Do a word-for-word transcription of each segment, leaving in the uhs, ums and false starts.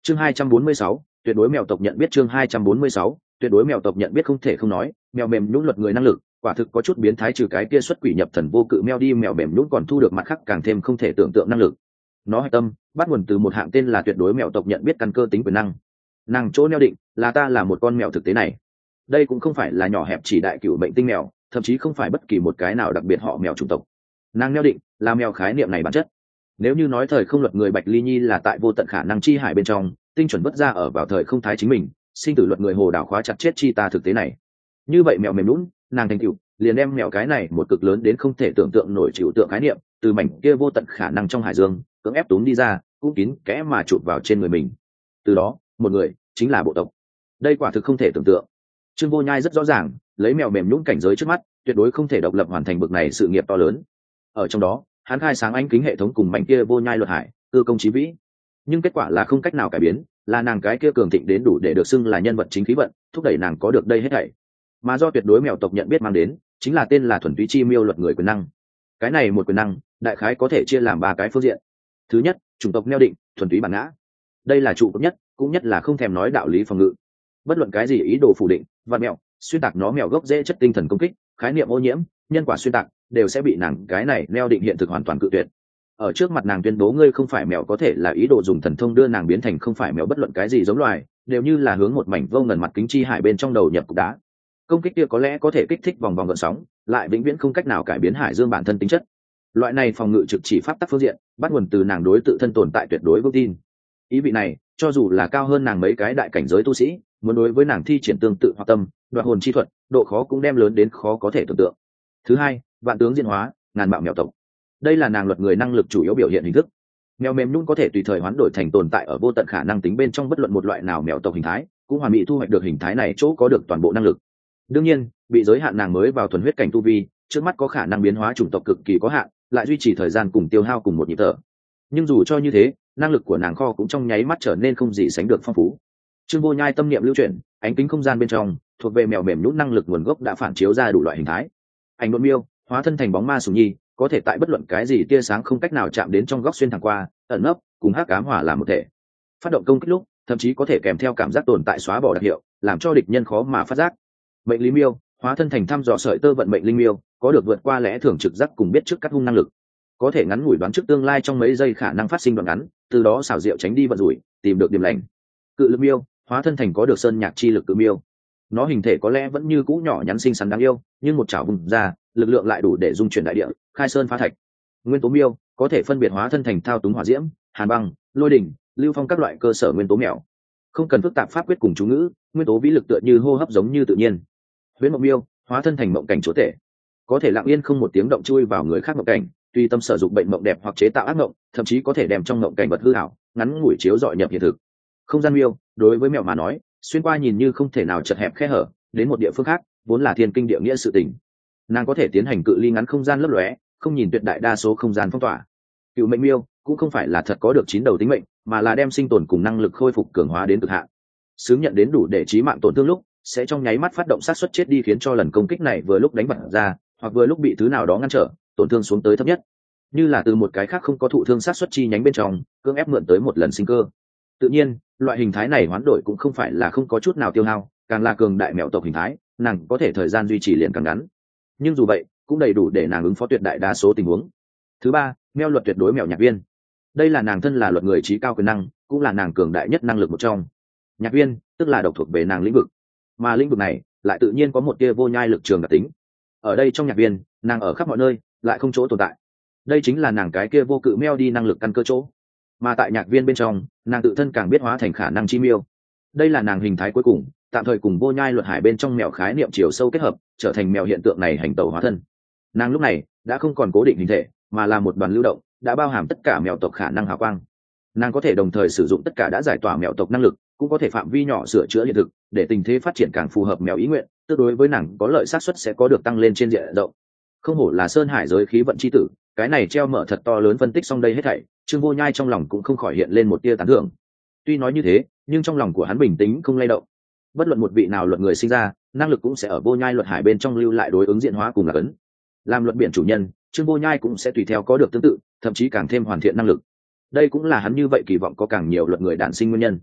chương hai trăm bốn mươi sáu, tuyệt đối mèo tộc nhận biết. Chương hai trăm bốn mươi sáu, tuyệt đối mèo tộc nhận biết. Không thể không nói, mèo mềm nhũn luật người năng lực quả thực có chút biến thái, trừ cái kia xuất quỷ nhập thần vô cự mèo đi, mèo mềm nhũn còn thu được mặt khác càng thêm không thể tưởng tượng năng lực. Nó hạch tâm bắt nguồn từ một hạng tên là tuyệt đối mèo tộc nhận biết căn cơ tính quyền năng. Nàng chỗ neo định là ta là một con mèo thực tế này. Đây cũng không phải là nhỏ hẹp chỉ đại cửu mệnh tinh mèo, thậm chí không phải bất kỳ một cái nào đặc biệt họ mèo chủng tộc. Nàng neo định là mèo khái niệm này bản chất. Nếu như nói thời không luật người Bạch Ly Nhi là tại vô tận khả năng chi hải bên trong tinh chuẩn vứt ra ở vào thời không thái chính mình, sinh tử luật người hồ đảo khóa chặt chết chi ta thực tế này, như vậy mèo mềm lún nàng thành cựu liền đem mèo cái này một cực lớn đến không thể tưởng tượng nổi chịu tượng khái niệm từ mảnh kia vô tận khả năng trong hải dương cưỡng ép túm đi ra, cũng kín kẽ mà chụp vào trên người mình. Từ đó một người chính là bộ tộc. Đây quả thực không thể tưởng tượng. Trương Vô Nhai rất rõ ràng, lấy mèo mềm nhũn cảnh giới trước mắt tuyệt đối không thể độc lập hoàn thành bực này sự nghiệp to lớn. Ở trong đó hắn khai sáng ánh kính hệ thống cùng mảnh kia vô nhai luật hải cơ công chí vĩ, nhưng kết quả là không cách nào cải biến, là nàng cái kia cường thịnh đến đủ để được xưng là nhân vật chính khí vận thúc đẩy nàng có được đây hết thảy. Mà do tuyệt đối mèo tộc nhận biết mang đến chính là tên là thuần túy chi miêu luật người quyền năng. Cái này một quyền năng đại khái có thể chia làm ba cái phương diện. Thứ nhất, chủng tộc neo định thuần túy bản ngã. Đây là trụ cột nhất, cũng nhất là không thèm nói đạo lý phòng ngự. Bất luận cái gì ý đồ phủ định, vặn mèo, xuyên tạc nó mèo gốc dễ chất tinh thần công kích, khái niệm ô nhiễm, nhân quả xuyên tạc đều sẽ bị nàng cái này neo định hiện thực hoàn toàn cự tuyệt. Ở trước mặt nàng tuyên bố ngươi không phải mèo có thể là ý đồ dùng thần thông đưa nàng biến thành không phải mèo, bất luận cái gì giống loài đều như là hướng một mảnh vô ngần mặt kính chi hải bên trong đầu nhập cục đá. Công kích kia có lẽ có thể kích thích vòng vòng gợn sóng, lại vĩnh viễn không cách nào cải biến hải dương bản thân tính chất. Loại này phòng ngự trực chỉ pháp tắc phương diện bắt nguồn từ nàng đối tự thân tồn tại tuyệt đối vững tin. Ý vị này cho dù là cao hơn nàng mấy cái đại cảnh giới tu sĩ muốn đối với nàng thi triển tương tự hoặc tâm đoạt hồn chi thuật, độ khó cũng đem lớn đến khó có thể tưởng tượng. Thứ hai, vạn tướng diễn hóa ngàn bạo mèo tộc. Đây là nàng luật người năng lực chủ yếu biểu hiện hình thức. Mèo mềm nhũn có thể tùy thời hoán đổi thành tồn tại ở vô tận khả năng tính bên trong bất luận một loại nào mèo tộc hình thái, cũng hoàn mỹ thu hoạch được hình thái này chỗ có được toàn bộ năng lực. Đương nhiên bị giới hạn nàng mới vào thuần huyết cảnh tu vi, trước mắt có khả năng biến hóa chủng tộc cực kỳ có hạn, lại duy trì thời gian cùng tiêu hao cùng một nhịp thở. Nhưng dù cho như thế, năng lực của nàng kho cũng trong nháy mắt trở nên không gì sánh được phong phú. Trương Vô Nhai tâm niệm lưu chuyển, ánh kính không gian bên trong thuộc về mèo mềm nhũn năng lực nguồn gốc đã phản chiếu ra đủ loại hình thái. Ảnh độn miêu hóa thân thành bóng ma sùng nhi, có thể tại bất luận cái gì tia sáng không cách nào chạm đến trong góc xuyên thẳng qua, ẩn nấp cùng hắc ám hỏa làm một thể. Phát động công kích lúc thậm chí có thể kèm theo cảm giác tồn tại xóa bỏ đặc hiệu, làm cho địch nhân khó mà phát giác. Mệnh lý miêu hóa thân thành thăm dò sợi tơ vận mệnh linh miêu, có được vượt qua lẽ thường trực giác cùng biết trước cắt hung năng lực, có thể ngắn ngủi đoán trước tương lai trong mấy giây khả năng phát sinh đoạn ngắn, từ đó xảo diệu tránh đi vận rủi, tìm được điểm lành. Cự lực miêu hóa thân thành có được sơn nhạc chi lực cự miêu, nó hình thể có lẽ vẫn như cũ nhỏ nhắn xinh xắn đáng yêu, nhưng một chảo vùng ra lực lượng lại đủ để dung chuyển đại địa, khai sơn phá thạch. Nguyên tố miêu có thể phân biệt hóa thân thành thao túng hỏa diễm, hàn băng, lôi đỉnh, lưu phong các loại cơ sở nguyên tố mèo, không cần phức tạp pháp quyết cùng chú ngữ, nguyên tố vĩ lực tựa như hô hấp giống như tự nhiên. Huyễn mộng miêu hóa thân thành mộng cảnh chúa tể, có thể lặng yên không một tiếng động chui vào người khác mộng cảnh, tùy tâm sử dụng bệnh mộng đẹp hoặc chế tạo ác mộng, thậm chí có thể đem trong mộng cảnh vật hư ảo ngắn ngủi chiếu dọi nhập hiện thực. Không gian miêu đối với mèo mà nói, xuyên qua nhìn như không thể nào chật hẹp khe hở đến một địa phương khác vốn là thiên kinh địa nghĩa sự tình. Nàng có thể tiến hành cự ly ngắn không gian lấp lóe, không nhìn tuyệt đại đa số không gian phong tỏa. Cựu mệnh miêu cũng không phải là thật có được chín đầu tính mệnh, mà là đem sinh tồn cùng năng lực khôi phục cường hóa đến cực hạn. Sướng nhận đến đủ để chí mạng tổn thương lúc sẽ trong nháy mắt phát động sát suất chết đi, khiến cho lần công kích này vừa lúc đánh bật ra hoặc vừa lúc bị thứ nào đó ngăn trở, tổn thương xuống tới thấp nhất, như là từ một cái khác không có thụ thương sát suất chi nhánh bên trong cưỡng ép mượn tới một lần sinh cơ. Tự nhiên loại hình thái này hoán đổi cũng không phải là không có chút nào tiêu hao, càng là cường đại mèo tộc hình thái nàng có thể thời gian duy trì liền càng ngắn, nhưng dù vậy cũng đầy đủ để nàng ứng phó tuyệt đại đa số tình huống. Thứ ba, mèo luật tuyệt đối mèo nhạc viên. Đây là nàng thân là luật người trí cao quyền năng, cũng là nàng cường đại nhất năng lực một trong. Nhạc viên tức là độc thuộc về nàng lĩnh vực, mà lĩnh vực này lại tự nhiên có một tia vô nhai lực trường đặc tính. Ở đây trong nhạc viên nàng ở khắp mọi nơi lại không chỗ tồn tại, đây chính là nàng cái kia vô cự meo đi năng lực căn cơ chỗ. Mà tại nhạc viên bên trong nàng tự thân càng biết hóa thành khả năng chi miêu, đây là nàng hình thái cuối cùng, tạm thời cùng vô nhai luật hải bên trong mèo khái niệm chiều sâu kết hợp, trở thành mèo hiện tượng này hành tẩu hóa thân. Nàng lúc này đã không còn cố định hình thể, mà là một đoàn lưu động, đã bao hàm tất cả mèo tộc khả năng hào quang. Nàng có thể đồng thời sử dụng tất cả đã giải tỏa mèo tộc năng lực, cũng có thể phạm vi nhỏ sửa chữa hiện thực để tình thế phát triển càng phù hợp mèo ý nguyện, tương đối với nàng có lợi xác suất sẽ có được tăng lên trên diện rộng. Không hổ là sơn hải giới khí vận chi tử, cái này treo mở thật to lớn. Phân tích xong đây hết thảy, Trương Vô Nhai trong lòng cũng không khỏi hiện lên một tia tán thưởng. Tuy nói như thế, nhưng trong lòng của hắn bình tĩnh không lay động. Bất luận một vị nào luật người sinh ra, năng lực cũng sẽ ở Vô Nhai luật hải bên trong lưu lại đối ứng diện hóa cùng là ấn. Làm luật biển chủ nhân, Trương Vô Nhai cũng sẽ tùy theo có được tương tự, thậm chí càng thêm hoàn thiện năng lực. Đây cũng là hắn như vậy kỳ vọng có càng nhiều luật người đản sinh nguyên nhân.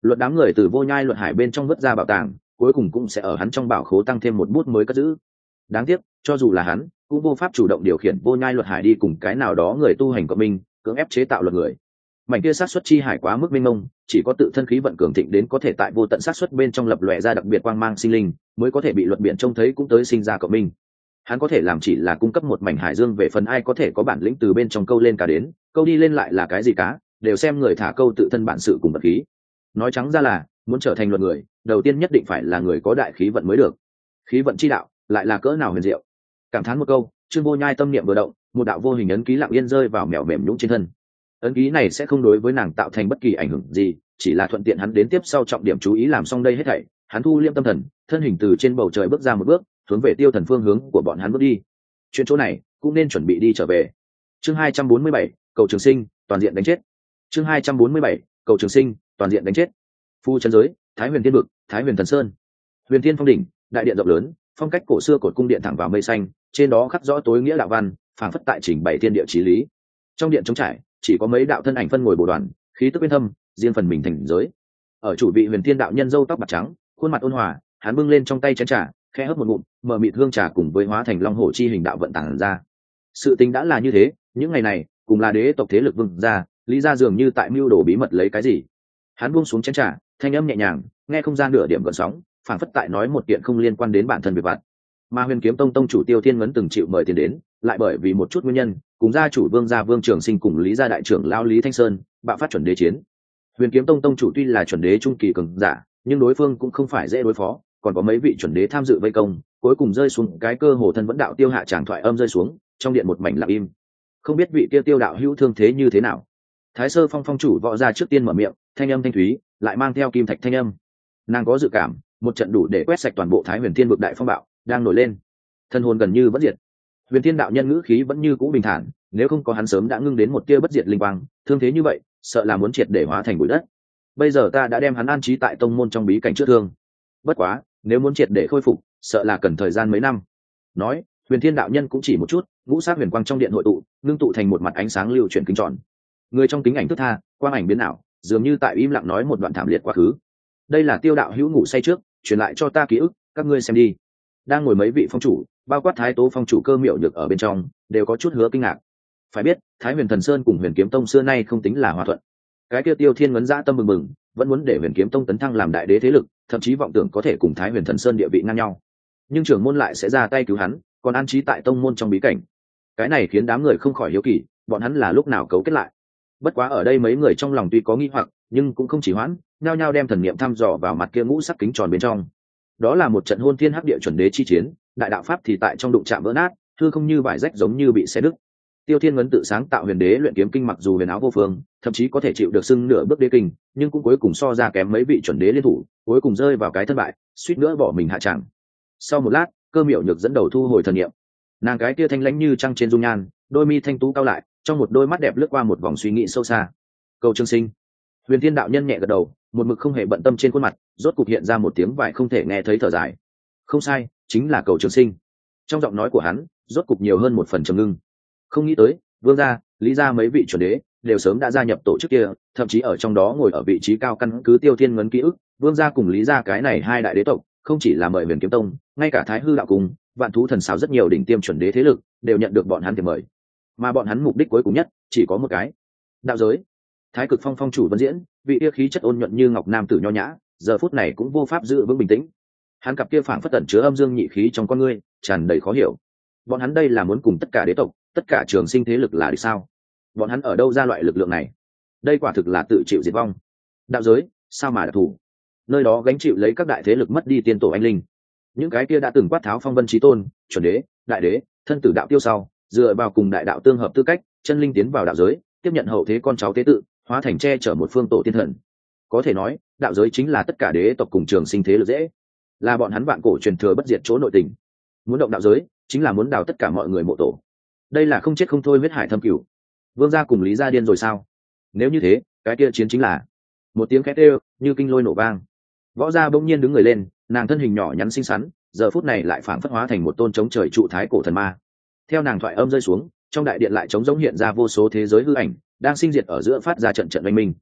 Luật đám người từ vô nhai luận hải bên trong vứt ra bảo tàng, cuối cùng cũng sẽ ở hắn trong bảo khố tăng thêm một bút mới cất giữ. Đáng tiếc, cho dù là hắn, cũng vô pháp chủ động điều khiển vô nhai luật hải đi cùng cái nào đó người tu hành của mình, cưỡng ép chế tạo luật người. Mảnh kia sát xuất chi hải quá mức mênh mông, chỉ có tự thân khí vận cường thịnh đến có thể tại vô tận sát xuất bên trong lập lòe ra đặc biệt quang mang sinh linh, mới có thể bị luật biển trông thấy cũng tới sinh ra cộng minh. Hắn có thể làm chỉ là cung cấp một mảnh hải dương, về phần ai có thể có bản lĩnh từ bên trong câu lên cả đến, câu đi lên lại là cái gì cá, đều xem người thả câu tự thân bản sự cùng vật khí. Nói trắng ra là, muốn trở thành luật người, đầu tiên nhất định phải là người có đại khí vận mới được. Khí vận chi đạo, lại là cỡ nào huyền diệu. Cảm thán một câu, Trương Vô Nhai tâm niệm vừa động, một đạo vô hình ấn ký lặng yên rơi vào mèo mềm nhũng trên thân. Ấn ký này sẽ không đối với nàng tạo thành bất kỳ ảnh hưởng gì, chỉ là thuận tiện hắn đến tiếp sau trọng điểm chú ý làm xong đây hết thảy, hắn thu liêm tâm thần, thân hình từ trên bầu trời bước ra một bước, hướng về Tiêu Thần phương hướng của bọn hắn bước đi. Chuyện chỗ này cũng nên chuẩn bị đi trở về. Chương hai trăm bốn mươi bảy, cầu trường sinh, toàn diện đánh chết. Chương hai trăm bốn mươi bảy, cầu trường sinh, toàn diện đánh chết. Phu chân giới, Thái Huyền Thiên vực, Thái Huyền Thần Sơn. Huyền Thiên Phong đỉnh, đại điện rộng lớn, phong cách cổ xưa cột cung điện thẳng vào mây xanh, trên đó khắc rõ tối nghĩa đạo văn, phảng phất tại trình bày thiên địa chí lý. Trong điện trống trải, chỉ có mấy đạo thân ảnh phân ngồi bồ đoàn, khí tức bên thâm, riêng phần mình thành giới. Ở chủ vị Huyền Thiên đạo nhân râu tóc bạc trắng, khuôn mặt ôn hòa, hắn bưng lên trong tay chén trà, khẽ hớp một ngụm, mở mịt hương trà cùng với hóa thành long hổ chi hình đạo vận tản ra. Sự tình đã là như thế, những ngày này, cùng là đế tộc thế lực vương gia, Lý gia dường như tại mưu đồ bí mật lấy cái gì. Hắn buông xuống chén trà, thanh âm nhẹ nhàng, nghe không gian nửa điểm gợn sóng, phảng phất tại nói một kiện không liên quan đến bản thân việc vặt. Mà Huyền Kiếm Tông tông chủ Tiêu Thiên Ngấn từng chịu mời tiền đến, lại bởi vì một chút nguyên nhân, cùng gia chủ Vương gia Vương Trường Sinh cùng Lý gia đại trưởng lão Lý Thanh Sơn, bạo phát chuẩn đế chiến. Huyền Kiếm Tông tông chủ tuy là chuẩn đế trung kỳ cường giả, nhưng đối phương cũng không phải dễ đối phó, còn có mấy vị chuẩn đế tham dự vây công, cuối cùng rơi xuống cái cơ hồ thân vẫn đạo tiêu hạ tràng thoại âm rơi xuống, trong điện một mảnh lặng im. Không biết vị kia Tiêu đạo hữu thương thế như thế nào. Thái Sơ Phong phong chủ võ ra trước tiên mở miệng, thanh âm thanh thúy, lại mang theo kim thạch thanh âm. Nàng có dự cảm, một trận đủ để quét sạch toàn bộ Thái Huyền Thiên vực đại phong bạo đang nổi lên. Thân hồn gần như bất diệt. Huyền Thiên đạo nhân ngữ khí vẫn như cũ bình thản, nếu không có hắn sớm đã ngưng đến một tia bất diệt linh quang, thương thế như vậy, sợ là muốn triệt để hóa thành bụi đất. Bây giờ ta đã đem hắn an trí tại tông môn trong bí cảnh chữa thương. Bất quá, nếu muốn triệt để khôi phục, sợ là cần thời gian mấy năm. Nói, Huyền Thiên đạo nhân cũng chỉ một chút, ngũ sắc huyền quang trong điện hội tụ, ngưng tụ thành một mặt ánh sáng lưu chuyển kính tròn. Người trong kính ảnh thức tha, quang ảnh biến ảo, dường như tại im lặng nói một đoạn thảm liệt quá khứ. Đây là Tiêu đạo hữu ngủ say trước, truyền lại cho ta ký ức, các ngươi xem đi. Đang ngồi mấy vị phong chủ, bao quát Thái Tố phong chủ Cơ Miệu Nhược ở bên trong, đều có chút hứa kinh ngạc. Phải biết, Thái Huyền Thần Sơn cùng Huyền Kiếm Tông xưa nay không tính là hòa thuận. Cái kia Tiêu Thiên Ngấn dã tâm mừng mừng, vẫn muốn để Huyền Kiếm Tông tấn thăng làm đại đế thế lực, thậm chí vọng tưởng có thể cùng Thái Huyền Thần Sơn địa vị ngang nhau. Nhưng trưởng môn lại sẽ ra tay cứu hắn, còn an trí tại tông môn trong bí cảnh. Cái này khiến đám người không khỏi hiếu kỳ, bọn hắn là lúc nào cấu kết lại. Bất quá ở đây mấy người trong lòng tuy có nghi hoặc, nhưng cũng không chỉ hoãn, nhao nhao đem thần niệm thăm dò vào mặt kia ngũ sắc kính tròn bên trong. Đó là một trận hôn thiên hắc địa chuẩn đế chi chiến, đại đạo pháp thì tại trong đụng chạm vỡ nát, hư không như vải rách giống như bị xé đứt. Tiêu Thiên Ngấn tự sáng tạo huyền đế luyện kiếm kinh, mặc dù huyền áo vô phương, thậm chí có thể chịu được xưng nửa bước đế kinh, nhưng cũng cuối cùng so ra kém mấy vị chuẩn đế liên thủ, cuối cùng rơi vào cái thất bại, suýt nữa bỏ mình hạ tràng. Sau một lát, Cơ Miệu Nhược dẫn đầu thu hồi thần niệm. Nàng cái kia thanh lãnh như trăng trên dung nhan, đôi mi thanh tú cao lại, trong một đôi mắt đẹp lướt qua một vòng suy nghĩ sâu xa. Cầu trường sinh. Huyền Thiên đạo nhân nhẹ gật đầu, một mực không hề bận tâm trên khuôn mặt, rốt cục hiện ra một tiếng vải không thể nghe thấy thở dài. Không sai, chính là cầu trường sinh. Trong giọng nói của hắn, rốt cục nhiều hơn một phần trầm ngưng. Không nghĩ tới, Vương gia, Lý gia mấy vị chuẩn đế đều sớm đã gia nhập tổ chức kia, thậm chí ở trong đó ngồi ở vị trí cao, căn cứ Tiêu Thiên Ngấn ký ức, Vương gia cùng Lý gia cái này hai đại đế tộc, không chỉ là mời Huyền Kiếm Tông, ngay cả Thái Hư đạo cùng Vạn Thú thần xào rất nhiều đỉnh tiêm chuẩn đế thế lực đều nhận được bọn hắn tiền mời. Mà bọn hắn mục đích cuối cùng nhất chỉ có một cái: đạo giới. Thái Cực Phong phong chủ Vân Diễn, vị yêu khí chất ôn nhuận như ngọc nam tử nho nhã, giờ phút này cũng vô pháp giữ vững bình tĩnh. Hắn cặp kia phảng phất tẩn chứa âm dương nhị khí trong con ngươi, tràn đầy khó hiểu. Bọn hắn đây là muốn cùng tất cả đế tộc, tất cả trường sinh thế lực là địch sao? Bọn hắn ở đâu ra loại lực lượng này? Đây quả thực là tự chịu diệt vong. Đạo giới, sao mà đặc thù? Nơi đó gánh chịu lấy các đại thế lực mất đi tiên tổ anh linh. Những cái kia đã từng quát tháo phong vân chí tôn, chuẩn đế, đại đế, thân tử đạo tiêu sau, dựa vào cùng đại đạo tương hợp tư cách, chân linh tiến vào đạo giới, tiếp nhận hậu thế con cháu tế tự, hóa thành che chở một phương tổ tiên thần. Có thể nói, đạo giới chính là tất cả đế tộc cùng trường sinh thế lực dễ, là bọn hắn vạn cổ truyền thừa bất diệt chỗ nội tình. Muốn động đạo giới, chính là muốn đào tất cả mọi người mộ tổ. Đây là không chết không thôi huyết hải thâm cửu. Vương gia cùng Lý gia điên rồi sao? Nếu như thế, cái kia chiến chính là một tiếng khét kêu như kinh lôi nổ vang. Võ gia bỗng nhiên đứng người lên, nàng thân hình nhỏ nhắn xinh xắn, giờ phút này lại phảng phất hóa thành một tôn chống trời trụ thái cổ thần ma. Theo nàng thoại âm rơi xuống, trong đại điện lại trống rỗng hiện ra vô số thế giới hư ảnh, đang sinh diệt ở giữa phát ra trận trận oanh minh.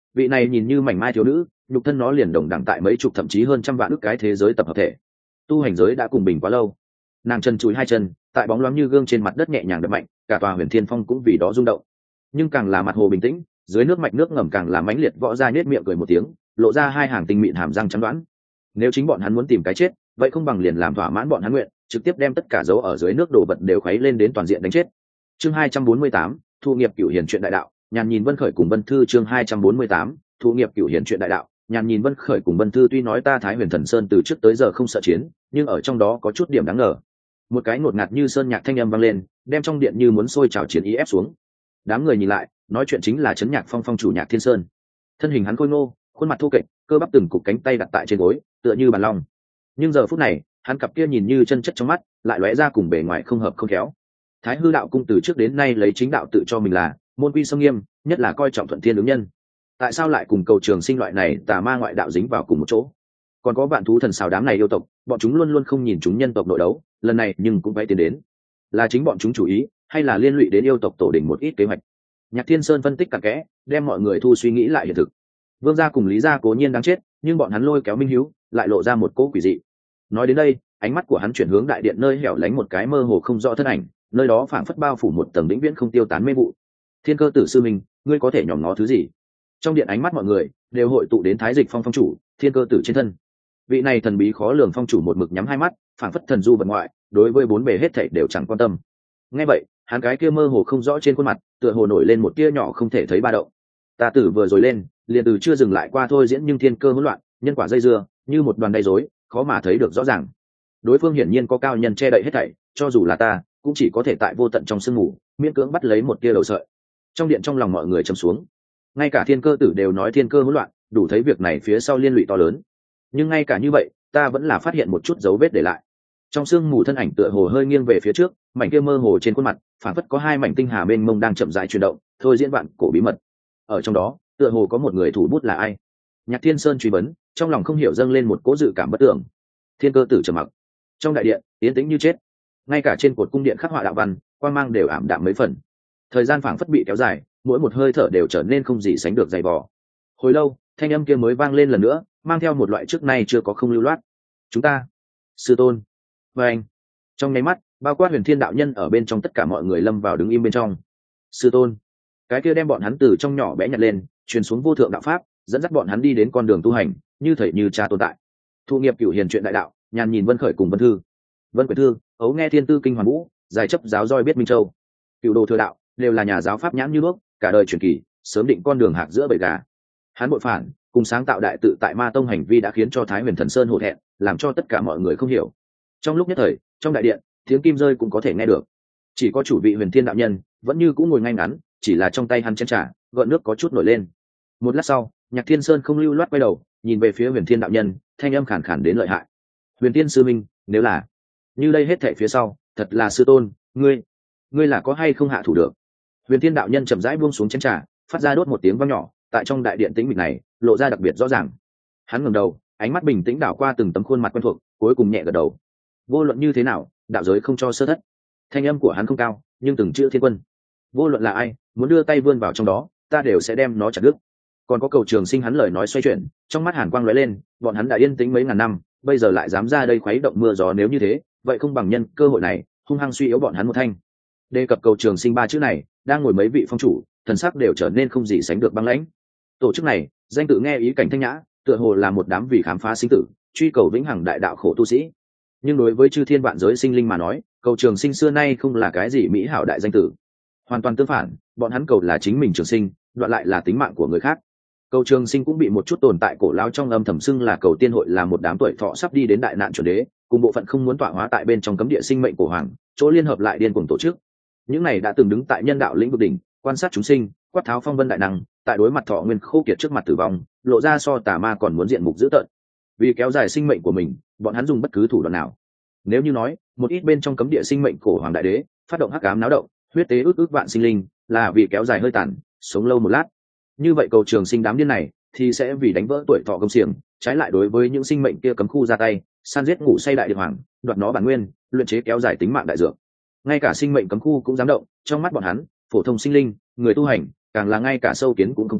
vị này nhìn như mảnh mai thiếu nữ, nhục thân nó liền đồng đẳng tại mấy chục thậm chí hơn trăm vạn ước cái thế giới tập hợp thể. Tu hành giới đã cùng bình quá lâu, nàng chân chùi hai chân tại bóng loáng như gương trên mặt đất nhẹ nhàng đập mạnh, cả tòa Huyền Thiên Phong cũng vì đó rung động. Nhưng càng là mặt hồ bình tĩnh, dưới nước mạch nước ngầm càng là mãnh liệt võ ra nhếch miệng cười một tiếng, lộ ra hai hàng tinh mịn hàm răng trắng đoán. Nếu chính bọn hắn muốn tìm cái chết, vậy không bằng liền làm thỏa mãn bọn hắn nguyện, trực tiếp đem tất cả dấu ở dưới nước đồ vật đều khuấy lên đến toàn diện đánh chết. Chương hai trăm bốn mươi tám, thu nghiệp cửu hiển chuyện đại đạo, nhàn nhìn Vân Khởi cùng Vân Thư. Chương hai trăm bốn mươi tám, thu nghiệp cửu hiển chuyện đại đạo, nhàn nhìn Vân Khởi cùng Vân Thư. Tuy nói ta Thái Huyền Thần Sơn từ trước tới giờ không sợ chiến, nhưng ở trong đó có chút điểm đáng ngờ. Một cái ngột ngạt như sơn nhạc thanh âm vang lên, đem trong điện như muốn sôi trào chiến ý ép xuống. Đám người nhìn lại, nói chuyện chính là Trấn Nhạc Phong phong chủ Nhạc Thiên Sơn. Thân hình hắn khôi ngô, khuôn mặt thô kệch, cơ bắp từng cục cánh tay đặt tại trên gối, tựa như bàn long. Nhưng giờ phút này, hắn cặp kia nhìn như chân chất trong mắt, lại lóe ra cùng bề ngoài không hợp không khéo. Thái Hư đạo cung từ trước đến nay lấy chính đạo tự cho mình là môn quy sâm nghiêm, nhất là coi trọng thuận thiên ứng nhân. Tại sao lại cùng cầu trường sinh loại này tà ma ngoại đạo dính vào cùng một chỗ? Còn có vạn thú thần xào đám này yêu tộc, bọn chúng luôn luôn không nhìn chúng nhân tộc nội đấu, lần này nhưng cũng phải tiến đến. Là chính bọn chúng chủ ý, hay là liên lụy đến yêu tộc tổ đình một ít kế hoạch? Nhạc Thiên Sơn phân tích cặn kẽ, đem mọi người thu suy nghĩ lại hiện thực. Vương gia cùng Lý gia cố nhiên đáng chết, nhưng bọn hắn lôi kéo Minh Hiếu, lại lộ ra một cỗ quỷ dị. Nói đến đây, ánh mắt của hắn chuyển hướng đại điện nơi hẻo lánh một cái mơ hồ không rõ thân ảnh, nơi đó phảng phất bao phủ một tầng vĩnh viễn không tiêu tán mê vụ. Thiên Cơ Tử sư minh, ngươi có thể nhòm ngó thứ gì? Trong điện ánh mắt mọi người đều hội tụ đến Thái Dịch Phong phong chủ Thiên Cơ Tử trên thân. Vị này thần bí khó lường phong chủ một mực nhắm hai mắt, phảng phất thần du vật ngoại, đối với bốn bề hết thảy đều chẳng quan tâm. Nghe vậy, hắn cái kia mơ hồ không rõ trên khuôn mặt, tựa hồ nổi lên một tia nhỏ không thể thấy ba động. Ta tử vừa rồi lên, liền từ chưa dừng lại qua thôi diễn, nhưng thiên cơ hỗn loạn, nhân quả dây dưa, như một đoàn đầy rối, khó mà thấy được rõ ràng. Đối phương hiển nhiên có cao nhân che đậy hết thảy, cho dù là ta, cũng chỉ có thể tại vô tận trong sương mù, miễn cưỡng bắt lấy một tia đầu sợi. Trong điện trong lòng mọi người trầm xuống. Ngay cả Thiên Cơ Tử đều nói thiên cơ hỗn loạn, đủ thấy việc này phía sau liên lụy to lớn. Nhưng ngay cả như vậy, ta vẫn là phát hiện một chút dấu vết để lại. Trong sương mù thân ảnh tựa hồ hơi nghiêng về phía trước, mảnh kia mơ hồ trên khuôn mặt, phản phất có hai mảnh tinh hà mênh mông đang chậm rãi chuyển động, thôi diễn vạn cổ bí mật. Ở trong đó, tựa hồ có một người thủ bút là ai? Nhạc Thiên Sơn truy vấn, trong lòng không hiểu dâng lên một cỗ dự cảm bất tưởng. Thiên Cơ Tử trầm mặc. Trong đại điện, yên tĩnh như chết. Ngay cả trên cột cung điện khắc họa đạo văn, quang mang đều ảm đạm mấy phần. Thời gian phảng phất bị kéo dài, mỗi một hơi thở đều trở nên không gì sánh được dày vò. Hồi lâu, thanh âm kia mới vang lên lần nữa, mang theo một loại trước nay chưa có không lưu loát. Chúng ta, sư tôn. Và anh, trong nháy mắt, bao quát Huyền Thiên đạo nhân ở bên trong tất cả mọi người lâm vào đứng im bên trong. Sư tôn, cái kia đem bọn hắn từ trong nhỏ bé nhặt lên, truyền xuống vô thượng đạo pháp, dẫn dắt bọn hắn đi đến con đường tu hành, như thầy như cha tồn tại. Thu nghiệp cửu hiền chuyện đại đạo, nhàn nhìn Vân Khởi cùng Vân Thư. Vân Quyển Thư, ấu nghe thiên tư kinh hoàn vũ, giải chấp giáo roi biết minh châu. Cửu đồ thừa đạo, đều là nhà giáo pháp nhãn như nước, cả đời truyền kỳ, sớm định con đường hạc giữa bầy gà. Hắn bội phản, cùng sáng tạo đại tự tại Ma Tông hành vi đã khiến cho Thái Huyền Thần Sơn hổ thẹn, làm cho tất cả mọi người không hiểu. Trong lúc nhất thời, trong đại điện, tiếng kim rơi cũng có thể nghe được. Chỉ có chủ vị Huyền Thiên đạo nhân vẫn như cũ ngồi ngay ngắn, chỉ là trong tay hắn chén trà, gợn nước có chút nổi lên. Một lát sau, Nhạc Thiên Sơn không lưu loát quay đầu, nhìn về phía Huyền Thiên đạo nhân, thanh âm khàn khàn đến lợi hại. Huyền Thiên sư minh, nếu là như đây hết thảy phía sau, thật là sư tôn, ngươi, ngươi là có hay không hạ thủ được? Huyền Thiên đạo nhân chậm rãi buông xuống chén trà, phát ra đốt một tiếng vang nhỏ, tại trong đại điện tĩnh mịch này, lộ ra đặc biệt rõ ràng. Hắn ngẩng đầu, ánh mắt bình tĩnh đảo qua từng tấm khuôn mặt quen thuộc, cuối cùng nhẹ gật đầu. Vô luận như thế nào, đạo giới không cho sơ thất. Thanh âm của hắn không cao, nhưng từng chữ thiên quân. Vô luận là ai, muốn đưa tay vươn vào trong đó, ta đều sẽ đem nó chặt đứt. Còn có cầu trường sinh, hắn lời nói xoay chuyển, trong mắt hàn quang lóe lên, bọn hắn đã yên tĩnh mấy ngàn năm, bây giờ lại dám ra đây khuấy động mưa gió, nếu như thế, vậy không bằng nhân cơ hội này, hung hăng suy yếu bọn hắn một thanh. Đề cập cầu trường sinh ba chữ này, đang ngồi mấy vị phong chủ, thần sắc đều trở nên không gì sánh được băng lãnh. Tổ chức này, danh tự nghe ý cảnh thanh nhã, tựa hồ là một đám vì khám phá sinh tử, truy cầu vĩnh hằng đại đạo khổ tu sĩ. Nhưng đối với chư thiên vạn giới sinh linh mà nói, cầu trường sinh xưa nay không là cái gì mỹ hảo đại danh tử. Hoàn toàn tương phản, bọn hắn cầu là chính mình trường sinh, đoạn lại là tính mạng của người khác. Cầu trường sinh cũng bị một chút tồn tại cổ lao trong âm thầm xưng là cầu tiên hội, là một đám tuổi thọ sắp đi đến đại nạn chuẩn đế, cùng bộ phận không muốn tọa hóa tại bên trong cấm địa sinh mệnh của hoàng, chỗ liên hợp lại điên cuồng tổ chức. Những này đã từng đứng tại nhân đạo lĩnh vực đỉnh, quan sát chúng sinh, quát tháo phong vân đại năng, tại đối mặt thọ nguyên khô kiệt trước mặt tử vong, lộ ra so tà ma còn muốn diện mục dữ tợn. Vì kéo dài sinh mệnh của mình, bọn hắn dùng bất cứ thủ đoạn nào. Nếu như nói, một ít bên trong cấm địa sinh mệnh cổ hoàng đại đế, phát động hắc ám náo động, huyết tế ước ước vạn sinh linh, là vì kéo dài hơi tàn, sống lâu một lát. Như vậy cầu trường sinh đám điên này, thì sẽ vì đánh vỡ tuổi thọ công xiềng, trái lại đối với những sinh mệnh kia cấm khu ra tay, san giết ngủ say đại địa hoàng, đoạt nó bản nguyên, luyện chế kéo dài tính mạng đại dược. Ngay cả sinh mệnh cấm khu cũng dám động, trong mắt bọn hắn, phổ thông sinh linh, người tu hành, càng là ngay cả sâu kiến cũng không tính,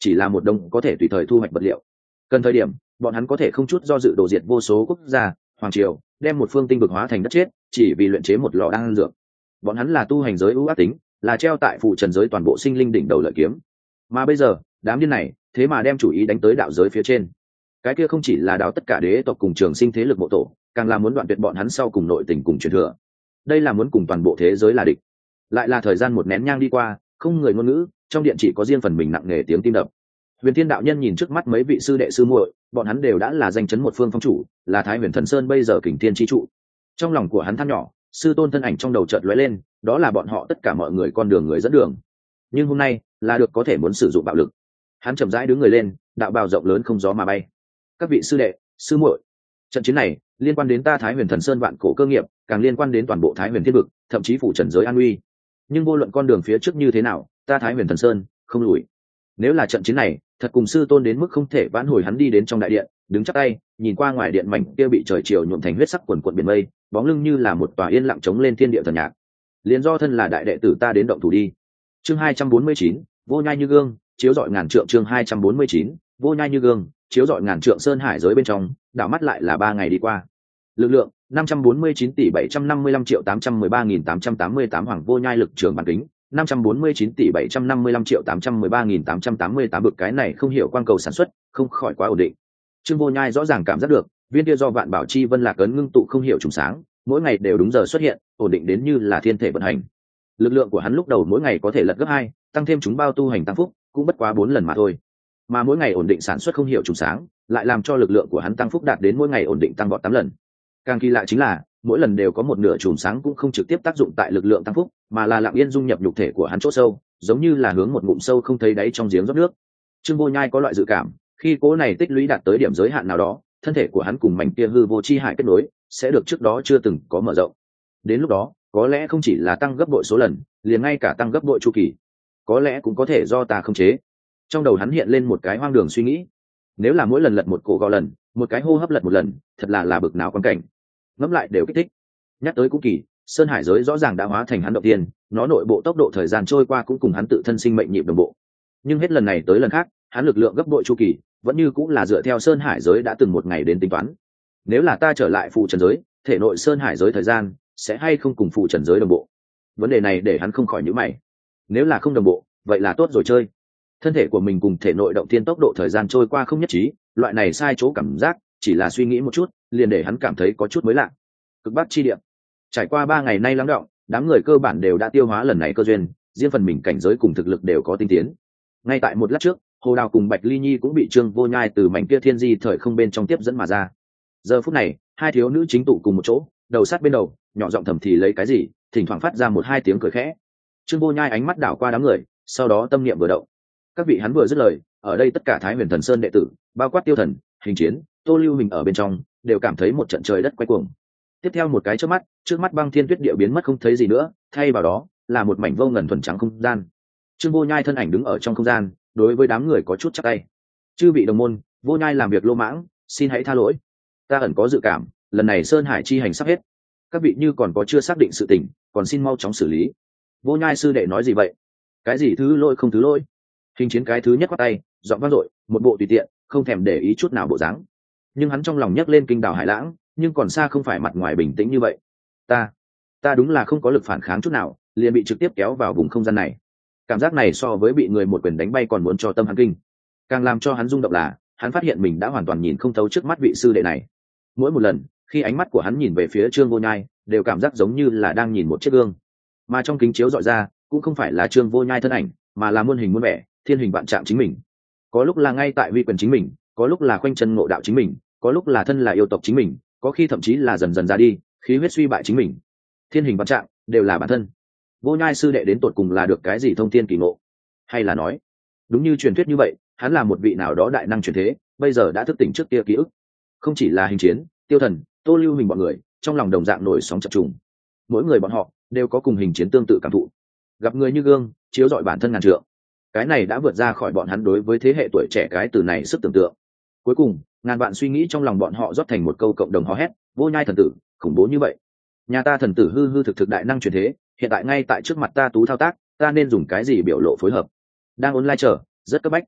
chỉ là một đông có thể tùy thời thu hoạch vật liệu. Cần thời điểm bọn hắn có thể không chút do dự đổ diệt vô số quốc gia hoàng triều, đem một phương tinh vực hóa thành đất chết, chỉ vì luyện chế một lò đan dược. Bọn hắn là tu hành giới ưu ác tính, là treo tại phù trần giới toàn bộ sinh linh đỉnh đầu lợi kiếm. Mà bây giờ đám điên này thế mà đem chủ ý đánh tới đạo giới phía trên. Cái kia không chỉ là đào tất cả đế tộc cùng trường sinh thế lực mộ tổ, càng là muốn đoạn tuyệt bọn hắn sau cùng nội tình cùng truyền thừa. Đây là muốn cùng toàn bộ thế giới là địch. Lại là thời gian một nén nhang đi qua, không người ngôn ngữ, trong điện chỉ có riêng phần mình nặng nề tiếng tim đập. Huyền Thiên đạo nhân nhìn trước mắt mấy vị sư đệ sư muội, bọn hắn đều đã là danh chấn một phương phong chủ, là Thái Huyền Thần Sơn bây giờ kình thiên chi trụ. Trong lòng của hắn than nhỏ, sư tôn thân ảnh trong đầu chợt lóe lên, đó là bọn họ tất cả mọi người con đường người dẫn đường. Nhưng hôm nay, là được có thể muốn sử dụng bạo lực. Hắn chậm rãi đứng người lên, đạo bào rộng lớn không gió mà bay. Các vị sư đệ, sư muội, trận chiến này liên quan đến ta Thái Huyền Thần Sơn vạn cổ cơ nghiệp, càng liên quan đến toàn bộ Thái Huyền Thiên vực, thậm chí phủ trần giới an uy. Nhưng vô luận con đường phía trước như thế nào, ta Thái Huyền Thần Sơn không lùi. Nếu là trận chiến này thật cùng sư tôn đến mức không thể vãn hồi, hắn đi đến trong đại điện, đứng chắp tay, nhìn qua ngoài điện mảnh kia bị trời chiều nhuộm thành huyết sắc quần quần biển mây, bóng lưng như là một tòa yên lặng chống lên thiên địa thần nhạc. Liền do thân là đại đệ tử ta đến động thủ đi. Chương hai trăm bốn mươi chín, vô nhai như gương, chiếu rọi ngàn trượng. Chương hai trăm bốn mươi chín, vô nhai như gương, chiếu rọi ngàn trượng. Sơn hải giới bên trong, đảo mắt lại là ba ngày đi qua. Lực lượng năm trăm bốn mươi chín tỷ bảy trăm năm mươi lăm triệu tám trăm mười ba nghìn tám trăm tám mươi tám hoàng vô nhai lực trường bản kính năm trăm bốn mươi chín tỷ bảy trăm năm mươi lăm triệu tám trăm mười ba nghìn tám trăm tám mươi tám bực. Cái này không hiểu quang cầu sản xuất không khỏi quá ổn định. Trương Vô Nhai rõ ràng cảm giác được viên kia do vạn bảo chi vân lạc ấn ngưng tụ không hiểu trùng sáng, mỗi ngày đều đúng giờ xuất hiện, ổn định đến như là thiên thể vận hành. Lực lượng của hắn lúc đầu mỗi ngày có thể lật gấp hai, tăng thêm chúng bao tu hành tăng phúc cũng bất quá bốn lần mà thôi. Mà mỗi ngày ổn định sản xuất không hiểu trùng sáng, lại làm cho lực lượng của hắn tăng phúc đạt đến mỗi ngày ổn định tăng vọt tám lần. Càng kỳ lạ chính là mỗi lần đều có một nửa chùm sáng cũng không trực tiếp tác dụng tại lực lượng tăng phúc, mà là lặng yên dung nhập nhục thể của hắn chỗ sâu, giống như là hướng một ngụm sâu không thấy đáy trong giếng rót nước. Trương Vô Nhai có loại dự cảm, khi cố này tích lũy đạt tới điểm giới hạn nào đó, thân thể của hắn cùng mảnh kia hư vô chi hải kết nối sẽ được trước đó chưa từng có mở rộng. Đến lúc đó có lẽ không chỉ là tăng gấp bội số lần, liền ngay cả tăng gấp bội chu kỳ, có lẽ cũng có thể do ta không chế. Trong đầu hắn hiện lên một cái hoang đường suy nghĩ, nếu là mỗi lần lật một cổ gò lần, một cái hô hấp lật một lần, thật là là bực nào quan cảnh. Ngẫm lại đều kích thích. Nhắc tới cũng kỳ, sơn hải giới rõ ràng đã hóa thành hắn động tiên, nó nội bộ tốc độ thời gian trôi qua cũng cùng hắn tự thân sinh mệnh nhịp đồng bộ. Nhưng hết lần này tới lần khác, hắn lực lượng gấp bội chu kỳ vẫn như cũng là dựa theo sơn hải giới đã từng một ngày đến tính toán. Nếu là ta trở lại phù trần giới, thể nội sơn hải giới thời gian sẽ hay không cùng phù trần giới đồng bộ? Vấn đề này để hắn không khỏi nhíu mày. Nếu là không đồng bộ, vậy là tốt rồi chơi. Thân thể của mình cùng thể nội động thiên tốc độ thời gian trôi qua không nhất trí, loại này sai chỗ cảm giác, chỉ là suy nghĩ một chút liền để hắn cảm thấy có chút mới lạ. Cực Bắc chi địa, trải qua ba ngày nay lắng đọng, đám người cơ bản đều đã tiêu hóa lần này cơ duyên, riêng phần mình cảnh giới cùng thực lực đều có tinh tiến. Ngay tại một lát trước, Hồ Đào cùng Bạch Ly Nhi cũng bị Trương Vô Nhai từ mảnh kia thiên di thời không bên trong tiếp dẫn mà ra. Giờ phút này, hai thiếu nữ chính tụ cùng một chỗ, đầu sát bên đầu, nhỏ giọng thầm thì lấy cái gì, thỉnh thoảng phát ra một hai tiếng cười khẽ. Trương Vô Nhai ánh mắt đảo qua đám người, sau đó tâm niệm vừa động. Các vị hắn vừa dứt lời, ở đây tất cả Thái Huyền Thần Sơn đệ tử, bao quát Tiêu Thần, Hình Chiến, Tô Lưu Hình ở bên trong, đều cảm thấy một trận trời đất quay cuồng. Tiếp theo một cái chớp mắt, trước mắt băng thiên tuyết địa biến mất không thấy gì nữa, thay vào đó là một mảnh vô ngần thuần trắng không gian. Trương Vô Nhai thân ảnh đứng ở trong không gian, đối với đám người có chút chắp tay. Chư vị đồng môn, Vô Nhai làm việc lô mãng, xin hãy tha lỗi. Ta ẩn có dự cảm, lần này Sơn Hải chi hành sắp hết. Các vị như còn có chưa xác định sự tình, còn xin mau chóng xử lý. Vô Nhai sư đệ nói gì vậy? Cái gì thứ lỗi không thứ lỗi? Hình Chiến cái thứ nhất quát tay, giọng vang dội, một bộ tùy tiện, không thèm để ý chút nào bộ dáng. Nhưng hắn trong lòng nhấc lên kinh đào hải lãng, nhưng còn xa không phải mặt ngoài bình tĩnh như vậy. Ta, ta đúng là không có lực phản kháng chút nào, liền bị trực tiếp kéo vào vùng không gian này. Cảm giác này so với bị người một quyền đánh bay còn muốn cho tâm hắn kinh. Càng làm cho hắn rung động là, hắn phát hiện mình đã hoàn toàn nhìn không thấu trước mắt vị sư đệ này. Mỗi một lần, khi ánh mắt của hắn nhìn về phía Trương Vô Nhai, đều cảm giác giống như là đang nhìn một chiếc gương. Mà trong kính chiếu dọi ra, cũng không phải là Trương Vô Nhai thân ảnh, mà là muôn hình muôn vẻ, thiên hình vạn trạng chính mình. Có lúc là ngay tại uy quyền chính mình, có lúc là khoanh chân ngộ đạo chính mình, có lúc là thân là yêu tộc chính mình, có khi thậm chí là dần dần ra đi, khí huyết suy bại chính mình. Thiên hình vạn trạng đều là bản thân. Vô Nhai sư đệ đến tột cùng là được cái gì thông thiên kỳ ngộ, hay là nói đúng như truyền thuyết như vậy, hắn là một vị nào đó đại năng truyền thế, bây giờ đã thức tỉnh trước kia ký ức. Không chỉ là Hình Chiến, Tiêu Thần, Tô Lưu Hình bọn người, trong lòng đồng dạng nổi sóng chập trùng. Mỗi người bọn họ đều có cùng Hình Chiến tương tự cảm thụ. Gặp người như gương, chiếu rọi bản thân ngàn trượng. Cái này đã vượt ra khỏi bọn hắn đối với thế hệ tuổi trẻ cái từ này sức tưởng tượng. Cuối cùng, ngàn vạn suy nghĩ trong lòng bọn họ rót thành một câu cộng đồng hò hét: Vô Nhai thần tử, khủng bố như vậy. Nhà ta thần tử hư hư thực thực đại năng truyền thế, hiện tại ngay tại trước mặt ta tú thao tác, ta nên dùng cái gì biểu lộ phối hợp? Đang online chờ, rất cấp bách.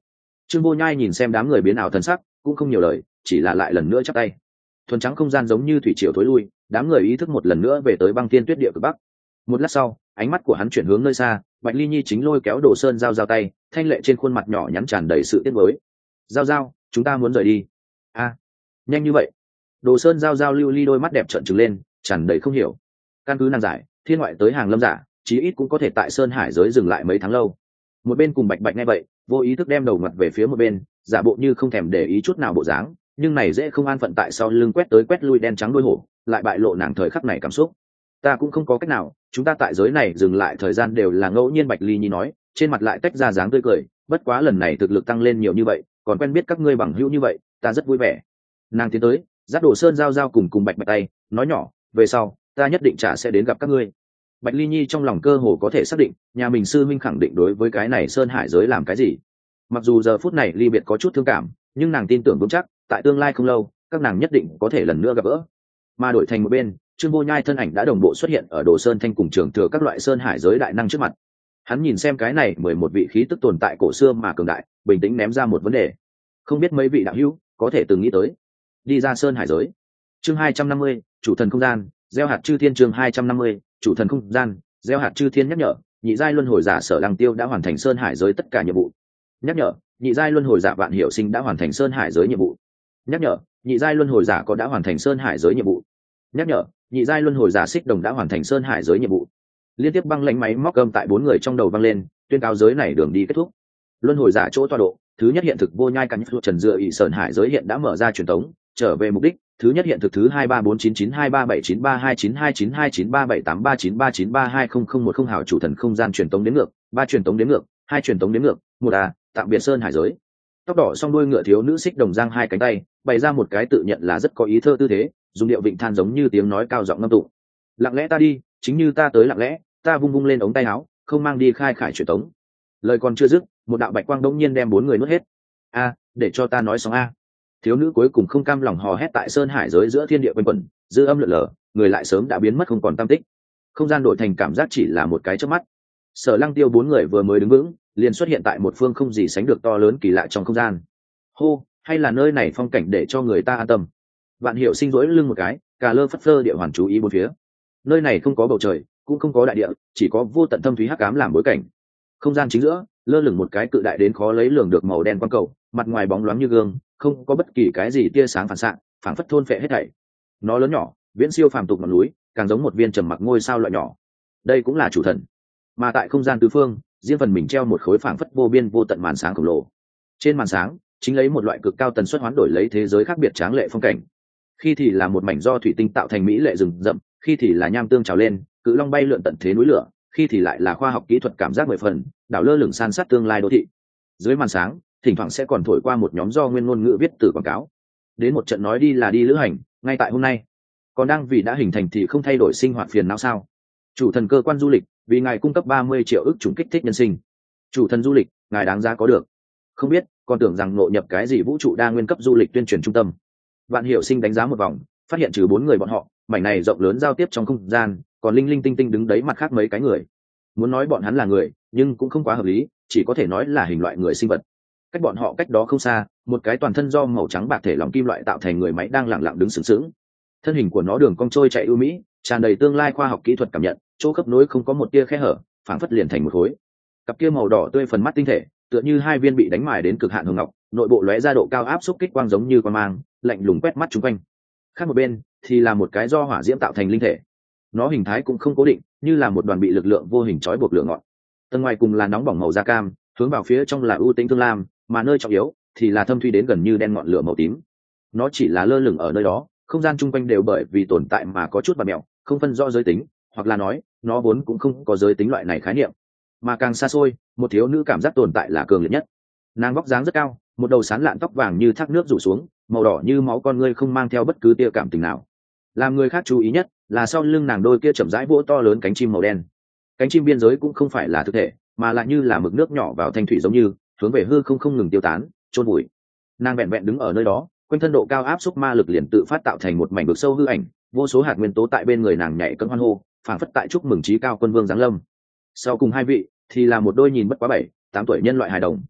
Trương Vô Nhai nhìn xem đám người biến ảo thần sắc, cũng không nhiều lời, chỉ là lại lần nữa chắp tay. Thuần trắng không gian giống như thủy triều thối lui, đám người ý thức một lần nữa về tới băng thiên tuyết địa cực bắc. Một lát sau, ánh mắt của hắn chuyển hướng nơi xa, Bạch Ly Nhi chính lôi kéo Đồ Sơn Giao Giao tay, thanh lệ trên khuôn mặt nhỏ nhắn tràn đầy sự tiếc nuối. Giao Giao, chúng ta muốn rời đi. A, nhanh như vậy? Đồ Sơn Giao Giao lưu ly đôi mắt đẹp trợn trừng lên, tràn đầy không hiểu. Căn cứ nàng giải, thiên ngoại tới hàng lâm giả, chí ít cũng có thể tại Sơn Hải giới dừng lại mấy tháng lâu. Một bên cùng Bạch Bạch nghe vậy, vô ý thức đem đầu mặt về phía một bên, giả bộ như không thèm để ý chút nào bộ dáng, nhưng này dễ không an phận tại sau lưng quét tới quét lui đen trắng đuôi hổ, lại bại lộ nàng thời khắc này cảm xúc. Ta cũng không có cách nào, chúng ta tại giới này dừng lại thời gian đều là ngẫu nhiên. Bạch Ly Nhi nói, trên mặt lại tách ra dáng tươi cười, bất quá lần này thực lực tăng lên nhiều như vậy, còn quen biết các ngươi bằng hữu như vậy, ta rất vui vẻ. Nàng tiến tới, dắt Đồ Sơn Giao Giao cùng cùng Bạch Bạch tay, nói nhỏ, về sau ta nhất định trả sẽ đến gặp các ngươi. Bạch Ly Nhi trong lòng cơ hồ có thể xác định, nhà mình sư minh khẳng định đối với cái này Sơn Hải giới làm cái gì. Mặc dù giờ phút này ly biệt có chút thương cảm, nhưng nàng tin tưởng vững chắc, tại tương lai không lâu, các nàng nhất định có thể lần nữa gặp gỡ. Mà đổi thành một bên, Trương Vô Nhai thân ảnh đã đồng bộ xuất hiện ở Đồ Sơn Thanh cùng trường thừa các loại Sơn Hải giới đại năng trước mặt. Hắn nhìn xem cái này mười một vị khí tức tồn tại cổ xưa mà cường đại, bình tĩnh ném ra một vấn đề. Không biết mấy vị đạo hữu có thể từng nghĩ tới đi ra Sơn Hải giới. Chương hai trăm năm mươi, chủ thần không gian, gieo hạt chư thiên. Chương hai trăm năm mươi, chủ thần không gian, gieo hạt chư thiên. Nhắc nhở, nhị giai luân hồi giả Sở Lăng Tiêu đã hoàn thành Sơn Hải giới tất cả nhiệm vụ. Nhắc nhở, nhị giai luân hồi giả Vạn Hiểu Sinh đã hoàn thành Sơn Hải giới nhiệm vụ. Nhắc nhở, nhị giai luân hồi giả có đã hoàn thành Sơn Hải giới nhiệm vụ. Nhắc nhở, nhị giai luân hồi giả Xích Đồng đã hoàn thành Sơn Hải giới nhiệm vụ. Liên tiếp băng lãnh máy móc gầm tại bốn người trong đầu vang lên, tuyên cáo giới này đường đi kết thúc. Luân hồi giả chỗ tọa độ, thứ nhất hiện thực Vô Nhai Cắn Trần dựa ỷ Sơn Hải giới hiện đã mở ra truyền tống, trở về mục đích. Thứ nhất hiện thực thứ hai ba bốn chín chín hai ba bảy chín ba hai chín hai chín hai chín ba bảy tám ba chín ba chín ba hai không không một không hào chủ thần không gian truyền tống đến ngược, ba truyền tống đến ngược, hai truyền tống đến ngược, một a, tạm biệt Sơn Hải giới. Tóc đỏ song đuôi ngựa thiếu nữ Xích Đồng giang hai cánh tay, bày ra một cái tự nhận là rất có ý thơ tư thế, dùng điệu vịnh than giống như tiếng nói cao giọng ngâm tụng. Lặng lẽ ta đi, chính như ta tới lặng lẽ, ta vung vung lên ống tay áo, không mang đi khai khải truyền tống. Lời còn chưa dứt, một đạo bạch quang đống nhiên đem bốn người nuốt hết. A, để cho ta nói xong a. Thiếu nữ cuối cùng không cam lòng hò hét tại Sơn Hải giới giữa thiên địa quanh quẩn, dư âm lượn lờ, người lại sớm đã biến mất không còn tăm tích. Không gian đổi thành cảm giác chỉ là một cái chớp mắt. Sở Lăng Tiêu bốn người vừa mới đứng vững, liền xuất hiện tại một phương không gì sánh được to lớn kỳ lạ trong không gian. Hô, hay là nơi này phong cảnh để cho người ta an tâm. Vạn Hiểu Sinh rỗi lưng một cái, cà lơ phất phơ địa hoàn chú ý bốn phía. Nơi này không có bầu trời, cũng không có đại địa, chỉ có vô tận thâm thúy hắc ám làm bối cảnh. Không gian chính giữa, lơ lửng một cái cự đại đến khó lấy lường được màu đen quang cầu, mặt ngoài bóng loáng như gương, không có bất kỳ cái gì tia sáng phản xạ, phảng phất thôn phệ hết thảy. Nó lớn nhỏ, viễn siêu phàm tục ngọn núi, càng giống một viên trầm mặc ngôi sao loại nhỏ. Đây cũng là chủ thần. Mà tại không gian tứ phương, riêng phần mình treo một khối phảng phất vô biên vô tận màn sáng khổng lồ. Trên màn sáng, chính lấy một loại cực cao tần suất hoán đổi lấy thế giới khác biệt tráng lệ phong cảnh. Khi thì là một mảnh do thủy tinh tạo thành mỹ lệ rừng rậm, khi thì là nham tương trào lên, cự long bay lượn tận thế núi lửa, khi thì lại là khoa học kỹ thuật cảm giác mười phần, đảo lơ lửng san sát tương lai đô thị. Dưới màn sáng, thỉnh thoảng sẽ còn thổi qua một nhóm do nguyên ngôn ngữ viết từ quảng cáo. Đến một trận nói đi là đi lữ hành, ngay tại hôm nay. Còn đang vì đã hình thành thì không thay đổi sinh hoạt phiền não sao? Chủ thần cơ quan du lịch, vì ngài cung cấp ba mươi triệu ức trùng kích thích nhân sinh. Chủ thần du lịch, ngài đáng giá có được. Không biết, còn tưởng rằng nội nhập cái gì vũ trụ đa nguyên cấp du lịch tuyên truyền trung tâm. Vạn Hiểu Sinh đánh giá một vòng, phát hiện trừ bốn người bọn họ, mảnh này rộng lớn giao tiếp trong không gian, còn linh linh tinh tinh đứng đấy mặt khác mấy cái người. Muốn nói bọn hắn là người, nhưng cũng không quá hợp lý, chỉ có thể nói là hình loại người sinh vật. Cách bọn họ cách đó không xa, một cái toàn thân do màu trắng bạc thể lỏng kim loại tạo thành người máy đang lẳng lặng đứng sướng sướng. Thân hình của nó đường cong trôi chạy ưu mỹ, tràn đầy tương lai khoa học kỹ thuật cảm nhận, chỗ khớp nối không có một tia khe hở, phảng phất liền thành một khối. Cặp kia màu đỏ tươi phần mắt tinh thể, tựa như hai viên bị đánh mài đến cực hạn hồng ngọc, nội bộ lóe ra độ cao áp xúc kích quang giống như quang mang, lạnh lùng quét mắt chúng quanh. Khác một bên thì là một cái do hỏa diễm tạo thành linh thể. Nó hình thái cũng không cố định, như là một đoàn bị lực lượng vô hình trói buộc lửa ngọn. Tầng ngoài cùng là nóng bỏng màu da cam, hướng vào phía trong là ưu tĩnh thương lam, mà nơi trọng yếu thì là thâm thuy đến gần như đen ngọn lửa màu tím. Nó chỉ là lơ lửng ở nơi đó, không gian chung quanh đều bởi vì tồn tại mà có chút bạt mèo, không phân rõ giới tính, hoặc là nói nó vốn cũng không có giới tính loại này khái niệm. Mà càng xa xôi, một thiếu nữ cảm giác tồn tại là cường liệt nhất. Nàng vóc dáng rất cao, một đầu sán lạn tóc vàng như thác nước rủ xuống, màu đỏ như máu con ngươi không mang theo bất cứ tia cảm tình nào. Làm người khác chú ý nhất là sau lưng nàng đôi kia chậm rãi vỗ to lớn cánh chim màu đen. Cánh chim biên giới cũng không phải là thực thể, mà lại như là mực nước nhỏ vào thanh thủy giống như hướng về hư không không ngừng tiêu tán, trôn bụi. Nàng vẹn vẹn đứng ở nơi đó, quanh thân độ cao áp xúc ma lực liền tự phát tạo thành một mảnh vực sâu hư ảnh, vô số hạt nguyên tố tại bên người nàng nhảy cẫng hoan hô, phảng phất tại chúc mừng chí cao quân vương giáng lâm. Sau cùng hai vị thì là một đôi nhìn bất quá bảy tám tuổi nhân loại hài đồng.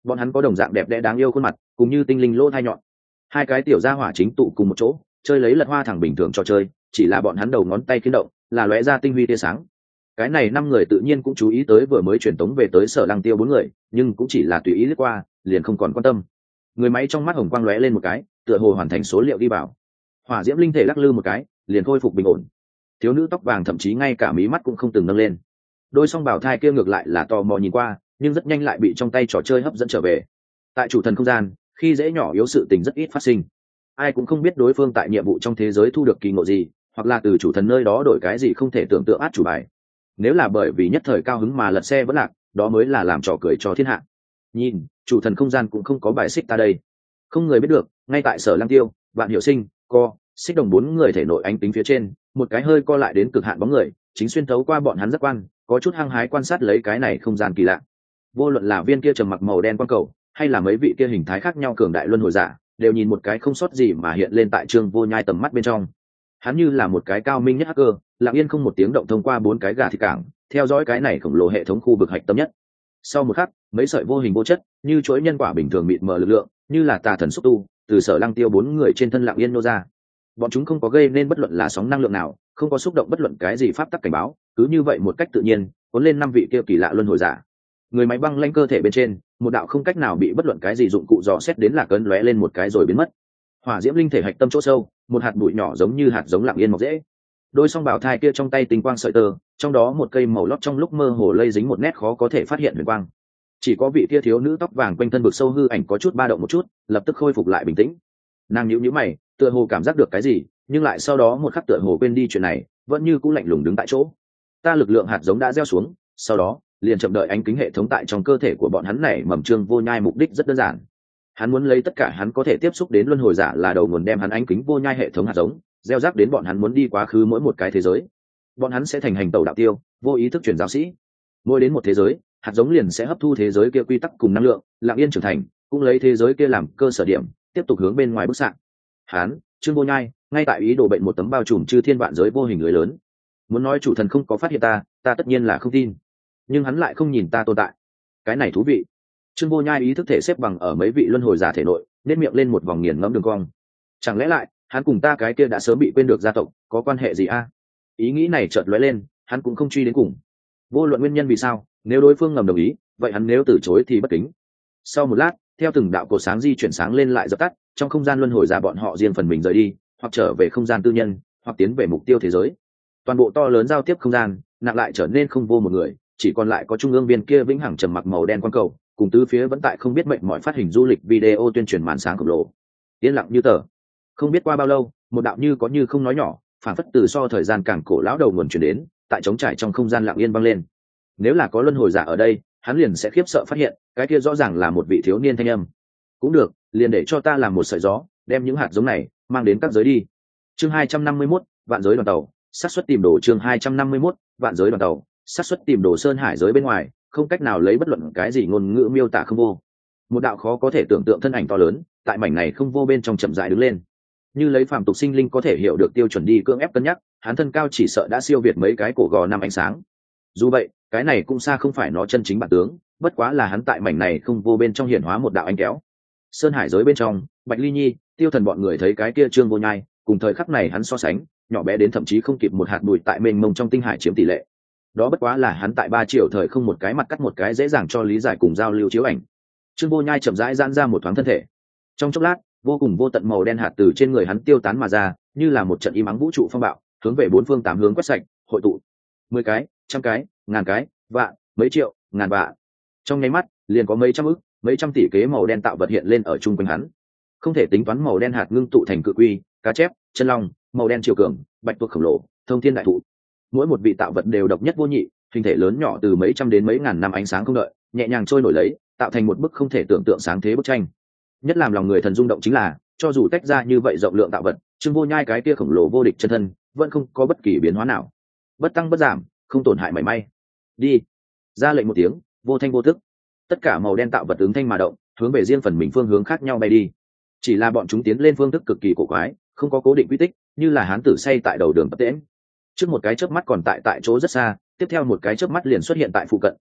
bọn hắn có đồng dạng đẹp đẽ đáng yêu khuôn mặt cùng như tinh linh lỗ thai nhọn. Hai cái tiểu gia hỏa chính tụ cùng một chỗ chơi lấy lật hoa thẳng bình thường trò chơi, chỉ là bọn hắn đầu ngón tay khiến động là lóe ra tinh huy tia sáng. Cái này năm người tự nhiên cũng chú ý tới vừa mới truyền tống về tới Sở Lăng Tiêu bốn người, nhưng cũng chỉ là tùy ý lướt qua, liền không còn quan tâm. Người máy trong mắt hồng quang lóe lên một cái, tựa hồ hoàn thành số liệu đi vào. Hỏa diễm linh thể lắc lư một cái, liền khôi phục bình ổn. Thiếu nữ tóc vàng thậm chí ngay cả mí mắt cũng không từng nâng lên. Đôi song bảo thai kia ngược lại là tò mò nhìn qua, nhưng rất nhanh lại bị trong tay trò chơi hấp dẫn trở về. Tại chủ thần không gian, khi dễ nhỏ yếu sự tình rất ít phát sinh. Ai cũng không biết đối phương tại nhiệm vụ trong thế giới thu được kỳ ngộ gì, hoặc là từ chủ thần nơi đó đổi cái gì không thể tưởng tượng át chủ bài. Nếu là bởi vì nhất thời cao hứng mà lật xe vẫn lạc, đó mới là làm trò cười cho thiên hạ. Nhìn, chủ thần không gian cũng không có bài xích ta đây. Không người biết được, ngay tại Sở Lăng Tiêu, Vạn Hiểu Sinh, Co, Xích Đồng bốn người thể nội ánh tính phía trên, một cái hơi co lại đến cực hạn bóng người, chính xuyên thấu qua bọn hắn giác quan, có chút hăng hái quan sát lấy cái này không gian kỳ lạ. Vô luận là viên kia trầm mặc màu đen quang cầu, hay là mấy vị kia hình thái khác nhau cường đại luân hồi giả, đều nhìn một cái không sót gì mà hiện lên tại Trương Vô Nhai tầm mắt bên trong. Hắn như là một cái cao minh nhất hacker, lặng yên không một tiếng động thông qua bốn cái gà thịt cảng, theo dõi cái này khổng lồ hệ thống khu vực hạch tâm nhất. Sau một khắc, mấy sợi vô hình vô chất, như chuỗi nhân quả bình thường mịt mờ lực lượng, như là tà thần xúc tu, từ Sở Lăng Tiêu bốn người trên thân lặng yên nô ra. Bọn chúng không có gây nên bất luận là sóng năng lượng nào, không có xúc động bất luận cái gì pháp tắc cảnh báo, cứ như vậy một cách tự nhiên, cuốn lên năm vị kia kỳ lạ luân hồi giả. Người máy băng lanh cơ thể bên trên, một đạo không cách nào bị bất luận cái gì dụng cụ dò xét đến là cấn lóe lên một cái rồi biến mất. Hỏa diễm linh thể hạch tâm chỗ sâu, một hạt bụi nhỏ giống như hạt giống lặng yên mọc rễ. Đôi song bảo thai kia trong tay tinh quang sợi tơ, trong đó một cây màu lót trong lúc mơ hồ lây dính một nét khó có thể phát hiện huyền quang. Chỉ có vị kia thiếu nữ tóc vàng quanh thân vực sâu hư ảnh có chút ba động một chút, lập tức khôi phục lại bình tĩnh. Nàng nhíu nhíu mày, tựa hồ cảm giác được cái gì, nhưng lại sau đó một khắc tựa hồ quên đi chuyện này, vẫn như cũ lạnh lùng đứng tại chỗ. Ta lực lượng hạt giống đã gieo xuống, sau đó liền chậm đợi ánh kính hệ thống tại trong cơ thể của bọn hắn này mầm Trương Vô Nhai mục đích rất đơn giản. Hắn muốn lấy tất cả hắn có thể tiếp xúc đến luân hồi giả là đầu nguồn đem hắn ánh kính vô nhai hệ thống hạt giống gieo rắc đến bọn hắn muốn đi quá khứ mỗi một cái thế giới. Bọn hắn sẽ thành hành tẩu đạo tiêu, vô ý thức truyền giáo sĩ. Mỗi đến một thế giới, hạt giống liền sẽ hấp thu thế giới kia quy tắc cùng năng lượng, lặng yên trưởng thành, cũng lấy thế giới kia làm cơ sở điểm, tiếp tục hướng bên ngoài bức xạ. Hắn, Trương Vô Nhai, ngay tại ý đồ bệnh một tấm bao trùm chư thiên vạn giới vô hình lưới lớn. Muốn nói chủ thần không có phát hiện ta, ta tất nhiên là không tin. Nhưng hắn lại không nhìn ta tồn tại. Cái này thú vị. Trương Vô Nhai ý thức thể xếp bằng ở mấy vị luân hồi giả thể nội, nét miệng lên một vòng nghiền ngẫm đường cong. Chẳng lẽ lại, hắn cùng ta cái kia đã sớm bị quên được gia tộc, có quan hệ gì a? Ý nghĩ này chợt lóe lên, hắn cũng không truy đến cùng. Vô luận nguyên nhân vì sao, nếu đối phương ngầm đồng ý, vậy hắn nếu từ chối thì bất kính. Sau một lát, theo từng đạo cột sáng di chuyển sáng lên lại dập tắt, trong không gian luân hồi giả bọn họ riêng phần mình rời đi, hoặc trở về không gian tư nhân, hoặc tiến về mục tiêu thế giới. Toàn bộ to lớn giao tiếp không gian, nặng lại trở nên không vô một người, chỉ còn lại có trung ương viên kia vĩnh hằng trầm mặc màu đen quang cầu, cùng tứ phía vẫn tại không biết mệnh mọi phát hình du lịch video tuyên truyền màn sáng khổng lồ. Yên lặng như tờ. Không biết qua bao lâu, một đạo như có như không nói nhỏ, phản phất từ so thời gian càng cổ lão đầu nguồn truyền đến, tại trống trải trong không gian lặng yên vang lên. Nếu là có luân hồi giả ở đây, hắn liền sẽ khiếp sợ phát hiện, cái kia rõ ràng là một vị thiếu niên thanh âm. Cũng được, liền để cho ta làm một sợi gió, đem những hạt giống này mang đến các giới đi. Chương hai trăm năm mươi mốt, vạn giới đoàn tàu, xác suất tìm đồ chương hai trăm năm mươi mốt, vạn giới đoàn tàu, xác suất tìm đồ sơn hải giới bên ngoài, không cách nào lấy bất luận cái gì ngôn ngữ miêu tả không vô. Một đạo khó có thể tưởng tượng thân ảnh to lớn, tại mảnh này không vô bên trong chậm rãi đứng lên. Như lấy phàm tục sinh linh có thể hiểu được tiêu chuẩn đi cưỡng ép cân nhắc, hắn thân cao chỉ sợ đã siêu việt mấy cái cổ gò năm ánh sáng. Dù vậy, cái này cũng xa không phải nó chân chính bản tướng, bất quá là hắn tại mảnh này không vô bên trong hiển hóa một đạo ánh kéo. Sơn hải giới bên trong, Bạch Ly Nhi, Tiêu Thần bọn người thấy cái kia Trương Vô Nhai, cùng thời khắc này hắn so sánh, nhỏ bé đến thậm chí không kịp một hạt bụi tại mênh mông trong tinh hải chiếm tỷ lệ. Đó bất quá là hắn tại ba triệu thời không một cái mặt cắt một cái dễ dàng cho lý giải cùng giao lưu chiếu ảnh. Trương Vô Nhai chậm rãi giãn ra một thoáng thân thể. Trong chốc lát, vô cùng vô tận màu đen hạt từ trên người hắn tiêu tán mà ra, như là một trận im ắng vũ trụ phong bạo, hướng về bốn phương tám hướng quét sạch, hội tụ. Mười cái, trăm cái, ngàn cái, vạn, mấy triệu, ngàn vạn. Trong nháy mắt, liền có mấy trăm ức, mấy trăm tỷ kế màu đen tạo vật hiện lên ở trung quanh hắn. Không thể tính toán màu đen hạt ngưng tụ thành cự quy, cá chép, chân long, màu đen triều cường, bạch tuộc khổng lồ, thông thiên đại thụ. Mỗi một vị tạo vật đều độc nhất vô nhị, hình thể lớn nhỏ từ mấy trăm đến mấy ngàn năm ánh sáng không đợi, nhẹ nhàng trôi nổi lấy, tạo thành một bức không thể tưởng tượng sáng thế bức tranh. Nhất làm lòng người thần rung động chính là, cho dù tách ra như vậy rộng lượng tạo vật, Trương Vô Nhai cái kia khổng lồ vô địch chân thân, vẫn không có bất kỳ biến hóa nào, bất tăng bất giảm, không tổn hại mảy may. Đi, ra lệnh một tiếng, vô thanh vô tức, tất cả màu đen tạo vật ứng thanh mà động, hướng về riêng phần mình phương hướng khác nhau bay đi. Chỉ là bọn chúng tiến lên phương thức cực kỳ cổ quái, không có cố định quy tích, như là hán tử say tại đầu đường tập tễnh. Trước một cái chớp mắt còn tại tại chỗ rất xa, tiếp theo một cái chớp mắt liền xuất hiện tại phụ cận,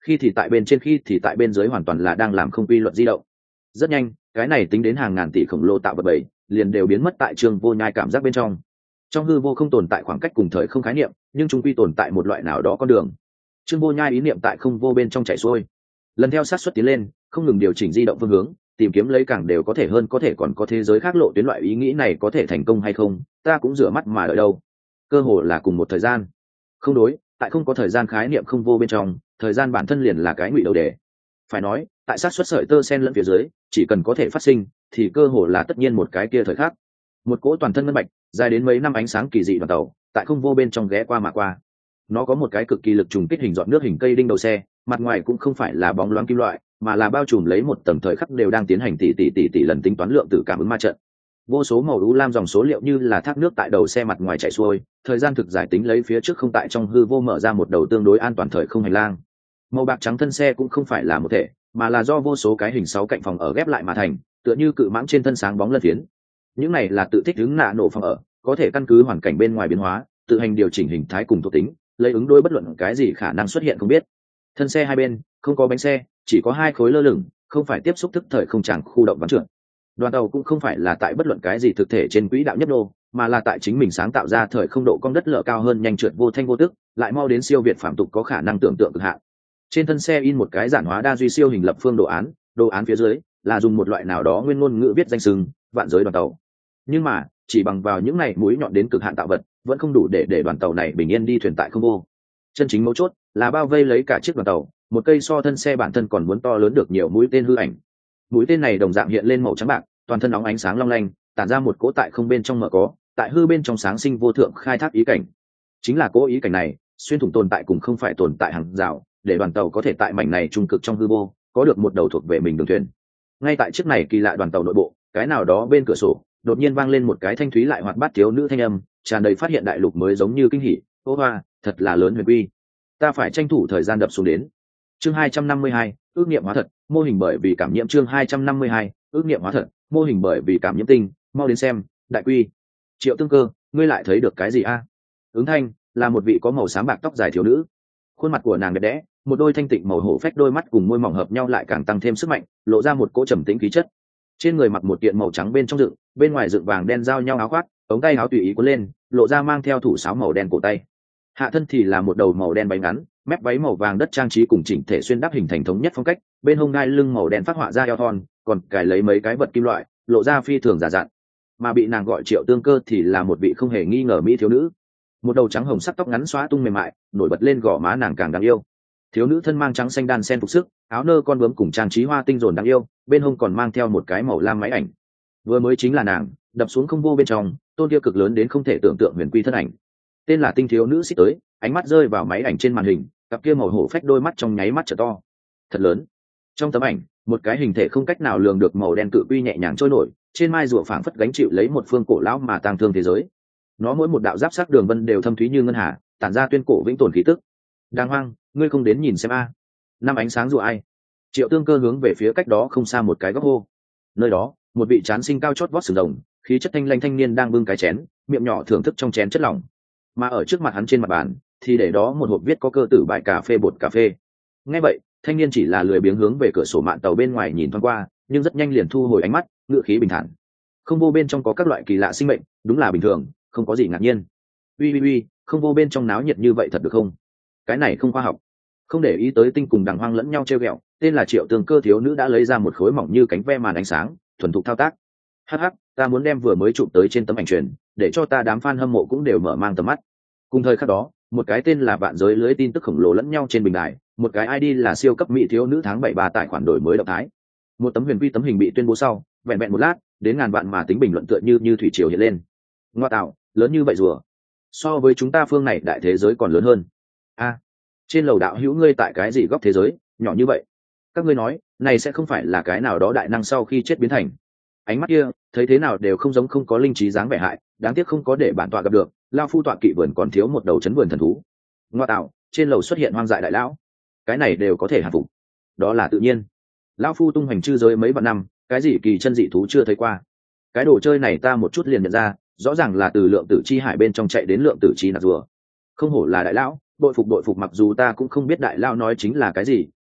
khi thì tại bên trên khi thì tại bên dưới, hoàn toàn là đang làm không quy luật di động. Rất nhanh, cái này tính đến hàng ngàn tỷ khổng lồ tạo vật bảy liền đều biến mất tại Trương Vô Nhai cảm giác bên trong. Trong hư vô không tồn tại khoảng cách cùng thời không khái niệm, nhưng chung quy tồn tại một loại nào đó con đường. Trương Vô Nhai ý niệm tại không vô bên trong chảy xuôi, lần theo sát suất tiến lên, không ngừng điều chỉnh di động phương hướng, tìm kiếm lấy càng đều có thể hơn, có thể còn có thế giới khác lộ tuyến. Loại ý nghĩ này có thể thành công hay không, ta cũng rửa mắt mà đợi đâu. Cơ hồ là cùng một thời gian. Không đối, tại không có thời gian khái niệm không vô bên trong, thời gian bản thân liền là cái ngụy đầu đề. Phải nói, tại sát suất sợi tơ sen lẫn phía dưới, chỉ cần có thể phát sinh, thì cơ hồ là tất nhiên một cái kia thời khắc. Một cỗ toàn thân ngân bạch, dài đến mấy năm ánh sáng kỳ dị đoàn tàu, tại không vô bên trong ghé qua mà qua. Nó có một cái cực kỳ lực trùng kích hình giọt nước hình cây đinh đầu xe, mặt ngoài cũng không phải là bóng loáng kim loại, mà là bao trùm lấy một tầng thời khắc đều đang tiến hành tỷ tỷ tỷ tỷ lần tính toán lượng tử cảm ứng ma trận. Vô số màu u lam dòng số liệu như là thác nước tại đầu xe mặt ngoài chảy xuôi, thời gian thực giải tính lấy phía trước không tại trong hư vô mở ra một đầu tương đối an toàn thời không hành lang. Màu bạc trắng thân xe cũng không phải là một thể, mà là do vô số cái hình sáu cạnh phòng ở ghép lại mà thành, tựa như cự mãng trên thân sáng bóng lân phiến. Những này là tự thích ứng nạ nổ phòng ở, có thể căn cứ hoàn cảnh bên ngoài biến hóa, tự hành điều chỉnh hình thái cùng thuộc tính, lấy ứng đối bất luận cái gì khả năng xuất hiện không biết. Thân xe hai bên không có bánh xe, chỉ có hai khối lơ lửng, không phải tiếp xúc thức thời không chẳng khu động vắng trượt. Đoàn tàu cũng không phải là tại bất luận cái gì thực thể trên quỹ đạo nhất đô, mà là tại chính mình sáng tạo ra thời không độ cong đất lở cao hơn, nhanh trượt vô thanh vô tức, lại mau đến siêu việt phạm tục có khả năng tưởng tượng cực hạn. Trên thân xe in một cái giản hóa đa duy siêu hình lập phương đồ án, đồ án phía dưới là dùng một loại nào đó nguyên ngôn ngữ viết danh sừng vạn giới đoàn tàu. Nhưng mà chỉ bằng vào những này mũi nhọn đến cực hạn tạo vật vẫn không đủ để để đoàn tàu này bình yên đi thuyền tại không vô. Chân chính mấu chốt là bao vây lấy cả chiếc đoàn tàu, một cây so thân xe bản thân còn muốn to lớn được nhiều mũi tên hư ảnh. Mũi tên này đồng dạng hiện lên màu trắng bạc, toàn thân nóng ánh sáng long lanh, tản ra một cỗ tại không bên trong mở có, tại hư bên trong sáng sinh vô thượng khai thác ý cảnh. Chính là cỗ ý cảnh này xuyên thủng tồn tại cùng không phải tồn tại hàng rào, để đoàn tàu có thể tại mảnh này trung cực trong hư vô có được một đầu thuộc về mình đường thuyền. Ngay tại chiếc này kỳ lạ đoàn tàu nội bộ, cái nào đó bên cửa sổ đột nhiên vang lên một cái thanh thúy lại hoạt bát thiếu nữ thanh âm, tràn đầy phát hiện đại lục mới giống như kinh hỉ. Ô hoa, thật là lớn huyền quy, ta phải tranh thủ thời gian đập xuống đến. Chương hai trăm năm mươi hai, ước nghiệm hóa thật, mô hình bởi vì cảm nhiễm. Chương hai trăm năm mươi hai, ước nghiệm hóa thật, mô hình bởi vì cảm nhiễm tinh, mau đến xem, đại quy. Triệu Tương Cơ, ngươi lại thấy được cái gì a? Ứng thanh là một vị có màu xám bạc tóc dài thiếu nữ, khuôn mặt của nàng đẹp đẽ, một đôi thanh tịnh màu hổ phách đôi mắt cùng môi mỏng hợp nhau lại càng tăng thêm sức mạnh, lộ ra một cỗ trầm tĩnh khí chất. Trên người mặc một kiện màu trắng bên trong dựng, bên ngoài dựng vàng đen giao nhau áo khoác, ống tay áo tùy ý cuốn lên, lộ ra mang theo thủ sáo màu đen cổ tay. Hạ thân thì là một đầu màu đen váy ngắn, mép váy màu vàng đất trang trí cùng chỉnh thể xuyên đắp hình thành thống nhất phong cách, bên hông đai lưng màu đen phát họa ra eo thon, còn cài lấy mấy cái vật kim loại, lộ ra phi thường giả dặn. Mà bị nàng gọi Triệu Tương Cơ thì là một vị không hề nghi ngờ mỹ thiếu nữ, một đầu trắng hồng sắc tóc ngắn xóa tung mềm mại, nổi bật lên gò má nàng càng đáng yêu. Thiếu nữ thân mang trắng xanh đan sen phục sức, áo nơ con bướm cùng trang trí hoa tinh dồn đáng yêu, bên hông còn mang theo một cái màu lam máy ảnh. Vừa mới chính là nàng đập xuống không vô bên trong, tôn kia cực lớn đến không thể tưởng tượng huyền quy thân ảnh. Tên là Tinh thiếu nữ xích tới, ánh mắt rơi vào máy ảnh trên màn hình, cặp kia màu hổ phách đôi mắt trong nháy mắt trở to, thật lớn. Trong tấm ảnh, một cái hình thể không cách nào lường được màu đen cự quy nhẹ nhàng trôi nổi, trên mai rùa phảng phất gánh chịu lấy một phương cổ lão mà tang thương thế giới. Nó mỗi một đạo giáp sắc đường vân đều thâm thúy như ngân hà, tản ra tuyên cổ vĩnh tồn khí tức. Đàng hoang, ngươi không đến nhìn xem a? Năm ánh sáng rùa ai? Triệu Tương Cơ hướng về phía cách đó không xa một cái góc hô. Nơi đó, một vị trán sinh cao chót vót sừng rồng, khí chất thanh lanh thanh niên đang bưng cái chén, miệng nhỏ thưởng thức trong chén chất lỏng. Mà ở trước mặt hắn trên mặt bàn thì để đó một hộp viết có cơ tử bại cà phê bột cà phê. Nghe vậy, thanh niên chỉ là lười biếng hướng về cửa sổ mạn tàu bên ngoài nhìn thoáng qua, nhưng rất nhanh liền thu hồi ánh mắt, ngựa khí bình thản. Không vô bên trong có các loại kỳ lạ sinh mệnh, đúng là bình thường, không có gì ngạc nhiên. Uy uy uy, không vô bên trong náo nhiệt như vậy thật được không? Cái này không khoa học. Không để ý tới Tinh cùng Đằng Hoang lẫn nhau trêu ghẹo, tên là Triệu Tương Cơ thiếu nữ đã lấy ra một khối mỏng như cánh ve màn ánh sáng, thuần thục thao tác. Hắc hắc, ta muốn đem vừa mới chụp tới trên tấm ảnh truyền, để cho ta đám fan hâm mộ cũng đều mở mang tầm mắt. Cùng thời khắc đó, một cái tên là Vạn Giới lưới tin tức khổng lồ lẫn nhau trên bình đài, một cái i đê là siêu cấp mỹ thiếu nữ tháng bảy ba tài khoản đổi mới động thái. Một tấm huyền quy tấm hình bị tuyên bố sau, vẹn vẹn một lát, đến ngàn vạn mà tính bình luận tựa như như thủy triều hiện lên. Ngoa tạo, lớn như vậy rùa, so với chúng ta phương này đại thế giới còn lớn hơn. A, trên lầu đạo hữu ngươi tại cái gì góc thế giới nhỏ như vậy? Các ngươi nói, này sẽ không phải là cái nào đó đại năng sau khi chết biến thành? Ánh mắt kia, thấy thế nào đều không giống không có linh trí dáng vẻ hại, đáng tiếc không có để bản tọa gặp được, lao phu tọa kỵ vườn còn thiếu một đầu chấn vườn thần thú. Ngoa tạo, trên lầu xuất hiện hoang dại đại lão, cái này đều có thể hạ phục, đó là tự nhiên. Lão phu tung hoành chư giới mấy vạn năm, cái gì kỳ chân dị thú chưa thấy qua. Cái đồ chơi này ta một chút liền nhận ra, rõ ràng là từ lượng tử chi hải bên trong chạy đến lượng tử chi nạp rùa. Không hổ là đại lão, đội phục đội phục, mặc dù ta cũng không biết đại lão nói chính là cái gì,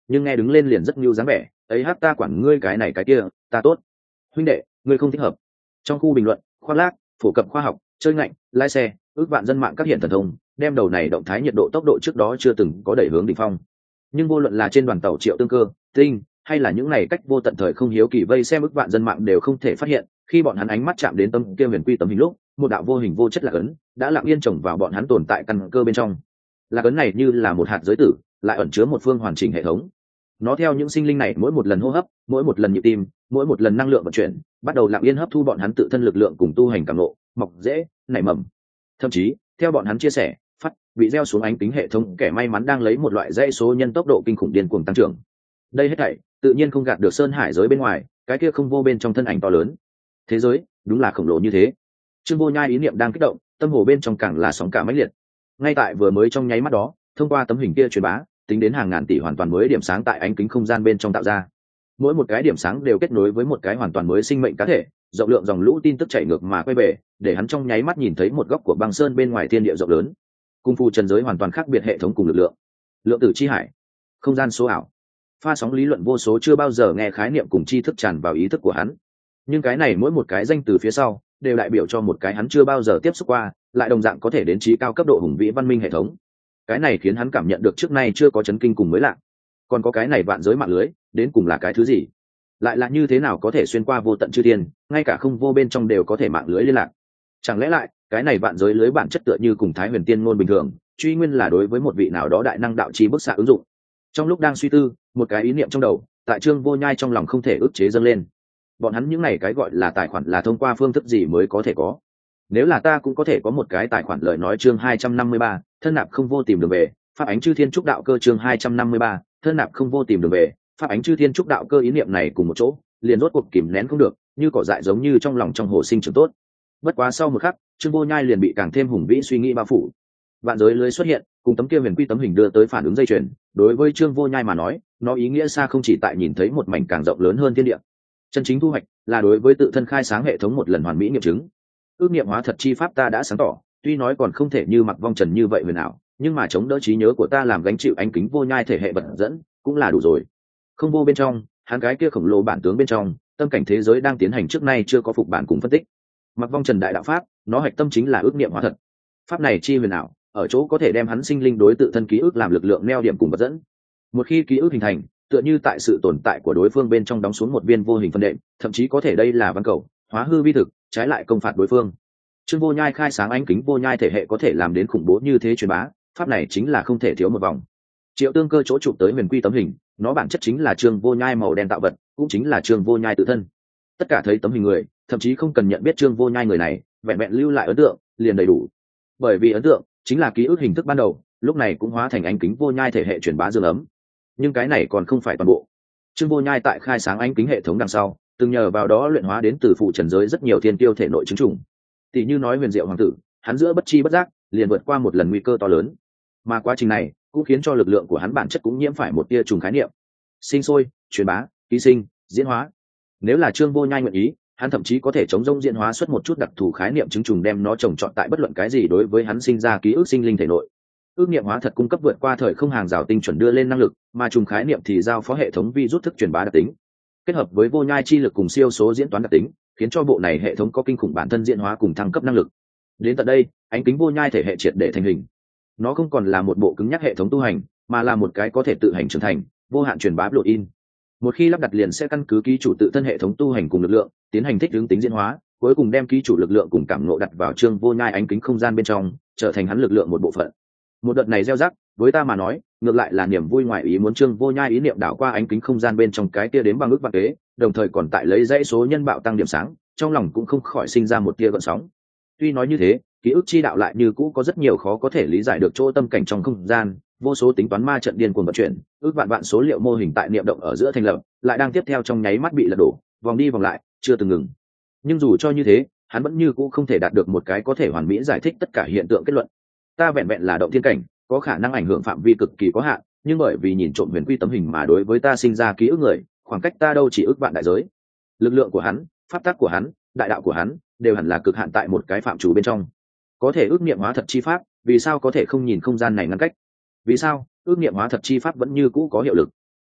nhưng nghe đứng lên liền rất nhu dáng vẻ, ấy hát ta quản ngươi cái này cái kia, ta tốt. Huynh đệ, ngươi không thích hợp. Trong khu bình luận, khoác lác, phổ cập khoa học, chơi ngạnh, lái xe, ước vạn dân mạng các hiện thần thông, đem đầu này động thái nhiệt độ tốc độ trước đó chưa từng có đẩy hướng đỉnh phong. Nhưng vô luận là trên đoàn tàu Triệu Tương Cơ, Tinh, hay là những này cách vô tận thời không hiếu kỳ vây xem ước vạn dân mạng đều không thể phát hiện, khi bọn hắn ánh mắt chạm đến tấm kia huyền quy tấm hình lúc, một đạo vô hình vô chất lạc ấn đã lặng yên trồng vào bọn hắn tồn tại căn cơ bên trong. Lạc ấn này như là một hạt giới tử, lại ẩn chứa một phương hoàn chỉnh hệ thống. Nó theo những sinh linh này mỗi một lần hô hấp, mỗi một lần nhịp tim, mỗi một lần năng lượng vận chuyển, bắt đầu lặng yên hấp thu bọn hắn tự thân lực lượng cùng tu hành cảm ngộ, mọc rễ, nảy mầm. Thậm chí, theo bọn hắn chia sẻ, phát bị gieo xuống ánh kính hệ thống kẻ may mắn đang lấy một loại dãy số nhân tốc độ kinh khủng điên cuồng tăng trưởng. Đây hết thảy tự nhiên không gạt được sơn hải giới bên ngoài, cái kia không vô bên trong thân ảnh to lớn. Thế giới đúng là khổng lồ như thế. Trương Vô Nhai ý niệm đang kích động, tâm hồ bên trong càng là sóng cả mãnh liệt. Ngay tại vừa mới trong nháy mắt đó, thông qua tấm hình kia truyền bá, tính đến hàng ngàn tỷ hoàn toàn mới điểm sáng tại ánh kính không gian bên trong tạo ra. Mỗi một cái điểm sáng đều kết nối với một cái hoàn toàn mới sinh mệnh cá thể, rộng lượng dòng lũ tin tức chảy ngược mà quay về, để hắn trong nháy mắt nhìn thấy một góc của băng sơn bên ngoài thiên địa rộng lớn. Cung phu trần giới hoàn toàn khác biệt hệ thống cùng lực lượng. Lượng tử chi hải, không gian số ảo, pha sóng lý luận vô số chưa bao giờ nghe khái niệm cùng tri thức tràn vào ý thức của hắn. Nhưng cái này mỗi một cái danh từ phía sau đều đại biểu cho một cái hắn chưa bao giờ tiếp xúc qua, lại đồng dạng có thể đến trí cao cấp độ hùng vĩ văn minh hệ thống. Cái này khiến hắn cảm nhận được trước nay chưa có chấn kinh cùng mới lạ. Còn có cái này vạn giới mạng lưới, đến cùng là cái thứ gì? Lại là như thế nào có thể xuyên qua vô tận chư thiên, ngay cả không vô bên trong đều có thể mạng lưới liên lạc? Chẳng lẽ lại, cái này vạn giới lưới bản chất tựa như cùng Thái Huyền Tiên ngôn bình thường, truy nguyên là đối với một vị nào đó đại năng đạo chi bức xạ ứng dụng? Trong lúc đang suy tư, một cái ý niệm trong đầu, tại Trương Vô Nhai trong lòng không thể ức chế dâng lên. Bọn hắn những này cái gọi là tài khoản là thông qua phương thức gì mới có thể có? Nếu là ta cũng có thể có một cái tài khoản lời nói chương hai trăm năm mươi ba, thân nạp không vô tìm đường về, pháp ánh chư thiên trúc đạo cơ chương hai trăm năm mươi ba, thân nạp không vô tìm đường về, pháp ánh chư thiên trúc đạo cơ ý niệm này cùng một chỗ, liền rốt cuộc kìm nén không được, như cỏ dại giống như trong lòng trong hồ sinh trưởng tốt. Bất quá sau một khắc, Trương Vô Nhai liền bị càng thêm hùng vĩ suy nghĩ bao phủ. Vạn giới lưới xuất hiện, cùng tấm kia huyền quy tấm hình đưa tới phản ứng dây chuyền, đối với Trương Vô Nhai mà nói, nó ý nghĩa xa không chỉ tại nhìn thấy một mảnh càng rộng lớn hơn thiên địa. Chân chính thu hoạch là đối với tự thân khai sáng hệ thống một lần hoàn mỹ nghiệm chứng. Ước nghiệm hóa thật chi pháp ta đã sáng tỏ, tuy nói còn không thể như Mặc Vong Trần như vậy huyền ảo, nhưng mà chống đỡ trí nhớ của ta làm gánh chịu ánh kính vô nhai thể hệ vật dẫn cũng là đủ rồi. Không vô bên trong, hắn cái kia khổng lồ bản tướng bên trong, tâm cảnh thế giới đang tiến hành trước nay chưa có phục bản cùng phân tích. Mặc Vong Trần đại đạo pháp, nó hạch tâm chính là ước nghiệm hóa thật. Pháp này chi huyền ảo, ở chỗ có thể đem hắn sinh linh đối tự thân ký ức làm lực lượng neo điểm cùng vật dẫn. Một khi ký ức hình thành, tựa như tại sự tồn tại của đối phương bên trong đóng xuống một viên vô hình phân đệm, thậm chí có thể đây là văn cầu, hóa hư vi thực, trái lại công phạt đối phương. Trương Vô Nhai khai sáng ánh kính vô nhai thể hệ có thể làm đến khủng bố như thế truyền bá, pháp này chính là không thể thiếu một vòng. Triệu Tương Cơ chỗ chụp tới huyền quy tấm hình, nó bản chất chính là Trương Vô Nhai màu đen tạo vật, cũng chính là Trương Vô Nhai tự thân. Tất cả thấy tấm hình người, thậm chí không cần nhận biết Trương Vô Nhai người này, vẹn vẹn lưu lại ấn tượng, liền đầy đủ. Bởi vì ấn tượng chính là ký ức hình thức ban đầu, lúc này cũng hóa thành ánh kính vô nhai thể hệ truyền bá dương ấm. Nhưng cái này còn không phải toàn bộ. Trương Vô Nhai tại khai sáng ánh kính hệ thống đằng sau, từng nhờ vào đó luyện hóa đến từ phụ trần giới rất nhiều thiên tiêu thể nội chứng trùng. Tỷ như nói Huyền Diệu hoàng tử, hắn giữa bất chi bất giác liền vượt qua một lần nguy cơ to lớn. Mà quá trình này cũng khiến cho lực lượng của hắn bản chất cũng nhiễm phải một tia trùng khái niệm. Sinh sôi, truyền bá, ký sinh, diễn hóa. Nếu là Trương Vô Nhai nguyện ý, hắn thậm chí có thể chống rông diễn hóa xuất một chút đặc thù khái niệm chứng trùng đem nó trồng trọt tại bất luận cái gì đối với hắn sinh ra ký ức sinh linh thể nội. Ước niệm hóa thật cung cấp vượt qua thời không hàng rào tinh chuẩn đưa lên năng lực, mà trùng khái niệm thì giao phó hệ thống vi rút thức truyền bá đặc tính. Kết hợp với vô nhai chi lực cùng siêu số diễn toán đặc tính, khiến cho bộ này hệ thống có kinh khủng bản thân diễn hóa cùng thăng cấp năng lực. Đến tận đây, ánh kính vô nhai thể hệ triệt để thành hình. Nó không còn là một bộ cứng nhắc hệ thống tu hành, mà là một cái có thể tự hành trưởng thành, vô hạn truyền bá lộ in. Một khi lắp đặt liền sẽ căn cứ ký chủ tự thân hệ thống tu hành cùng lực lượng, tiến hành thích ứng tính diễn hóa, cuối cùng đem ký chủ lực lượng cùng cảm ngộ đặt vào Trương Vô Nhai ánh kính không gian bên trong, trở thành hắn lực lượng một bộ phận. Một đợt này gieo rắc, với ta mà nói, ngược lại là niềm vui ngoài ý muốn. Trương Vô Nhai ý niệm đảo qua ánh kính không gian bên trong cái tia đếm bằng ước vạn kế, đồng thời còn tại lấy dãy số nhân bạo tăng điểm sáng, trong lòng cũng không khỏi sinh ra một tia gợn sóng. Tuy nói như thế, ký ức chi đạo lại như cũ có rất nhiều khó có thể lý giải được chỗ tâm cảnh trong không gian, vô số tính toán ma trận điên cuồng vận chuyển, ước vạn vạn số liệu mô hình tại niệm động ở giữa thành lập, lại đang tiếp theo trong nháy mắt bị lật đổ, vòng đi vòng lại, chưa từng ngừng. Nhưng dù cho như thế, hắn vẫn như cũ không thể đạt được một cái có thể hoàn mỹ giải thích tất cả hiện tượng kết luận. Ta vẹn vẹn là động thiên cảnh, có khả năng ảnh hưởng phạm vi cực kỳ có hạn, nhưng bởi vì nhìn trộm huyền quy tấm hình mà đối với ta sinh ra ký ức người, khoảng cách ta đâu chỉ ước vạn đại giới. Lực lượng của hắn, pháp tắc của hắn, đại đạo của hắn, đều hẳn là cực hạn tại một cái phạm chủ bên trong. Có thể ước niệm hóa thật chi pháp, vì sao có thể không nhìn không gian này ngăn cách? Vì sao ước niệm hóa thật chi pháp vẫn như cũ có hiệu lực?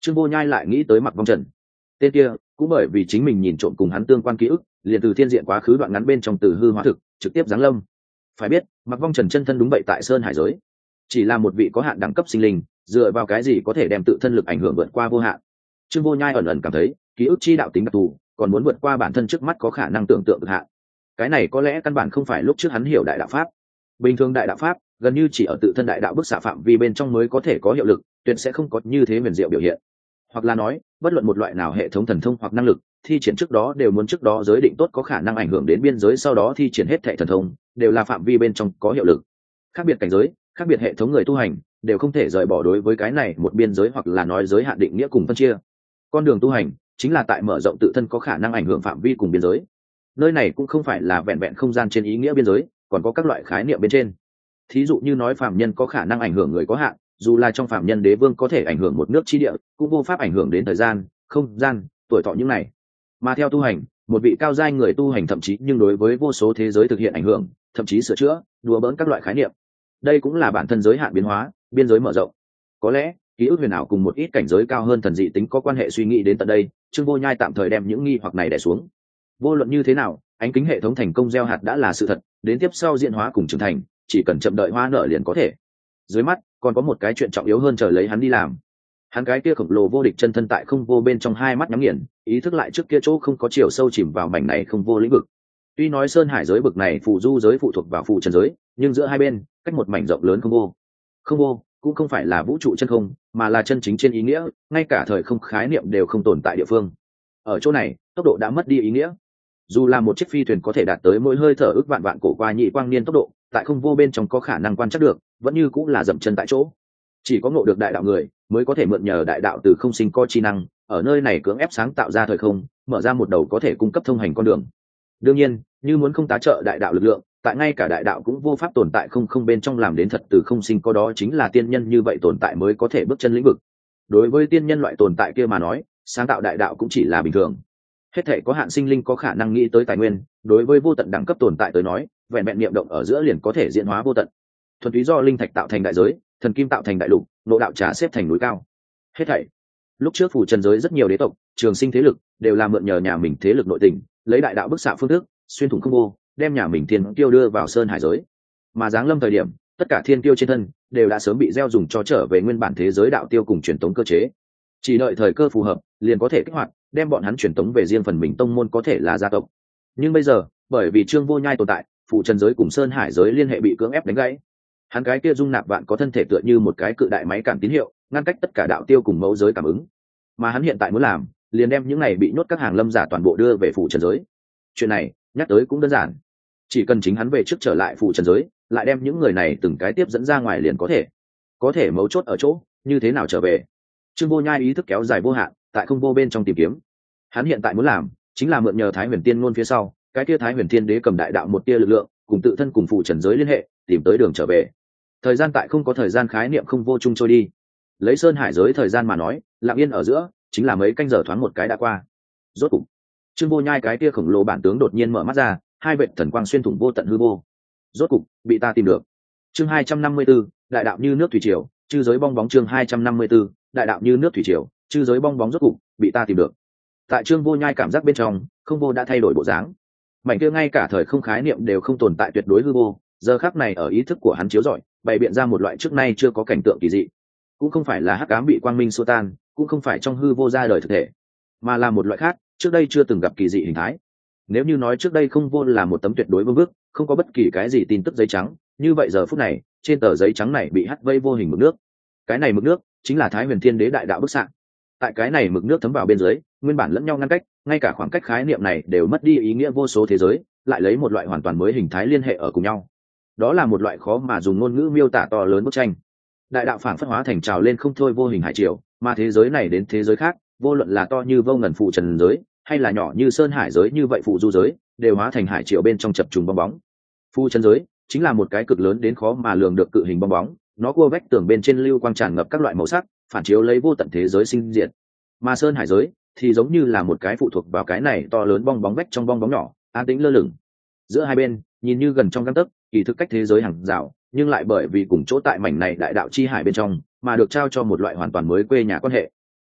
Trương Vô Nhai lại nghĩ tới Mặc Vong Trần. Tên kia cũng bởi vì chính mình nhìn trộm cùng hắn tương quan ký ức, liền từ thiên diện quá khứ đoạn ngắn bên trong từ hư hóa thực, trực tiếp giáng lâm. Phải biết, Mặc Vong Trần chân thân đúng vậy tại Sơn Hải giới, chỉ là một vị có hạn đẳng cấp sinh linh, dựa vào cái gì có thể đem tự thân lực ảnh hưởng vượt qua vô hạn. Trương Vô Nhai ẩn ẩn cảm thấy, ký ức chi đạo tính đặc thù, còn muốn vượt qua bản thân trước mắt có khả năng tưởng tượng cực hạn. Cái này có lẽ căn bản không phải lúc trước hắn hiểu đại đạo pháp. Bình thường đại đạo pháp gần như chỉ ở tự thân đại đạo bức xạ phạm vi bên trong mới có thể có hiệu lực, tuyệt sẽ không có như thế huyền diệu biểu hiện. Hoặc là nói, bất luận một loại nào hệ thống thần thông hoặc năng lực, thi triển trước đó đều muốn trước đó giới định tốt có khả năng ảnh hưởng đến biên giới, sau đó thi triển hết thệ thần thông, đều là phạm vi bên trong có hiệu lực. Khác biệt cảnh giới, khác biệt hệ thống người tu hành, đều không thể rời bỏ đối với cái này một biên giới hoặc là nói giới hạn định nghĩa cùng phân chia. Con đường tu hành chính là tại mở rộng tự thân có khả năng ảnh hưởng phạm vi cùng biên giới. Nơi này cũng không phải là vẹn vẹn không gian trên ý nghĩa biên giới, còn có các loại khái niệm bên trên. Thí dụ như nói phàm nhân có khả năng ảnh hưởng người có hạn, dù là trong phàm nhân đế vương có thể ảnh hưởng một nước chi địa, cũng vô pháp ảnh hưởng đến thời gian, không gian, tuổi thọ những này. Mà theo tu hành, một vị cao giai người tu hành thậm chí nhưng đối với vô số thế giới thực hiện ảnh hưởng, thậm chí sửa chữa, đùa bỡn các loại khái niệm. Đây cũng là bản thân giới hạn biến hóa, biên giới mở rộng. Có lẽ ký ức huyền ảo cùng một ít cảnh giới cao hơn thần dị tính có quan hệ, suy nghĩ đến tận đây, Trương Vô Nhai tạm thời đem những nghi hoặc này đè xuống. Vô luận như thế nào, ánh kính hệ thống thành công gieo hạt đã là sự thật, đến tiếp sau diễn hóa cùng trưởng thành, chỉ cần chậm đợi hoa nở liền có thể. Dưới mắt còn có một cái chuyện trọng yếu hơn chờ lấy hắn đi làm. Hắn cái kia khổng lồ vô địch chân thân tại không vô bên trong hai mắt nhắm nghiền, ý thức lại trước kia chỗ không có chiều sâu chìm vào mảnh này không vô lĩnh vực. Tuy nói Sơn Hải giới bực này phù du giới phụ thuộc vào phù trần giới, nhưng giữa hai bên cách một mảnh rộng lớn không vô. Không vô cũng không phải là vũ trụ chân không, mà là chân chính trên ý nghĩa, ngay cả thời không khái niệm đều không tồn tại địa phương. Ở chỗ này, tốc độ đã mất đi ý nghĩa. Dù là một chiếc phi thuyền có thể đạt tới mỗi hơi thở ước vạn vạn cổ qua nhị quang niên tốc độ, tại không vô bên trong có khả năng quan trắc được, vẫn như cũng là dậm chân tại chỗ. Chỉ có ngộ được đại đạo người mới có thể mượn nhờ đại đạo từ không sinh co chi năng, ở nơi này cưỡng ép sáng tạo ra thời không, mở ra một đầu có thể cung cấp thông hành con đường. Đương nhiên, như muốn không tá trợ đại đạo lực lượng, tại ngay cả đại đạo cũng vô pháp tồn tại không không bên trong làm đến thật từ không sinh có, đó chính là tiên nhân như vậy tồn tại mới có thể bước chân lĩnh vực. Đối với tiên nhân loại tồn tại kia mà nói, sáng tạo đại đạo cũng chỉ là bình thường. Hết thể có hạn sinh linh có khả năng nghĩ tới tài nguyên, đối với vô tận đẳng cấp tồn tại tới nói, vẹn vẹn niệm động ở giữa liền có thể diễn hóa vô tận. Thuần túy do linh thạch tạo thành đại giới, thần kim tạo thành đại lục, nộ đạo trà xếp thành núi cao. Hết thảy lúc trước phủ trần giới rất nhiều đế tộc, trường sinh thế lực đều là mượn nhờ nhà mình thế lực nội tình, lấy đại đạo bức xạ phương thức xuyên thủng không vô, đem nhà mình thiên tiêu đưa vào Sơn Hải giới. Mà giáng lâm thời điểm, tất cả thiên tiêu trên thân đều đã sớm bị gieo dùng cho trở về nguyên bản thế giới đạo tiêu cùng truyền tống cơ chế, chỉ đợi thời cơ phù hợp liền có thể kích hoạt, đem bọn hắn truyền tống về riêng phần mình tông môn, có thể là gia tộc. Nhưng bây giờ bởi vì Trương Vô Nhai tồn tại, phủ trần giới cùng Sơn Hải giới liên hệ bị cưỡng ép đánh gãy. Hắn cái kia dung nạp vạn có thân thể tựa như một cái cự đại máy cảm tín hiệu, ngăn cách tất cả đạo tiêu cùng mẫu giới cảm ứng. Mà hắn hiện tại muốn làm, liền đem những này bị nhốt các hàng lâm giả toàn bộ đưa về phủ trần giới. Chuyện này nhắc tới cũng đơn giản, chỉ cần chính hắn về trước trở lại phủ trần giới, lại đem những người này từng cái tiếp dẫn ra ngoài liền có thể. Có thể mấu chốt ở chỗ như thế nào trở về. Trương Vô Nhai ý thức kéo dài vô hạn, tại không vô bên trong tìm kiếm. Hắn hiện tại muốn làm chính là mượn nhờ Thái Huyền Tiên ngôn phía sau, cái kia Thái Huyền Thiên Đế cầm đại đạo một tia lực lượng, cùng tự thân cùng phủ trần giới liên hệ, tìm tới đường trở về. Thời gian tại không có thời gian khái niệm không vô chung trôi đi. Lấy Sơn Hải giới thời gian mà nói, lặng yên ở giữa chính là mấy canh giờ thoáng một cái đã qua. Rốt cục Trương Vô Nhai cái kia khổng lồ bản tướng đột nhiên mở mắt ra, hai vệt thần quang xuyên thủng vô tận hư vô. Rốt cục bị ta tìm được. Chương hai trăm năm mươi 'bốn, đại đạo như nước thủy triều, chư giới bong bóng. Chương hai trăm năm mươi 'bốn, đại đạo như nước thủy triều, chư giới bong bóng. Rốt cục bị ta tìm được. Tại Trương Vô Nhai cảm giác bên trong, không vô đã thay đổi bộ dáng. Mảnh kia ngay cả thời không khái niệm đều không tồn tại tuyệt đối hư vô, giờ khắc này ở ý thức của hắn chiếu rọi, bày biện ra một loại trước nay chưa có cảnh tượng kỳ dị. Cũng không phải là hắc ám bị quang minh xua tan, cũng không phải trong hư vô ra đời thực thể, mà là một loại khác, trước đây chưa từng gặp kỳ dị hình thái. Nếu như nói trước đây không vô là một tấm tuyệt đối vương vức, không có bất kỳ cái gì tin tức giấy trắng, như vậy giờ phút này, trên tờ giấy trắng này bị hắt vây vô hình mực nước. Cái này mực nước chính là Thái Huyền Thiên Đế đại đạo bức xạ. Tại cái này mực nước thấm vào bên dưới, nguyên bản lẫn nhau ngăn cách, ngay cả khoảng cách khái niệm này đều mất đi ý nghĩa vô số thế giới, lại lấy một loại hoàn toàn mới hình thái liên hệ ở cùng nhau. Đó là một loại khó mà dùng ngôn ngữ miêu tả to lớn bức tranh. Đại đạo phản phất hóa thành trào lên không thôi vô hình hải triều, mà thế giới này đến thế giới khác, vô luận là to như vô ngần phụ trần giới, hay là nhỏ như Sơn Hải giới như vậy phụ du giới, đều hóa thành hải triều bên trong chập trùng bong bóng. Phụ trần giới chính là một cái cực lớn đến khó mà lường được cự hình bong bóng, nó cua vách tường bên trên lưu quang tràn ngập các loại màu sắc, phản chiếu lấy vô tận thế giới sinh diệt. Mà Sơn Hải giới thì giống như là một cái phụ thuộc vào cái này to lớn bong bóng vách trong bong bóng nhỏ, an tĩnh lơ lửng. Giữa hai bên nhìn như gần trong gang tấc, kỳ thực cách thế giới hàng rào, nhưng lại bởi vì cùng chỗ tại mảnh này đại đạo chi hải bên trong, mà được trao cho một loại hoàn toàn mới quê nhà quan hệ.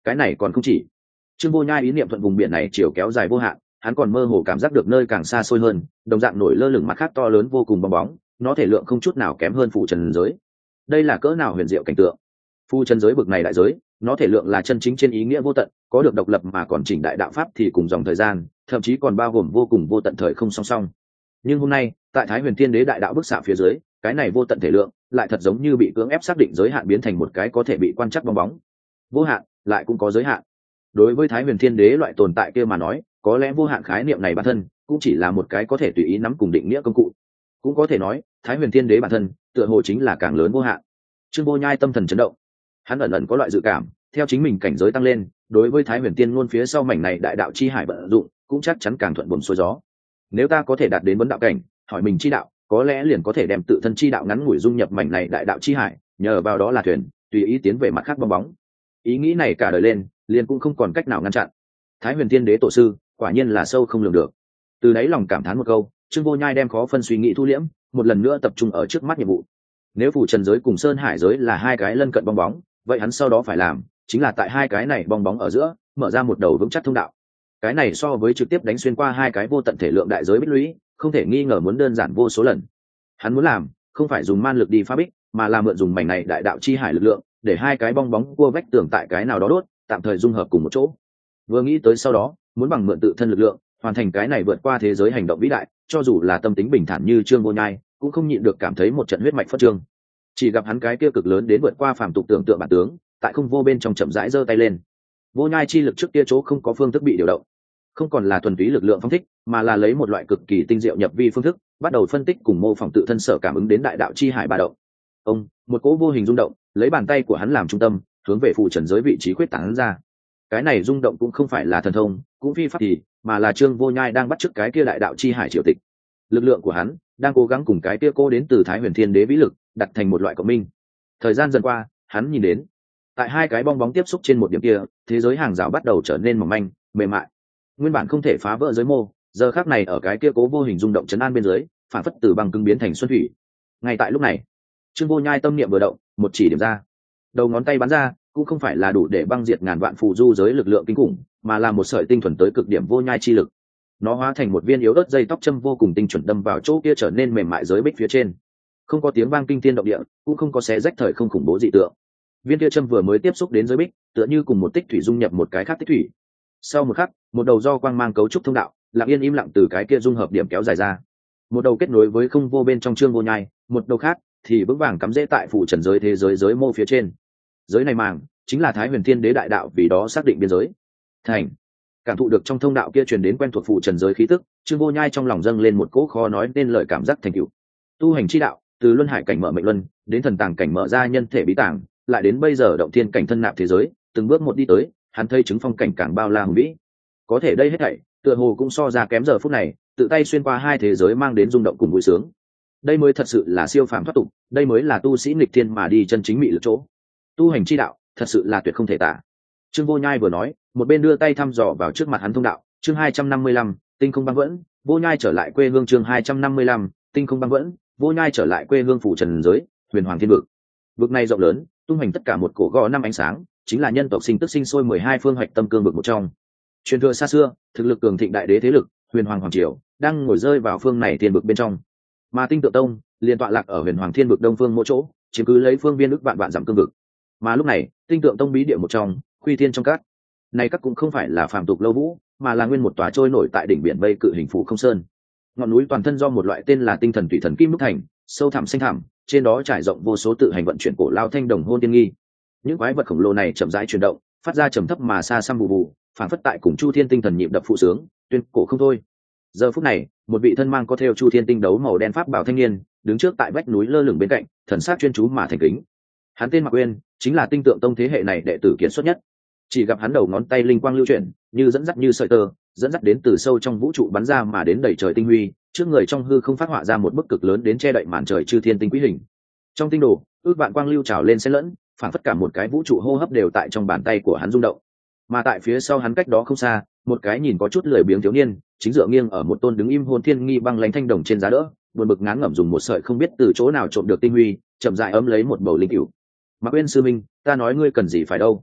cái này còn không chỉ. Trương Vô Nhai ý niệm thuận vùng biển này chiều kéo dài vô hạn, hắn còn mơ hồ cảm giác được nơi càng xa xôi hơn, đồng dạng nổi lơ lửng mặt khác to lớn vô cùng bong bóng, nó thể lượng không chút nào kém hơn phù trần giới. Đây là cỡ nào huyền diệu cảnh tượng. Phù trần giới bực này đại giới, nó thể lượng là chân chính trên ý nghĩa vô tận, có được độc lập mà còn chỉnh đại đạo pháp thì cùng dòng thời gian, thậm chí còn bao gồm vô cùng vô tận thời không song song. Nhưng hôm nay, tại Thái Huyền Thiên Đế đại đạo bức xạ phía dưới, cái này vô tận thể lượng lại thật giống như bị cưỡng ép xác định giới hạn biến thành một cái có thể bị quan trắc bong bóng. Vô hạn lại cũng có giới hạn. Đối với Thái Huyền Thiên Đế loại tồn tại kia mà nói, có lẽ vô hạn khái niệm này bản thân cũng chỉ là một cái có thể tùy ý nắm cùng định nghĩa công cụ. Cũng có thể nói, Thái Huyền Thiên Đế bản thân tựa hồ chính là càng lớn vô hạn. Trương Vô Nhai tâm thần chấn động, hắn ẩn ẩn có loại dự cảm, theo chính mình cảnh giới tăng lên, đối với Thái Huyền Tiên ngôn phía sau mảnh này đại đạo chi hải vận dụng, cũng chắc chắn càng thuận buồm xuôi gió. Nếu ta có thể đạt đến vấn đạo cảnh, hỏi mình chi đạo, có lẽ liền có thể đem tự thân chi đạo ngắn ngủi dung nhập mảnh này đại đạo chi hải, nhờ vào đó là thuyền, tùy ý tiến về mặt khác bong bóng. Ý nghĩ này cả đời lên, liền cũng không còn cách nào ngăn chặn. Thái Huyền Tiên Đế tổ sư, quả nhiên là sâu không lường được. Từ đấy lòng cảm thán một câu, Trương Vô Nhai đem khó phân suy nghĩ thu liễm, một lần nữa tập trung ở trước mắt nhiệm vụ. Nếu phù trần giới cùng sơn hải giới là hai cái lân cận bong bóng, vậy hắn sau đó phải làm chính là tại hai cái này bong bóng ở giữa mở ra một đầu vững chắc thông đạo. Cái này so với trực tiếp đánh xuyên qua hai cái vô tận thể lượng đại giới bích lũy, không thể nghi ngờ muốn đơn giản vô số lần. Hắn muốn làm không phải dùng man lực đi phá bích, mà là mượn dùng mảnh này đại đạo chi hải lực lượng, để hai cái bong bóng cua vách tường tại cái nào đó đốt, tạm thời dung hợp cùng một chỗ. Vừa nghĩ tới sau đó muốn bằng mượn tự thân lực lượng hoàn thành cái này vượt qua thế giới hành động vĩ đại, cho dù là tâm tính bình thản như Trương Vô Nhai cũng không nhịn được cảm thấy một trận huyết mạch phất trương. Chỉ gặp hắn cái kia cực lớn đến vượt qua phàm tục tưởng tượng bản tướng, tại không vô bên trong chậm rãi giơ tay lên. Vô Nhai chi lực trước kia chỗ không có phương thức bị điều động, không còn là thuần túy lực lượng phong thích, mà là lấy một loại cực kỳ tinh diệu nhập vi phương thức, bắt đầu phân tích cùng mô phỏng tự thân sở cảm ứng đến đại đạo chi hải ba động. Ông, một cỗ vô hình rung động, lấy bàn tay của hắn làm trung tâm, hướng về phù trần giới vị trí khuyết tán ra. Cái này rung động cũng không phải là thần thông, cũng phi pháp thì, mà là Trương Vô Nhai đang bắt chước cái kia đại đạo chi hải triều tịch. Lực lượng của hắn đang cố gắng cùng cái kia cô đến từ Thái Huyền Thiên Đế vĩ lực đặt thành một loại cộng minh. Thời gian dần qua, hắn nhìn đến, tại hai cái bong bóng tiếp xúc trên một điểm kia, thế giới hàng rào bắt đầu trở nên mỏng manh, mềm mại. Nguyên bản không thể phá vỡ giới mô, giờ khắc này ở cái kia cố vô hình rung động chấn an bên dưới, phản phất từ băng cứng biến thành xuân thủy. Ngay tại lúc này, Trương Vô Nhai tâm niệm vừa động, một chỉ điểm ra, đầu ngón tay bắn ra, cũng không phải là đủ để băng diệt ngàn vạn phù du giới lực lượng kinh khủng, mà là một sợi tinh thuần tới cực điểm vô nhai chi lực. Nó hóa thành một viên yếu ớt dây tóc châm vô cùng tinh chuẩn đâm vào chỗ kia trở nên mềm mại giới bích phía trên. Không có tiếng vang kinh thiên động địa, cũng không có xé rách thời không khủng bố dị tượng. Viên kia châm vừa mới tiếp xúc đến giới bích, tựa như cùng một tích thủy dung nhập một cái khác tích thủy. Sau một khắc, một đầu do quang mang cấu trúc thông đạo, lặng yên im lặng từ cái kia dung hợp điểm kéo dài ra. Một đầu kết nối với không vô bên trong Trương Vô Nhai, một đầu khác thì vững vàng cắm rễ tại phủ trần giới thế giới giới mô phía trên. Giới này màng chính là Thái Huyền Thiên Đế đại đạo, vì đó xác định biên giới. Thành. Cảm thụ được trong thông đạo kia truyền đến quen thuộc phủ trần giới khí tức, Trương Vô Nhai trong lòng dâng lên một cỗ khó nói nên lời cảm giác thành tựu. Tu hành chi đạo, từ luân hải cảnh mở mệnh luân, đến thần tàng cảnh mở ra nhân thể bí tàng, lại đến bây giờ động thiên cảnh thân nạp thế giới, từng bước một đi tới, hắn thấy chứng phong cảnh càng bao la hùng vĩ. Có thể đây hết thảy, tựa hồ cũng so ra kém giờ phút này, tự tay xuyên qua hai thế giới mang đến rung động cùng vui sướng. Đây mới thật sự là siêu phàm thoát tục, đây mới là tu sĩ nghịch thiên mà đi chân chính mị lực chỗ. Tu hành chi đạo, thật sự là tuyệt không thể tả. Trương Vô Nhai vừa nói, một bên đưa tay thăm dò vào trước mặt hắn thông đạo. Chương hai trăm năm mươi lăm, tinh không băng vẫn, Vô Nhai trở lại quê hương. Chương hai trăm năm mươi lăm, tinh không băng vẫn, Vô Nhai trở lại quê hương phủ trần giới, huyền hoàng thiên vực. Vực này rộng lớn, tung hoành tất cả một cổ gò năm ánh sáng, chính là nhân tộc sinh tức sinh sôi mười hai phương hoạch tâm cương vực một trong. Truyền thừa xa xưa, thực lực cường thịnh đại đế thế lực, huyền hoàng hoàng triều, đang ngồi rơi vào phương này thiên vực bên trong. Mà tinh tượng tông liền tọa lạc ở huyền hoàng thiên vực đông phương mỗi chỗ, chiếm cứ lấy phương viên ức vạn vạn dặm cương vực. Mà lúc này, tinh tượng tông bí địa một trong, khuy thiên trong cát. Này các cũng không phải là phàm tục lâu vũ, mà là nguyên một tòa trôi nổi tại đỉnh biển vây cự hình phủ không sơn. Ngọn núi toàn thân do một loại tên là tinh thần thủy thần kim đúc thành, sâu thẳm xanh thẳm, trên đó trải rộng vô số tự hành vận chuyển cổ lao thanh đồng hôn tiên nghi. Những quái vật khổng lồ này chậm rãi chuyển động, phát ra trầm thấp mà xa xăm bù bù, phản phất tại cùng chu thiên tinh thần nhịp đập phụ sướng, tuyên cổ không thôi. Giờ phút này, một vị thân mang có theo chu thiên tinh đấu màu đen pháp bảo thanh niên, đứng trước tại vách núi lơ lửng bên cạnh, thần sắc chuyên chú mà thành kính. Hắn tên Mạc Uyên, chính là tinh tượng tông thế hệ này đệ tử kiệt xuất nhất. Chỉ gặp hắn đầu ngón tay linh quang lưu chuyển, như dẫn dắt như sợi tơ, dẫn dắt đến từ sâu trong vũ trụ bắn ra mà đến đầy trời tinh huy, trước người trong hư không phát họa ra một bức cực lớn đến che đậy màn trời chư thiên tinh quý hình. Trong tinh đồ, ước vạn quang lưu trào lên xen lẫn, phản phất cả một cái vũ trụ hô hấp đều tại trong bàn tay của hắn rung động. Mà tại phía sau hắn cách đó không xa, một cái nhìn có chút lười biếng thiếu niên, chính dựa nghiêng ở một tôn đứng im hồn thiên nghi băng lãnh thanh đồng trên giá đỡ, buồn bực ngán ngẩm dùng một sợi không biết từ chỗ nào trộm được tinh huy, chậm rãi ấm lấy một bầu linh cửu. Mạc Uyên sư minh, ta nói ngươi cần gì phải đâu?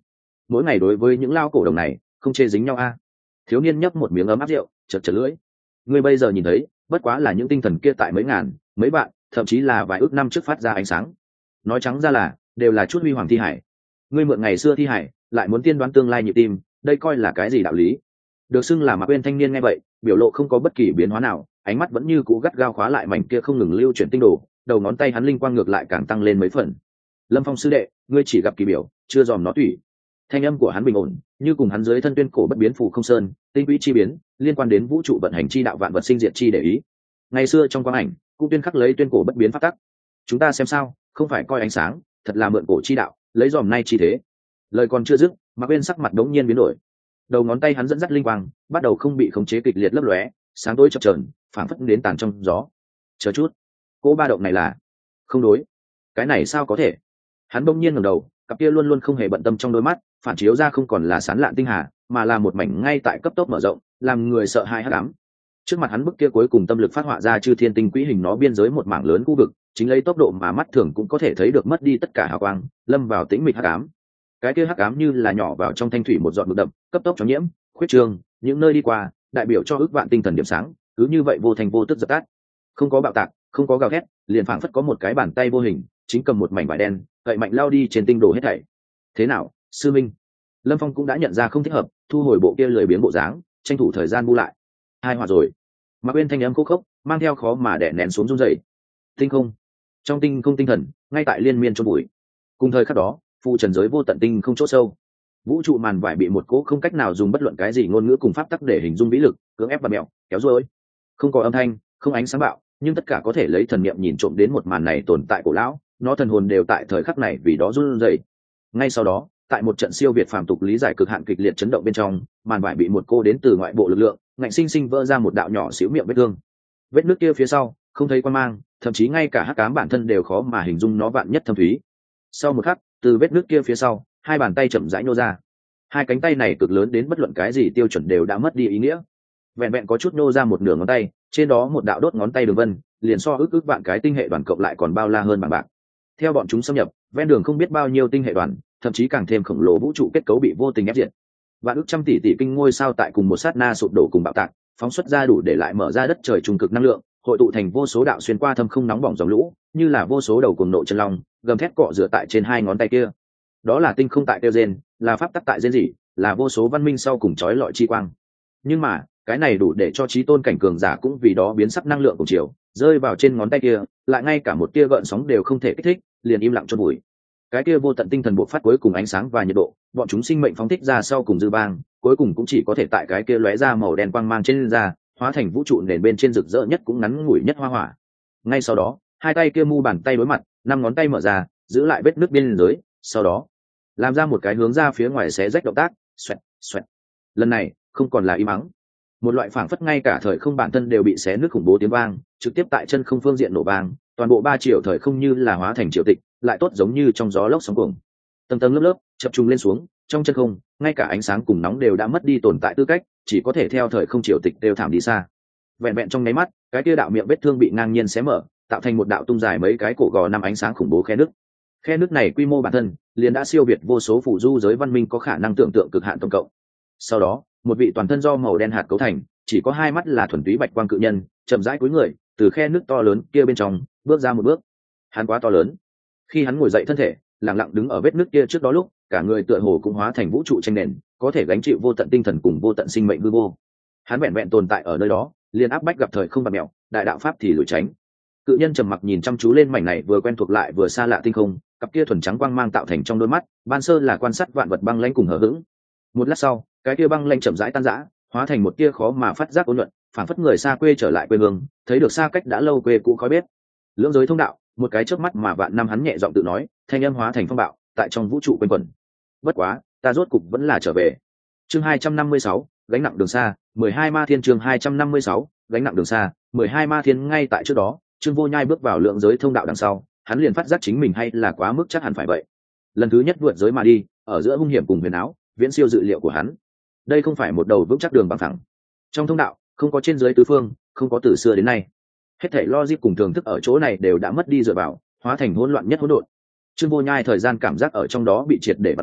mỗi ngày đối với những lao cổ đồng này không chê dính nhau a. Thiếu niên nhấp một miếng ấm áp rượu, chật chật lưỡi. Ngươi bây giờ nhìn thấy bất quá là những tinh thần kia tại mấy ngàn mấy vạn thậm chí là vài ước năm trước phát ra ánh sáng, nói trắng ra là đều là chút huy hoàng thi hải. Ngươi mượn ngày xưa thi hải lại muốn tiên đoán tương lai nhịp tim, đây coi là cái gì đạo lý? Được xưng là Mạc Uyên thanh niên nghe vậy, biểu lộ không có bất kỳ biến hóa nào, ánh mắt vẫn như cũ gắt gao khóa lại mảnh kia không ngừng lưu chuyển tinh đồ, đầu ngón tay hắn linh quang ngược lại càng tăng lên mấy phần. Lâm Phong sư đệ, ngươi chỉ gặp kỳ biểu, chưa dòm nó tủy. Thanh âm của hắn bình ổn, như cùng hắn dưới thân tuyên cổ bất biến phù không sơn, tinh quỹ chi biến, liên quan đến vũ trụ vận hành chi đạo vạn vật sinh diệt chi để ý. Ngày xưa trong quang ảnh, cũng tuyên khắc lấy tuyên cổ bất biến pháp tắc. Chúng ta xem sao, không phải coi ánh sáng, thật là mượn cổ chi đạo, lấy dòm nay chi thế. Lời còn chưa dứt, Mạc Uyên sắc mặt đống nhiên biến đổi. Đầu ngón tay hắn dẫn dắt linh quang, bắt đầu không bị khống chế kịch liệt lấp lóe, sáng tối chập chờn, phảng phất đến tàn trong gió. Chờ chút, cỗ ba động này là không đối, cái này sao có thể? Hắn bỗng nhiên ngẩng đầu, cặp kia luôn luôn không hề bận tâm trong đôi mắt phản chiếu ra không còn là sán lạn tinh hà, mà là một mảnh ngay tại cấp tốc mở rộng, làm người sợ hãi hắc ám. Trước mặt hắn bức kia cuối cùng tâm lực phát họa ra chư thiên tinh quỹ hình nó biên giới một mảng lớn khu vực, chính lấy tốc độ mà mắt thường cũng có thể thấy được mất đi tất cả hào quang, lâm vào tĩnh mịch hắc ám. Cái kia hắc ám như là nhỏ vào trong thanh thủy một giọt mực đậm, cấp tốc chóng nhiễm, khuyết trường, những nơi đi qua, đại biểu cho ước vạn tinh thần điểm sáng, cứ như vậy vô thành vô tức dập tắt. Không có bạo tạc, không có gào thét, liền phảng phất có một cái bàn tay vô hình, chính cầm một mảnh vải đen, gậy mạnh lao đi trên tinh đồ hết thảy. Thế nào, sư minh? Lâm Phong cũng đã nhận ra không thích hợp, thu hồi bộ kia lười biếng bộ dáng, tranh thủ thời gian bu lại. Hai hòa rồi. Mạc Uyên thanh âm khúc khốc, mang theo khó mà đè nén xuống run rẩy. Tinh không, trong tinh không tinh thần, ngay tại liên miên chôn bụi. Cùng thời khắc đó, phụ trần giới vô tận tinh không chỗ sâu, vũ trụ màn vải bị một cỗ không cách nào dùng bất luận cái gì ngôn ngữ cùng pháp tắc để hình dung vĩ lực cưỡng ép và mẹo kéo ruôi. Không có âm thanh, không ánh sáng bạo, nhưng tất cả có thể lấy thần niệm nhìn trộm đến một màn này tồn tại cổ lão, nó thần hồn đều tại thời khắc này vì đó run rẩy. Ngay sau đó, tại một trận siêu việt phàm tục lý giải cực hạn kịch liệt chấn động bên trong, màn vải bị một cô đến từ ngoại bộ lực lượng ngạnh sinh sinh vỡ ra một đạo nhỏ xíu miệng vết thương. Vết nước kia phía sau không thấy quan mang, thậm chí ngay cả hắc ám bản thân đều khó mà hình dung nó vạn nhất thâm thúy. Sau một khắc, từ vết nước kia phía sau, hai bàn tay chậm rãi nhô ra. Hai cánh tay này cực lớn đến bất luận cái gì tiêu chuẩn đều đã mất đi ý nghĩa. Vẹn vẹn có chút nhô ra một nửa ngón tay, trên đó một đạo đốt ngón tay đường vân, liền so ước ước vạn cái tinh hệ đoàn cộng lại còn bao la hơn bằng bạc. Theo bọn chúng xâm nhập, ven đường không biết bao nhiêu tinh hệ đoàn, thậm chí càng thêm khổng lồ vũ trụ kết cấu bị vô tình ép diệt. Vạn ước trăm tỷ tỷ kinh ngôi sao tại cùng một sát na sụp đổ cùng bạo tạc, phóng xuất ra đủ để lại mở ra đất trời trùng cực năng lượng, hội tụ thành vô số đạo xuyên qua thâm không nóng bỏng dòng lũ, như là vô số đầu cuồng nộ chân long, gầm thét cọ rửa tại trên hai ngón tay kia. Đó là tinh không tại tiêu gen, là pháp tắc tại gen gì, là vô số văn minh sau cùng chói lọi chi quang. Nhưng mà, cái này đủ để cho trí tôn cảnh cường giả cũng vì đó biến sắc năng lượng của chiều, rơi vào trên ngón tay kia, lại ngay cả một tia gợn sóng đều không thể kích thích, liền im lặng chôn bụi. Cái kia vô tận tinh thần bộc phát cuối cùng ánh sáng và nhiệt độ, bọn chúng sinh mệnh phóng thích ra sau cùng dư bang, cuối cùng cũng chỉ có thể tại cái kia lóe ra màu đen quang mang trên da, hóa thành vũ trụ nền bên trên rực rỡ nhất cũng ngắn ngủi nhất hoa hỏa. Ngay sau đó, hai tay kia mu bàn tay đối mặt, năm ngón tay mở ra, giữ lại vết nước biên giới, sau đó làm ra một cái hướng ra phía ngoài xé rách động tác, xoẹt, xoẹt. Lần này, không còn là im ắng. Một loại phảng phất ngay cả thời không bản thân đều bị xé nước khủng bố tiếng vang, trực tiếp tại chân không phương diện nổ vang, toàn bộ ba triệu thời không như là hóa thành triệu tịch, lại tốt giống như trong gió lốc sóng cuồng. Tầng tầng lớp lớp, chập trùng lên xuống, trong chân không, ngay cả ánh sáng cùng nóng đều đã mất đi tồn tại tư cách, chỉ có thể theo thời không triệu tịch đều thảm đi xa. Vẹn vẹn trong nháy mắt, cái kia đạo miệng vết thương bị ngang nhiên xé mở, tạo thành một đạo tung dài mấy cái cổ gò năm ánh sáng khủng bố khe nước. Khe nước này quy mô bản thân liền đã siêu việt vô số phủ du giới văn minh có khả năng tưởng tượng cực hạn tổng cộng. Sau đó, một vị toàn thân do màu đen hạt cấu thành, chỉ có hai mắt là thuần túy bạch quang cự nhân, chậm rãi cúi người, từ khe nước to lớn kia bên trong bước ra một bước. Hắn quá to lớn. Khi hắn ngồi dậy thân thể, lặng lặng đứng ở vết nước kia trước đó lúc, cả người tựa hồ cũng hóa thành vũ trụ tranh nền, có thể gánh chịu vô tận tinh thần cùng vô tận sinh mệnh hư vô. Hắn vẹn vẹn tồn tại ở nơi đó, liền áp bách gặp thời không bạt mèo, đại đạo pháp thì lùi tránh. Cự nhân trầm mặc nhìn chăm chú lên mảnh này vừa quen thuộc lại vừa xa lạ tinh không, cặp kia thuần trắng quang mang tạo thành trong đôi mắt, ban sơ là quan sát vạn vật băng lãnh cùng hờ hững. Một lát sau, cái kia băng lãnh chậm rãi tan rã, hóa thành một tia khó mà phát giác ôn nhuận, phảng phất người xa quê trở lại quê hương, thấy được xa cách đã lâu quê cũ khói bếp. Lưỡng giới thông đạo, một cái chớp mắt mà vạn năm hắn nhẹ giọng tự nói, thanh âm hóa thành phong bạo, tại trong vũ trụ quanh quẩn. Bất quá, ta rốt cục vẫn là trở về. Chương hai trăm năm mươi sáu, gánh nặng đường xa, mười hai ma thiên chương hai trăm năm mươi sáu, gánh nặng đường xa, mười hai ma thiên ngay tại trước đó, Trương Vô Nhai bước vào lượng giới thông đạo đằng sau, hắn liền phát giác chính mình hay là quá mức chắc hẳn phải vậy. Lần thứ nhất vượt giới mà đi, ở giữa hung hiểm cùng huyền áo, viễn siêu dự liệu của hắn. Đây không phải một đầu vững chắc đường bằng phẳng. Trong thông đạo, không có trên dưới tứ phương, không có từ xưa đến nay. Hết thảy logic cùng thường thức ở chỗ này đều đã mất đi dựa vào, hóa thành hỗn loạn nhất hỗn độn. Trương Vô Nhai thời gian cảm giác ở trong đó bị triệt để bạt mèo,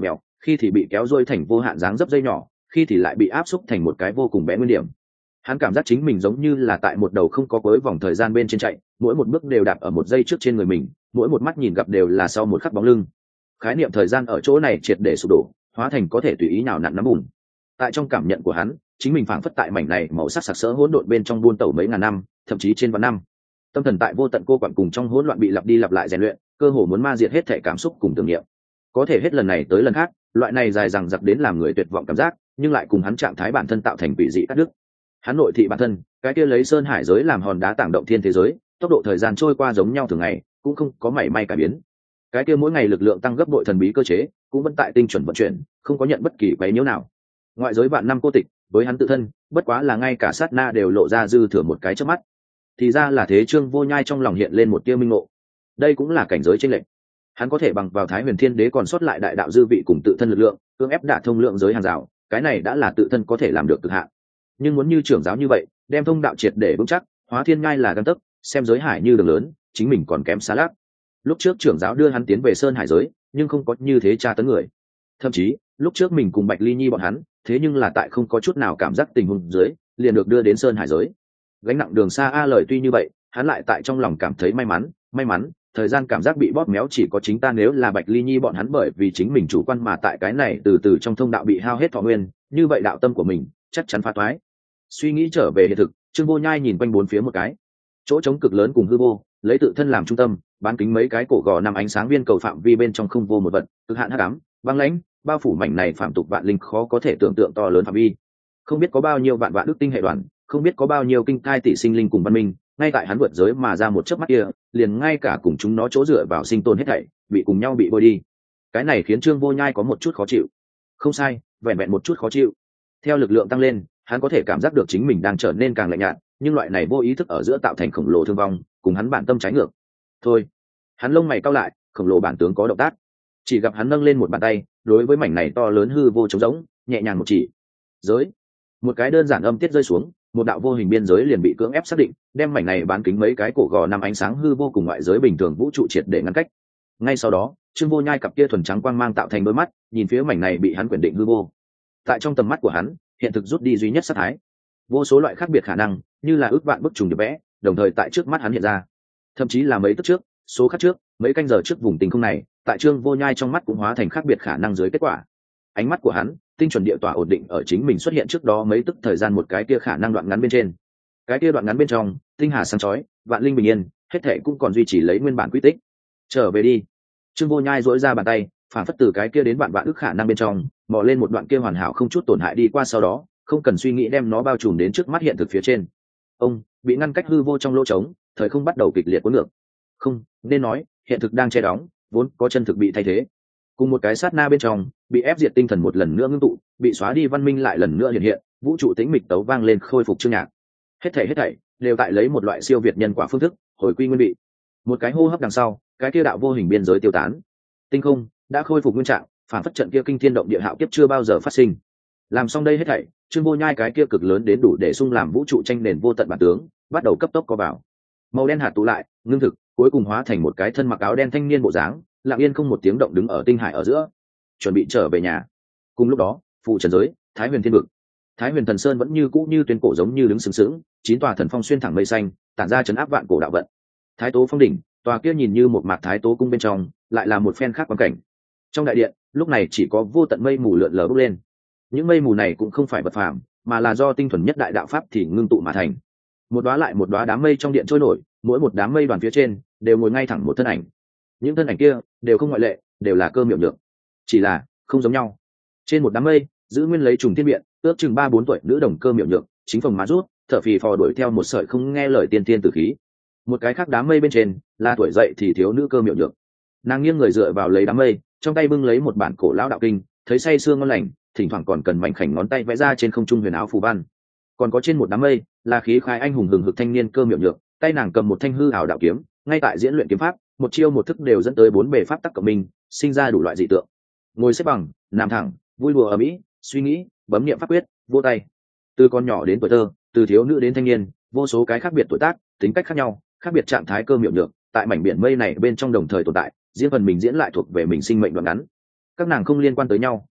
khi thì bị kéo dôi thành vô hạn dáng dấp dây nhỏ, khi thì lại bị áp xúc thành một cái vô cùng bé nguyên điểm. Hắn cảm giác chính mình giống như là tại một đầu không có cuối vòng thời gian bên trên chạy, mỗi một bước đều đạp ở một giây trước trên người mình, mỗi một mắt nhìn gặp đều là sau một khắc bóng lưng. Khái niệm thời gian ở chỗ này triệt để sụp đổ, hóa thành có thể tùy ý nào nặn nắm bùn. Tại trong cảm nhận của hắn, chính mình phảng phất tại mảnh này màu sắc sặc sỡ hỗn độn bên trong buôn tẩu mấy ngàn năm, thậm chí trên vạn năm. Tâm thần tại vô tận cô quặn cùng trong hỗn loạn bị lặp đi lặp lại rèn luyện, cơ hồ muốn ma diệt hết thể cảm xúc cùng tưởng niệm. Có thể hết lần này tới lần khác, loại này dài dằng dặc đến làm người tuyệt vọng cảm giác, nhưng lại cùng hắn trạng thái bản thân tạo thành quỷ dị cắt đứt. Hắn nội thị bản thân, cái kia lấy sơn hải giới làm hòn đá tảng động thiên thế giới, tốc độ thời gian trôi qua giống nhau thường ngày, cũng không có mảy may cải biến. Cái kia mỗi ngày lực lượng tăng gấp bội thần bí cơ chế, cũng vẫn tại tinh chuẩn vận chuyển, không có nhận bất kỳ quấy nhiễu nào. Ngoại giới vạn năm cô tịch, với hắn tự thân, bất quá là ngay cả sát na đều lộ ra dư thừa một cái chớp mắt. Thì ra là thế. Trương Vô Nhai trong lòng hiện lên một tia minh ngộ. Đây cũng là cảnh giới chênh lệch. Hắn có thể bằng vào Thái Huyền Thiên Đế còn sót lại đại đạo dư vị cùng tự thân lực lượng, cưỡng ép đả thông lượng giới hàng rào, cái này đã là tự thân có thể làm được cực hạn. Nhưng muốn như trưởng giáo như vậy, đem thông đạo triệt để vững chắc, hóa thiên ngai là gan tấc, xem giới hải như đường lớn, chính mình còn kém xa lác. Lúc trước trưởng giáo đưa hắn tiến về sơn hải giới, nhưng không có như thế tra tấn người. Thậm chí, lúc trước mình cùng Bạch Ly Nhi bọn hắn, thế nhưng là tại không có chút nào cảm giác tình huống dưới, liền được đưa đến sơn hải giới. Gánh nặng đường xa a lời tuy như vậy, hắn lại tại trong lòng cảm thấy may mắn, may mắn, thời gian cảm giác bị bóp méo chỉ có chính ta, nếu là Bạch Ly Nhi bọn hắn bởi vì chính mình chủ quan mà tại cái này từ từ trong thông đạo bị hao hết thọ nguyên, như vậy đạo tâm của mình chắc chắn phá toái. Suy nghĩ trở về hiện thực, Trương Vô Nhai nhìn quanh bốn phía một cái, chỗ trống cực lớn cùng hư vô, lấy tự thân làm trung tâm, bán kính mấy cái cổ gò năm ánh sáng viên cầu phạm vi bên trong không vô một vật, cực hạn hắc ám, băng lãnh, bao phủ mảnh này phạm tục vạn linh khó có thể tưởng tượng to lớn phạm vi. Không biết có bao nhiêu vạn vạn đức tinh hệ đoàn, không biết có bao nhiêu kinh thai tỷ sinh linh cùng văn minh, ngay tại hắn vượt giới mà ra một chớp mắt kia, liền ngay cả cùng chúng nó chỗ dựa vào sinh tồn hết thảy, bị cùng nhau bị bôi đi. Cái này khiến Trương Vô Nhai có một chút khó chịu. Không sai, vẹn vẹn một chút khó chịu. Theo lực lượng tăng lên, hắn có thể cảm giác được chính mình đang trở nên càng lạnh nhạt, nhưng loại này vô ý thức ở giữa tạo thành khổng lồ thương vong, cùng hắn bản tâm trái ngược. Thôi, hắn lông mày cau lại, khổng lồ bản tướng có động tác. Chỉ gặp hắn nâng lên một bàn tay, đối với mảnh này to lớn hư vô trống rỗng, nhẹ nhàng một chỉ. Giới. Một cái đơn giản âm tiết rơi xuống, một đạo vô hình biên giới liền bị cưỡng ép xác định, đem mảnh này bán kính mấy cái cổ gò năm ánh sáng hư vô cùng ngoại giới bình thường vũ trụ triệt để ngăn cách. Ngay sau đó, Trương Vô Nhai cặp kia thuần trắng quang mang tạo thành đôi mắt, nhìn phía mảnh này bị hắn quyển định hư vô. Tại trong tầm mắt của hắn, hiện thực rút đi duy nhất sát thái. Vô số loại khác biệt khả năng, như là ước vạn bức trùng được vẽ, đồng thời tại trước mắt hắn hiện ra. Thậm chí là mấy tức trước, số khắc trước, mấy canh giờ trước vùng tình không này, tại Trương Vô Nhai trong mắt cũng hóa thành khác biệt khả năng dưới kết quả. Ánh mắt của hắn, tinh chuẩn địa tỏa ổn định ở chính mình xuất hiện trước đó mấy tức thời gian một cái kia khả năng đoạn ngắn bên trên. Cái kia đoạn ngắn bên trong, tinh hà sáng chói, vạn linh bình yên, hết thảy cũng còn duy trì lấy nguyên bản quy tích. Trở về đi. Trương Vô Nhai duỗi ra bàn tay, phản phất từ cái kia đến vạn vạn ức khả năng bên trong, mò lên một đoạn kia hoàn hảo không chút tổn hại đi qua, sau đó không cần suy nghĩ đem nó bao trùm đến trước mắt hiện thực phía trên. Ông bị ngăn cách hư vô trong lỗ trống, thời không bắt đầu kịch liệt cuốn ngược. Không nên nói, hiện thực đang che đóng, vốn có chân thực bị thay thế. Cùng một cái sát na bên trong, bị ép diệt tinh thần một lần nữa ngưng tụ, bị xóa đi văn minh lại lần nữa hiện hiện, vũ trụ tĩnh mịch tấu vang lên khôi phục chương nhạc. Hết thảy hết thảy đều tại lấy một loại siêu việt nhân quả phương thức hồi quy nguyên vị. Một cái hô hấp đằng sau, cái kia đạo vô hình biên giới tiêu tán, tinh không đã khôi phục nguyên trạng, phản phất trận kia kinh thiên động địa hạo kiếp chưa bao giờ phát sinh. Làm xong đây hết thảy, Trương Vô Nhai cái kia cực lớn đến đủ để xung làm vũ trụ tranh nền vô tận bản tướng, bắt đầu cấp tốc có vào. Màu đen hạt tụ lại, ngưng thực, cuối cùng hóa thành một cái thân mặc áo đen thanh niên bộ dáng, lặng yên không một tiếng động đứng ở tinh hải ở giữa, chuẩn bị trở về nhà. Cùng lúc đó, phụ trần giới, Thái Huyền Thiên vực, Thái Huyền Thần Sơn vẫn như cũ như tuyên cổ giống như đứng sừng sững, chín tòa thần phong xuyên thẳng mây xanh, tản ra chấn áp vạn cổ đạo vận. Thái Tố Phong đỉnh, tòa kia nhìn như một mạc Thái Tố cung bên trong, lại là một phen khác quan cảnh. Trong đại điện, lúc này chỉ có vô tận mây mù lượn lờ bốc lên. Những mây mù này cũng không phải vật phàm, mà là do tinh thuần nhất đại đạo pháp thì ngưng tụ mà thành. Một đóa lại một đóa đám mây trong điện trôi nổi, mỗi một đám mây đoàn phía trên đều ngồi ngay thẳng một thân ảnh. Những thân ảnh kia đều không ngoại lệ, đều là Cơ Miệu Nhược, chỉ là không giống nhau. Trên một đám mây, giữ nguyên lấy trùng thiên biện, ước chừng ba bốn tuổi nữ đồng Cơ Miệu Nhược, chính phòng má rút, thở phì phò đuổi theo một sợi không nghe lời tiên tiên tử khí. Một cái khác đám mây bên trên, là tuổi dậy thì thiếu nữ Cơ Miệu Nhược. Nàng nghiêng người dựa vào lấy đám mây, trong tay bưng lấy một bản cổ lão đạo kinh, thấy say sương ngon lành, thỉnh thoảng còn cần mảnh khảnh ngón tay vẽ ra trên không trung huyền áo phù văn. Còn có trên một đám mây, là khí khai anh hùng hừng hực thanh niên Cơ Miệu Nhược, tay nàng cầm một thanh hư ảo đạo kiếm, ngay tại diễn luyện kiếm pháp, một chiêu một thức đều dẫn tới bốn bề pháp tắc cộng minh, sinh ra đủ loại dị tượng. Ngồi xếp bằng, nằm thẳng, vui đùa ở mỹ, suy nghĩ, bấm niệm pháp quyết, vô tay. Từ con nhỏ đến tuổi thơ, từ thiếu nữ đến thanh niên, vô số cái khác biệt tuổi tác, tính cách khác nhau, khác biệt trạng thái Cơ Miệu Nhược, tại mảnh biển mây này bên trong đồng thời tồn tại, diễn phần mình diễn lại thuộc về mình sinh mệnh đoạn ngắn. Các nàng không liên quan tới nhau,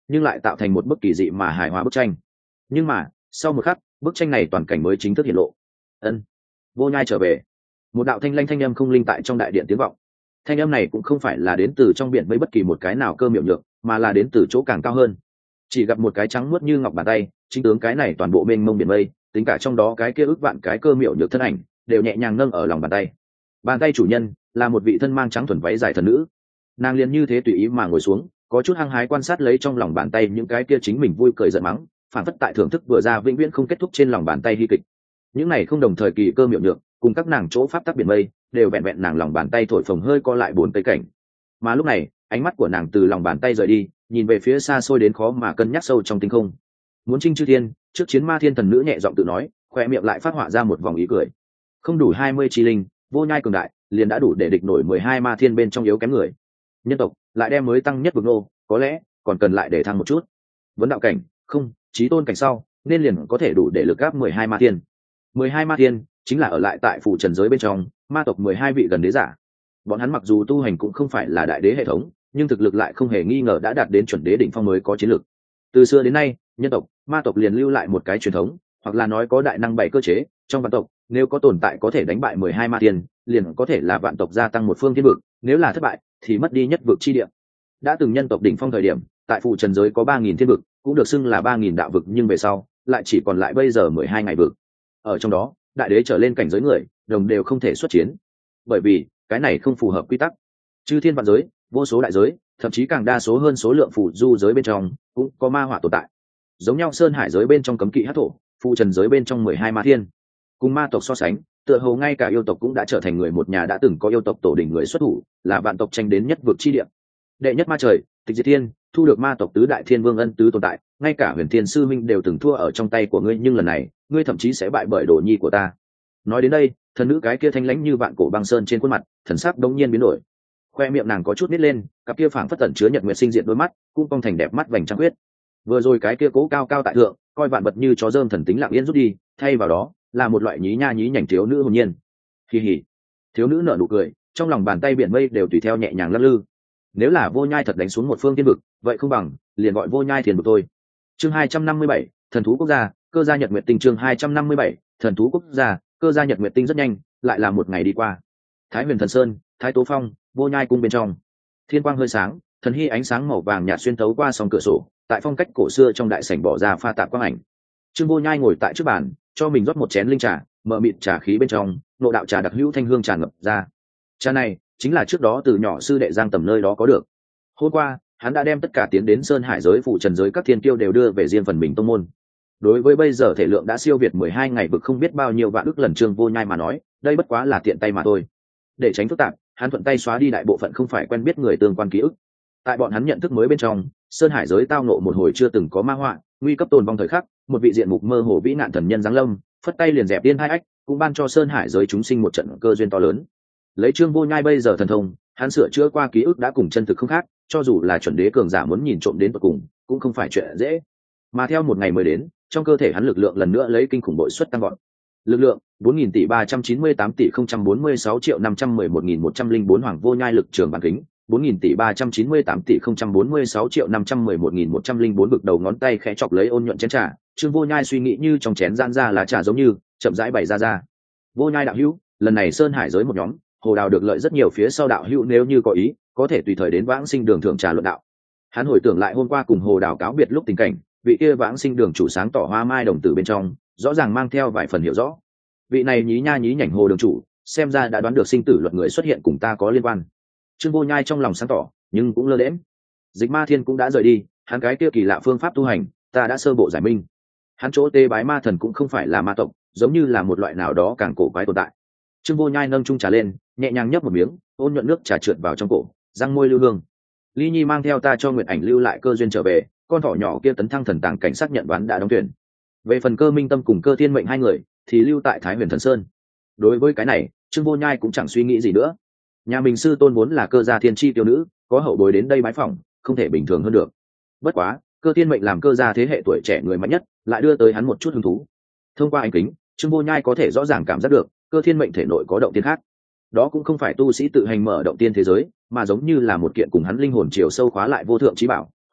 nhưng lại tạo thành một bức kỳ dị mà hài hòa bức tranh. Nhưng mà sau một khắc, bức tranh này toàn cảnh mới chính thức hiện lộ. Ân, Vô Nhai trở về. Một đạo thanh lanh thanh âm không linh tại trong đại điện tiếng vọng. Thanh âm này cũng không phải là đến từ trong biển với bất kỳ một cái nào cơ miệu nhược, mà là đến từ chỗ càng cao hơn. Chỉ gặp một cái trắng muốt như ngọc bàn tay, chính tướng cái này toàn bộ mênh mông biển mây, tính cả trong đó cái kia ước vạn cái cơ miệu nhược thân ảnh, đều nhẹ nhàng nâng ở lòng bàn tay. Bàn tay chủ nhân là một vị thân mang trắng thuần váy dài thần nữ. Nàng liền như thế tùy ý mà ngồi xuống, có chút hăng hái quan sát lấy trong lòng bàn tay những cái kia chính mình vui cười giận mắng, phản phất tại thưởng thức vừa ra vĩnh viễn không kết thúc trên lòng bàn tay hy kịch. Những này không đồng thời kỳ cơ miệu nhược, cùng các nàng chỗ pháp tắc biển mây, đều vẹn vẹn nàng lòng bàn tay thổi phồng hơi co lại bốn cây cảnh. Mà lúc này, ánh mắt của nàng từ lòng bàn tay rời đi, nhìn về phía xa xôi đến khó mà cân nhắc sâu trong tinh không. Muốn chinh chư thiên, trước chiến ma thiên thần nữ nhẹ giọng tự nói, khoe miệng lại phát họa ra một vòng ý cười. Không đủ hai mươi chi linh, Vô Nhai cường đại, liền đã đủ để địch nổi mười hai ma thiên bên trong yếu kém người. Nhân tộc lại đem mới tăng nhất vực nô, có lẽ còn cần lại để thăng một chút. Vấn đạo cảnh, không, chí tôn cảnh sau, nên liền có thể đủ để lực áp mười hai ma thiên. mười hai ma thiên chính là ở lại tại phủ trần giới bên trong, ma tộc mười hai vị gần đế giả. Bọn hắn mặc dù tu hành cũng không phải là đại đế hệ thống, nhưng thực lực lại không hề nghi ngờ đã đạt đến chuẩn đế đỉnh phong mới có chiến lực. Từ xưa đến nay, nhân tộc, ma tộc liền lưu lại một cái truyền thống, hoặc là nói có đại năng bảy cơ chế, trong vạn tộc, nếu có tồn tại có thể đánh bại mười hai ma thiên, liền có thể là vạn tộc gia tăng một phương thiên vực, nếu là thất bại thì mất đi nhất vực chi địa. Đã từng nhân tộc đỉnh phong thời điểm, tại phủ trần giới có ba nghìn thiên vực, cũng được xưng là ba nghìn đạo vực, nhưng về sau lại chỉ còn lại bây giờ mười hai ngày vực. Ở trong đó, đại đế trở lên cảnh giới người, đồng đều không thể xuất chiến, bởi vì cái này không phù hợp quy tắc. Chư thiên vạn giới, vô số đại giới, thậm chí càng đa số hơn số lượng phù du giới bên trong cũng có ma hỏa tồn tại. Giống nhau sơn hải giới bên trong cấm kỵ hắc thổ, phù trần giới bên trong mười hai ma thiên, cùng ma tộc so sánh, tựa hồ ngay cả yêu tộc cũng đã trở thành người một nhà, đã từng có yêu tộc tổ đình người xuất thủ, là vạn tộc tranh đến nhất vực chi địa. Đệ nhất ma trời, tịch diệt thiên, thu được ma tộc tứ đại thiên vương ân tứ tồn tại, ngay cả huyền thiên sư minh đều từng thua ở trong tay của ngươi, nhưng lần này ngươi thậm chí sẽ bại bởi đồ nhi của ta. Nói đến đây, thần nữ cái kia thanh lãnh như vạn cổ băng sơn trên khuôn mặt, thần sắc đống nhiên biến đổi, khoe miệng nàng có chút nít lên, cặp kia phảng phất tẩn chứa nhật nguyệt sinh diện đôi mắt cũng cong thành đẹp mắt vành trăng huyết. Vừa rồi cái kia cố cao cao tại thượng, coi vạn vật như chó dơm thần tính lặng yên rút đi, thay vào đó là một loại nhí nha nhí nhảnh thiếu nữ hồn nhiên. Kỳ hỉ, thiếu nữ nở nụ cười, trong lòng bàn tay biển mây đều tùy theo nhẹ nhàng lắc lư. Nếu là Vô Nhai thật đánh xuống một phương thiên vực, vậy không bằng liền gọi Vô Nhai thiền vực thôi. Chương hai trăm năm mươi bảy, thần thú quốc gia, cơ gia nhật nguyệt tinh. Chương hai trăm năm mươi bảy, thần thú quốc gia, cơ gia nhật nguyệt tinh. Rất nhanh, lại là một ngày đi qua. Thái Huyền Thần Sơn, Thái Tố Phong, Vô Nhai cung bên trong, thiên quang hơi sáng, thần hy ánh sáng màu vàng nhạt xuyên thấu qua song cửa sổ, tại phong cách cổ xưa trong đại sảnh bỏ ra pha tạp quang ảnh. Trương Vô Nhai ngồi tại trước bàn, cho mình rót một chén linh trà, mở mịt trà khí bên trong, nộ đạo trà đặc hữu thanh hương tràn ngập ra. Trà này chính là trước đó từ nhỏ sư đệ Giang Tầm nơi đó có được. Hôm qua, hắn đã đem tất cả tiến đến Sơn Hải giới phụ trần giới các thiên kiêu đều đưa về riêng phần mình tông môn. Đối với bây giờ thể lượng đã siêu việt mười hai ngày vực không biết bao nhiêu vạn ức lần Trương Vô Nhai mà nói, đây bất quá là tiện tay mà thôi. Để tránh phức tạp, hắn thuận tay xóa đi đại bộ phận không phải quen biết người tương quan ký ức. Tại bọn hắn nhận thức mới bên trong, Sơn Hải giới tao nộ một hồi chưa từng có ma họa, nguy cấp tồn vong thời khắc, một vị diện mục mơ hồ vĩ nạn thần nhân giáng lâm, phất tay liền dẹp tiên hai ách, cũng ban cho Sơn Hải giới chúng sinh một trận cơ duyên to lớn. Lấy Trương Vô Nhai bây giờ thần thông, hắn sửa chữa qua ký ức đã cùng chân thực không khác, cho dù là chuẩn đế cường giả muốn nhìn trộm đến tận cùng, cũng không phải chuyện dễ. Mà theo một ngày mới đến, trong cơ thể hắn lực lượng lần nữa lấy kinh khủng bội suất tăng vọt. Lực lượng bốn nghìn tỷ ba trăm chín mươi tám tỷ không trăm bốn mươi sáu triệu năm trăm mười một nghìn một trăm linh bốn Hoàng Vô Nhai lực trường bán kính, bốn nghìn tỷ ba trăm chín mươi tám tỷ không trăm bốn mươi sáu triệu năm trăm mười một nghìn một trăm linh bốn, vực đầu ngón tay khẽ chọc lấy ôn nhuận chén trà, Trương Vô Nhai suy nghĩ như trong chén gian ra lá trà giống như chậm rãi bày ra ra. Vô Nhai đạo hữu, lần này Sơn Hải giới một nhóm, Hồ Đào được lợi rất nhiều, phía sau đạo hữu nếu như có ý, có thể tùy thời đến Vãng Sinh Đường thượng trà luận đạo. Hắn hồi tưởng lại hôm qua cùng Hồ Đào cáo biệt lúc tình cảnh, vị kia Vãng Sinh Đường chủ sáng tỏ Hoa Mai đồng tử bên trong, rõ ràng mang theo vài phần hiểu rõ. Vị này nhí nha nhí nhảnh Hồ đường chủ, xem ra đã đoán được sinh tử luật người xuất hiện cùng ta có liên quan. Trương Vô Nhai trong lòng sáng tỏ, nhưng cũng lơ đễm. Dịch Ma Thiên cũng đã rời đi, hắn cái kia kỳ lạ phương pháp tu hành, ta đã sơ bộ giải minh. Hắn chỗ tê bái ma thần cũng không phải là ma tộc, giống như là một loại nào đó càng cổ quái tồn tại. Trương Vô Nhai nâng chung trà lên, nhẹ nhàng nhấp một miếng, ôn nhuận nước trà trượt vào trong cổ, răng môi lưu hương. Ly Nhi mang theo ta cho Nguyệt Ảnh lưu lại cơ duyên trở về, con thỏ nhỏ kia tấn thăng thần tàng cảnh xác nhận đoán đã đóng tuyển. Về phần Cơ Minh Tâm cùng Cơ Thiên Mệnh hai người, thì lưu tại Thái Huyền Thần Sơn. Đối với cái này, Trương Vô Nhai cũng chẳng suy nghĩ gì nữa. Nhà mình sư tôn vốn là Cơ gia thiên chi tiêu nữ, có hậu bối đến đây bái phỏng, không thể bình thường hơn được. Bất quá, Cơ Thiên Mệnh làm Cơ gia thế hệ tuổi trẻ người mạnh nhất, lại đưa tới hắn một chút hứng thú. Thông qua ánh kính, Trương Vô Nhai có thể rõ ràng cảm giác được, Cơ Thiên Mệnh thể nội có động tiên khác. Đó cũng không phải tu sĩ tự hành mở động tiên thế giới, mà giống như là một kiện cùng hắn linh hồn chiều sâu khóa lại vô thượng trí bảo,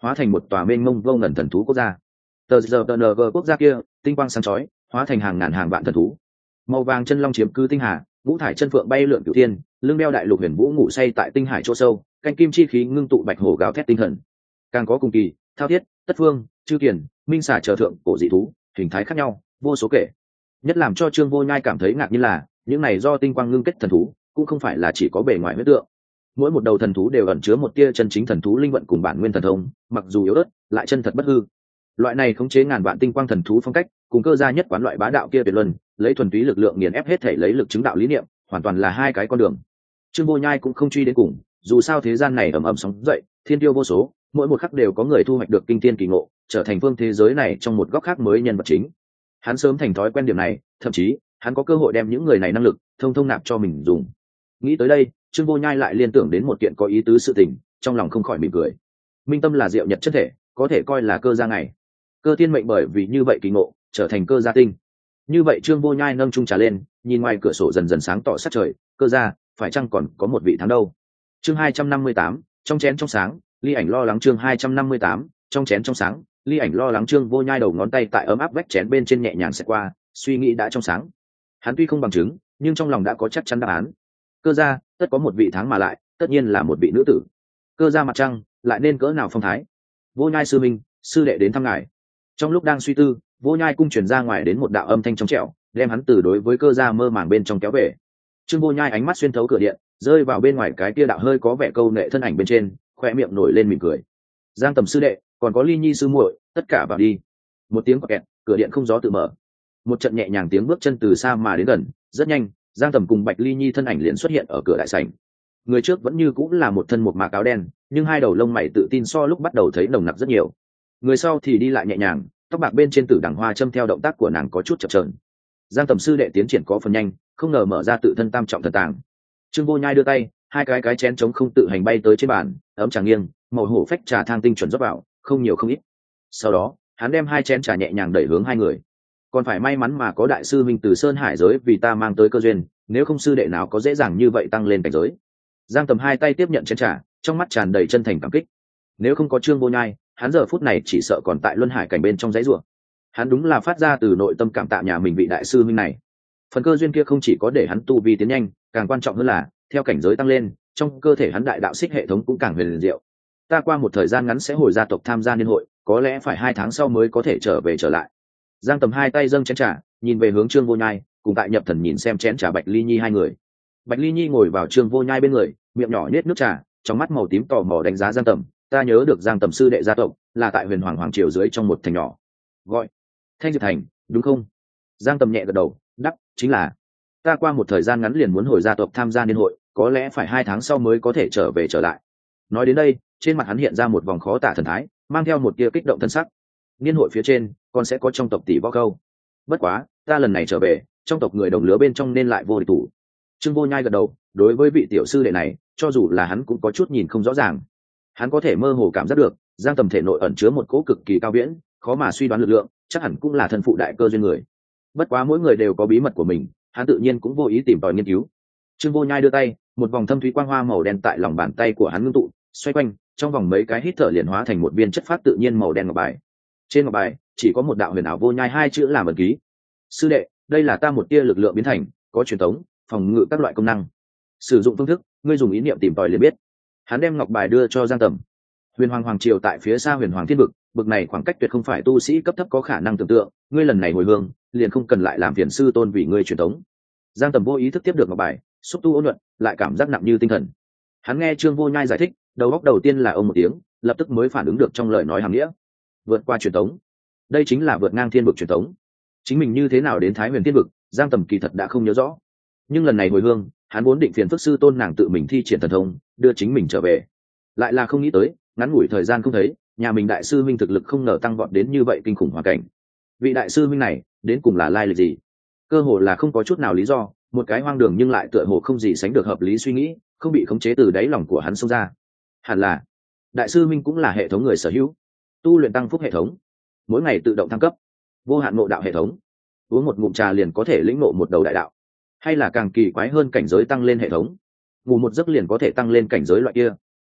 hóa thành một tòa mênh mông vô ngần thần thú quốc gia. Tờ giờ tờ nờ quốc gia kia tinh quang sáng chói, hóa thành hàng ngàn hàng vạn thần thú. Màu vàng chân long chiếm cứ tinh hà, ngũ thải chân phượng bay lượn cửu thiên, lưng đeo đại lục huyền vũ ngủ say tại tinh hải chỗ sâu, canh kim chi khí ngưng tụ bạch hổ gào thét tinh thần. Càng có cùng kỳ, thao thiết, tất phương, chư kiền, minh xà chờ thượng cổ dị thú, hình thái khác nhau, vô số kể. Nhất làm cho Trương Vô Nhai cảm thấy ngạc nhiên là, những này do tinh quang ngưng kết thần thú, cũng không phải là chỉ có bề ngoài huyết tượng. Mỗi một đầu thần thú đều ẩn chứa một tia chân chính thần thú linh vận cùng bản nguyên thần thông, mặc dù yếu ớt, lại chân thật bất hư. Loại này khống chế ngàn vạn tinh quang thần thú phong cách, cùng cơ gia nhất quán loại bá đạo kia tuyệt luân, lấy thuần túy lực lượng nghiền ép hết thể lấy lực chứng đạo lý niệm, hoàn toàn là hai cái con đường. Trương Vô Nhai cũng không truy đến cùng, dù sao thế gian này ầm ầm sóng dậy, thiên tiêu vô số, mỗi một khắc đều có người thu hoạch được kinh thiên kỳ ngộ, trở thành phương thế giới này trong một góc khác mới nhân vật chính. Hắn sớm thành thói quen điểm này, thậm chí hắn có cơ hội đem những người này năng lực thông thông nạp cho mình dùng. Nghĩ tới đây, Trương Vô Nhai lại liên tưởng đến một kiện có ý tứ sự tình, trong lòng không khỏi mỉm cười. Minh tâm là diệu nhật chất thể, có thể coi là cơ gia ngày. Cơ tiên mệnh bởi vì như vậy kỳ ngộ, trở thành cơ gia tinh. Như vậy Trương Vô Nhai nâng chung trà lên, nhìn ngoài cửa sổ dần dần sáng tỏ sát trời, cơ gia phải chăng còn có một vị thắng đâu. Chương hai trăm năm mươi tám, trong chén trong sáng, Ly Ảnh lo lắng. Chương hai trăm năm mươi tám, trong chén trong sáng, Ly Ảnh lo lắng. Trương Vô Nhai đầu ngón tay tại ấm áp vách chén bên trên nhẹ nhàng xẹt qua, suy nghĩ đã trong sáng. Hắn tuy không bằng chứng, nhưng trong lòng đã có chắc chắn đáp án. Cơ gia tất có một vị thắng mà lại, tất nhiên là một vị nữ tử. Cơ gia mặt trăng lại nên cỡ nào phong thái. Vô Nhai sư minh, sư đệ đến thăm ngài. Trong lúc đang suy tư, Vô Nhai cung truyền ra ngoài đến một đạo âm thanh trong trẻo, đem hắn từ đối với cơ gia mơ màng bên trong kéo về. Trương Vô Nhai ánh mắt xuyên thấu cửa điện, rơi vào bên ngoài cái kia đạo hơi có vẻ câu nệ thân ảnh bên trên, khoe miệng nổi lên mỉm cười. Giang Tầm sư đệ, còn có Ly Nhi sư muội, tất cả vào đi. Một tiếng quạt kẹt, cửa điện không gió tự mở. Một trận nhẹ nhàng tiếng bước chân từ xa mà đến gần, rất nhanh, Giang Tầm cùng Bạch Ly Nhi thân ảnh liền xuất hiện ở cửa đại sảnh. Người trước vẫn như cũng là một thân một mạc áo đen, nhưng hai đầu lông mày tự tin so lúc bắt đầu thấy nồng nặc rất nhiều. Người sau thì đi lại nhẹ nhàng, tóc bạc bên trên tử đằng hoa châm theo động tác của nàng có chút chập chờn. Giang Tầm sư đệ tiến triển có phần nhanh, không ngờ mở ra tự thân tam trọng thần tàng. Trương Vô Nhai đưa tay, hai cái cái chén trống không tự hành bay tới trên bàn, ấm trà nghiêng, màu hổ phách trà thang tinh chuẩn rót vào, không nhiều không ít. Sau đó, hắn đem hai chén trà nhẹ nhàng đẩy hướng hai người. Còn phải may mắn mà có đại sư minh từ Sơn Hải giới vì ta mang tới cơ duyên, nếu không sư đệ nào có dễ dàng như vậy tăng lên cảnh giới. Giang Tầm hai tay tiếp nhận chén trà, trong mắt tràn đầy chân thành cảm kích. Nếu không có Trương Vô Nhai, hắn giờ phút này chỉ sợ còn tại luân hải cảnh bên trong dãy rủa. Hắn đúng là phát ra từ nội tâm cảm tạ nhà mình vị đại sư minh này. Phần cơ duyên kia không chỉ có để hắn tu vi tiến nhanh, càng quan trọng hơn là theo cảnh giới tăng lên, trong cơ thể hắn đại đạo xích hệ thống cũng càng huyền diệu. Ta qua một thời gian ngắn sẽ hồi gia tộc tham gia niên hội, có lẽ phải hai tháng sau mới có thể trở về trở lại. Giang Tầm hai tay dâng chén trà, nhìn về hướng Trương Vô Nhai, cùng tại nhập thần nhìn xem chén trà Bạch Ly Nhi hai người. Bạch Ly Nhi ngồi vào Trương Vô Nhai bên người, miệng nhỏ nhếch nước trà, trong mắt màu tím tò mò đánh giá Giang Tầm. Ta nhớ được Giang Tầm sư đệ gia tộc là tại Huyền Hoàng hoàng triều dưới trong một thành nhỏ, gọi Thanh Diệp Thành, đúng không? Giang Tầm nhẹ gật đầu, đáp, chính là. Ta qua một thời gian ngắn liền muốn hồi gia tộc tham gia niên hội, có lẽ phải hai tháng sau mới có thể trở về trở lại. Nói đến đây, trên mặt hắn hiện ra một vòng khó tả thần thái, mang theo một tia kích động thân sắc. Niên hội phía trên, còn sẽ có trong tộc tỷ võ câu. Bất quá, ta lần này trở về, trong tộc người đồng lứa bên trong nên lại vô địch thủ. Trương Vô Nhai gật đầu, đối với vị tiểu sư đệ này, cho dù là hắn cũng có chút nhìn không rõ ràng. Hắn có thể mơ hồ cảm giác được, Giang Tầm thể nội ẩn chứa một cỗ cực kỳ cao viễn, khó mà suy đoán lực lượng, chắc hẳn cũng là thân phụ đại cơ duyên người. Bất quá mỗi người đều có bí mật của mình, hắn tự nhiên cũng vô ý tìm tòi nghiên cứu. Trương Vô Nhai đưa tay, một vòng thâm thúy quang hoa màu đen tại lòng bàn tay của hắn ngưng tụ, xoay quanh, trong vòng mấy cái hít thở liền hóa thành một viên chất phát tự nhiên màu đen ngọc bài. Trên ngọc bài chỉ có một đạo huyền ảo Vô Nhai hai chữ làm ẩn ký. Sư đệ, đây là ta một tia lực lượng biến thành, có truyền tống, phòng ngự các loại công năng. Sử dụng phương thức, ngươi dùng ý niệm tìm tòi liền biết. Hắn đem ngọc bài đưa cho Giang Tầm. Huyền Hoàng hoàng triều tại phía xa Huyền Hoàng thiên vực, bực này khoảng cách tuyệt không phải tu sĩ cấp thấp có khả năng tưởng tượng, ngươi lần này hồi hương, liền không cần lại làm phiền sư tôn vì ngươi truyền tống. Giang Tầm vô ý thức tiếp được ngọc bài, xúc tu ôn nhuận, lại cảm giác nặng như tinh thần. Hắn nghe Trương Vô Nhai giải thích, đầu óc đầu tiên là ông một tiếng, lập tức mới phản ứng được trong lời nói hàm nghĩa. Vượt qua truyền tống, đây chính là vượt ngang thiên vực truyền tống. Chính mình như thế nào đến Thái Huyền thiên vực, Giang Tầm kỳ thật đã không nhớ rõ. Nhưng lần này hồi hương, hắn vốn định phiền phức sư tôn nàng tự mình thi triển thần thông, đưa chính mình trở về. Lại là không nghĩ tới, ngắn ngủi thời gian không thấy, nhà mình đại sư minh thực lực không ngờ tăng vọt đến như vậy kinh khủng hoàn cảnh. Vị đại sư minh này, đến cùng là lai lịch gì? Cơ hồ là không có chút nào lý do, một cái hoang đường nhưng lại tựa hồ không gì sánh được hợp lý suy nghĩ, không bị khống chế từ đáy lòng của hắn xông ra. Hẳn là, đại sư minh cũng là hệ thống người sở hữu, tu luyện tăng phúc hệ thống, mỗi ngày tự động thăng cấp, vô hạn ngộ đạo hệ thống, uống một ngụm trà liền có thể lĩnh ngộ một đầu đại đạo, hay là càng kỳ quái hơn cảnh giới tăng lên hệ thống, ngủ một giấc liền có thể tăng lên cảnh giới loại kia.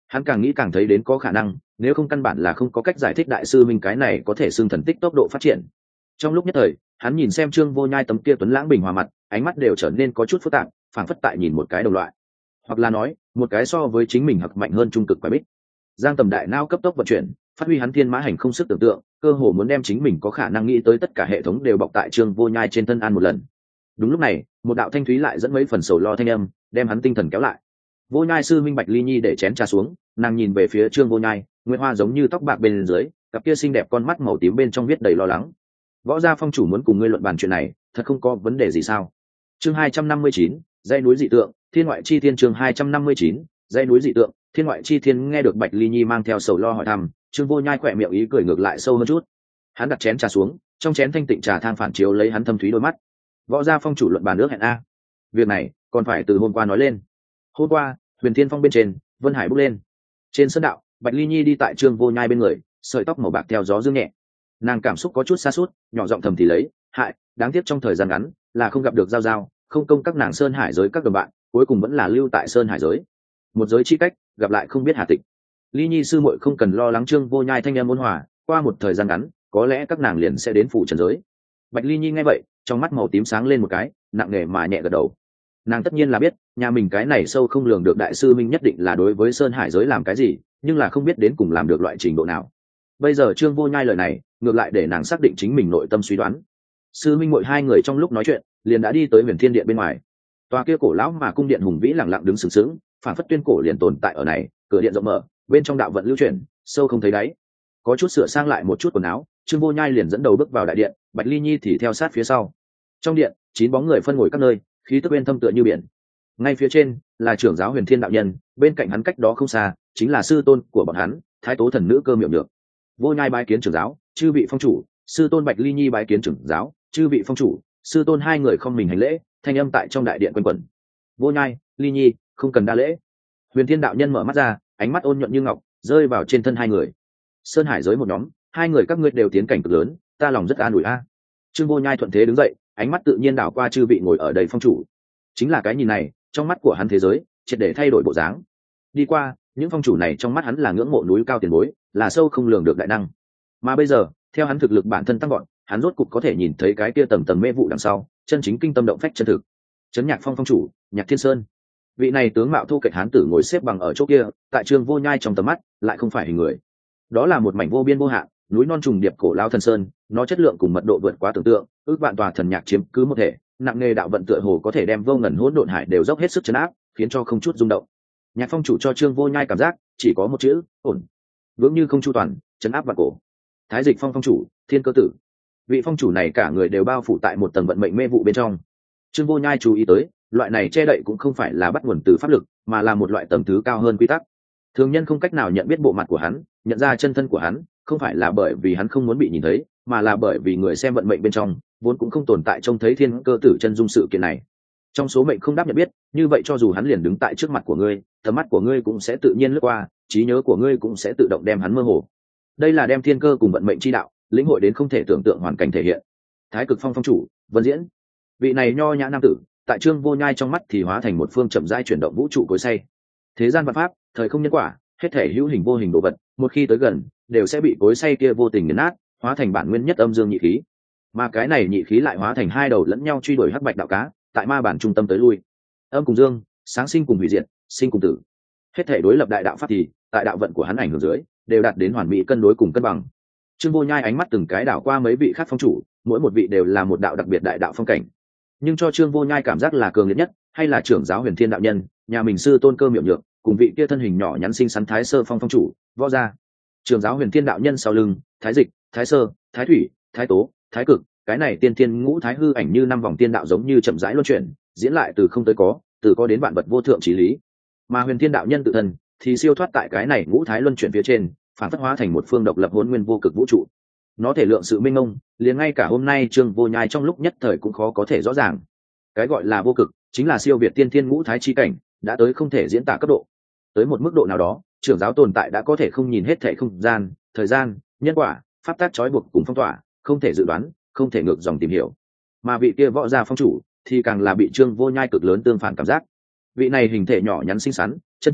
Hắn càng nghĩ càng thấy đến có khả năng, nếu không căn bản là không có cách giải thích đại sư minh cái này có thể xưng thần tích tốc độ phát triển. Trong lúc nhất thời, hắn nhìn xem Trương Vô Nhai tấm kia tuấn lãng bình hòa mặt, ánh mắt đều trở nên có chút phức tạp, phảng phất tại nhìn một cái đồng loại, hoặc là nói một cái so với chính mình hoặc mạnh hơn trung cực quái bích. Giang Tầm đại não cấp tốc vận chuyển, phát huy hắn thiên mã hành không sức tưởng tượng, cơ hồ muốn đem chính mình có khả năng nghĩ tới tất cả hệ thống đều bọc tại Trương Vô Nhai trên thân an một lần. Đúng lúc này, một đạo thanh thúy lại dẫn mấy phần sầu lo thanh âm, đem hắn tinh thần kéo lại. Vô Nhai sư minh Bạch Ly Nhi để chén trà xuống, nàng nhìn về phía Trương Vô Nhai, nguyệt hoa giống như tóc bạc bên dưới, cặp kia xinh đẹp con mắt màu tím bên trong viết đầy lo lắng. Võ gia phong chủ muốn cùng ngươi luận bàn chuyện này, thật không có vấn đề gì sao? Chương hai trăm năm mươi chín, dãy núi dị tượng, thiên ngoại chi thiên. Chương hai trăm năm mươi chín, dãy núi dị tượng, thiên ngoại chi thiên. Nghe được Bạch Ly Nhi mang theo sầu lo hỏi thăm, Trương Vô Nhai khỏe miệng ý cười ngược lại sâu hơn chút. Hắn đặt chén trà xuống, trong chén thanh tịnh trà thang phản chiếu lấy hắn thâm thúy đôi mắt. Võ gia phong chủ luận bàn nước hẹn a, việc này còn phải từ hôm qua nói lên. Hôm qua, Huyền Thiên Phong bên trên, Vân Hải bốc lên. Trên sân đạo, Bạch Ly Nhi đi tại Trương Vô Nhai bên người, sợi tóc màu bạc theo gió dương nhẹ. Nàng cảm xúc có chút xa suốt, nhỏ giọng thầm thì lấy, hại, đáng tiếc trong thời gian ngắn là không gặp được giao giao, không công các nàng sơn hải giới các đồng bạn, cuối cùng vẫn là lưu tại sơn hải giới. Một giới chi cách, gặp lại không biết hà tịch. Ly Nhi sư muội không cần lo lắng. Trương Vô Nhai thanh em ôn hòa, qua một thời gian ngắn, có lẽ các nàng liền sẽ đến phủ trần giới. Bạch Ly Nhi nghe vậy, trong mắt màu tím sáng lên một cái, nặng nề mà nhẹ gật đầu. Nàng tất nhiên là biết, nhà mình cái này sâu không lường được đại sư minh nhất định là đối với sơn hải giới làm cái gì, nhưng là không biết đến cùng làm được loại trình độ nào. Bây giờ Trương Vô Nhai lời này, ngược lại để nàng xác định chính mình nội tâm suy đoán. Sư minh muội hai người trong lúc nói chuyện, liền đã đi tới Huyền Thiên Điện bên ngoài. Tòa kia cổ lão mà cung điện hùng vĩ lặng lặng đứng sừng sững, phản phất tuyên cổ liền tồn tại ở này, cửa điện rộng mở, bên trong đạo vận lưu chuyển, sâu không thấy đáy. Có chút sửa sang lại một chút quần áo, Trương Vô Nhai liền dẫn đầu bước vào đại điện, Bạch Ly Nhi thì theo sát phía sau. Trong điện, chín bóng người phân ngồi các nơi, khí tức bên thâm tựa như biển. Ngay phía trên là trưởng giáo Huyền Thiên đạo nhân, bên cạnh hắn cách đó không xa chính là sư tôn của bọn hắn, Thái Tố thần nữ Cơ Miệu Nhược. Vô Nhai bái kiến trưởng giáo, chư vị phong chủ. Sư tôn Bạch Ly Nhi bái kiến trưởng giáo, chư vị phong chủ. Sư tôn hai người không mình hành lễ, thanh âm tại trong đại điện quanh quẩn. Vô Nhai, Ly Nhi, không cần đa lễ. Huyền Thiên đạo nhân mở mắt ra, ánh mắt ôn nhuận như ngọc, rơi vào trên thân hai người. Sơn hải giới một nhóm, hai người các ngươi đều tiến cảnh cực lớn, ta lòng rất an ủi a. Trương Vô Nhai thuận thế đứng dậy, ánh mắt tự nhiên đảo qua chư vị ngồi ở đây phong chủ. Chính là cái nhìn này, trong mắt của hắn thế giới triệt để thay đổi bộ dáng. Đi qua, những phong chủ này trong mắt hắn là ngưỡng mộ núi cao tiền bối, là sâu không lường được đại năng. Mà bây giờ, theo hắn thực lực bản thân tăng gọn, hắn rốt cục có thể nhìn thấy cái kia tầng tầng mê vụ đằng sau, chân chính kinh tâm động phách chân thực. Trấn Nhạc Phong phong chủ, Nhạc Thiên Sơn. Vị này tướng mạo thu kệch hán tử ngồi xếp bằng ở chỗ kia, tại Trương Vô Nhai trong tầm mắt, lại không phải hình người. Đó là một mảnh vô biên vô hạn, núi non trùng điệp cổ lao thần sơn, nó chất lượng cùng mật độ vượt quá tưởng tượng, ước vạn tòa thần nhạc chiếm cứ một thể, nặng nghề đạo vận tựa hồ có thể đem vô ngần hỗn độn hải đều dốc hết sức chấn áp, khiến cho không chút rung động. Nhạc phong chủ cho Trương Vô Nhai cảm giác chỉ có một chữ, ổn. Vững như không chu toàn, chấn áp vạn cổ. Thái Dịch Phong phong chủ, Thiên Cơ Tử. Vị phong chủ này cả người đều bao phủ tại một tầng vận mệnh mê vụ bên trong. Trương Vô Nhai chú ý tới, loại này che đậy cũng không phải là bắt nguồn từ pháp lực, mà là một loại tầng thứ cao hơn quy tắc. Thường nhân không cách nào nhận biết bộ mặt của hắn, nhận ra chân thân của hắn, không phải là bởi vì hắn không muốn bị nhìn thấy, mà là bởi vì người xem vận mệnh bên trong vốn cũng không tồn tại trông thấy Thiên Cơ Tử chân dung sự kiện này. Trong số mệnh không đáp nhận biết, như vậy cho dù hắn liền đứng tại trước mặt của ngươi, tầm mắt của ngươi cũng sẽ tự nhiên lướt qua, trí nhớ của ngươi cũng sẽ tự động đem hắn mơ hồ. Đây là đem thiên cơ cùng vận mệnh chi đạo lĩnh hội đến không thể tưởng tượng hoàn cảnh thể hiện. Thái Cực Phong phong chủ, Vân Diễn. Vị này nho nhã nam tử, tại Trương Vô Nhai trong mắt thì hóa thành một phương chậm rãi chuyển động vũ trụ cối xay. Thế gian vạn pháp, thời không nhân quả, hết thể hữu hình vô hình đồ vật, một khi tới gần, đều sẽ bị cối xay kia vô tình nghiền nát, hóa thành bản nguyên nhất âm dương nhị khí. Mà cái này nhị khí lại hóa thành hai đầu lẫn nhau truy đuổi hắc bạch đạo cá, tại ma bản trung tâm tới lui. Âm cùng dương, sáng sinh cùng hủy diệt, sinh cùng tử. Hết thể đối lập đại đạo pháp thì, tại đạo vận của hắn ảnh hưởng dưới, đều đạt đến hoàn mỹ cân đối cùng cân bằng. Trương Vô Nhai ánh mắt từng cái đảo qua mấy vị khác phong chủ, mỗi một vị đều là một đạo đặc biệt đại đạo phong cảnh. Nhưng cho Trương Vô Nhai cảm giác là cường liệt nhất, hay là trưởng giáo Huyền Thiên đạo nhân, nhà mình sư tôn Cơ Miệu Nhược, cùng vị kia thân hình nhỏ nhắn xinh xắn Thái Sơ Phong phong chủ, Võ Gia. Trưởng giáo Huyền Thiên đạo nhân sau lưng, Thái Dịch, Thái Sơ, Thái Thủy, Thái Tố, Thái Cực, cái này tiên tiên ngũ thái hư ảnh như năm vòng tiên đạo giống như chậm rãi luân chuyển, diễn lại từ không tới có, từ có đến vạn vật vô thượng chí lý. Mà Huyền Thiên đạo nhân tự thân thì siêu thoát tại cái này ngũ thái luân chuyển phía trên, phản phất hóa thành một phương độc lập hỗn nguyên vô cực vũ trụ. Nó thể lượng sự minh mông, liền ngay cả hôm nay Trương Vô Nhai trong lúc nhất thời cũng khó có thể rõ ràng. Cái gọi là vô cực, chính là siêu việt tiên thiên ngũ thái chi cảnh, đã tới không thể diễn tả cấp độ. Tới một mức độ nào đó, trưởng giáo tồn tại đã có thể không nhìn hết thảy không gian, thời gian, nhân quả, pháp tắc trói buộc cùng phong tỏa, không thể dự đoán, không thể ngược dòng tìm hiểu. Mà vị kia Võ Gia phong chủ thì càng là bị Trương Vô Nhai cực lớn tương phản cảm giác. Vị này hình thể nhỏ nhắn xinh xắn, chân trần,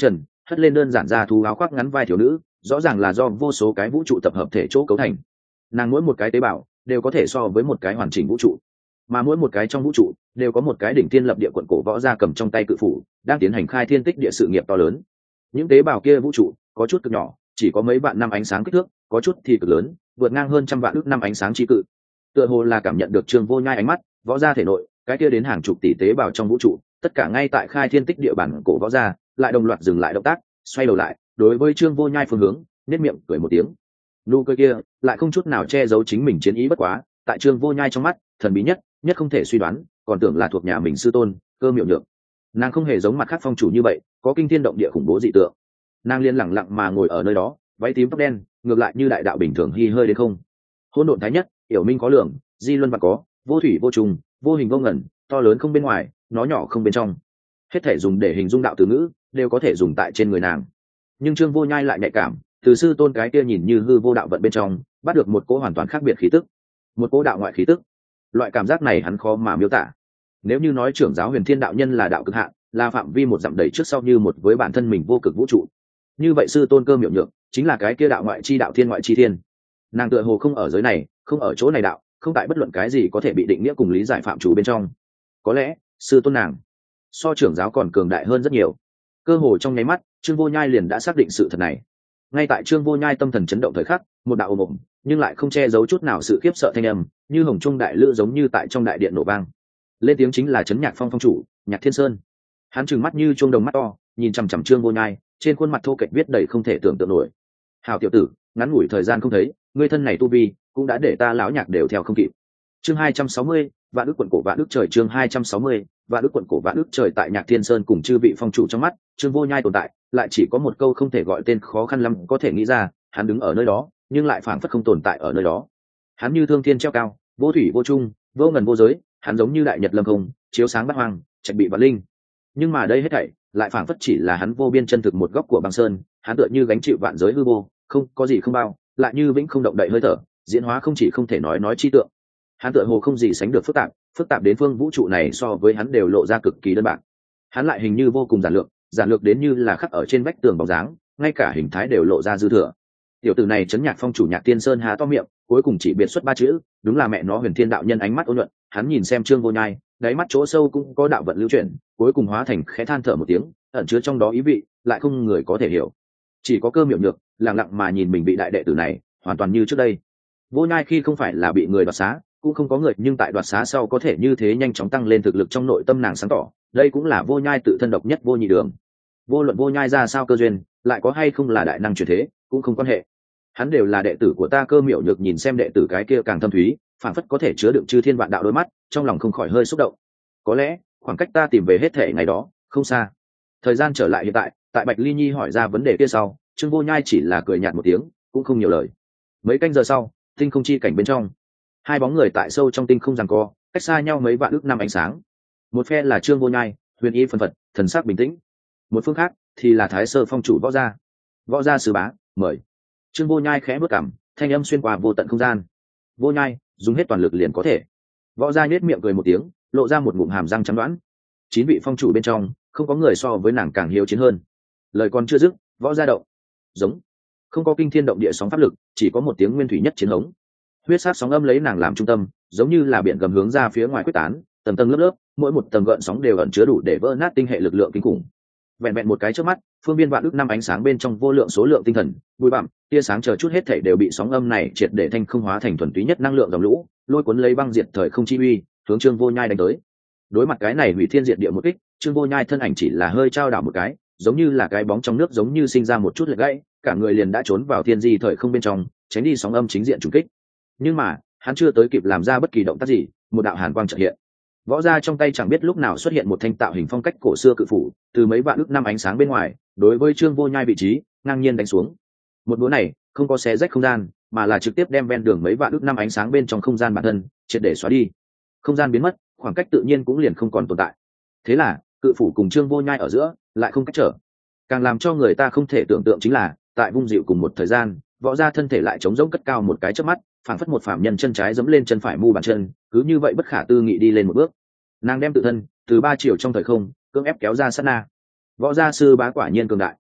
hất lên đơn giản ra thú áo khoác ngắn vai thiếu nữ rõ ràng là do vô số cái vũ trụ tập hợp thể chỗ cấu thành. Nàng mỗi một cái tế bào đều có thể so với một cái hoàn chỉnh vũ trụ, mà mỗi một cái trong vũ trụ đều có một cái đỉnh thiên lập địa quận cổ võ gia cầm trong tay cự phủ đang tiến hành khai thiên tích địa sự nghiệp to lớn. Những tế bào kia vũ trụ có chút cực nhỏ, chỉ có mấy vạn năm ánh sáng kích thước, có chút thì cực lớn, vượt ngang hơn trăm vạn ước năm ánh sáng chi cự. Tựa hồ là cảm nhận được Trương Vô Nhai ánh mắt, võ gia thể nội cái kia đến hàng chục tỷ tế bào trong vũ trụ tất cả ngay tại khai thiên tích địa bản cổ võ gia lại đồng loạt dừng lại động tác, xoay đầu lại đối với Trương Vô Nhai phương hướng nét miệng cười một tiếng. Nụ cười kia lại không chút nào che giấu chính mình chiến ý, bất quá tại Trương Vô Nhai trong mắt, thần bí nhất nhất không thể suy đoán còn tưởng là thuộc nhà mình sư tôn Cơ Miệu Nhược. Nàng không hề giống mặt khác phong chủ như vậy có kinh thiên động địa khủng bố dị tượng. Nàng liên lẳng lặng mà ngồi ở nơi đó, váy tím tóc đen ngược lại như đại đạo bình thường hi hơi đến không. Hỗn độn thái nhất, yểu minh có lượng, di luân vạn có, vô thủy vô trùng, vô hình vô ngẩn, to lớn không bên ngoài, nó nhỏ không bên trong. Hết thể dùng để hình dung đạo từ ngữ đều có thể dùng tại trên người nàng. Nhưng Trương Vô Nhai lại nhạy cảm, từ sư tôn cái kia nhìn như hư vô đạo vận bên trong bắt được một cỗ hoàn toàn khác biệt khí tức, một cỗ đạo ngoại khí tức. Loại cảm giác này hắn khó mà miêu tả. Nếu như nói trưởng giáo Huyền Thiên đạo nhân là đạo cực hạn, là phạm vi một dặm đầy trước sau như một với bản thân mình vô cực vũ trụ, như vậy sư tôn Cơ Miệu Nhược chính là cái kia đạo ngoại chi đạo, thiên ngoại chi thiên. Nàng tựa hồ không ở giới này, không ở chỗ này đạo, không tại bất luận cái gì có thể bị định nghĩa cùng lý giải phạm chủ bên trong. Có lẽ sư tôn nàng so trưởng giáo còn cường đại hơn rất nhiều. Cơ hồ trong nháy mắt, Trương Vô Nhai liền đã xác định sự thật này. Ngay tại Trương Vô Nhai tâm thần chấn động thời khắc, một đạo ồm ồm nhưng lại không che giấu chút nào sự khiếp sợ thanh âm, như hồng trung đại lữ giống như tại trong đại điện nổ vang. Lên tiếng chính là Trấn Nhạc Phong phong chủ, Nhạc Thiên Sơn. Hắn trừng mắt như chuông đồng mắt to, nhìn chằm chằm Trương Vô Nhai, trên khuôn mặt thô kệch viết đầy không thể tưởng tượng nổi. Hào tiểu tử, ngắn ngủi thời gian không thấy, ngươi thân này tu vi cũng đã để ta lão Nhạc đều theo không kịp. Chương hai trăm sáu mươi, Vạn Đức quận cổ Vạn Đức trời. Chương hai trăm sáu mươi, Vạn Đức quận cổ Vạn Đức trời. Tại Nhạc Thiên Sơn cùng chư vị phong chủ trong mắt, Trương Vô Nhai tồn tại lại chỉ có một câu không thể gọi tên, khó khăn lắm có thể nghĩ ra. Hắn đứng ở nơi đó, nhưng lại phảng phất không tồn tại ở nơi đó. Hắn như thương thiên treo cao, vô thủy vô trung, vô ngần vô giới. Hắn giống như đại nhật lâm không, chiếu sáng bát hoang, trạch bị vạn linh. Nhưng mà đây hết thảy lại phảng phất chỉ là hắn vô biên chân thực một góc của băng sơn. Hắn tựa như gánh chịu vạn giới hư vô, không có gì không bao, lại như vĩnh không động đậy hơi thở, diễn hóa không chỉ không thể nói nói chi tượng. Hắn tựa hồ không gì sánh được phức tạp, phức tạp đến phương vũ trụ này so với hắn đều lộ ra cực kỳ đơn bạc. Hắn lại hình như vô cùng giản lược, giản lược đến như là khắc ở trên vách tường bóng dáng, ngay cả hình thái đều lộ ra dư thừa. Tiểu tử này Trấn Nhạc Phong chủ Nhạc Tiên Sơn há to miệng, cuối cùng chỉ biệt xuất ba chữ, đúng là mẹ nó Huyền Thiên đạo nhân. Ánh mắt ôn nhuận, hắn nhìn xem Trương Vô Nhai, đáy mắt chỗ sâu cũng có đạo vận lưu chuyển, cuối cùng hóa thành khẽ than thở một tiếng, ẩn chứa trong đó ý vị, lại không người có thể hiểu. Chỉ có Cơ Miệu Nhược lặng lặng mà nhìn mình vị đại đệ tử này, hoàn toàn như trước đây. Vô Nhai khi không phải là bị người đoạt xá, cũng không có người, nhưng tại đoạt xá sau có thể như thế nhanh chóng tăng lên thực lực trong nội tâm nàng sáng tỏ, đây cũng là Vô Nhai tự thân độc nhất vô nhị đường. Vô luận Vô Nhai ra sao cơ duyên, lại có hay không là đại năng truyền thế, cũng không quan hệ. Hắn đều là đệ tử của ta. Cơ Miệu Nhược nhìn xem đệ tử cái kia càng thâm thúy, phảng phất có thể chứa đựng chư thiên vạn đạo đôi mắt, trong lòng không khỏi hơi xúc động. Có lẽ khoảng cách ta tìm về hết thể ngày đó không xa. Thời gian trở lại hiện tại, tại Bạch Ly Nhi hỏi ra vấn đề kia sau, Trương Vô Nhai chỉ là cười nhạt một tiếng, cũng không nhiều lời. Mấy canh giờ sau, tinh không chi cảnh bên trong, hai bóng người tại sâu trong tinh không giằng co, cách xa nhau mấy vạn ước năm ánh sáng. Một phe là Trương Vô Nhai, huyền y phân phật, thần sắc bình tĩnh. Một phương khác thì là Thái Sơ phong chủ Võ Gia. Võ Gia sứ bá, mời. Trương Vô Nhai khẽ bước cằm, thanh âm xuyên qua vô tận không gian. Vô Nhai, dùng hết toàn lực liền có thể. Võ Gia nhếch miệng cười một tiếng, lộ ra một ngụm hàm răng trắng đoán. Chín vị phong chủ bên trong, không có người so với nàng càng hiếu chiến hơn. Lời còn chưa dứt, Võ Gia động. Giống. Không có kinh thiên động địa sóng pháp lực, chỉ có một tiếng nguyên thủy nhất chiến hống. Huyết sát sóng âm lấy nàng làm trung tâm, giống như là biển gầm hướng ra phía ngoài quyết tán, tầng tầng lớp lớp, mỗi một tầng gợn sóng đều ẩn chứa đủ để vỡ nát tinh hệ lực lượng kinh khủng. Vẹn vẹn một cái chớp mắt, phương viên vạn ước năm ánh sáng bên trong vô lượng số lượng tinh thần, bụi bặm, tia sáng chờ chút hết thảy đều bị sóng âm này triệt để thanh không hóa thành thuần túy nhất năng lượng dòng lũ, lôi cuốn lấy băng diệt thời không chi uy, hướng Trương Vô Nhai đánh tới. Đối mặt cái này hủy thiên diệt địa một kích, Trương Vô Nhai thân ảnh chỉ là hơi trao đảo một cái, giống như là cái bóng trong nước, giống như sinh ra một chút lệch gãy, cả người liền đã trốn vào thiên di thời không bên trong, tránh đi sóng âm chính diện trùng kích. Nhưng mà hắn chưa tới kịp làm ra bất kỳ động tác gì, một đạo hàn quang chợt hiện. Võ Gia trong tay chẳng biết lúc nào xuất hiện một thanh tạo hình phong cách cổ xưa cự phủ, từ mấy vạn ước năm ánh sáng bên ngoài, đối với Trương Vô Nhai vị trí ngang nhiên đánh xuống. Một búa này không có xé rách không gian, mà là trực tiếp đem ven đường mấy vạn ước năm ánh sáng bên trong không gian bản thân triệt để xóa đi. Không gian biến mất, khoảng cách tự nhiên cũng liền không còn tồn tại. Thế là cự phủ cùng Trương Vô Nhai ở giữa lại không cách trở. Càng làm cho người ta không thể tưởng tượng chính là, tại vung dịu cùng một thời gian, Võ Gia thân thể lại chống rỗng cất cao một cái chớp mắt, phảng phất một phàm nhân chân trái giẫm lên chân phải mu bàn chân, cứ như vậy bất khả tư nghị đi lên một bước. Nàng đem tự thân từ ba chiều trong thời không cưỡng ép kéo ra sát na. Võ Gia sư bá quả nhiên cường đại.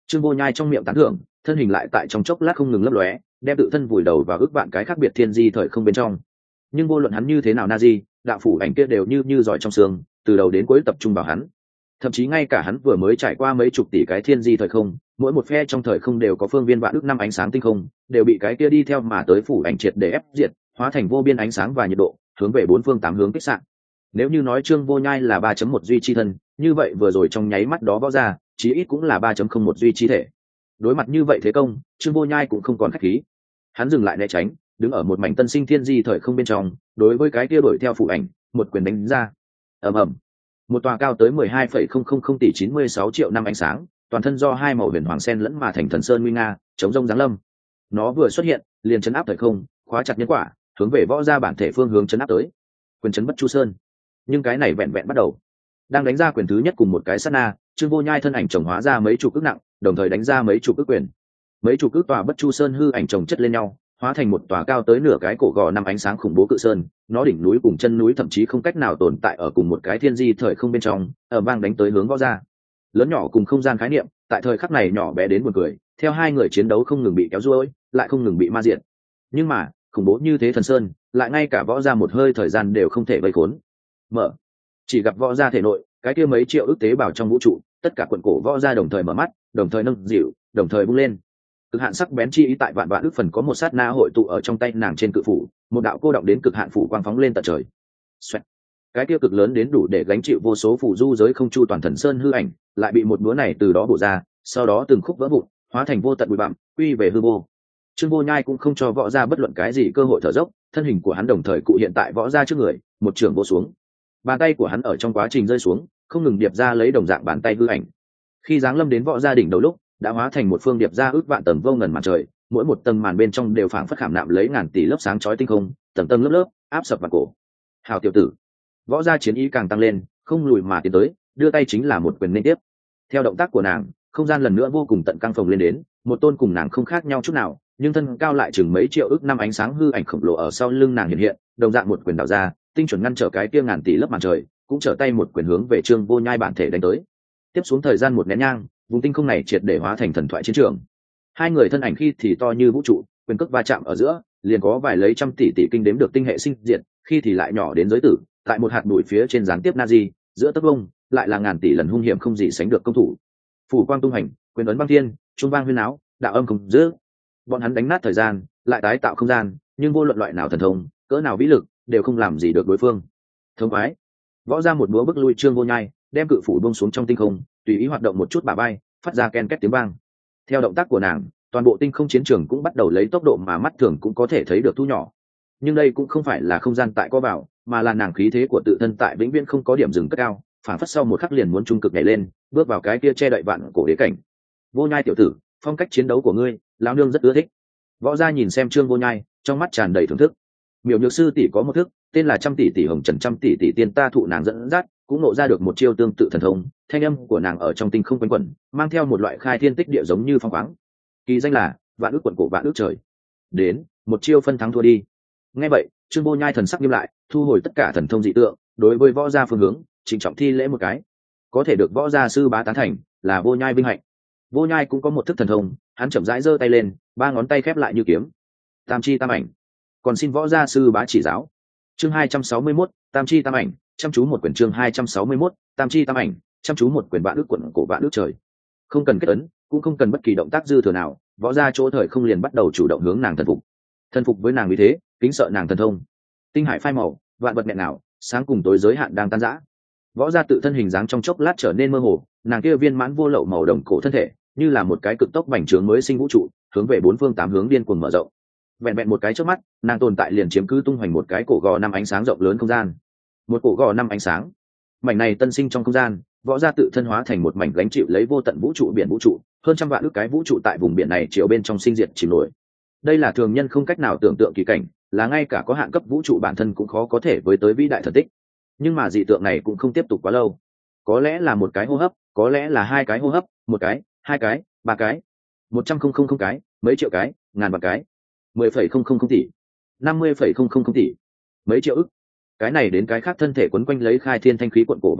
Trương Vô Nhai trong miệng tán thưởng, thân hình lại tại trong chốc lát không ngừng lấp lóe, đem tự thân vùi đầu vào ước vạn cái khác biệt thiên di thời không bên trong. Nhưng vô luận hắn như thế nào na di, đạo phủ ảnh kia đều như như giỏi trong xương, từ đầu đến cuối tập trung vào hắn. Thậm chí ngay cả hắn vừa mới trải qua mấy chục tỷ cái thiên di thời không, mỗi một phe trong thời không đều có phương viên vạn ước năm ánh sáng tinh không, đều bị cái kia đi theo mà tới phủ ảnh triệt để ép diệt, hóa thành vô biên ánh sáng và nhiệt độ, hướng về bốn phương tám hướng kích xạ. Nếu như nói Trương Vô Nhai là ba chấm một duy chi thân, như vậy vừa rồi trong nháy mắt đó võ ra, chí ít cũng là ba chấm không một duy chi thể. Đối mặt như vậy thế công, Trương Vô Nhai cũng không còn khách khí. Hắn dừng lại né tránh, đứng ở một mảnh tân sinh thiên di thời không bên trong, đối với cái kia đuổi theo phụ ảnh, một quyền đánh ra. Ầm ầm. Một tòa cao tới mười hai phẩy không không không tỷ chín mươi sáu triệu năm ánh sáng, toàn thân do hai màu huyền hoàng sen lẫn mà thành thần sơn nguy nga, chống rông giáng lâm. Nó vừa xuất hiện, liền chấn áp thời không, khóa chặt nhân quả, hướng về võ ra bản thể phương hướng chấn áp tới. Quyền chấn bất chu sơn. Nhưng cái này vẹn vẹn bắt đầu. Đang đánh ra quyền thứ nhất cùng một cái sát na, Trương Vô Nhai thân ảnh chồng hóa ra mấy chục ức nặng, đồng thời đánh ra mấy chục ức quyền. Mấy chục ức tòa bất chu sơn hư ảnh chồng chất lên nhau, hóa thành một tòa cao tới nửa cái cổ gò năm ánh sáng khủng bố cự sơn, nó đỉnh núi cùng chân núi thậm chí không cách nào tồn tại ở cùng một cái thiên di thời không bên trong, ở vang đánh tới hướng võ ra. Lớn nhỏ cùng không gian khái niệm, tại thời khắc này nhỏ bé đến buồn cười, theo hai người chiến đấu không ngừng bị kéo duỗi, lại không ngừng bị ma diệt. Nhưng mà, khủng bố như thế thần sơn, lại ngay cả võ ra một hơi thời gian đều không thể vây khốn. Mở. Chỉ gặp võ ra thể nội, cái kia mấy triệu ức tế bào trong vũ trụ, tất cả quận cổ võ ra đồng thời mở mắt, đồng thời nâng dịu, đồng thời bung lên. Cực hạn sắc bén chi ý tại vạn vạn ức phần có một sát na hội tụ ở trong tay nàng trên cự phủ, một đạo cô động đến cực hạn phủ quang phóng lên tận trời. Xoẹt. Cái kia cực lớn đến đủ để gánh chịu vô số phủ du giới không chu toàn thần sơn hư ảnh, lại bị một búa này từ đó bổ ra, sau đó từng khúc vỡ vụn, hóa thành vô tận bụi bặm, quy về hư vô. Trương Vô Nhai cũng không cho võ ra bất luận cái gì cơ hội thở dốc, thân hình của hắn đồng thời cụ hiện tại võ ra trước người, một trường vô xuống. Bàn tay của hắn ở trong quá trình rơi xuống, không ngừng điệp ra lấy đồng dạng bàn tay hư ảnh. Khi giáng lâm đến võ gia đỉnh đầu lúc, đã hóa thành một phương điệp ra ước vạn tầng vô ngần màn trời, mỗi một tầng màn bên trong đều phảng phất khảm nạm lấy ngàn tỷ lớp sáng chói tinh không, tầng tầng lớp lớp áp sập vào cổ. Hào tiểu tử. Võ gia chiến ý càng tăng lên, không lùi mà tiến tới, đưa tay chính là một quyền liên tiếp. Theo động tác của nàng, không gian lần nữa vô cùng tận căng phồng lên đến, một tôn cùng nàng không khác nhau chút nào, nhưng thân cao lại chừng mấy triệu ước năm ánh sáng hư ảnh khổng lồ ở sau lưng nàng hiện hiện, đồng dạng một quyền đảo ra, tinh chuẩn ngăn trở cái kia ngàn tỷ lớp màn trời, cũng trở tay một quyền hướng về Trương Vô Nhai bản thể đánh tới. Tiếp xuống thời gian một nén nhang, vùng tinh không này triệt để hóa thành thần thoại chiến trường. Hai người thân ảnh khi thì to như vũ trụ, quyền cước va chạm ở giữa, liền có vài lấy trăm tỷ tỷ kinh đếm được tinh hệ sinh diệt, khi thì lại nhỏ đến giới tử, tại một hạt bụi phía trên gián tiếp Nazi, giữa tấc vông, lại là ngàn tỷ lần hung hiểm không gì sánh được công thủ. Phủ quang tung hành, quyền ấn băng thiên, trung vang huyên áo, đạo âm không dứt. Bọn hắn đánh nát thời gian, lại tái tạo không gian, nhưng vô luận loại nào thần thông, cỡ nào vĩ lực, đều không làm gì được đối phương. Thông khoái. Võ ra một búa bức lui Trương Vô Nhai, đem cự phủ buông xuống trong tinh không, tùy ý hoạt động một chút bả bay, phát ra ken két tiếng vang. Theo động tác của nàng, toàn bộ tinh không chiến trường cũng bắt đầu lấy tốc độ mà mắt thường cũng có thể thấy được thu nhỏ. Nhưng đây cũng không phải là không gian tại co vào, mà là nàng khí thế của tự thân tại vĩnh viễn không có điểm dừng cất cao, phản phất sau một khắc liền muốn trung cực nhảy lên, bước vào cái kia che đậy vạn cổ đế cảnh. Vô Nhai tiểu tử, phong cách chiến đấu của ngươi, lão nương rất ưa thích. Võ gia nhìn xem Trương Vô Nhai, trong mắt tràn đầy thưởng thức. Miểu Nhược sư tỷ có một thức, tên là trăm tỷ tỷ hồng trần trăm tỷ tỷ tiên ta thụ nàng dẫn dắt, cũng nộ ra được một chiêu tương tự thần thông, thanh âm của nàng ở trong tinh không quanh quẩn, mang theo một loại khai thiên tích địa giống như phong khoáng. Kỳ danh là vạn ước quận cổ vạn ước trời. Đến, một chiêu phân thắng thua đi. Nghe vậy, Trương Vô Nhai thần sắc nghiêm lại, thu hồi tất cả thần thông dị tượng, đối với võ gia phương hướng, trịnh trọng thi lễ một cái. Có thể được võ gia sư bá tán thành, là Vô Nhai vinh hạnh. Vô Nhai cũng có một thức thần thông, hắn chậm rãi giơ tay lên, ba ngón tay khép lại như kiếm. Tam chi tam ảnh. Còn xin võ gia sư bá chỉ giáo. Chương hai trăm sáu mươi mốt, Tam chi tam ảnh, chăm chú một quyển chương hai trăm sáu mươi mốt, Tam chi tam ảnh, chăm chú một quyển vạn ước quận cổ vạn ước trời. Không cần kết ấn, cũng không cần bất kỳ động tác dư thừa nào, võ gia chỗ thời không liền bắt đầu chủ động hướng nàng thần phục. Thần phục với nàng vì thế, kính sợ nàng thần thông. Tinh hải phai màu, vạn vật nghẹn nào, sáng cùng tối giới hạn đang tan rã. Võ gia tự thân hình dáng trong chốc lát trở nên mơ hồ, nàng kia viên mãn vô lậu màu đồng cổ thân thể, như là một cái cực tốc bành trướng mới sinh vũ trụ, hướng về bốn phương tám hướng điên cuồng mở rộng. Vẹn vẹn một cái trước mắt, nàng tồn tại liền chiếm cứ tung hoành một cái cổ gò năm ánh sáng rộng lớn không gian. Một cổ gò năm ánh sáng, mảnh này tân sinh trong không gian, võ gia tự thân hóa thành một mảnh gánh chịu lấy vô tận vũ trụ biển vũ trụ, hơn trăm vạn ước cái vũ trụ tại vùng biển này chiều bên trong sinh diệt chìm nổi. Đây là thường nhân không cách nào tưởng tượng kỳ cảnh, là ngay cả có hạn cấp vũ trụ bản thân cũng khó có thể với tới vĩ đại thần tích. Nhưng mà dị tượng này cũng không tiếp tục quá lâu, có lẽ là một cái hô hấp, có lẽ là hai cái hô hấp, một cái, hai cái, ba cái, một trăm không không không cái, mấy triệu cái, ngàn vạn cái, mười phẩy không không không tỷ, năm mươi phẩy không không không tỷ, mấy triệu ức. Cái này đến cái khác thân thể quấn quanh lấy khai thiên thanh khí quận cổ võ ra,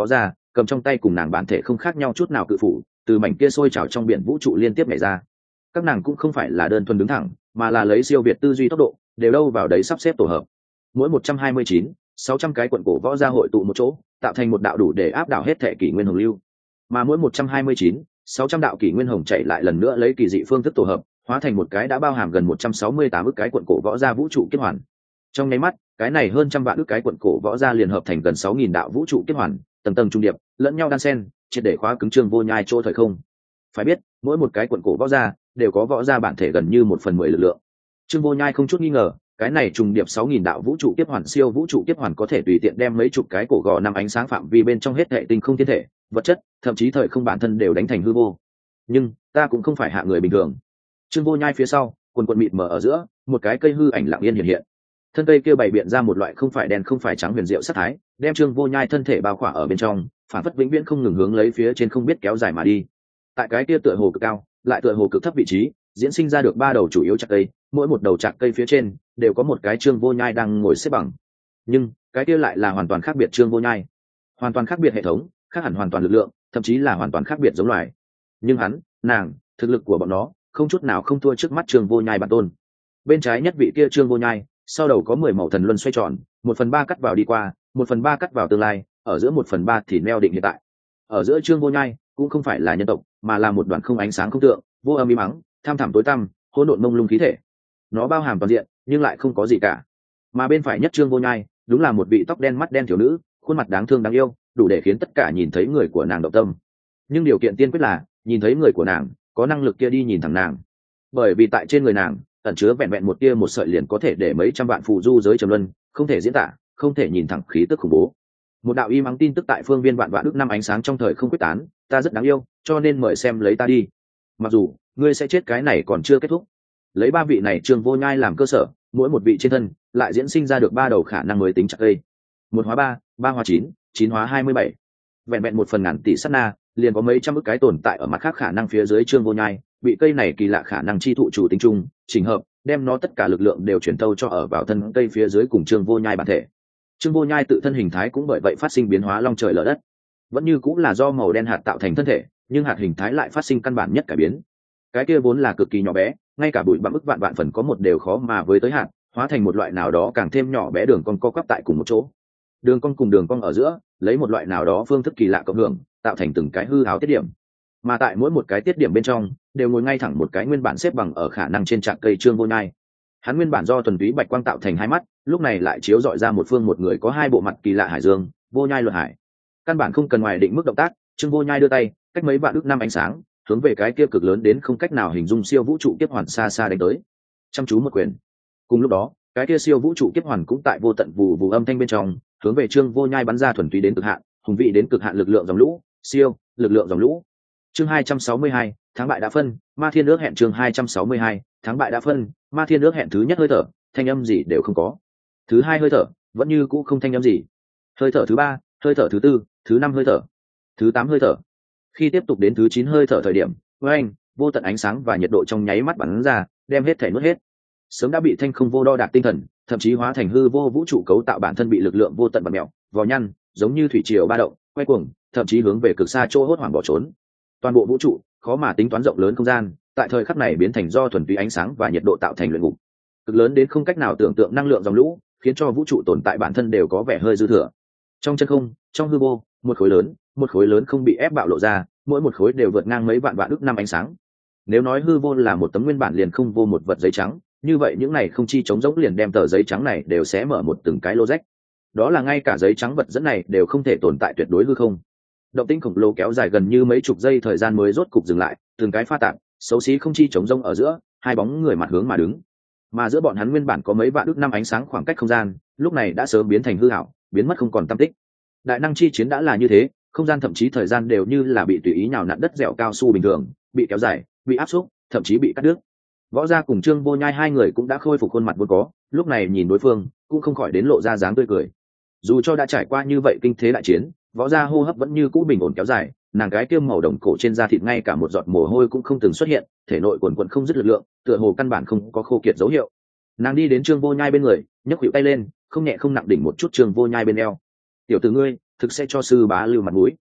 cầm trong tay cùng nàng bản thể không khác nhau chút nào cự phủ từ mảnh kia sôi trào trong biển vũ trụ liên tiếp nhảy ra. Các nàng cũng không phải là đơn thuần đứng thẳng mà là lấy siêu việt tư duy tốc độ đều đâu vào đấy sắp xếp tổ hợp. Mỗi một trăm hai mươi chín sáu trăm cái quận cổ võ gia hội tụ một chỗ tạo thành một đạo đủ để áp đảo hết thể kỷ nguyên hồng lưu, mà mỗi một trăm hai mươi chín sáu trăm đạo kỷ nguyên hồng chạy lại lần nữa lấy kỳ dị phương thức tổ hợp hóa thành một cái đã bao hàm gần một trăm sáu mươi tám ức cái quận cổ võ gia vũ trụ kết hoàn. Trong nháy mắt cái này hơn trăm vạn ức cái quận cổ võ gia liền hợp thành gần sáu nghìn đạo vũ trụ kết hoàn, tầng tầng trung điệp lẫn nhau đan xen triệt để khóa cứng Trương Vô Nhai chỗ thời không. Phải biết mỗi một cái quận cổ võ gia đều có võ gia bản thể gần như một phần mười lực lượng. Trương Vô Nhai không chút nghi ngờ cái này trùng điệp sáu nghìn đạo vũ trụ kiếp hoàn siêu vũ trụ kiếp hoàn có thể tùy tiện đem mấy chục cái cổ gò năm ánh sáng phạm vi bên trong hết hệ tinh không thiên thể vật chất thậm chí thời không bản thân đều đánh thành hư vô. Nhưng ta cũng không phải hạ người bình thường. Trương Vô Nhai phía sau quần quần mịt mờ ở giữa một cái cây hư ảnh lặng yên hiện hiện, thân cây kia bày biện ra một loại không phải đen không phải trắng huyền diệu sắc thái đem Trương Vô Nhai thân thể bao khỏa ở bên trong, phản phất vĩnh viễn không ngừng hướng lấy phía trên không biết kéo dài mà đi. Tại cái kia tựa hồ cực cao lại tựa hồ cực thấp vị trí diễn sinh ra được ba đầu chủ yếu chạc cây, mỗi một đầu chạc cây phía trên đều có một cái Trương Vô Nhai đang ngồi xếp bằng. Nhưng cái kia lại là hoàn toàn khác biệt Trương Vô Nhai, hoàn toàn khác biệt hệ thống, khác hẳn hoàn toàn lực lượng, thậm chí là hoàn toàn khác biệt giống loài. Nhưng hắn nàng thực lực của bọn nó không chút nào không thua trước mắt Trương Vô Nhai bản tôn. Bên trái nhất vị kia Trương Vô Nhai sau đầu có mười màu thần luân xoay tròn, một phần ba cắt vào đi qua, một phần ba cắt vào tương lai, ở giữa một phần ba thì neo định hiện tại. Ở giữa Trương Vô Nhai cũng không phải là nhân tộc mà là một đoàn không ánh sáng không tượng, vô âm im mắng, tham thẳm tối tăm, hỗn độn mông lung khí thể. Nó bao hàm toàn diện nhưng lại không có gì cả. Mà bên phải nhất Trương Vô Nhai đúng là một vị tóc đen mắt đen thiếu nữ, khuôn mặt đáng thương đáng yêu, đủ để khiến tất cả nhìn thấy người của nàng động tâm. Nhưng điều kiện tiên quyết là nhìn thấy người của nàng có năng lực kia đi nhìn thẳng nàng, bởi vì tại trên người nàng ẩn chứa vẹn vẹn một tia một sợi liền có thể để mấy trăm vạn phù du giới trầm luân, không thể diễn tả, không thể nhìn thẳng khí tức khủng bố. Một đạo y mắng tin tức tại phương viên vạn vạn ước năm ánh sáng trong thời không quyết tán, ta rất đáng yêu, cho nên mời xem lấy ta đi. Mặc dù ngươi sẽ chết, cái này còn chưa kết thúc. Lấy ba vị này Trương Vô Nhai làm cơ sở, mỗi một vị trên thân lại diễn sinh ra được ba đầu khả năng mới tính chặt cây. Một hóa ba, ba hóa chín, chín hóa hai mươi bảy. Vẹn vẹn một phần ngàn tỷ sát na, liền có mấy trăm ức cái tồn tại ở mặt khác khả năng phía dưới Trương Vô Nhai, bị cây này kỳ lạ khả năng chi thụ chủ tính chung, chỉnh hợp, đem nó tất cả lực lượng đều chuyển thâu cho ở vào thân cây phía dưới cùng Trương Vô Nhai bản thể. Trương Vô Nhai tự thân hình thái cũng bởi vậy phát sinh biến hóa long trời lở đất, vẫn như cũng là do màu đen hạt tạo thành thân thể, nhưng hạt hình thái lại phát sinh căn bản nhất cải biến. Cái kia vốn là cực kỳ nhỏ bé, ngay cả bụi bặm ức vạn vạn phần có một đều khó mà với tới hạt, hóa thành một loại nào đó càng thêm nhỏ bé đường cong co quắp tại cùng một chỗ. Đường cong cùng đường cong ở giữa, lấy một loại nào đó phương thức kỳ lạ cộng hưởng, tạo thành từng cái hư áo tiết điểm. Mà tại mỗi một cái tiết điểm bên trong, đều ngồi ngay thẳng một cái nguyên bản xếp bằng ở khả năng trên trạc cây Trương Vô Nhai. Hắn nguyên bản do thuần túy bạch quang tạo thành hai mắt, lúc này lại chiếu dọi ra một phương một người có hai bộ mặt kỳ lạ hải dương, Vô Nhai luận hải. Căn bản không cần ngoài định mức động tác, Trương Vô Nhai đưa tay, cách mấy vạn ước năm ánh sáng, hướng về cái kia cực lớn đến không cách nào hình dung siêu vũ trụ kiếp hoàn xa xa đánh tới. Chăm chú một quyền. Cùng lúc đó, cái kia siêu vũ trụ kiếp hoàn cũng tại vô tận vụ vụ âm thanh bên trong, hướng về Trương Vô Nhai bắn ra thuần túy đến cực hạn, hùng vị đến cực hạn lực lượng dòng lũ, siêu, lực lượng dòng lũ. Chương hai trăm sáu mươi hai, tháng bại đã phân, Ma Thiên ước hẹn chương hai trăm sáu mươi hai, tháng bại đã phân, Ma Thiên ước hẹn thứ nhất hơi thở, thanh âm gì đều không có. Thứ hai hơi thở, vẫn như cũ không thanh âm gì. Hơi thở thứ ba, hơi thở thứ tư, thứ năm hơi thở, thứ tám hơi thở. Khi tiếp tục đến thứ chín hơi thở thời điểm, với anh, vô tận ánh sáng và nhiệt độ trong nháy mắt bắn ra, đem hết thể nuốt hết. Sớm đã bị thanh không vô đo đạc tinh thần, thậm chí hóa thành hư vô vũ trụ cấu tạo bản thân bị lực lượng vô tận bật mèo, vò nhăn, giống như thủy triều ba động, quay cuồng, thậm chí hướng về cực xa chỗ hốt hoảng bỏ trốn. Toàn bộ vũ trụ, khó mà tính toán rộng lớn không gian, tại thời khắc này biến thành do thuần túy ánh sáng và nhiệt độ tạo thành luyện ngục. Cực lớn đến không cách nào tưởng tượng năng lượng dòng lũ, khiến cho vũ trụ tồn tại bản thân đều có vẻ hơi dư thừa. Trong chân không, trong hư vô, một khối lớn, một khối lớn không bị ép bạo lộ ra, mỗi một khối đều vượt ngang mấy vạn vạn ước năm ánh sáng. Nếu nói hư vô là một tấm nguyên bản liền không vô một vật giấy trắng, như vậy những này không chi trống rỗng liền đem tờ giấy trắng này đều sẽ mở một từng cái lô rách. Đó là ngay cả giấy trắng vật dẫn này đều không thể tồn tại tuyệt đối hư không. Động tĩnh khổng lồ kéo dài gần như mấy chục giây thời gian mới rốt cục dừng lại, từng cái pha tạp, xấu xí không chi trống rỗng ở giữa, hai bóng người mặt hướng mà đứng. Mà giữa bọn hắn nguyên bản có mấy vạn ước năm ánh sáng khoảng cách không gian, lúc này đã sớm biến thành hư ảo, biến mất không còn tăm tích. Đại năng chi chiến đã là như thế, không gian thậm chí thời gian đều như là bị tùy ý nhào nặn đất dẻo cao su bình thường, bị kéo dài, bị áp xúc, thậm chí bị cắt đứt. Võ Gia cùng Trương Vô Nhai hai người cũng đã khôi phục khuôn mặt vốn có, lúc này nhìn đối phương, cũng không khỏi đến lộ ra dáng tươi cười. Dù cho đã trải qua như vậy kinh thế đại chiến, Võ Gia hô hấp vẫn như cũ bình ổn kéo dài, nàng gái kiêm màu đồng cổ trên da thịt ngay cả một giọt mồ hôi cũng không từng xuất hiện, thể nội quần quần không dứt lực lượng, tựa hồ căn bản không có khô kiệt dấu hiệu. Nàng đi đến Trương Vô Nhai bên người, nhấc khuỷu tay lên, không nhẹ không nặng đỉnh một chút Trương Vô Nhai bên eo. "Tiểu tử ngươi, thực sẽ cho sư bá lưu mặt mũi."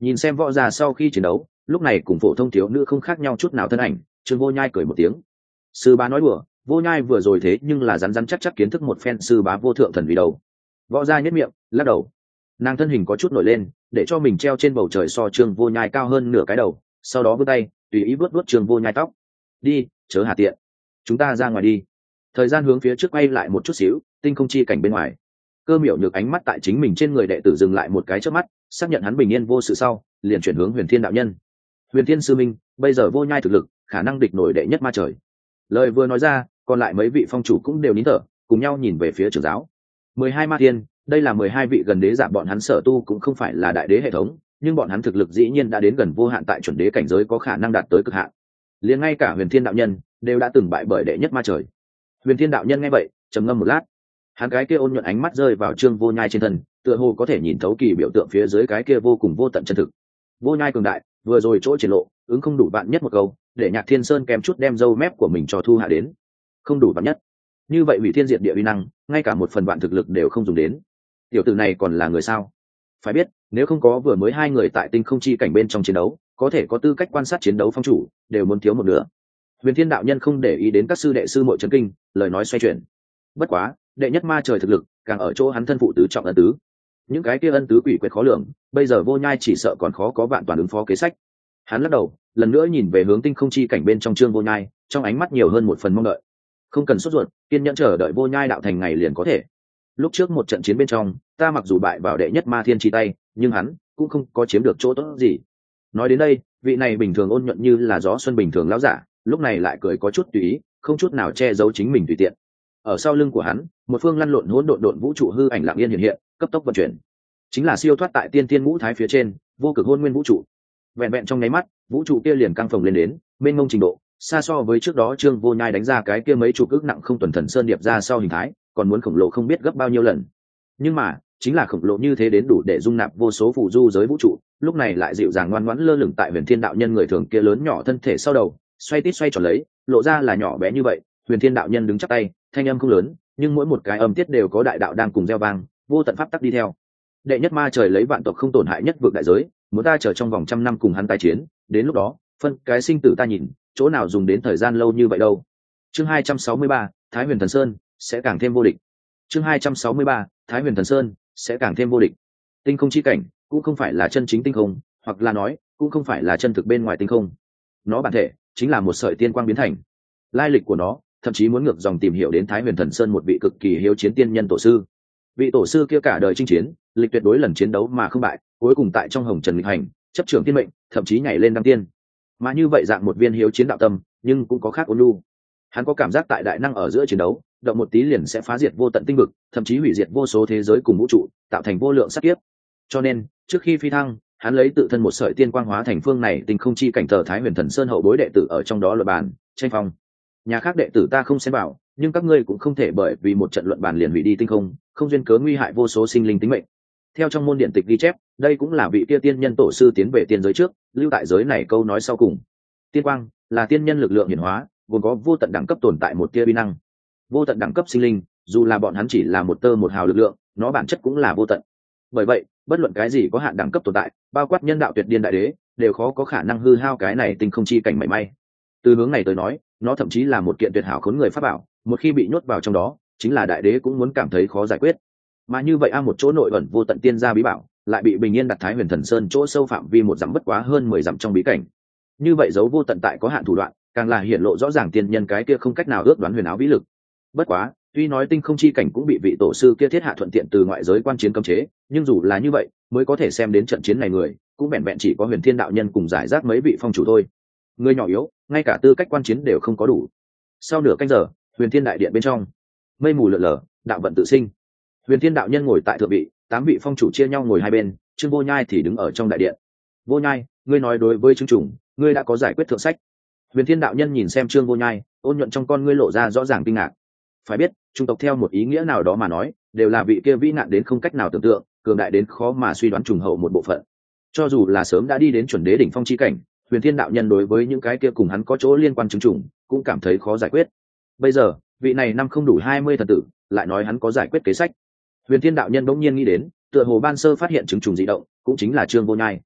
Nhìn xem võ gia sau khi chiến đấu, lúc này cùng phổ thông thiếu nữ không khác nhau chút nào thân ảnh, Trương Vô Nhai cười một tiếng. Sư bá nói đùa, Vô Nhai vừa rồi thế nhưng là rắn rắn chắc chắc kiến thức một phen sư bá vô thượng thần vì đầu. Võ gia nhất miệng lắc đầu, nàng thân hình có chút nổi lên, để cho mình treo trên bầu trời so Trương Vô Nhai cao hơn nửa cái đầu, sau đó vươn tay tùy ý vuốt vuốt Trương Vô Nhai tóc. Đi, chớ hà tiện, chúng ta ra ngoài đi. Thời gian hướng phía trước quay lại một chút xíu, tinh không chi cảnh bên ngoài. Cơ Miểu Nhược ánh mắt tại chính mình trên người đệ tử dừng lại một cái chớp mắt, xác nhận hắn bình yên vô sự sau, liền chuyển hướng Huyền Thiên đạo nhân. Huyền Thiên sư minh, bây giờ Vô Nhai thực lực, khả năng địch nổi đệ nhất ma trời. Lời vừa nói ra, còn lại mấy vị phong chủ cũng đều nín thở, cùng nhau nhìn về phía trưởng giáo. Mười hai ma thiên, đây là mười hai vị gần đế giả, bọn hắn sở tu cũng không phải là đại đế hệ thống, nhưng bọn hắn thực lực dĩ nhiên đã đến gần vô hạn, tại chuẩn đế cảnh giới có khả năng đạt tới cực hạn. Liền ngay cả Huyền Thiên đạo nhân đều đã từng bại bởi đệ nhất ma trời. Huyền Thiên đạo nhân nghe vậy, trầm ngâm một lát, hắn cái kia ôn nhuận ánh mắt rơi vào Trương Vô Nhai trên thân, tựa hồ có thể nhìn thấu kỳ biểu tượng phía dưới cái kia vô cùng vô tận chân thực. Vô Nhai cường đại, vừa rồi chỗ triển lộ, ứng không đủ bạn nhất một câu, để Nhạc Thiên Sơn kém chút đem râu mép của mình cho thu hạ đến. Không đủ bạn nhất. Như vậy hủy thiên diệt địa uy năng, ngay cả một phần bạn thực lực đều không dùng đến. Tiểu tử này còn là người sao? Phải biết, nếu không có vừa mới hai người tại tinh không chi cảnh bên trong chiến đấu, có thể có tư cách quan sát chiến đấu phong chủ, đều muốn thiếu một nửa. Huyền Thiên đạo nhân không để ý đến các sư đệ sư muội chấn kinh, lời nói xoay chuyển. Bất quá, đệ nhất ma trời thực lực, càng ở chỗ hắn thân phụ tứ trọng ân tứ. Những cái kia ân tứ quỷ quyệt khó lường, bây giờ Vô Nhai chỉ sợ còn khó có vạn toàn ứng phó kế sách. Hắn lắc đầu, lần nữa nhìn về hướng tinh không chi cảnh bên trong Trương Vô Nhai, trong ánh mắt nhiều hơn một phần mong đợi. Không cần sốt ruột, kiên nhẫn chờ đợi Vô Nhai đạo thành ngày liền có thể. Lúc trước một trận chiến bên trong, ta mặc dù bại vào đệ nhất ma thiên chi tay, nhưng hắn cũng không có chiếm được chỗ tốt gì. Nói đến đây, vị này bình thường ôn nhuận như là gió xuân bình thường lão giả, lúc này lại cười có chút tùy ý, không chút nào che giấu chính mình tùy tiện. Ở sau lưng của hắn, một phương lăn lộn hỗn độn độn vũ trụ hư ảnh lặng yên hiện hiện, cấp tốc vận chuyển. Chính là siêu thoát tại tiên tiên ngũ thái phía trên, vô cực hôn nguyên vũ trụ. Vẹn vẹn trong nháy mắt, vũ trụ kia liền căng phồng lên đến, mênh mông trình độ, xa so với trước đó Trương Vô Nhai đánh ra cái kia mấy chục ức nặng không tuần thần sơn điệp ra sau hình thái, còn muốn khổng lồ không biết gấp bao nhiêu lần. Nhưng mà, chính là khổng lồ như thế đến đủ để dung nạp vô số phù du giới vũ trụ, lúc này lại dịu dàng ngoan ngoãn lơ lửng tại Huyền Thiên đạo nhân người thường kia lớn nhỏ thân thể sau đầu, xoay tít xoay tròn lấy, lộ ra là nhỏ bé như vậy. Huyền Thiên đạo nhân đứng chắp tay, thanh âm không lớn, nhưng mỗi một cái âm tiết đều có đại đạo đang cùng gieo vang, vô tận pháp tắc đi theo. Đệ nhất ma trời lấy vạn tộc không tổn hại nhất vực đại giới, muốn ta chờ trong vòng trăm năm cùng hắn tái chiến, đến lúc đó, phân cái sinh tử ta nhìn, chỗ nào dùng đến thời gian lâu như vậy đâu. Chương hai trăm sáu mươi ba, Thái Huyền Thần Sơn sẽ càng thêm vô địch. Chương hai trăm sáu mươi ba, Thái Huyền Thần Sơn sẽ càng thêm vô địch. Tinh không chi cảnh cũng không phải là chân chính tinh không, hoặc là nói, cũng không phải là chân thực bên ngoài tinh không. Nó bản thể chính là một sợi tiên quang biến thành. Lai lịch của nó, thậm chí muốn ngược dòng tìm hiểu đến Thái Huyền Thần Sơn một vị cực kỳ hiếu chiến tiên nhân tổ sư. Vị tổ sư kia cả đời chinh chiến, lịch tuyệt đối lần chiến đấu mà không bại, cuối cùng tại trong hồng trần nghịch hành, chấp trưởng thiên mệnh, thậm chí nhảy lên đăng tiên. Mà như vậy dạng một viên hiếu chiến đạo tâm, nhưng cũng có khác ôn nhu. Hắn có cảm giác tại đại năng ở giữa chiến đấu, động một tí liền sẽ phá diệt vô tận tinh vực, thậm chí hủy diệt vô số thế giới cùng vũ trụ, tạo thành vô lượng sát kiếp. Cho nên, trước khi phi thăng, hắn lấy tự thân một sợi tiên quang hóa thành phương này tinh không chi cảnh thờ Thái Huyền Thần Sơn hậu bối đệ tử ở trong đó luận bàn, tranh phong. Nhà khác đệ tử ta không xen vào, nhưng các ngươi cũng không thể bởi vì một trận luận bàn liền hủy đi tinh không, không duyên cớ nguy hại vô số sinh linh tính mệnh. Theo trong môn điện tịch ghi chép, đây cũng là vị kia tiên nhân tổ sư tiến về tiên giới trước, lưu tại giới này câu nói sau cùng. Tiên quang là tiên nhân lực lượng hiển hóa, gồm có vô tận đẳng cấp tồn tại một tia uy năng. Vô tận đẳng cấp sinh linh, dù là bọn hắn chỉ là một tơ một hào lực lượng, nó bản chất cũng là vô tận. Bởi vậy, bất luận cái gì có hạn đẳng cấp tồn tại, bao quát nhân đạo tuyệt điên đại đế, đều khó có khả năng hư hao cái này tinh không chi cảnh mảy may. Từ hướng này tới nói, nó thậm chí là một kiện tuyệt hảo khốn người pháp bảo, một khi bị nhốt vào trong đó, chính là đại đế cũng muốn cảm thấy khó giải quyết. Mà như vậy a một chỗ nội ẩn vô tận tiên gia bí bảo, lại bị bình yên đặt Thái Huyền Thần Sơn chỗ sâu phạm vi một dặm bất quá hơn mười dặm trong bí cảnh. Như vậy dấu vô tận tại có hạn thủ đoạn, càng là hiển lộ rõ ràng tiên nhân cái kia không cách nào ước đoán huyền áo vĩ lực. Bất quá, tuy nói tinh không chi cảnh cũng bị vị tổ sư kia thiết hạ thuận tiện từ ngoại giới quan chiến cấm chế, nhưng dù là như vậy, mới có thể xem đến trận chiến này người, cũng vẹn vẹn chỉ có Huyền Thiên đạo nhân cùng giải rác mấy vị phong chủ thôi. Người nhỏ yếu, ngay cả tư cách quan chiến đều không có đủ. Sau nửa canh giờ, Huyền Thiên đại điện bên trong, mây mù lượn lờ, đạo vận tự sinh. Huyền Thiên đạo nhân ngồi tại thượng vị, tám vị phong chủ chia nhau ngồi hai bên, Trương Vô Nhai thì đứng ở trong đại điện. Vô Nhai, ngươi nói đối với Trương Trùng, ngươi đã có giải quyết thượng sách. Huyền Thiên đạo nhân nhìn xem Trương Vô Nhai, ôn nhuận trong con ngươi lộ ra rõ ràng kinh ngạc. Phải biết, trung tộc theo một ý nghĩa nào đó mà nói, đều là vị kia vĩ nạn đến không cách nào tưởng tượng, cường đại đến khó mà suy đoán trùng hậu một bộ phận. Cho dù là sớm đã đi đến chuẩn đế đỉnh phong chi cảnh, Huyền Thiên đạo nhân đối với những cái kia cùng hắn có chỗ liên quan chứng trùng, cũng cảm thấy khó giải quyết. Bây giờ, vị này năm không đủ hai mươi thần tử, lại nói hắn có giải quyết kế sách. Huyền Thiên đạo nhân bỗng nhiên nghĩ đến, tựa hồ ban sơ phát hiện chứng trùng dị động, cũng chính là Trương Vô Nhai.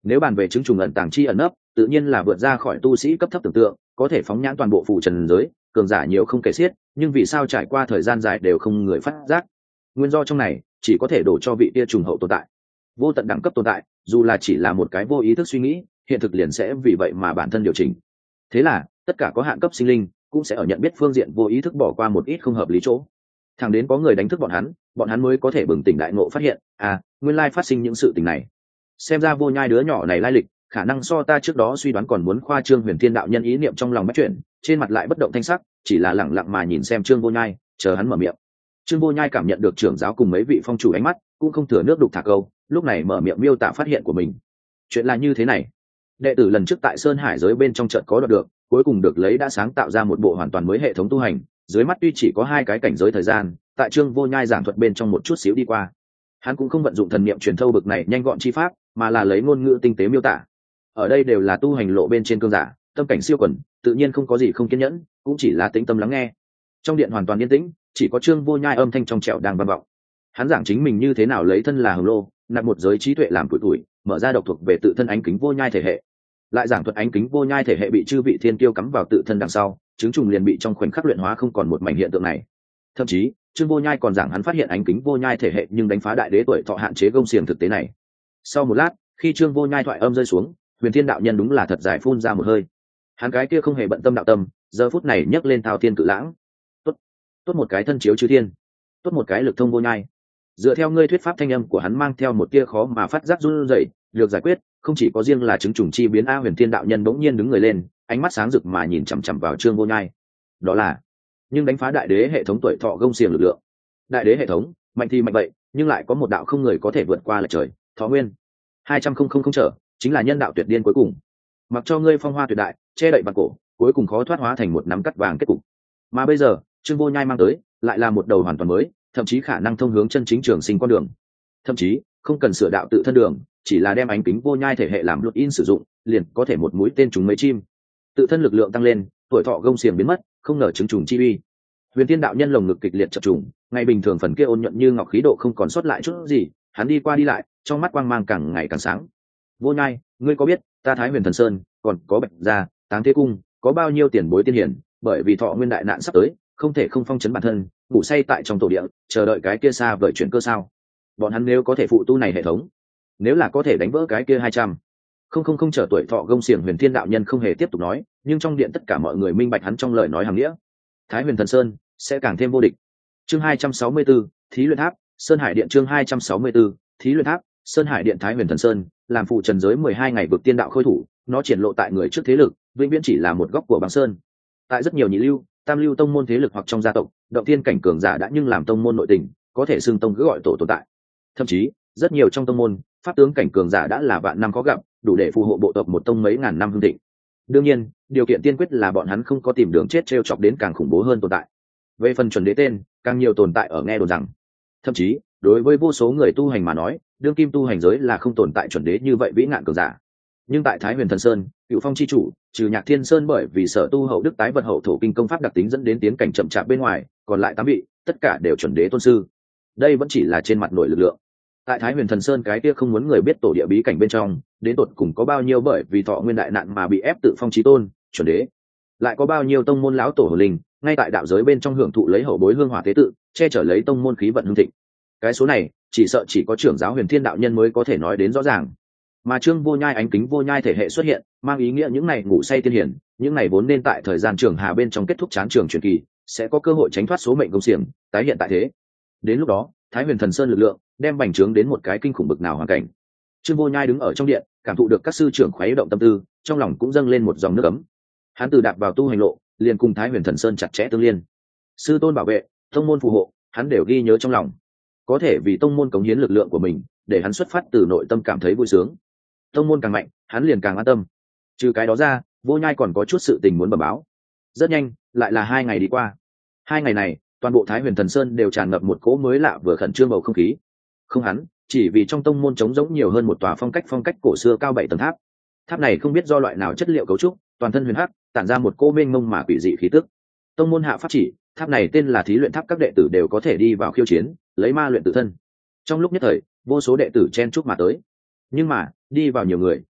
Nếu bàn về chứng trùng ẩn tàng chi ẩn nấp, tự nhiên là vượt ra khỏi tu sĩ cấp thấp tưởng tượng, có thể phóng nhãn toàn bộ phủ trần giới, cường giả nhiều không kể xiết, nhưng vì sao trải qua thời gian dài đều không người phát giác? Nguyên do trong này chỉ có thể đổ cho vị tia trùng hậu tồn tại. Vô tận đẳng cấp tồn tại, dù là chỉ là một cái vô ý thức suy nghĩ, hiện thực liền sẽ vì vậy mà bản thân điều chỉnh. Thế là tất cả có hạn cấp sinh linh cũng sẽ ở nhận biết phương diện vô ý thức bỏ qua một ít không hợp lý chỗ. Thẳng đến có người đánh thức bọn hắn, bọn hắn mới có thể bừng tỉnh đại ngộ, phát hiện à nguyên lai phát sinh những sự tình này. Xem ra Vô Nhai đứa nhỏ này lai lịch khả năng so ta trước đó suy đoán còn muốn khoa trương. Huyền Thiên đạo nhân ý niệm trong lòng bắt chuyển, trên mặt lại bất động thanh sắc, chỉ là lẳng lặng mà nhìn xem Trương Vô Nhai, chờ hắn mở miệng. Trương Vô Nhai cảm nhận được trưởng giáo cùng mấy vị phong chủ ánh mắt, cũng không thừa nước đục thả câu, lúc này mở miệng miêu tả phát hiện của mình. Chuyện là như thế này, đệ tử lần trước tại Sơn Hải giới bên trong trận có đoạt được, cuối cùng được lấy đã sáng tạo ra một bộ hoàn toàn mới hệ thống tu hành, dưới mắt tuy chỉ có hai cái cảnh giới thời gian, tại Trương Vô Nhai giảng thuật bên trong một chút xíu đi qua. Hắn cũng không vận dụng thần niệm truyền thâu bực này nhanh gọn chi pháp, mà là lấy ngôn ngữ tinh tế miêu tả. Ở đây đều là tu hành lộ bên trên cương giả, tâm cảnh siêu quần, tự nhiên không có gì không kiên nhẫn, cũng chỉ là tĩnh tâm lắng nghe. Trong điện hoàn toàn yên tĩnh, chỉ có Trương Vô Nhai âm thanh trong trẻo đang vang vọng. Hắn giảng chính mình như thế nào lấy thân là hồng lô, nạp một giới trí tuệ làm tuổi tuổi, mở ra độc thuộc về tự thân ánh kính vô nhai thể hệ. Lại giảng thuật ánh kính vô nhai thể hệ bị chư vị thiên kiêu cắm vào tự thân đằng sau, chứng trùng liền bị trong khoảnh khắc luyện hóa không còn một mảnh hiện tượng này. Thậm chí Trương Vô Nhai còn giảng hắn phát hiện ánh kính vô nhai thể hệ nhưng đánh phá đại đế tuổi thọ hạn chế gông xiềng thực tế này. Sau một lát, khi Trương Vô Nhai thoại âm rơi xuống, Huyền Thiên đạo nhân đúng là thật dài phun ra một hơi. Hắn cái kia không hề bận tâm đạo tâm, giờ phút này nhấc lên thao thiên cự lãng. Tốt, tốt một cái thân chiếu chư thiên, tốt một cái lực thông vô nhai. Dựa theo ngươi thuyết pháp, thanh âm của hắn mang theo một tia khó mà phát giác run rẩy, được giải quyết, không chỉ có riêng là chứng trùng chi biến. A Huyền Thiên đạo nhân bỗng nhiên đứng người lên, ánh mắt sáng rực mà nhìn chằm chằm vào Trương Vô Nhai. Đó là, nhưng đánh phá đại đế hệ thống tuổi thọ gông xiềng lực lượng. Đại đế hệ thống, mạnh thì mạnh vậy, nhưng lại có một đạo không người có thể vượt qua là trời, Thọ Nguyên. hai trăm không không không trở, chính là nhân đạo tuyệt điên cuối cùng. Mặc cho ngươi phong hoa tuyệt đại, che đậy bằng cổ, cuối cùng khó thoát hóa thành một nắm cắt vàng kết cục. Mà bây giờ, Trương Vô Nhai mang tới, lại là một đầu hoàn toàn mới, thậm chí khả năng thông hướng chân chính trường sinh con đường. Thậm chí, không cần sửa đạo tự thân đường, chỉ là đem ánh kính vô nhai thể hệ làm luật in sử dụng, liền có thể một mũi tên trúng mấy chim. Tự thân lực lượng tăng lên, tuổi thọ gông xiềng biến mất, không ngờ chứng trùng chi uy. Huyền Thiên đạo nhân lồng ngực kịch liệt chập trùng, ngày bình thường phần kia ôn nhuận như ngọc khí độ không còn sót lại chút gì, hắn đi qua đi lại, trong mắt quang mang càng ngày càng sáng. Vô Nhai, ngươi có biết, ta Thái Huyền Thần Sơn, còn có Bạch Gia, Táng Thế Cung, có bao nhiêu tiền bối tiên hiển, bởi vì thọ nguyên đại nạn sắp tới, không thể không phong trấn bản thân, ngủ say tại trong tổ địa, chờ đợi cái kia xa vời chuyển cơ sao? Bọn hắn nếu có thể phụ tu này hệ thống, nếu là có thể đánh vỡ cái kia hai trăm không không không trở tuổi thọ gông xiềng. Huyền Thiên đạo nhân không hề tiếp tục nói, nhưng trong điện tất cả mọi người minh bạch hắn trong lời nói hàng nghĩa. Thái Huyền Thần Sơn sẽ càng thêm vô địch. Chương hai trăm sáu mươi 4, Thí Luyện Tháp, Sơn Hải Điện. Chương hai trăm sáu mươi 4, Thí Luyện Tháp, Sơn Hải Điện. Thái Huyền Thần Sơn làm phụ trần giới mười hai ngày vực tiên đạo khôi thủ, nó triển lộ tại người trước thế lực, vĩnh viễn chỉ là một góc của băng sơn. Tại rất nhiều nhị lưu, tam lưu tông môn thế lực hoặc trong gia tộc, động tiên cảnh cường giả đã nhưng làm tông môn nội tình, có thể xưng tông cứ gọi tổ tồn tại. Thậm chí, rất nhiều trong tông môn, pháp tướng cảnh cường giả đã là vạn năm có gặp, đủ để phù hộ bộ tộc một tông mấy ngàn năm hưng thịnh. Đương nhiên, điều kiện tiên quyết là bọn hắn không có tìm đường chết trêu chọc đến càng khủng bố hơn tồn tại. Về phần chuẩn đế tên, càng nhiều tồn tại ở nghe đồn rằng, thậm chí đối với vô số người tu hành mà nói, đương kim tu hành giới là không tồn tại chuẩn đế như vậy vĩ ngạn cường giả. Nhưng tại Thái Huyền Thần Sơn, Cựu Phong chi chủ, trừ Nhạc Thiên Sơn bởi vì sở tu hậu đức tái vật hậu thổ kinh công pháp đặc tính dẫn đến tiến cảnh chậm chạp bên ngoài, còn lại tám vị, tất cả đều chuẩn đế tôn sư. Đây vẫn chỉ là trên mặt nội lực lượng. Tại Thái Huyền Thần Sơn cái kia không muốn người biết tổ địa bí cảnh bên trong, đến tột cùng có bao nhiêu bởi vì thọ nguyên đại nạn mà bị ép tự phong chí tôn, chuẩn đế. Lại có bao nhiêu tông môn lão tổ hồn linh, ngay tại đạo giới bên trong hưởng thụ lấy hậu bối hương hỏa tế tự, che chở lấy tông môn khí vận hưng thịnh. Cái số này, chỉ sợ chỉ có trưởng giáo Huyền Thiên đạo nhân mới có thể nói đến rõ ràng. Mà Trương Vô Nhai ánh kính vô nhai thể hệ xuất hiện, mang ý nghĩa những này ngủ say tiên hiển, những này vốn nên tại thời gian trường hà bên trong kết thúc chán trường truyền kỳ, sẽ có cơ hội tránh thoát số mệnh công xiềng, tái hiện tại thế. Đến lúc đó, Thái Huyền Thần Sơn lực lượng đem bành trướng đến một cái kinh khủng bực nào hoàn cảnh. Trương Vô Nhai đứng ở trong điện, cảm thụ được các sư trưởng khuấy động tâm tư, trong lòng cũng dâng lên một dòng nước ấm. Hắn từ đạp vào tu hành lộ, liền cùng Thái Huyền Thần Sơn chặt chẽ tương liên. Sư tôn bảo vệ, tông môn phù hộ, hắn đều ghi nhớ trong lòng. Có thể vì tông môn cống hiến lực lượng của mình, để hắn xuất phát từ nội tâm cảm thấy vui sướng. Tông môn càng mạnh, hắn liền càng an tâm. Trừ cái đó ra, Vô Nhai còn có chút sự tình muốn bẩm báo. Rất nhanh, lại là hai ngày đi qua. Hai ngày này, toàn bộ Thái Huyền Thần Sơn đều tràn ngập một cỗ mới lạ vừa khẩn trương bầu không khí. Không hắn, chỉ vì trong tông môn trống rỗng nhiều hơn một tòa phong cách phong cách cổ xưa cao bảy tầng tháp. Tháp này không biết do loại nào chất liệu cấu trúc, toàn thân huyền hắc, tản ra một cỗ mênh mông mà quỷ dị khí tức. Tông môn hạ pháp chỉ, tháp này tên là Thí Luyện Tháp, các đệ tử đều có thể đi vào khiêu chiến, lấy ma luyện tự thân. Trong lúc nhất thời, vô số đệ tử chen chúc mà tới. Nhưng mà, đi vào nhiều người,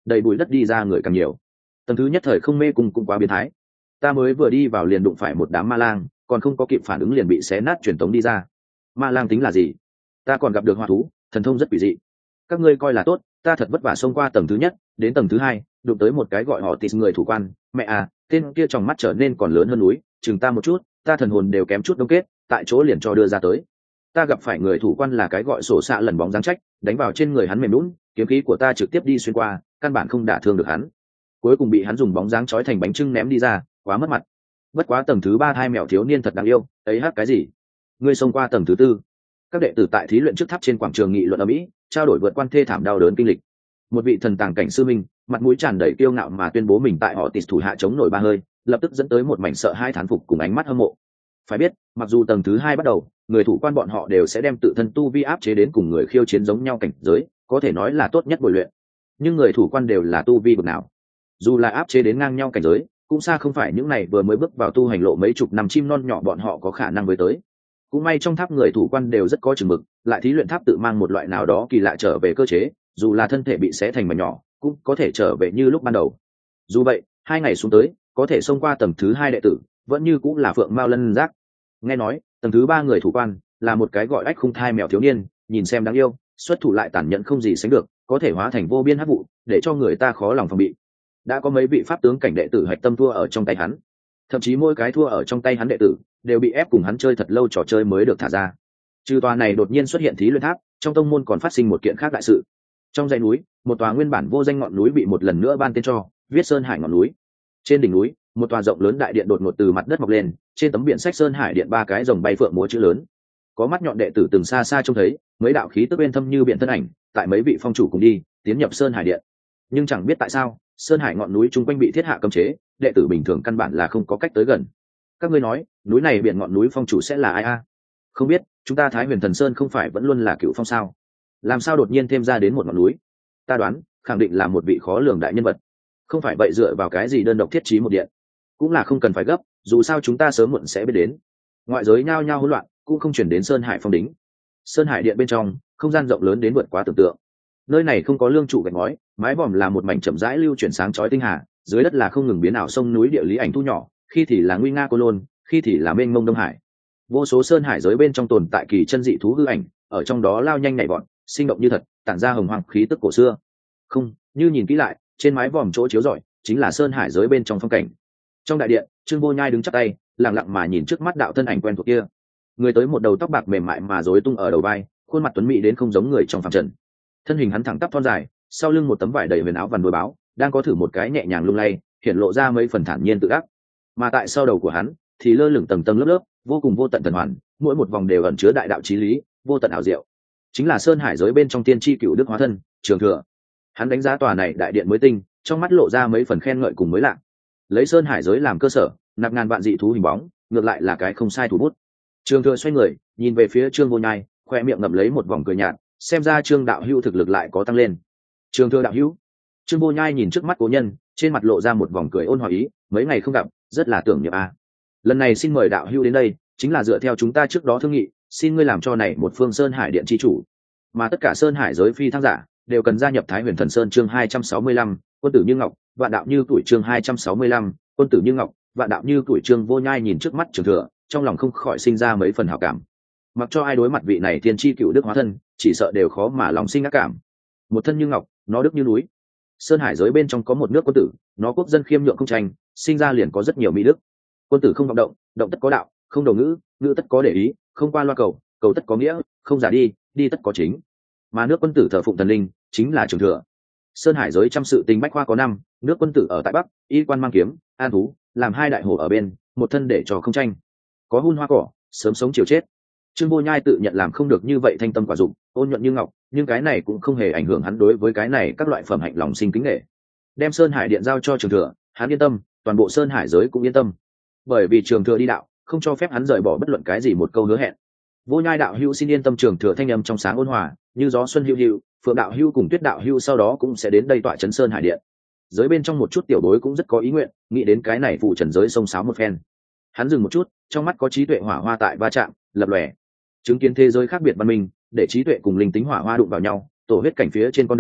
đầy bụi đất đi ra người càng nhiều. Tầng thứ nhất thời không mê cung cũng quá biến thái, ta mới vừa đi vào liền đụng phải một đám ma lang, còn không có kịp phản ứng liền bị xé nát truyền tống đi ra. Ma lang tính là gì, ta còn gặp được hỏa thú, thần thông rất quỷ dị. Các ngươi coi là tốt, ta thật vất vả xông qua tầng thứ nhất đến tầng thứ hai, đụng tới một cái gọi họ tịt người thủ quan. Mẹ à, tên kia trong mắt trở nên còn lớn hơn núi, chừng ta một chút, ta thần hồn đều kém chút đông kết, tại chỗ liền cho đưa ra tới. Ta gặp phải người thủ quan là cái gọi sổ xạ lần bóng giáng trách, đánh vào trên người hắn mềm lún, kiếm khí của ta trực tiếp đi xuyên qua, căn bản không đả thương được hắn. Cuối cùng bị hắn dùng bóng dáng trói thành bánh trưng ném đi ra, quá mất mặt. Bất quá tầng thứ ba hai mèo thiếu niên thật đáng yêu, ấy hát cái gì? Ngươi xông qua tầng thứ tư. Các đệ tử tại thí luyện trước tháp trên quảng trường nghị luận ở mỹ, trao đổi vượt quan thê thảm đau đớn kinh lịch. Một vị thần tàng cảnh sư minh, mặt mũi tràn đầy kiêu ngạo mà tuyên bố mình tại họ tịt thủ hạ chống nổi ba hơi, lập tức dẫn tới một mảnh sợ hai thán phục cùng ánh mắt hâm mộ. Phải biết, mặc dù tầng thứ hai bắt đầu, người thủ quan bọn họ đều sẽ đem tự thân tu vi áp chế đến cùng người khiêu chiến giống nhau cảnh giới, có thể nói là tốt nhất bồi luyện. Nhưng người thủ quan đều là tu vi bậc nào? Dù là áp chế đến ngang nhau cảnh giới, cũng xa không phải những này vừa mới bước vào tu hành lộ mấy chục năm chim non nhỏ bọn họ có khả năng với tới. Cũng may trong tháp người thủ quan đều rất có chừng mực, lại thí luyện tháp tự mang một loại nào đó kỳ lạ trở về cơ chế, dù là thân thể bị xé thành mảnh nhỏ, cũng có thể trở về như lúc ban đầu. Dù vậy, hai ngày xuống tới, có thể xông qua tầng thứ hai đệ tử, vẫn như cũng là phượng mao lân giác. Nghe nói, tầng thứ ba người thủ quan là một cái gọi ách khung thai mèo thiếu niên, nhìn xem đáng yêu, xuất thủ lại tàn nhẫn không gì sánh được, có thể hóa thành vô biên hắc vụ, để cho người ta khó lòng phòng bị. Đã có mấy vị pháp tướng cảnh đệ tử hạch tâm thua ở trong tay hắn, thậm chí mỗi cái thua ở trong tay hắn đệ tử đều bị ép cùng hắn chơi thật lâu trò chơi mới được thả ra. Trừ tòa này đột nhiên xuất hiện thí luyện tháp, trong tông môn còn phát sinh một kiện khác đại sự. Trong dãy núi, một tòa nguyên bản vô danh ngọn núi bị một lần nữa ban tên cho, viết Sơn Hải ngọn núi. Trên đỉnh núi, một tòa rộng lớn đại điện đột ngột từ mặt đất mọc lên, trên tấm biển sách Sơn Hải điện ba cái rồng bay phượng múa chữ lớn. Có mắt nhọn đệ tử từng xa xa trông thấy, mấy đạo khí tức bên thâm như biển thân ảnh, tại mấy vị phong chủ cùng đi, tiến nhập Sơn Hải điện. Nhưng chẳng biết tại sao, Sơn Hải ngọn núi chung quanh bị thiết hạ cấm chế, đệ tử bình thường căn bản là không có cách tới gần. Các ngươi nói, núi này biển ngọn núi phong chủ sẽ là ai a? Không biết, chúng ta Thái Huyền Thần Sơn không phải vẫn luôn là cựu phong sao? Làm sao đột nhiên thêm ra đến một ngọn núi? Ta đoán, khẳng định là một vị khó lường đại nhân vật. Không phải vậy dựa vào cái gì đơn độc thiết trí một điện? Cũng là không cần phải gấp, dù sao chúng ta sớm muộn sẽ biết đến. Ngoại giới nhao nhao hỗn loạn, cũng không chuyển đến Sơn Hải phong đính. Sơn Hải điện bên trong, không gian rộng lớn đến vượt quá tưởng tượng. Nơi này không có lương trụ gạch ngói, mái vòm là một mảnh chậm rãi lưu chuyển sáng chói tinh hà, dưới đất là không ngừng biến ảo sông núi địa lý ảnh thu nhỏ, khi thì là nguy nga cô lôn, khi thì là mênh mông đông hải. Vô số sơn hải giới bên trong tồn tại kỳ chân dị thú hư ảnh, ở trong đó lao nhanh nhảy vọt, sinh động như thật, tản ra hồng hoàng khí tức cổ xưa. Không, như nhìn kỹ lại, trên mái vòm chỗ chiếu rọi, chính là sơn hải giới bên trong phong cảnh. Trong đại điện, Trương Vô Nhai đứng chắp tay, lặng lặng mà nhìn trước mắt đạo thân ảnh quen thuộc kia. Người tới một đầu tóc bạc mềm mại mà rối tung ở đầu vai, khuôn mặt tuấn mỹ đến không giống người trong phàm trần. Thân hình hắn thẳng tắp thon dài, sau lưng một tấm vải đầy huyền áo vằn đuôi báo, đang có thử một cái nhẹ nhàng lung lay, hiện lộ ra mấy phần thản nhiên tự ác. Mà tại sau đầu của hắn thì lơ lửng tầng tầng lớp lớp, vô cùng vô tận thần hoàn, mỗi một vòng đều ẩn chứa đại đạo chí lý, vô tận ảo diệu. Chính là sơn hải giới bên trong tiên tri cựu đức hóa thân, Trường Thừa. Hắn đánh giá tòa này đại điện mới tinh, trong mắt lộ ra mấy phần khen ngợi cùng mới lạ. Lấy sơn hải giới làm cơ sở, nạp ngàn vạn dị thú hình bóng, ngược lại là cái không sai thủ bút. Trường Thừa xoay người, nhìn về phía Trương Vô Nhai, khoe miệng ngậm lấy một vòng cười nhạt, xem ra Trương đạo hữu thực lực lại có tăng lên. Trường Thừa đạo hữu. Trương Vô Nhai nhìn trước mắt cố nhân, trên mặt lộ ra một vòng cười ôn hòa ý, mấy ngày không gặp, rất là tưởng niệm a. Lần này xin mời đạo hữu đến đây, chính là dựa theo chúng ta trước đó thương nghị, xin ngươi làm cho này một phương Sơn Hải điện chi chủ. Mà tất cả Sơn Hải giới phi thăng giả đều cần gia nhập Thái Huyền Thần Sơn chương hai trăm sáu mươi lăm, quân tử như ngọc, vạn đạo như tuổi chương hai trăm sáu mươi lăm, quân tử như ngọc, vạn đạo như tuổi Trương Vô Nhai nhìn trước mắt Trường Thừa, trong lòng không khỏi sinh ra mấy phần hảo cảm. Mặc cho ai đối mặt vị này tiên tri cựu đức hóa thân, chỉ sợ đều khó mà lòng sinh ác cảm. Một thân như ngọc, nó đức như núi. Sơn hải giới bên trong có một nước quân tử, nó quốc dân khiêm nhượng không tranh, sinh ra liền có rất nhiều mỹ đức. Quân tử không vọng động, động tất có đạo, không đầu ngữ, ngữ tất có để ý, không qua loa cầu, cầu tất có nghĩa, không giả đi, đi tất có chính. Mà nước quân tử thờ phụng thần linh, chính là Trường Thừa. Sơn hải giới trăm sự tình bách khoa có năm, nước quân tử ở tại bắc, y quan mang kiếm, an thú, làm hai đại hồ ở bên, một thân để cho không tranh. Có hun hoa cỏ, sớm sống chiều chết. Trương Vô Nhai tự nhận làm không được như vậy thanh tâm quả dụng, ôn nhuận như ngọc, nhưng cái này cũng không hề ảnh hưởng hắn đối với cái này các loại phẩm hạnh lòng sinh kính nể. Đem Sơn Hải điện giao cho Trường Thừa, hắn yên tâm, toàn bộ Sơn Hải giới cũng yên tâm. Bởi vì Trường Thừa đi đạo, không cho phép hắn rời bỏ bất luận cái gì một câu hứa hẹn. Vô Nhai đạo hữu xin yên tâm. Trường Thừa thanh âm trong sáng ôn hòa, như gió xuân hữu hữu, Phượng đạo hữu cùng Tuyết đạo hữu sau đó cũng sẽ đến đây tọa trấn Sơn Hải điện. Giới bên trong một chút tiểu bối cũng rất có ý nguyện, nghĩ đến cái này phụ trần giới sông sáo một phen. Hắn dừng một chút, trong mắt có trí tuệ hỏa hoa tại va chạm, lập lòe. Chứng kiến thế giới khác biệt văn minh, để trí tuệ cùng linh tính hỏa hoa đụng vào nhau, tổ huyết cảnh phía trên con đường,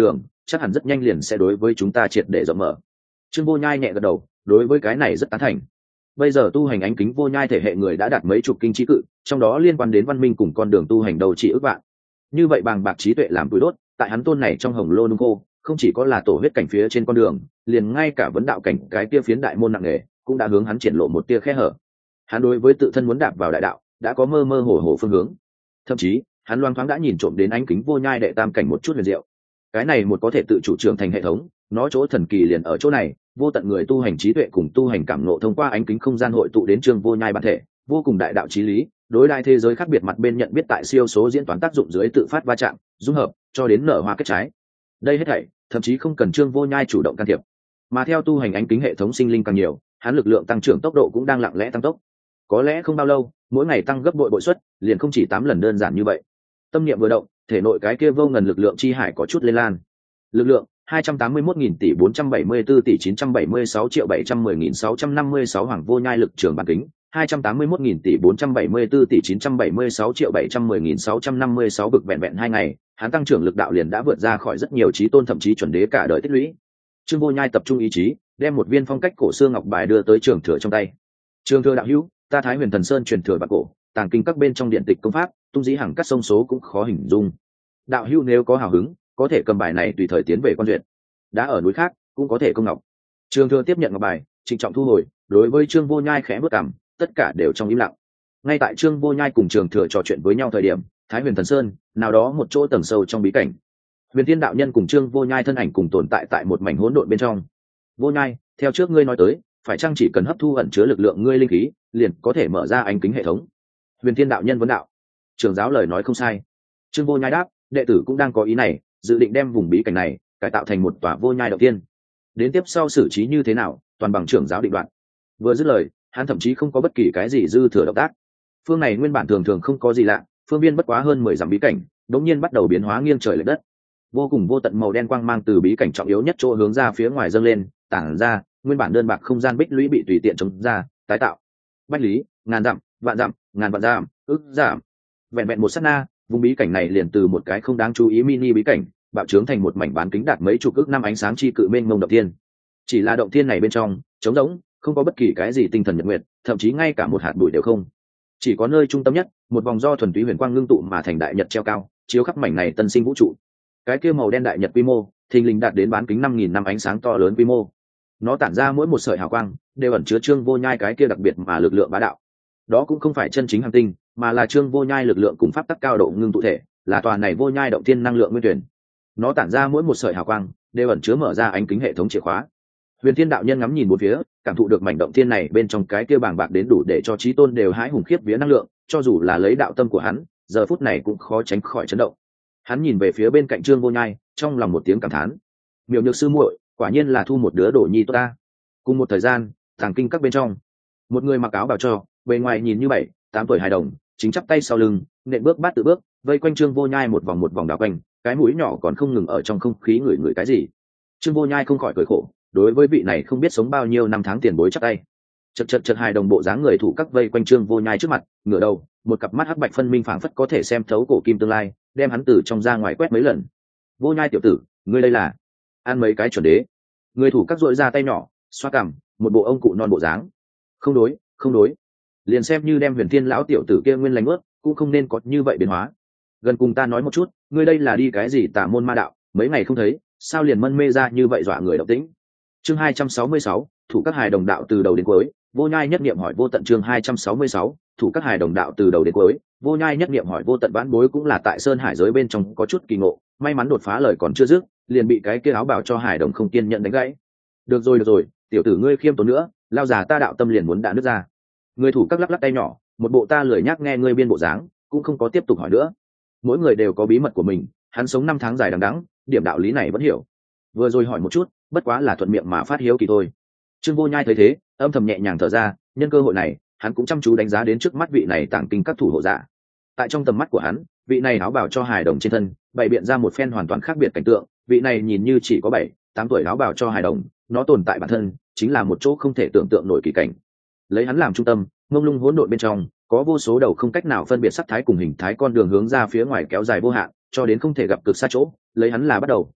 chắc hẳn rất nhanh liền sẽ đối với chúng ta triệt để rộng mở. Trương Vô Nhai nhẹ gật đầu, đối với cái này rất tán thành. Bây giờ tu hành ánh kính vô nhai thể hệ người đã đạt mấy chục kinh trí cự, trong đó liên quan đến văn minh cùng con đường tu hành đầu chỉ ước vạn. Như vậy bàng bạc trí tuệ làm túi đốt, tại hắn tôn này trong hồng lô nung khô, không chỉ có là tổ huyết cảnh phía trên con đường, liền ngay cả vấn đạo cảnh cái tia phiến đại môn nặng nề cũng đã hướng hắn triển lộ một tia khe hở. Hắn đối với tự thân muốn đạp vào đại đạo đã có mơ mơ hồ hồ phương hướng, thậm chí hắn loang thoáng đã nhìn trộm đến ánh kính vô nhai đệ tam cảnh một chút huyền diệu. Cái này một có thể tự chủ trưởng thành hệ thống, nó chỗ thần kỳ liền ở chỗ này, vô tận người tu hành trí tuệ cùng tu hành cảm ngộ thông qua ánh kính không gian hội tụ đến Trương Vô Nhai bản thể, vô cùng đại đạo chí lý, đối đại thế giới khác biệt mặt bên nhận biết tại siêu số diễn toán tác dụng dưới tự phát va chạm, dung hợp, cho đến nở hoa kết trái. Đây hết thảy, thậm chí không cần Trương Vô Nhai chủ động can thiệp, mà theo tu hành ánh kính hệ thống sinh linh càng nhiều, hắn lực lượng tăng trưởng tốc độ cũng đang lặng lẽ tăng tốc. Có lẽ không bao lâu, mỗi ngày tăng gấp bội bội suất, liền không chỉ tám lần đơn giản như vậy. Tâm niệm vừa động, thể nội cái kia vô ngần lực lượng chi hải có chút lên lan. Lực lượng hai trăm tám mươi mốt nghìn tỷ bốn trăm bảy mươi tư tỷ chín trăm bảy mươi sáu triệu bảy trăm mười nghìn sáu trăm năm mươi sáu Hoàng Vô Nhai lực trường bản kính hai trăm tám mươi mốt nghìn tỷ bốn trăm bảy mươi tư tỷ chín trăm bảy mươi sáu triệu bảy trăm mười nghìn sáu trăm năm mươi sáu bực vẹn vẹn hai ngày, hắn tăng trưởng lực đạo liền đã vượt ra khỏi rất nhiều chí tôn thậm chí chuẩn đế cả đời tích lũy. Trương Vô Nhai tập trung ý chí, đem một viên phong cách cổ xưa ngọc bài đưa tới Trường Thừa trong tay. Trường Thừa đạo hữu, ta Thái Huyền Thần Sơn truyền thừa bạc cổ, tàng kinh các bên trong điện tịch công pháp, tung dĩ hàng các sông số cũng khó hình dung. Đạo hữu nếu có hào hứng, có thể cầm bài này tùy thời tiến về quan duyệt. Đã ở núi khác, cũng có thể công ngọc. Trường Thừa tiếp nhận ngọc bài, trịnh trọng thu hồi, đối với Trương Vô Nhai khẽ bước cằm, tất cả đều trong im lặng. Ngay tại Trương Vô Nhai cùng Trường Thừa trò chuyện với nhau thời điểm, Thái Huyền Thần Sơn, nào đó một chỗ tầng sâu trong bí cảnh, Huyền Thiên đạo nhân cùng Trương Vô Nhai thân ảnh cùng tồn tại tại một mảnh hỗn độn bên trong. Vô Nhai, theo trước ngươi nói tới, phải chăng chỉ cần hấp thu ẩn chứa lực lượng ngươi linh khí, liền có thể mở ra ánh kính hệ thống? Huyền Thiên đạo nhân vấn đạo. Trưởng giáo lời nói không sai. Trương Vô Nhai đáp, đệ tử cũng đang có ý này, dự định đem vùng bí cảnh này cải tạo thành một tòa Vô Nhai động tiên. Đến tiếp sau xử trí như thế nào, toàn bằng trưởng giáo định đoạt. Vừa dứt lời, hắn thậm chí không có bất kỳ cái gì dư thừa động tác. Phương này nguyên bản thường thường không có gì lạ, phương viên bất quá hơn mười dặm bí cảnh, đột nhiên bắt đầu biến hóa nghiêng trời lệch đất. Vô cùng vô tận màu đen quang mang từ bí cảnh trọng yếu nhất chỗ hướng ra phía ngoài dâng lên, tản ra, nguyên bản đơn bạc không gian bích lũy bị tùy tiện chống ra, tái tạo. Bách lý, ngàn dặm, vạn dặm, ngàn vạn dặm, ức giảm. Vẹn vẹn một sát na, vùng bí cảnh này liền từ một cái không đáng chú ý mini bí cảnh, bạo trướng thành một mảnh bán kính đạt mấy chục ức năm ánh sáng chi cự mênh mông động thiên. Chỉ là động thiên này bên trong, trống rỗng, không có bất kỳ cái gì tinh thần nhật nguyệt, thậm chí ngay cả một hạt bụi đều không. Chỉ có nơi trung tâm nhất, một vòng do thuần túy huyền quang ngưng tụ mà thành đại nhật treo cao, chiếu khắp mảnh này tân sinh vũ trụ. Cái kia màu đen đại nhật quy mô, thình lình đạt đến bán kính năm nghìn năm ánh sáng to lớn quy mô. Nó tản ra mỗi một sợi hào quang, đều ẩn chứa Trương Vô Nhai cái kia đặc biệt mà lực lượng bá đạo. Đó cũng không phải chân chính hành tinh, mà là Trương Vô Nhai lực lượng cùng pháp tắc cao độ ngưng tụ thể, là tòa này Vô Nhai động thiên năng lượng nguyên tuyển. Nó tản ra mỗi một sợi hào quang, đều ẩn chứa mở ra ánh kính hệ thống chìa khóa. Huyền Thiên đạo nhân ngắm nhìn một phía, cảm thụ được mảnh động thiên này bên trong cái kia bàng bạc đến đủ để cho chí tôn đều hãi hùng khiếp vía năng lượng, cho dù là lấy đạo tâm của hắn, giờ phút này cũng khó tránh khỏi chấn động. Hắn nhìn về phía bên cạnh Trương Vô Nhai, trong lòng một tiếng cảm thán: Miểu Nhược sư muội, quả nhiên là thu một đứa đồ nhi tốt ta. Cùng một thời gian, tàng kinh các bên trong, một người mặc áo bào cho, bề ngoài nhìn như bảy, tám tuổi hài đồng, chính chắp tay sau lưng, nện bước bát tự bước, vây quanh Trương Vô Nhai một vòng một vòng đảo quanh, cái mũi nhỏ còn không ngừng ở trong không khí ngửi ngửi cái gì. Trương Vô Nhai không khỏi cười khổ, đối với vị này không biết sống bao nhiêu năm tháng tiền bối chắp tay. Chật chật chật hài đồng bộ dáng người thủ các vây quanh Trương Vô Nhai trước mặt, ngửa đầu, một cặp mắt hắc bạch phân minh phảng phất có thể xem thấu cổ kim tương lai, đem hắn từ trong ra ngoài quét mấy lần. Vô Nhai tiểu tử, ngươi đây là ăn mấy cái chuẩn đế? Người thủ các dội ra tay nhỏ, xoa cằm, một bộ ông cụ non bộ dáng. Không đối, không đối. Liền xem như đem Huyền Thiên lão tiểu tử kia nguyên lành ướt, cũng không nên có như vậy biến hóa. Gần cùng ta nói một chút, ngươi đây là đi cái gì tà môn ma đạo, mấy ngày không thấy, sao liền mân mê ra như vậy dọa người động tĩnh. Chương hai trăm sáu mươi sáu, thủ các hài đồng đạo từ đầu đến cuối, Vô Nhai nhất niệm hỏi vô tận. Chương hai trăm sáu mươi sáu, thủ các hài đồng đạo từ đầu đến cuối, Vô Nhai nhất niệm hỏi vô tận. Vãn bối cũng là tại sơn hải giới bên trong có chút kỳ ngộ, may mắn đột phá lời còn chưa dứt, liền bị cái kia áo bào cho hài đồng không kiên nhận đánh gãy. Được rồi được rồi, tiểu tử ngươi khiêm tốn nữa, lao già ta đạo tâm liền muốn đã nứt ra. Người thủ các lắc lắc tay nhỏ, một bộ ta lười nhắc nghe ngươi biên bộ dáng, cũng không có tiếp tục hỏi nữa. Mỗi người đều có bí mật của mình, hắn sống năm tháng dài đằng đẵng, điểm đạo lý này vẫn hiểu. Vừa rồi hỏi một chút, bất quá là thuận miệng mà phát hiếu kỳ thôi. Trương Vô Nhai thấy thế, âm thầm nhẹ nhàng thở ra, nhân cơ hội này, hắn cũng chăm chú đánh giá đến trước mắt vị này tàng kinh các thủ hộ giả. Tại trong tầm mắt của hắn, vị này áo bào cho hài đồng trên thân, bày biện ra một phen hoàn toàn khác biệt cảnh tượng, vị này nhìn như chỉ có bảy, tám tuổi áo bào cho hài đồng, nó tồn tại bản thân, chính là một chỗ không thể tưởng tượng nổi kỳ cảnh. Lấy hắn làm trung tâm, mông lung hỗn độn bên trong, có vô số đầu không cách nào phân biệt sắc thái cùng hình thái con đường hướng ra phía ngoài kéo dài vô hạn, cho đến không thể gặp cực xa chỗ, lấy hắn là bắt đầu,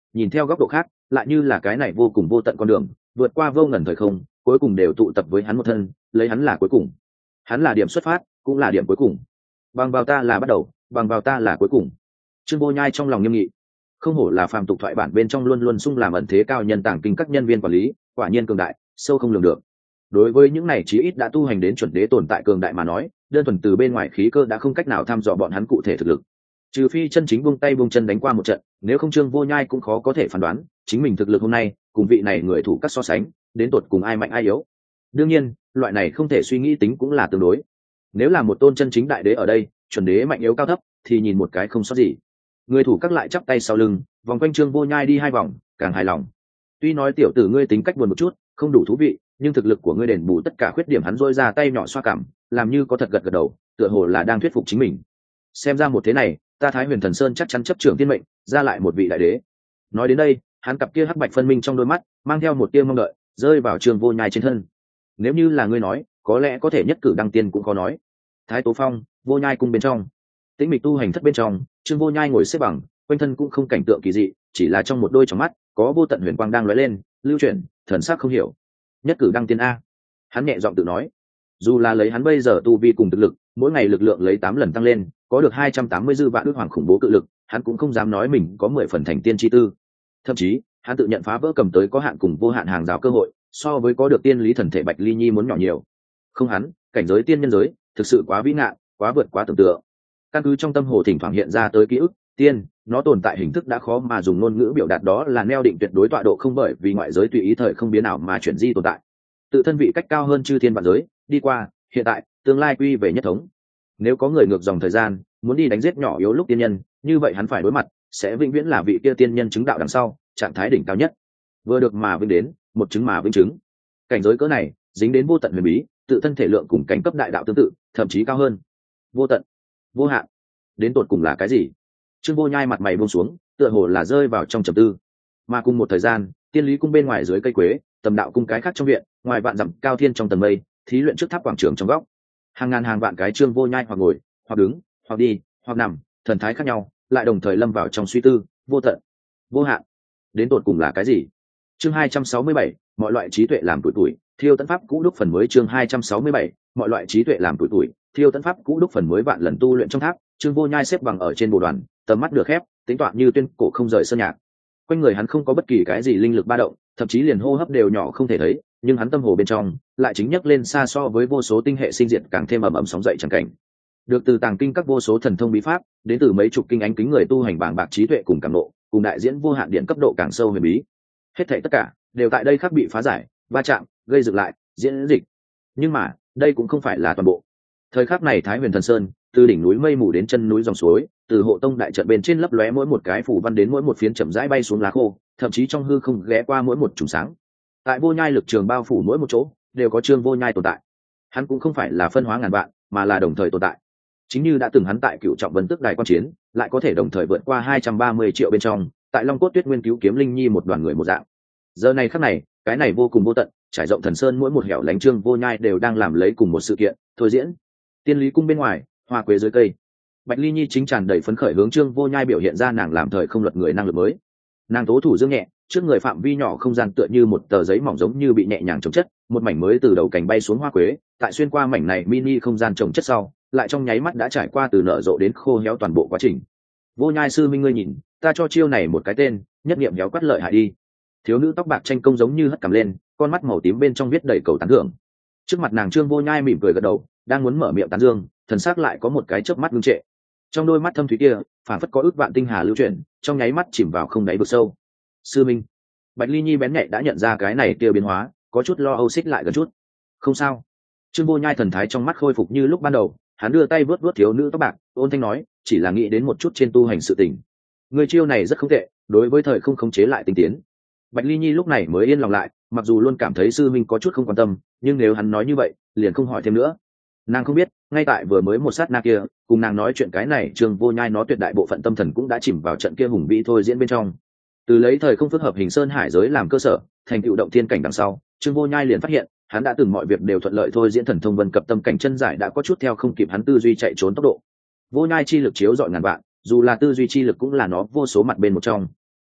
nhìn theo góc độ khác lại như là cái này vô cùng vô tận con đường vượt qua vô ngần thời không, cuối cùng đều tụ tập với hắn một thân, lấy hắn là cuối cùng. Hắn là điểm xuất phát, cũng là điểm cuối cùng. Bằng vào ta là bắt đầu, bằng vào ta là cuối cùng. Trương Vô Nhai trong lòng nghiêm nghị. Không hổ là phàm tục thoại bản bên trong luôn luôn sung làm ẩn thế cao nhân tàng kinh các nhân viên quản lý, quả nhiên cường đại, sâu không lường được. Đối với những này chí ít đã tu hành đến chuẩn đế tồn tại cường đại mà nói, đơn thuần từ bên ngoài khí cơ đã không cách nào thăm dò bọn hắn cụ thể thực lực. Trừ phi chân chính buông tay buông chân đánh qua một trận, nếu không Trương Vô Nhai cũng khó có thể phán đoán chính mình thực lực hôm nay cùng vị này người thủ các so sánh, đến tột cùng ai mạnh ai yếu. Đương nhiên, loại này không thể suy nghĩ tính cũng là tương đối. Nếu là một tôn chân chính đại đế ở đây, chuẩn đế mạnh yếu cao thấp thì nhìn một cái không sót gì. Người thủ các lại chắp tay sau lưng, vòng quanh Trương Vô Nhai đi hai vòng, càng hài lòng. Tuy nói tiểu tử ngươi tính cách buồn một chút, không đủ thú vị, nhưng thực lực của ngươi đền bù tất cả khuyết điểm. Hắn rôi ra tay nhỏ xoa cảm, làm như có thật gật gật đầu, tựa hồ là đang thuyết phục chính mình. Xem ra một thế này, ta Thái Huyền Thần Sơn chắc chắn chấp trưởng thiên mệnh, ra lại một vị đại đế. Nói đến đây, hắn cặp kia hắc bạch phân minh trong đôi mắt mang theo một tia mong đợi, rơi vào Trương Vô Nhai trên thân. Nếu như là ngươi nói, có lẽ có thể nhất cử đăng tiên cũng khó nói. Thái Tố Phong, Vô Nhai cung bên trong, tĩnh mịch tu hành thất bên trong, Trương Vô Nhai ngồi xếp bằng, quanh thân cũng không cảnh tượng kỳ dị, chỉ là trong một đôi tròng mắt có vô tận huyền quang đang lóe lên, lưu chuyển, thần sắc không hiểu. Nhất cử đăng tiên a. Hắn nhẹ giọng tự nói. Dù là lấy hắn bây giờ tu vi cùng thực lực, mỗi ngày lực lượng lấy tám lần tăng lên, có được hai trăm tám mươi dư vạn ước hoàng khủng bố cự lực, hắn cũng không dám nói mình có mười phần thành tiên chi tư. Thậm chí, hắn tự nhận phá vỡ cầm tới có hạn cùng vô hạn hàng rào cơ hội, so với có được tiên lý thần thể Bạch Ly Nhi muốn nhỏ nhiều. Không hắn, cảnh giới tiên nhân giới, thực sự quá vĩ ngạn, quá vượt quá tưởng tượng. Căn cứ trong tâm hồ thỉnh thoảng hiện ra tới ký ức, tiên, nó tồn tại hình thức đã khó mà dùng ngôn ngữ biểu đạt, đó là neo định tuyệt đối tọa độ không bởi vì ngoại giới tùy ý thời không biến ảo mà chuyển di tồn tại. Tự thân vị cách cao hơn chư thiên vạn giới, đi qua, hiện tại, tương lai quy về nhất thống. Nếu có người ngược dòng thời gian, muốn đi đánh giết nhỏ yếu lúc tiên nhân, như vậy hắn phải đối mặt, sẽ vĩnh viễn là vị kia tiên nhân chứng đạo đằng sau, trạng thái đỉnh cao nhất. Vừa được mà vĩnh đến, một chứng mà vĩnh chứng. Cảnh giới cỡ này, dính đến vô tận huyền bí, tự thân thể lượng cùng cảnh cấp đại đạo tương tự, thậm chí cao hơn. Vô tận, vô hạn, đến tột cùng là cái gì? Trương Vô Nhai mặt mày buông xuống, tựa hồ là rơi vào trong trầm tư. Mà cùng một thời gian, tiên lý cung bên ngoài dưới cây quế, tầm đạo cung cái khác trong viện, ngoài vạn dặm cao thiên trong tầng mây, thí luyện trước tháp quảng trường trong góc, hàng ngàn hàng vạn cái Trương Vô Nhai hoặc ngồi, hoặc đứng, hoặc đi, hoặc nằm, thần thái khác nhau, lại đồng thời lâm vào trong suy tư. Vô tận, vô hạn, đến tột cùng là cái gì? Chương hai trăm sáu mươi bảy, mọi loại trí tuệ làm tuổi tuổi, thiêu tấn pháp cũ đúc phần mới. Chương hai trăm sáu mươi bảy, mọi loại trí tuệ làm tuổi tuổi, thiêu tấn pháp cũ đúc phần mới. Vạn lần tu luyện trong tháp, Trương Vô Nhai xếp bằng ở trên bồ đoàn, tầm mắt được khép, tính toán như tuyên cổ không rời sơn nhạc. Quanh người hắn không có bất kỳ cái gì linh lực ba động, thậm chí liền hô hấp đều nhỏ không thể thấy, nhưng hắn tâm hồ bên trong lại chính nhấc lên xa so với vô số tinh hệ sinh diệt càng thêm ầm ầm sóng dậy chẳng cảnh. Được từ tàng kinh các vô số thần thông bí pháp, đến từ mấy chục kinh ánh kính người tu hành bảng bạc trí tuệ cùng cảm nộ, cùng đại diễn vô hạn điện cấp độ càng sâu huyền bí. Hết thảy tất cả đều tại đây khắc bị phá giải, va chạm, gây dựng lại, diễn dịch. Nhưng mà, đây cũng không phải là toàn bộ. Thời khắc này Thái Huyền Thần Sơn, từ đỉnh núi mây mù đến chân núi dòng suối, từ hộ tông đại trận bên trên lấp lóe mỗi một cái phủ văn đến mỗi một phiến chậm rãi bay xuống lá khô, thậm chí trong hư không ghé qua mỗi một trùng sáng. Tại Vô Nhai lực trường bao phủ mỗi một chỗ, đều có Trương Vô Nhai tồn tại. Hắn cũng không phải là phân hóa ngàn vạn, mà là đồng thời tồn tại. Chính như đã từng hắn tại Cựu Trọng Vân Tước Đài quan chiến, lại có thể đồng thời vượt qua hai trăm ba mươi triệu bên trong, tại Long Cốt Tuyết Nguyên cứu kiếm Linh Nhi một đoàn người một dạng. Giờ này khắc này, cái này vô cùng vô tận, trải rộng thần sơn mỗi một hẻo lánh, Trương Vô Nhai đều đang làm lấy cùng một sự kiện, thôi diễn. Tiên lý cung bên ngoài, hoa quế dưới cây, Bạch Ly Nhi chính tràn đầy phấn khởi hướng Trương Vô Nhai biểu hiện ra nàng làm thời không luật người năng lực mới. Nàng tố thủ dương nhẹ, trước người phạm vi nhỏ không gian tựa như một tờ giấy mỏng giống như bị nhẹ nhàng chống chất, một mảnh mới từ đầu cành bay xuống hoa quế, tại xuyên qua mảnh này mini không gian trồng chất sau, lại trong nháy mắt đã trải qua từ nở rộ đến khô héo toàn bộ quá trình. Vô Nhai sư minh, ngươi nhìn, ta cho chiêu này một cái tên, nhất niệm héo quát lợi hại đi. Thiếu nữ tóc bạc tranh công giống như hất cằm lên, con mắt màu tím bên trong viết đầy cầu tán thưởng. Trước mặt nàng Trương Vô Nhai mỉm cười gật đầu, đang muốn mở miệng tán dương, thần sắc lại có một cái chớp mắt ngưng trệ. Trong đôi mắt thâm thúy kia, phản phất có ước vạn tinh hà lưu chuyển, trong nháy mắt chìm vào không đáy vực sâu. Sư minh. Bạch Ly Nhi bén nhạy đã nhận ra cái này tiêu biến hóa, có chút lo âu xích lại gần chút. Không sao. Trương Vô Nhai thần thái trong mắt khôi phục như lúc ban đầu, hắn đưa tay vớt vớt thiếu nữ tóc bạc, ôn thanh nói, chỉ là nghĩ đến một chút trên tu hành sự tình. Người chiêu này rất không tệ, đối với thời không khống chế lại tinh tiến. Bạch Ly Nhi lúc này mới yên lòng lại, mặc dù luôn cảm thấy sư minh có chút không quan tâm, nhưng nếu hắn nói như vậy, liền không hỏi thêm nữa. Nàng không biết, ngay tại vừa mới một sát na kia, cùng nàng nói chuyện cái này, Trương Vô Nhai nó tuyệt đại bộ phận tâm thần cũng đã chìm vào trận kia hùng vĩ thôi diễn bên trong. Từ lấy thời không phức hợp hình sơn hải giới làm cơ sở, thành tựu động thiên cảnh đằng sau, Trương Vô Nhai liền phát hiện, hắn đã từng mọi việc đều thuận lợi thôi diễn thần thông vân cập tâm cảnh chân giải đã có chút theo không kịp hắn tư duy chạy trốn tốc độ. Vô Nhai chi lực chiếu dọi ngàn vạn, dù là tư duy chi lực cũng là nó vô số mặt bên một trong.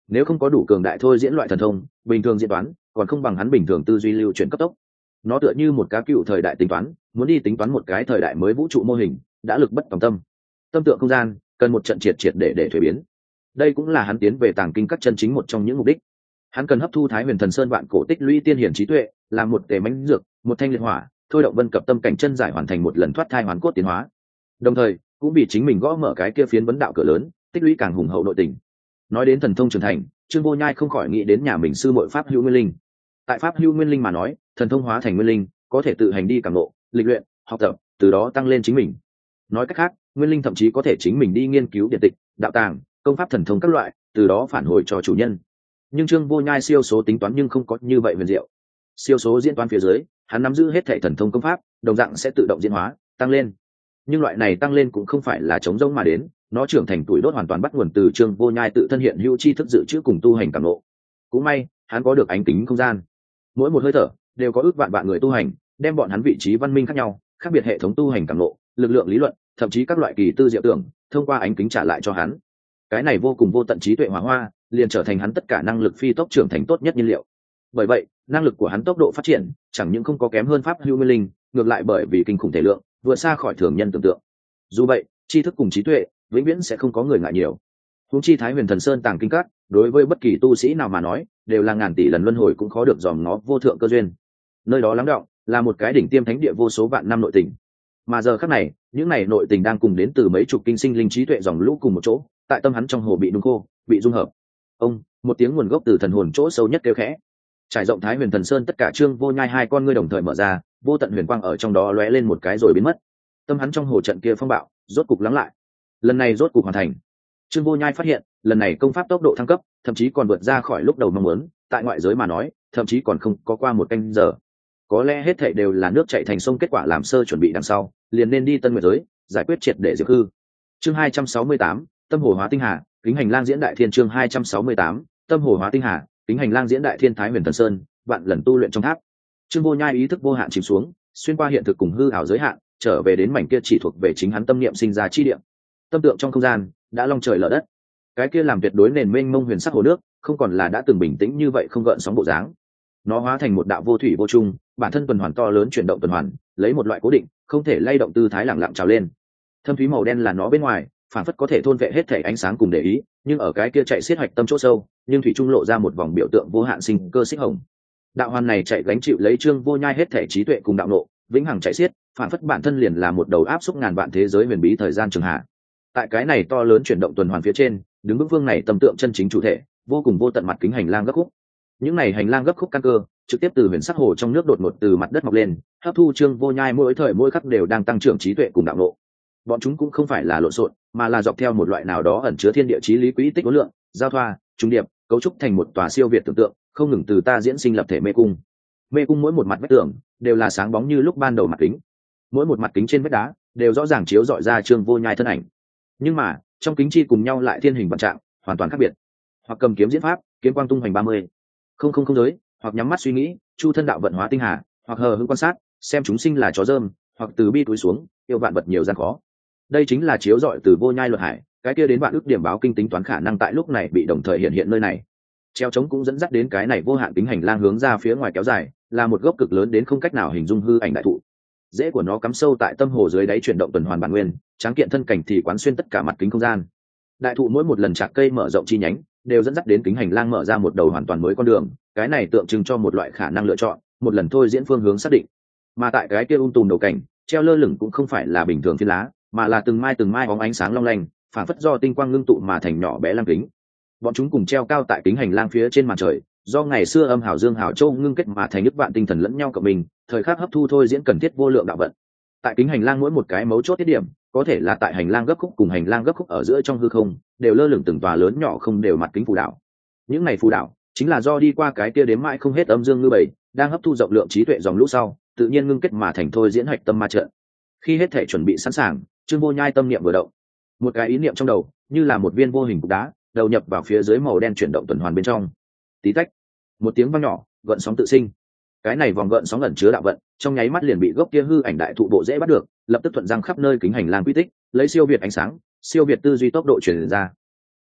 nếu không có đủ cường đại thôi diễn loại thần thông, bình thường diễn toán còn không bằng hắn bình thường tư duy lưu chuyển cấp tốc. Nó tựa như một cá cựu thời đại tính toán, muốn đi tính toán một cái thời đại mới vũ trụ mô hình, đã lực bất tòng tâm. Tâm tượng không gian cần một trận triệt triệt để để thuế biến. Đây cũng là hắn tiến về tàng kinh các chân chính một trong những mục đích. Hắn cần hấp thu Thái Huyền Thần Sơn vạn cổ tích lũy tiên hiển trí tuệ, làm một tề mãnh dược, một thanh liệt hỏa, thôi động vân cập tâm cảnh chân giải hoàn thành một lần thoát thai hoàn cốt tiến hóa. Đồng thời, cũng vì chính mình gõ mở cái kia phiến vấn đạo cửa lớn, tích lũy càng hùng hậu nội tình. Nói đến thần thông trưởng thành, Trương Vô Nhai không khỏi nghĩ đến nhà mình sư muội Pháp Hữu Nguyên Linh. Tại Pháp Hữu Nguyên Linh mà nói, thần thông hóa thành nguyên linh, có thể tự hành đi cảm ngộ, lịch luyện, học tập, từ đó tăng lên chính mình. Nói cách khác, nguyên linh thậm chí có thể chính mình đi nghiên cứu điện tịch, đạo tàng, công pháp thần thông các loại, từ đó phản hồi cho chủ nhân. Nhưng Trương Vô Nhai siêu số tính toán nhưng không có như vậy huyền diệu. Siêu số diễn toán phía dưới, hắn nắm giữ hết thảy thần thông công pháp, đồng dạng sẽ tự động diễn hóa, tăng lên. Nhưng loại này tăng lên cũng không phải là chống rỗng mà đến, nó trưởng thành tuổi đốt hoàn toàn bắt nguồn từ Trương Vô Nhai tự thân hiện hữu chi thức dự trữ cùng tu hành cảm ngộ. Cũng may, hắn có được ánh kính không gian. Mỗi một hơi thở đều có ước vạn vạn người tu hành, đem bọn hắn vị trí văn minh khác nhau, khác biệt hệ thống tu hành cảm ngộ, lực lượng lý luận, thậm chí các loại kỳ tư diệu tưởng, thông qua ánh kính trả lại cho hắn. Cái này vô cùng vô tận trí tuệ hỏa hoa, liền trở thành hắn tất cả năng lực phi tốc trưởng thành tốt nhất nhiên liệu. Bởi vậy, năng lực của hắn tốc độ phát triển chẳng những không có kém hơn Pháp Hữu Nguyên Linh, ngược lại bởi vì kinh khủng thể lượng, vượt xa khỏi thường nhân tưởng tượng. Dù vậy, tri thức cùng trí tuệ vĩnh viễn sẽ không có người ngại nhiều. Huống chi Thái Huyền Thần Sơn tàng kinh các, đối với bất kỳ tu sĩ nào mà nói, đều là ngàn tỷ lần luân hồi cũng khó được dòm ngó vô thượng cơ duyên. Nơi đó lắng đọng là một cái đỉnh tiêm thánh địa vô số vạn năm nội tình. Mà giờ khắc này, những này nội tình đang cùng đến từ mấy chục kinh sinh linh trí tuệ dòng lũ cùng một chỗ, tại tâm hắn trong hồ bị nung khô, bị dung hợp. Ông, một tiếng nguồn gốc từ thần hồn chỗ sâu nhất kêu khẽ. Trải rộng Thái Huyền Thần Sơn tất cả Trương Vô Nhai hai con ngươi đồng thời mở ra, vô tận huyền quang ở trong đó lóe lên một cái rồi biến mất. Tâm hắn trong hồ trận kia phong bạo, rốt cục lắng lại. Lần này rốt cục hoàn thành. Trương Vô Nhai phát hiện, lần này công pháp tốc độ thăng cấp, thậm chí còn vượt ra khỏi lúc đầu mong muốn, tại ngoại giới mà nói, thậm chí còn không có qua một canh giờ. Có lẽ hết thảy đều là nước chảy thành sông, kết quả làm sơ chuẩn bị đằng sau, liền nên đi Tân Nguyệt giới, giải quyết triệt để Diệp Hư. Chương hai trăm sáu mươi tám, Tâm Hồ Hóa Tinh Hà, Kính Hành Lang Diễn Đại Thiên. Chương hai trăm sáu mươi tám, Tâm Hồ Hóa Tinh Hà, Kính Hành Lang Diễn Đại Thiên. Thái Huyền Thần Sơn, vạn lần tu luyện trong tháp. Trương Vô Nhai ý thức vô hạn chìm xuống, xuyên qua hiện thực cùng hư ảo giới hạn, trở về đến mảnh kia chỉ thuộc về chính hắn tâm niệm sinh ra chi địa. Tâm tượng trong không gian đã long trời lở đất. Cái kia làm tuyệt đối nền mênh mông huyền sắc hồ nước, không còn là đã từng bình tĩnh như vậy không gợn sóng bộ dáng. Nó hóa thành một đạo vô thủy vô chung, bản thân tuần hoàn to lớn chuyển động tuần hoàn, lấy một loại cố định, không thể lay động tư thái lặng lặng trào lên. Thâm thúy màu đen là nó bên ngoài, phản phất có thể thôn vệ hết thể ánh sáng cùng để ý, nhưng ở cái kia chạy xiết hoạch tâm chỗ sâu, nhưng thủy trung lộ ra một vòng biểu tượng vô hạn sinh cơ xích hồng. Đạo hoàn này chạy gánh chịu lấy Trương Vô Nhai hết thể trí tuệ cùng đạo nộ, vĩnh hằng chạy xiết, phản phất bản thân liền là một đầu áp xúc ngàn vạn thế giới huyền bí thời gian trường hạ. Tại cái này to lớn chuyển động tuần hoàn phía trên, đứng vững vương này tâm tượng chân chính chủ thể, vô cùng vô tận mặt kính hành lang gấp khúc. Những này hành lang gấp khúc căn cơ, trực tiếp từ huyền sắc hồ trong nước đột ngột từ mặt đất mọc lên, hấp thu Trương Vô Nhai mỗi thời mỗi khắc đều đang tăng trưởng trí tuệ cùng đạo nộ. Bọn chúng cũng không phải là lộn xộn, mà là dọc theo một loại nào đó ẩn chứa thiên địa chí lý quỹ tích uốn lượng, giao thoa, trung điệp, cấu trúc thành một tòa siêu việt tưởng tượng, không ngừng từ ta diễn sinh lập thể mê cung. Mê cung mỗi một mặt vách tường đều là sáng bóng như lúc ban đầu mặt kính, mỗi một mặt kính trên vách đá đều rõ ràng chiếu rọi ra Trương Vô Nhai thân ảnh. Nhưng mà trong kính chi cùng nhau lại thiên hình vạn trạng, hoàn toàn khác biệt. Hoặc cầm kiếm diễn pháp, kiếm quang tung hoành ba mươi, không không không giới, hoặc nhắm mắt suy nghĩ, chu thân đạo vận hóa tinh hà, hoặc hờ hững quan sát, xem chúng sinh là chó dơm, hoặc từ bi túi xuống, yêu vạn vật nhiều gian khó. Đây chính là chiếu rọi từ Vô Nhai luật hải, cái kia đến vạn ước điểm báo kinh tính toán khả năng tại lúc này bị đồng thời hiện hiện nơi này. Treo trống cũng dẫn dắt đến cái này vô hạn kính hành lang hướng ra phía ngoài kéo dài, là một gốc cực lớn đến không cách nào hình dung hư ảnh đại thụ. Rễ của nó cắm sâu tại tâm hồ dưới đáy chuyển động tuần hoàn bản nguyên, tráng kiện thân cảnh thì quán xuyên tất cả mặt kính không gian. Đại thụ mỗi một lần chạc cây mở rộng chi nhánh, đều dẫn dắt đến kính hành lang mở ra một đầu hoàn toàn mới con đường, cái này tượng trưng cho một loại khả năng lựa chọn, một lần thôi diễn phương hướng xác định. Mà tại cái kia um tùm đầu cảnh, treo lơ lửng cũng không phải là bình thường phiến lá, mà là từng mai từng mai bóng ánh sáng long lanh, phản phất do tinh quang ngưng tụ mà thành nhỏ bé lăng kính. Bọn chúng cùng treo cao tại kính hành lang phía trên màn trời, do ngày xưa âm hào dương hào châu ngưng kết mà thành nước vạn tinh thần lẫn nhau cộng mình, thời khắc hấp thu thôi diễn cần thiết vô lượng đạo vận. Tại kính hành lang mỗi một cái mấu chốt tiết điểm, có thể là tại hành lang gấp khúc cùng hành lang gấp khúc ở giữa trong hư không, đều lơ lửng từng tòa lớn nhỏ không đều mặt kính phù đạo. Những này phù đạo chính là do đi qua cái kia đếm mãi không hết âm dương ngư bầy, đang hấp thu rộng lượng trí tuệ dòng lũ sau, tự nhiên ngưng kết mà thành thôi diễn hạch tâm ma trận. Khi hết thể chuẩn bị sẵn sàng, Trương Vô Nhai tâm niệm vừa động, một cái ý niệm trong đầu, như là một viên vô hình cục đá, đầu nhập vào phía dưới màu đen chuyển động tuần hoàn bên trong. Tí tách, một tiếng vang nhỏ, gợn sóng tự sinh. Cái này vòng gợn sóng ẩn chứa đạo vận, trong nháy mắt liền bị gốc kia hư ảnh đại thụ bộ dễ bắt được, lập tức thuận răng khắp nơi kính hành lang quy tích, lấy siêu việt ánh sáng, siêu việt tư duy tốc độ truyền ra.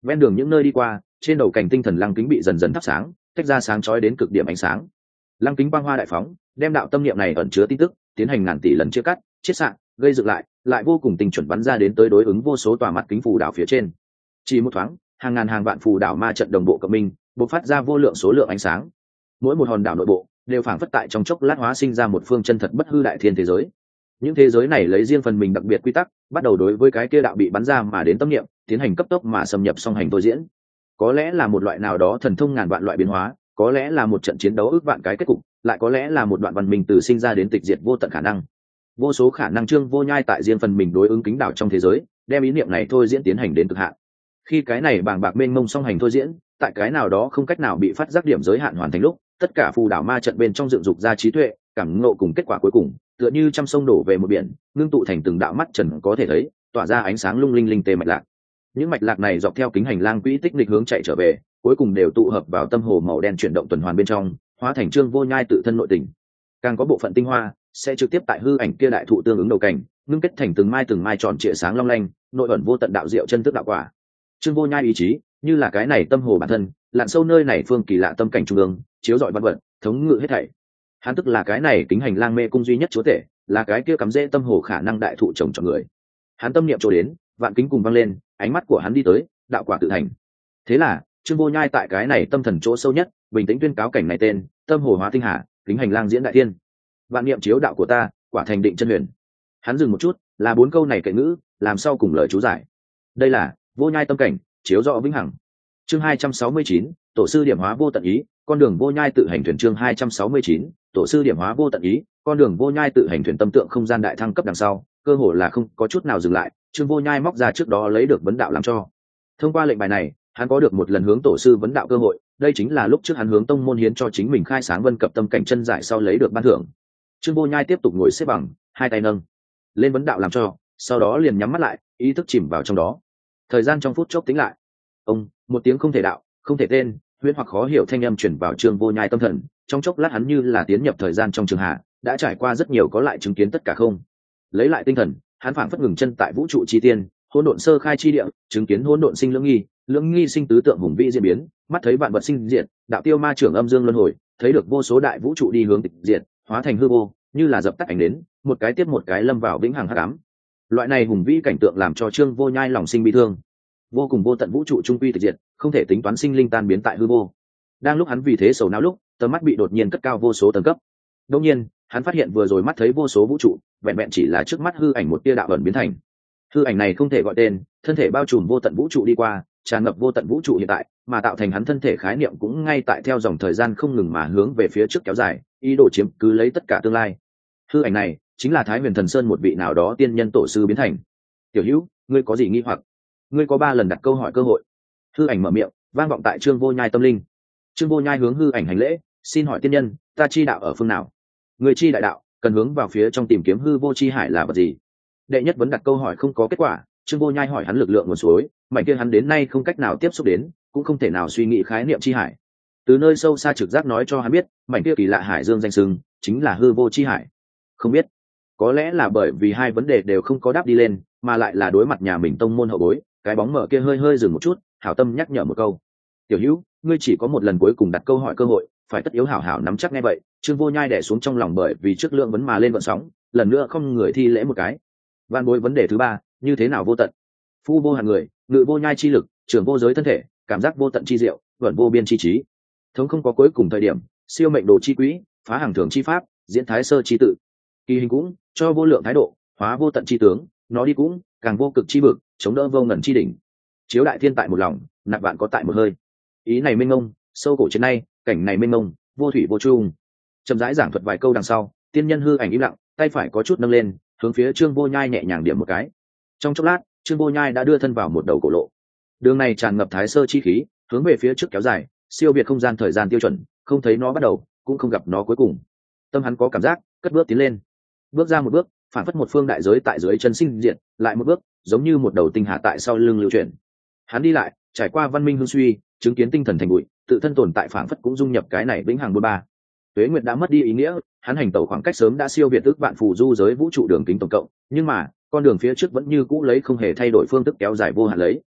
Ven đường những nơi đi qua, trên đầu cảnh tinh thần lăng kính bị dần dần thắp sáng, tách ra sáng chói đến cực điểm ánh sáng. Lăng kính quang hoa đại phóng, đem đạo tâm niệm này ẩn chứa tin tức tiến hành ngàn tỷ lần chia cắt, chiết xạ, gây dựng lại, lại vô cùng tinh chuẩn bắn ra đến tới đối ứng vô số tòa mặt kính phù đảo phía trên. Chỉ một thoáng, hàng ngàn hàng vạn phù đảo ma trận đồng bộ cộng minh, bộc phát ra vô lượng số lượng ánh sáng. Mỗi một hòn đảo nội bộ đều phảng phất tại trong chốc lát hóa sinh ra một phương chân thật bất hư đại thiên thế giới. Những thế giới này lấy riêng phần mình đặc biệt quy tắc, bắt đầu đối với cái kia đạo bị bắn ra mà đến tâm niệm, tiến hành cấp tốc mà xâm nhập song hành thôi diễn. Có lẽ là một loại nào đó thần thông ngàn vạn loại biến hóa, có lẽ là một trận chiến đấu ước vạn cái kết cục, lại có lẽ là một đoạn văn minh từ sinh ra đến tịch diệt vô tận khả năng. Vô số khả năng Trương Vô Nhai tại riêng phần mình đối ứng kính đảo trong thế giới, đem ý niệm này thôi diễn tiến hành đến cực hạn. Khi cái này bàng bạc mênh mông song hành thôi diễn, tại cái nào đó không cách nào bị phát giác điểm giới hạn hoàn thành lúc, tất cả phù đảo ma trận bên trong dựng dục ra trí tuệ, cảm ngộ cùng kết quả cuối cùng, tựa như trăm sông đổ về một biển, ngưng tụ thành từng đạo mắt trần có thể thấy, tỏa ra ánh sáng lung linh linh tê mạch lạc. Những mạch lạc này dọc theo kính hành lang quỹ tích nghịch hướng chạy trở về, cuối cùng đều tụ hợp vào tâm hồ màu đen chuyển động tuần hoàn bên trong, hóa thành Trương Vô Nhai tự thân nội tình. Càng có bộ phận tinh hoa sẽ trực tiếp tại hư ảnh kia đại thụ tương ứng đầu cảnh, ngưng kết thành từng mai từng mai tròn trịa sáng long lanh, nội ẩn vô tận đạo diệu chân tức đạo quả. Trương Vô Nhai ý chí, như là cái này tâm hồ bản thân, lặn sâu nơi này phương kỳ lạ tâm cảnh trung ương, chiếu rọi văn vật, thống ngự hết thảy. Hắn tức là cái này kính hành lang mê cung duy nhất chúa tể, là cái kia cắm rễ tâm hồ khả năng đại thụ trồng trọt người. Hắn tâm niệm trổ đến, vạn kính cùng vang lên, ánh mắt của hắn đi tới, đạo quả tự thành. Thế là, Trương Vô Nhai tại cái này tâm thần chỗ sâu nhất, bình tĩnh tuyên cáo cảnh này tên, tâm hồ hóa tinh hà, kính hành lang diễn đại thiên. Vạn niệm chiếu đạo của ta, quả thành định chân huyền. Hắn dừng một chút, là bốn câu này kệ ngữ, làm sau cùng lời chú giải. Đây là Vô Nhai tâm cảnh, chiếu rõ vĩnh hằng. Chương hai trăm sáu mươi chín, tổ sư điểm hóa vô tận ý, con đường Vô Nhai tự hành thuyền. Chương hai trăm sáu mươi chín, tổ sư điểm hóa vô tận ý, con đường Vô Nhai tự hành thuyền. Tâm tượng không gian đại thăng cấp đằng sau, cơ hồ là không có chút nào dừng lại. Trương Vô Nhai móc ra trước đó lấy được vấn đạo làm cho. Thông qua lệnh bài này, hắn có được một lần hướng tổ sư vấn đạo cơ hội, đây chính là lúc trước hắn hướng tông môn hiến cho chính mình khai sáng vân cập tâm cảnh chân giải sau lấy được ban thưởng. Trương Vô Nhai tiếp tục ngồi xếp bằng, hai tay nâng lên vấn đạo làm cho, sau đó liền nhắm mắt lại, ý thức chìm vào trong đó. Thời gian trong phút chốc tính lại, ông một tiếng không thể đạo, không thể tên, huyễn hoặc khó hiểu thanh âm truyền vào Trương Vô Nhai tâm thần. Trong chốc lát hắn như là tiến nhập thời gian trong trường hạ, đã trải qua rất nhiều có lại chứng kiến tất cả không. Lấy lại tinh thần, hắn phảng phất ngừng chân tại vũ trụ chi tiên, hỗn độn sơ khai chi địa, chứng kiến hỗn độn sinh lưỡng nghi, lưỡng nghi sinh tứ tượng hùng vĩ diễn biến, mắt thấy vạn vật sinh diệt, đạo tiêu ma trưởng âm dương luân hồi, thấy được vô số đại vũ trụ đi hướng tịch diệt, hóa thành hư vô, như là dập tắt ánh đến, một cái tiếp một cái lâm vào vĩnh hằng hắc ám. Loại này hùng vĩ cảnh tượng làm cho Trương Vô Nhai lòng sinh bi thương. Vô cùng vô tận vũ trụ trung quy tịch diệt, không thể tính toán sinh linh tan biến tại hư vô. Đang lúc hắn vì thế sầu não lúc, tầm mắt bị đột nhiên cất cao vô số tầng cấp. Đột nhiên, hắn phát hiện vừa rồi mắt thấy vô số vũ trụ, vẹn vẹn chỉ là trước mắt hư ảnh một tia đạo ẩn biến thành. Hư ảnh này không thể gọi tên, thân thể bao trùm vô tận vũ trụ đi qua, tràn ngập vô tận vũ trụ hiện tại, mà tạo thành hắn thân thể khái niệm cũng ngay tại theo dòng thời gian không ngừng mà hướng về phía trước kéo dài, ý đồ chiếm cứ lấy tất cả tương lai. Hư ảnh này chính là Thái Huyền Thần Sơn một vị nào đó tiên nhân tổ sư biến thành. Tiểu Hữu, ngươi có gì nghi hoặc? Ngươi có ba lần đặt câu hỏi cơ hội. Hư ảnh mở miệng, vang vọng tại Trương Vô Nhai tâm linh. Trương Vô Nhai hướng hư ảnh hành lễ, xin hỏi tiên nhân, ta chi đạo ở phương nào? Người chi đại đạo, cần hướng vào phía trong tìm kiếm hư vô chi hải là vật gì? Đệ nhất vấn đặt câu hỏi không có kết quả, Trương Vô Nhai hỏi hắn lực lượng nguồn suối, mảnh kia hắn đến nay không cách nào tiếp xúc đến, cũng không thể nào suy nghĩ khái niệm chi hải. Từ nơi sâu xa trực giác nói cho hắn biết, mảnh kia kỳ lạ hải dương danh xưng chính là hư vô chi hải. Không biết, có lẽ là bởi vì hai vấn đề đều không có đáp đi lên, mà lại là đối mặt nhà mình tông môn hậu bối, cái bóng mở kia hơi hơi dừng một chút, hảo tâm nhắc nhở một câu. Tiểu Hữu, ngươi chỉ có một lần cuối cùng đặt câu hỏi cơ hội, phải tất yếu hảo hảo nắm chắc nghe vậy. Trương Vô Nhai đè xuống trong lòng bởi vì trước lượng vấn mà lên vận sóng, lần nữa không người thi lễ một cái. Van bối vấn đề thứ ba, như thế nào vô tận? Phu vô hạn người, ngự vô nhai chi lực, trưởng vô giới thân thể, cảm giác vô tận chi diệu, vẩn vô biên chi trí. Thống không có cuối cùng thời điểm, siêu mệnh đồ chi quỹ, phá hàng thường chi pháp, diễn thái sơ chi tự. Kỳ hình cũng, cho vô lượng thái độ, hóa vô tận chi tướng, nó đi cũng, càng vô cực chi vực, chống đỡ vô ngần chi đỉnh. Chiếu đại thiên tại một lòng, nạp vạn có tại một hơi. Ý này minh ngông, sâu cổ trên nay, cảnh này minh ngông, vô thủy vô chung. Chậm rãi giảng thuật vài câu đằng sau, tiên nhân hư ảnh im lặng, tay phải có chút nâng lên, hướng phía Trương Vô Nhai nhẹ nhàng điểm một cái. Trong chốc lát, Trương Vô Nhai đã đưa thân vào một đầu cổ lộ. Đường này tràn ngập thái sơ chi khí, hướng về phía trước kéo dài, siêu việt không gian thời gian tiêu chuẩn, không thấy nó bắt đầu, cũng không gặp nó cuối cùng. Tâm hắn có cảm giác, cất bước tiến lên. Bước ra một bước, phản phất một phương đại giới tại dưới chân sinh diệt, lại một bước, giống như một đầu tinh hà tại sau lưng lưu chuyển. Hắn đi lại, trải qua văn minh hương suy, chứng kiến tinh thần thành bụi, tự thân tồn tại phản phất cũng dung nhập cái này vĩnh hằng bốn ba. Tuế Nguyệt đã mất đi ý nghĩa, hắn hành tẩu khoảng cách sớm đã siêu việt ước vạn phù du giới vũ trụ đường kính tổng cộng, nhưng mà con đường phía trước vẫn như cũ lấy không hề thay đổi phương thức kéo dài vô hạn lấy.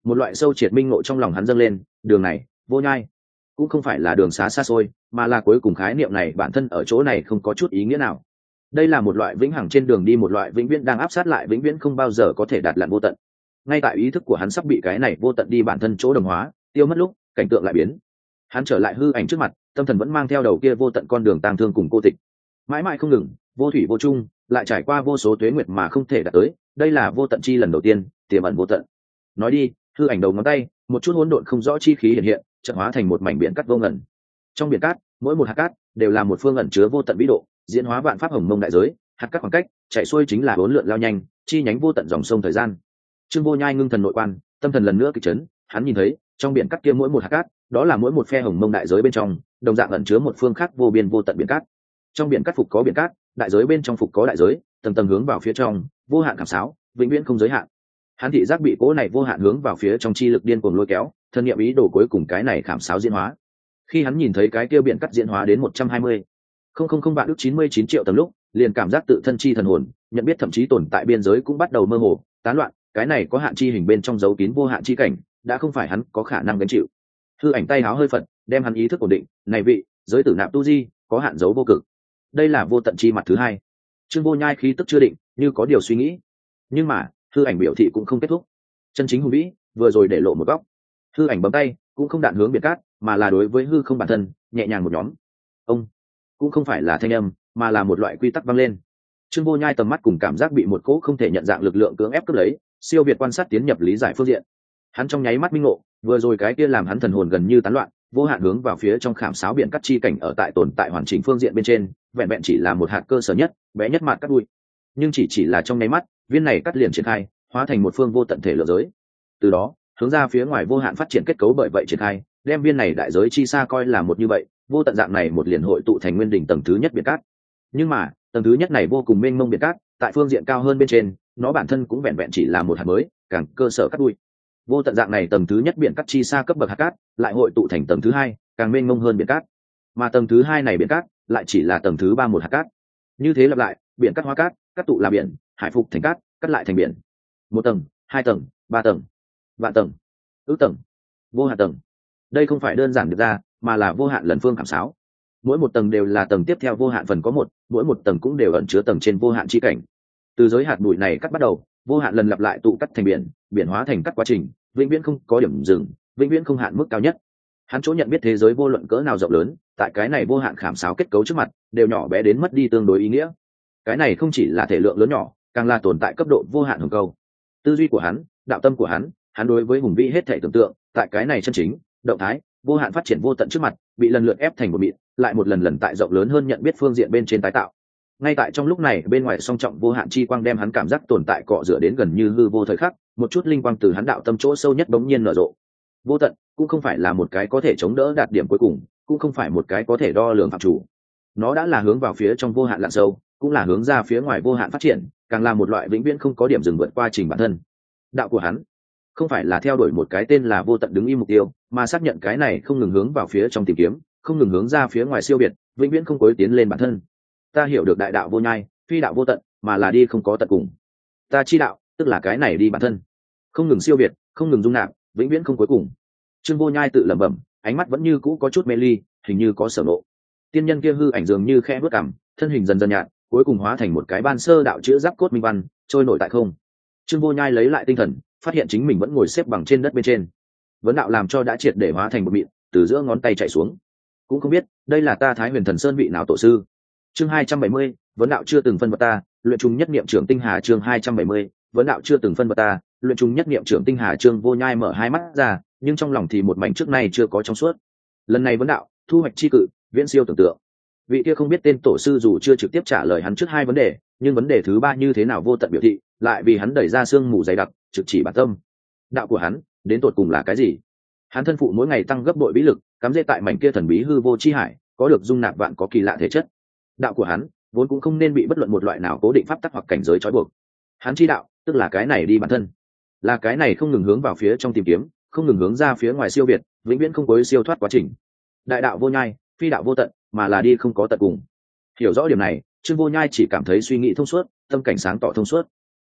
một loại sâu triệt minh ngộ trong lòng hắn dâng lên. Đường này vô nhai cũng không phải là đường xá xa xôi, mà là cuối cùng khái niệm này bản thân ở chỗ này không có chút ý nghĩa nào. Đây là một loại vĩnh hằng trên đường đi, một loại vĩnh viễn đang áp sát lại vĩnh viễn không bao giờ có thể đạt lặn vô tận. Ngay tại ý thức của hắn sắp bị cái này vô tận đi bản thân chỗ đồng hóa tiêu mất lúc, cảnh tượng lại biến. Hắn trở lại hư ảnh trước mặt, tâm thần vẫn mang theo đầu kia vô tận con đường tang thương cùng cô tịch, mãi mãi không ngừng, vô thủy vô chung, lại trải qua vô số tuế nguyệt mà không thể đạt tới. Đây là vô tận chi lần đầu tiên, tiềm ẩn vô tận. Nói đi, hư ảnh đầu ngón tay, một chút hỗn độn không rõ chi khí hiện hiện, chợt hóa thành một mảnh biển cát vô ngần. Trong biển cát, mỗi một hạt cát đều là một phương ẩn chứa vô tận vĩ độ, diễn hóa vạn pháp hồng mông đại giới. Hạt cát khoảng cách chạy xuôi chính là bốn lượn lao nhanh, chi nhánh vô tận dòng sông thời gian. Trương Vô Nhai ngưng thần nội quan, tâm thần lần nữa kịch chấn, hắn nhìn thấy trong biển cát kia mỗi một hạt cát, đó là mỗi một phe hồng mông đại giới bên trong, đồng dạng ẩn chứa một phương khác vô biên vô tận biển cát. Trong biển cát phục có biển cát, đại giới bên trong phục có đại giới, tầng tầng hướng vào phía trong, vô hạn cảm sáo, vĩnh viễn không giới hạn. Hắn thị giác bị cố này vô hạn hướng vào phía trong chi lực điên cuồng lôi kéo, thân niệm ý đồ cuối cùng cái này khảm sáo diễn hóa. Khi hắn nhìn thấy cái kia biển cát diễn hóa đến một trăm hai mươi không không không vạn ước chín mươi chín triệu tầng lúc, liền cảm giác tự thân chi thần hồn, nhận biết thậm chí tồn tại biên giới cũng bắt đầu mơ hồ, tán loạn. Cái này có hạn chi hình bên trong dấu kín vô hạn chi cảnh, đã không phải hắn có khả năng gánh chịu. Hư ảnh tay háo hơi phật, đem hắn ý thức ổn định. Này vị giới tử nạp tu di, có hạn dấu vô cực. Đây là vô tận chi mặt thứ hai. Trương Vô Nhai khí tức chưa định, như có điều suy nghĩ. Nhưng mà hư ảnh biểu thị cũng không kết thúc. Chân chính hùng vĩ vừa rồi để lộ một góc. Hư ảnh bấm tay, cũng không đạn hướng biển cát, mà là đối với hư không bản thân, nhẹ nhàng một nhóm. Ông cũng không phải là thanh âm, mà là một loại quy tắc vang lên. Trương Vô Nhai tầm mắt cùng cảm giác bị một cỗ không thể nhận dạng lực lượng cưỡng ép cướp lấy, siêu việt quan sát tiến nhập lý giải phương diện. Hắn trong nháy mắt minh ngộ, vừa rồi cái kia làm hắn thần hồn gần như tán loạn, vô hạn hướng vào phía trong khảm sáo biển cắt chi cảnh ở tại tồn tại hoàn chỉnh phương diện bên trên, vẹn vẹn chỉ là một hạt cơ sở nhất, bé nhất mạt cắt đuôi. Nhưng chỉ chỉ là trong nháy mắt, viên này cắt liền triển khai, hóa thành một phương vô tận thể lượng giới. Từ đó, hướng ra phía ngoài vô hạn phát triển kết cấu bởi vậy triển khai, đem viên này đại giới chi xa coi là một như vậy, vô tận dạng này một liền hội tụ thành nguyên đỉnh tầng thứ nhất biển cát. Nhưng mà, tầng thứ nhất này vô cùng mênh mông biển cát, tại phương diện cao hơn bên trên, nó bản thân cũng vẹn vẹn chỉ là một hạt mới, càng cơ sở cắt đuôi. Vô tận dạng này tầng thứ nhất biển cát chi xa cấp bậc hạt cát, lại hội tụ thành tầng thứ hai, càng mênh mông hơn biển cát. Mà tầng thứ hai này biển cát, lại chỉ là tầng thứ ba một hạt cát. Như thế lặp lại, biển cát hóa cát, cát tụ là biển, hải phục thành cát, cát lại thành biển. Một tầng, hai tầng, ba tầng, vạn tầng, ước tầng, vô hạn tầng. Đây không phải đơn giản được ra, mà là vô hạn lần phương khảm sáo. Mỗi một tầng đều là tầng tiếp theo vô hạn phần có một, mỗi một tầng cũng đều ẩn chứa tầng trên vô hạn chi cảnh. Từ giới hạt bụi này cắt bắt đầu, vô hạn lần lặp lại tụ cắt thành biển, biển hóa thành cắt quá trình, vĩnh viễn không có điểm dừng, vĩnh viễn không hạn mức cao nhất. Hắn chỗ nhận biết thế giới vô luận cỡ nào rộng lớn, tại cái này vô hạn khảm sáo kết cấu trước mặt, đều nhỏ bé đến mất đi tương đối ý nghĩa. Cái này không chỉ là thể lượng lớn nhỏ, càng là tồn tại cấp độ vô hạn hồng câu. Tư duy của hắn, đạo tâm của hắn, hắn đối với hùng vĩ hết thảy tưởng tượng, tại cái này chân chính, động thái, vô hạn phát triển vô tận trước mặt, bị lần lượt ép thành một mịn, lại một lần lần tại rộng lớn hơn nhận biết phương diện bên trên tái tạo. Ngay tại trong lúc này, bên ngoài song trọng vô hạn chi quang đem hắn cảm giác tồn tại cọ rửa đến gần như hư vô thời khắc, một chút linh quang từ hắn đạo tâm chỗ sâu nhất bỗng nhiên nở rộ. Vô tận cũng không phải là một cái có thể chống đỡ đạt điểm cuối cùng, cũng không phải một cái có thể đo lường phạm chủ. Nó đã là hướng vào phía trong vô hạn lặn sâu, cũng là hướng ra phía ngoài vô hạn phát triển, càng là một loại vĩnh viễn không có điểm dừng vượt qua trình bản thân. Đạo của hắn không phải là theo đuổi một cái tên là vô tận đứng im mục tiêu, mà xác nhận cái này không ngừng hướng vào phía trong tìm kiếm, không ngừng hướng ra phía ngoài siêu biệt, vĩnh viễn không cối tiến lên bản thân. Ta hiểu được đại đạo vô nhai, phi đạo vô tận, mà là đi không có tận cùng. Ta chi đạo, tức là cái này đi bản thân, không ngừng siêu biệt, không ngừng dung nạp, vĩnh viễn không cuối cùng. Trương Vô Nhai tự lẩm bẩm, ánh mắt vẫn như cũ có chút mê ly, hình như có sở nộ. Tiên nhân kia hư ảnh dường như khẽ bước cằm, thân hình dần dần nhạt, cuối cùng hóa thành một cái ban sơ đạo chữ giáp cốt minh văn, trôi nổi tại không. Trương Vô Nhai lấy lại tinh thần, phát hiện chính mình vẫn ngồi xếp bằng trên đất bên trên. Vấn đạo làm cho đã triệt để hóa thành một mịn, từ giữa ngón tay chạy xuống. Cũng không biết, đây là ta Thái Huyền Thần Sơn vị nào tổ sư. Chương hai trăm bảy mươi, vấn đạo chưa từng phân bậc ta, luyện trùng nhất niệm trưởng tinh hà. Chương hai trăm bảy mươi, vấn đạo chưa từng phân bậc ta, luyện trùng nhất niệm trưởng tinh hà. Trương Vô Nhai mở hai mắt ra, nhưng trong lòng thì một mảnh trước nay chưa có trong suốt. Lần này vấn đạo, thu hoạch chi cự, viễn siêu tưởng tượng. Vị kia không biết tên tổ sư dù chưa trực tiếp trả lời hắn trước hai vấn đề, nhưng vấn đề thứ ba như thế nào vô tận biểu thị, lại vì hắn đẩy ra sương mù dày đặc, trực chỉ bản tâm. Đạo của hắn, đến tột cùng là cái gì? Hắn thân phụ mỗi ngày tăng gấp bội bí lực, cắm rễ tại mảnh kia thần bí hư vô chi hải, có được dung nạp vạn có kỳ lạ thể chất. Đạo của hắn vốn cũng không nên bị bất luận một loại nào cố định pháp tắc hoặc cảnh giới trói buộc. Hắn chi đạo, tức là cái này đi bản thân, là cái này không ngừng hướng vào phía trong tìm kiếm, không ngừng hướng ra phía ngoài siêu việt, vĩnh viễn không có siêu thoát quá trình. Đại đạo vô nhai, phi đạo vô tận, mà là đi không có tận cùng. Hiểu rõ điểm này, Trương Vô Nhai chỉ cảm thấy suy nghĩ thông suốt, tâm cảnh sáng tỏ thông suốt.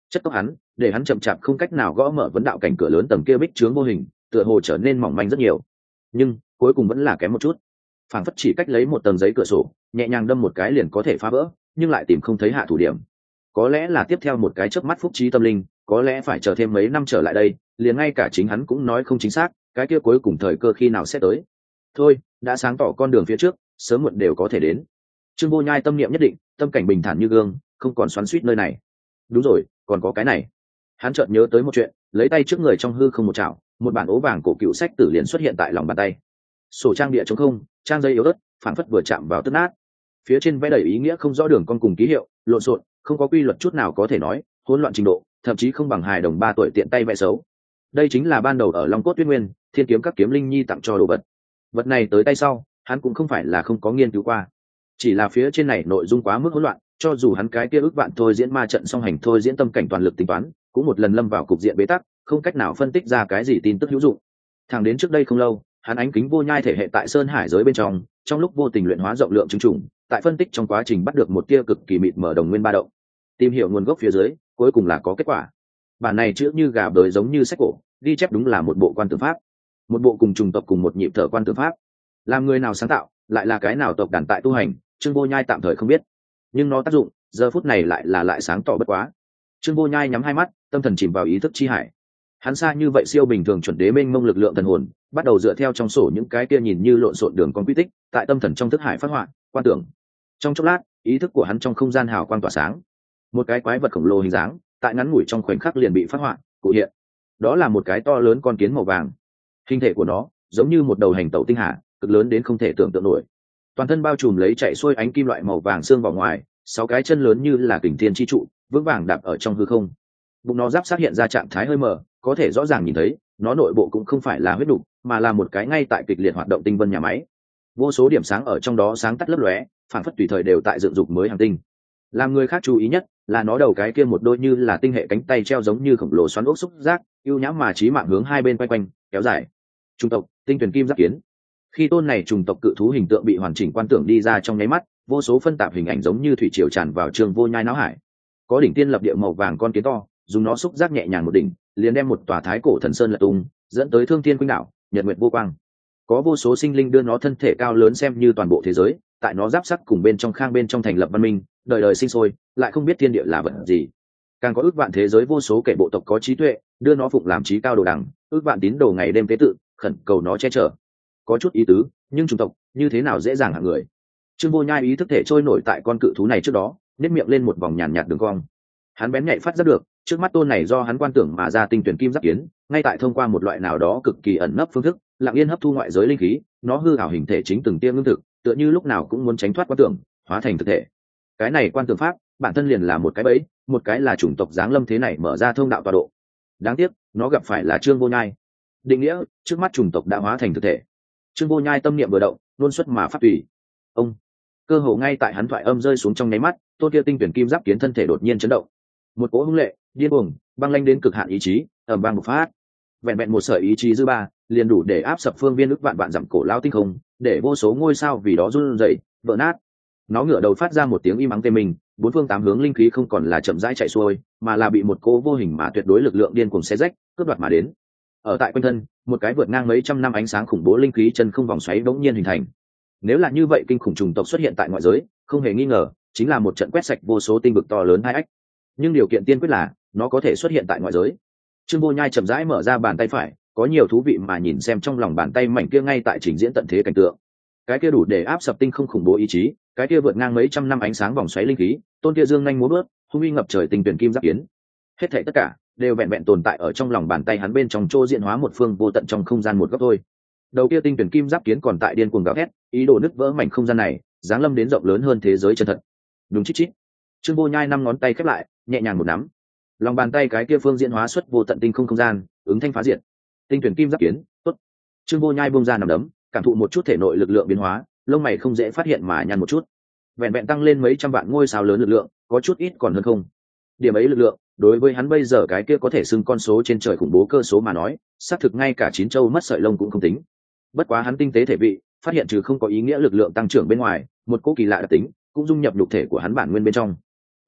chất tốc hắn để hắn chậm chạp không cách nào gõ mở vấn đạo cảnh cửa lớn tầng kia bích trướng vô hình tựa hồ trở nên mỏng manh rất nhiều, nhưng cuối cùng vẫn là kém một chút. Phảng phất chỉ cách lấy một tầng giấy cửa sổ nhẹ nhàng đâm một cái liền có thể phá vỡ, nhưng lại tìm không thấy hạ thủ điểm. Có lẽ là tiếp theo một cái chớp mắt phúc trí tâm linh, có lẽ phải chờ thêm mấy năm trở lại đây, liền ngay cả chính hắn cũng nói không chính xác cái kia cuối cùng thời cơ khi nào sẽ tới. Thôi, đã sáng tỏ con đường phía trước, sớm muộn đều có thể đến. Trương Vô Nhai tâm niệm nhất định, tâm cảnh bình thản như gương, không còn xoắn xuýt nơi này. Đúng rồi, còn có cái này. Hắn chợt nhớ tới một chuyện, lấy tay trước người trong hư không một chảo, một bản ố vàng cổ cựu sách tử liền xuất hiện tại lòng bàn tay. Sổ trang địa trống không, trang giấy yếu ớt, phản phất vừa chạm vào tức nát. Phía trên vẽ đầy ý nghĩa không rõ đường con cùng ký hiệu, lộn xộn, không có quy luật chút nào có thể nói, hỗn loạn trình độ, thậm chí không bằng hài đồng ba tuổi tiện tay vẽ xấu. Đây chính là ban đầu ở Long Cốt Tuyết Nguyên, Thiên Kiếm các kiếm linh nhi tặng cho đồ vật. Vật này tới tay sau, hắn cũng không phải là không có nghiên cứu qua, chỉ là phía trên này nội dung quá mức hỗn loạn, cho dù hắn cái kia ước vạn thôi diễn ma trận song hành thôi diễn tâm cảnh toàn lực tính toán, cũng một lần lâm vào cục diện bế tắc, không cách nào phân tích ra cái gì tin tức hữu dụng. Thẳng đến trước đây không lâu, hắn ánh kính vô nhai thể hệ tại sơn hải giới bên trong, trong lúc vô tình luyện hóa rộng lượng chứng trùng, tại phân tích trong quá trình bắt được một tia cực kỳ mịt mở đồng nguyên ba động, tìm hiểu nguồn gốc phía dưới, cuối cùng là có kết quả. Bản này chữ như gà bới giống như sách cổ, ghi chép đúng là một bộ quan tưởng pháp, một bộ cùng trùng tộc cùng một nhịp thở quan tưởng pháp. Làm người nào sáng tạo, lại là cái nào tộc đàn tại tu hành, Trương Vô Nhai tạm thời không biết, nhưng nó tác dụng giờ phút này lại là lại sáng tỏ bất quá. Trương Vô Nhai nhắm hai mắt, tâm thần chìm vào ý thức chi hải. Hắn xa như vậy siêu bình thường chuẩn đế mênh mông lực lượng thần hồn, bắt đầu dựa theo trong sổ những cái kia nhìn như lộn xộn đường con quy tích, tại tâm thần trong thức hải phát họa, quan tưởng. Trong chốc lát, ý thức của hắn trong không gian hào quang tỏa sáng, một cái quái vật khổng lồ hình dáng, tại ngắn ngủi trong khoảnh khắc liền bị phát họa, cụ hiện. Đó là một cái to lớn con kiến màu vàng. Hình thể của nó giống như một đầu hành tẩu tinh hà, cực lớn đến không thể tưởng tượng nổi. Toàn thân bao trùm lấy chạy xuôi ánh kim loại màu vàng xương vào ngoài, sáu cái chân lớn như là kình thiên chi trụ, vững vàng đạp ở trong hư không. Bụng nó giáp sát hiện ra trạng thái hơi mờ, có thể rõ ràng nhìn thấy, nó nội bộ cũng không phải là huyết đục, mà là một cái ngay tại kịch liệt hoạt động tinh vân nhà máy. Vô số điểm sáng ở trong đó sáng tắt lấp lóe, phản phất tùy thời đều tại dựng dục mới hành tinh. Làm người khác chú ý nhất là nó đầu cái kia một đôi như là tinh hệ cánh tay treo giống như khổng lồ xoắn ốc xúc giác, ưu nhãm mà chí mạng hướng hai bên quay quanh, kéo dài. Trung tộc, tinh tuyển kim giáp kiến. Khi tôn này trùng tộc cự thú hình tượng bị hoàn chỉnh quan tưởng đi ra trong nháy mắt, vô số phân tạp hình ảnh giống như thủy triều tràn vào Trương Vô Nhai não hải. Có đỉnh tiên lập địa màu vàng con kiến to, dùng nó xúc giác nhẹ nhàng một đỉnh, liền đem một tòa thái cổ thần sơn lật tung, dẫn tới thương thiên quỳnh đảo, nhật nguyệt vô quang. Có vô số sinh linh đưa nó thân thể cao lớn xem như toàn bộ thế giới, tại nó giáp sắt cùng bên trong khang bên trong thành lập văn minh, đời đời sinh sôi, lại không biết thiên địa là vật gì. Càng có ước vạn thế giới vô số kẻ bộ tộc có trí tuệ, đưa nó phụng làm trí cao đồ đẳng, ước vạn tín đồ ngày đêm tế tự, khẩn cầu nó che chở. Có chút ý tứ, nhưng chủng tộc như thế nào dễ dàng hạng người. Trương Vô Nhai ý thức thể trôi nổi tại con cự thú này trước đó, nếp miệng lên một vòng nhàn nhạt đường cong. Hắn bén nhạy phát giác được, trước mắt tôn này do hắn quan tưởng mà ra tinh tuyển kim giáp kiến, ngay tại thông qua một loại nào đó cực kỳ ẩn nấp phương thức, lặng yên hấp thu ngoại giới linh khí, nó hư ảo hình thể chính từng tiêm ngưng thực, tựa như lúc nào cũng muốn tránh thoát quan tưởng, hóa thành thực thể. Cái này quan tưởng pháp, bản thân liền là một cái bẫy, một cái là chủng tộc giáng lâm thế này mở ra thông đạo tọa độ. Đáng tiếc, nó gặp phải là Trương Vô Nhai. Định nghĩa, trước mắt chủng tộc đã hóa thành thực thể. Trương Vô Nhai tâm niệm vừa động, luôn xuất mà phát tùy. Ông, cơ hồ ngay tại hắn thoại âm rơi xuống trong nháy mắt, tôn kia tinh tuyển kim giáp kiến thân thể đột nhiên chấn động. Một cỗ hung lệ, điên cuồng, băng lanh đến cực hạn ý chí, ầm vang bộc phát. Vẹn vẹn một sợi ý chí dư ba, liền đủ để áp sập phương viên ức vạn vạn dặm cổ lao tinh không, để vô số ngôi sao vì đó run rẩy, vỡ nát. Nó ngửa đầu phát ra một tiếng im ắng tê mình, bốn phương tám hướng linh khí không còn là chậm rãi chạy xuôi, mà là bị một cỗ vô hình mà tuyệt đối lực lượng điên cuồng xé rách, cướp đoạt mà đến. Ở tại quanh thân, một cái vượt ngang mấy trăm năm ánh sáng khủng bố linh khí chân không vòng xoáy bỗng nhiên hình thành. Nếu là như vậy kinh khủng trùng tộc xuất hiện tại ngoại giới, không hề nghi ngờ, chính là một trận quét sạch vô số tinh vực to lớn hai ách. Nhưng điều kiện tiên quyết là nó có thể xuất hiện tại ngoại giới. Trương Vô Nhai chậm rãi mở ra bàn tay phải, có nhiều thú vị mà nhìn xem trong lòng bàn tay mảnh kia ngay tại trình diễn tận thế cảnh tượng. Cái kia đủ để áp sập tinh không khủng bố ý chí, cái kia vượt ngang mấy trăm năm ánh sáng vòng xoáy linh khí, tôn kia dương nhanh múa bước, hung uy ngập trời tinh tuyển kim giáp kiến. Hết thảy tất cả đều vẹn vẹn tồn tại ở trong lòng bàn tay hắn bên trong chỗ diện hóa một phương vô tận trong không gian một góc thôi. Đầu kia tinh tuyển kim giáp kiến còn tại điên cuồng gào thét, ý đồ nứt vỡ mảnh không gian này, giáng lâm đến rộng lớn hơn thế giới chân thật. Đúng chít chít. Trương Vô Nhai năm ngón tay khép lại, nhẹ nhàng một nắm. Lòng bàn tay cái kia phương diễn hóa xuất vô tận tinh không không gian, ứng thanh phá diệt. Tinh tuyển kim giáp kiến, tốt. Trương Vô Nhai buông ra nằm đấm, cảm thụ một chút thể nội lực lượng biến hóa, lông mày không dễ phát hiện mà nhăn một chút. Vẹn vẹn tăng lên mấy trăm vạn ngôi sao lớn lực lượng, có chút ít còn hơn không. Điểm ấy lực lượng, đối với hắn bây giờ cái kia có thể xưng con số trên trời khủng bố cơ số mà nói, xác thực ngay cả chín châu mất sợi lông cũng không tính. Bất quá hắn tinh tế thể vị, phát hiện trừ không có ý nghĩa lực lượng tăng trưởng bên ngoài, một cỗ kỳ lạ đặc tính cũng dung nhập nhục thể của hắn bản nguyên bên trong.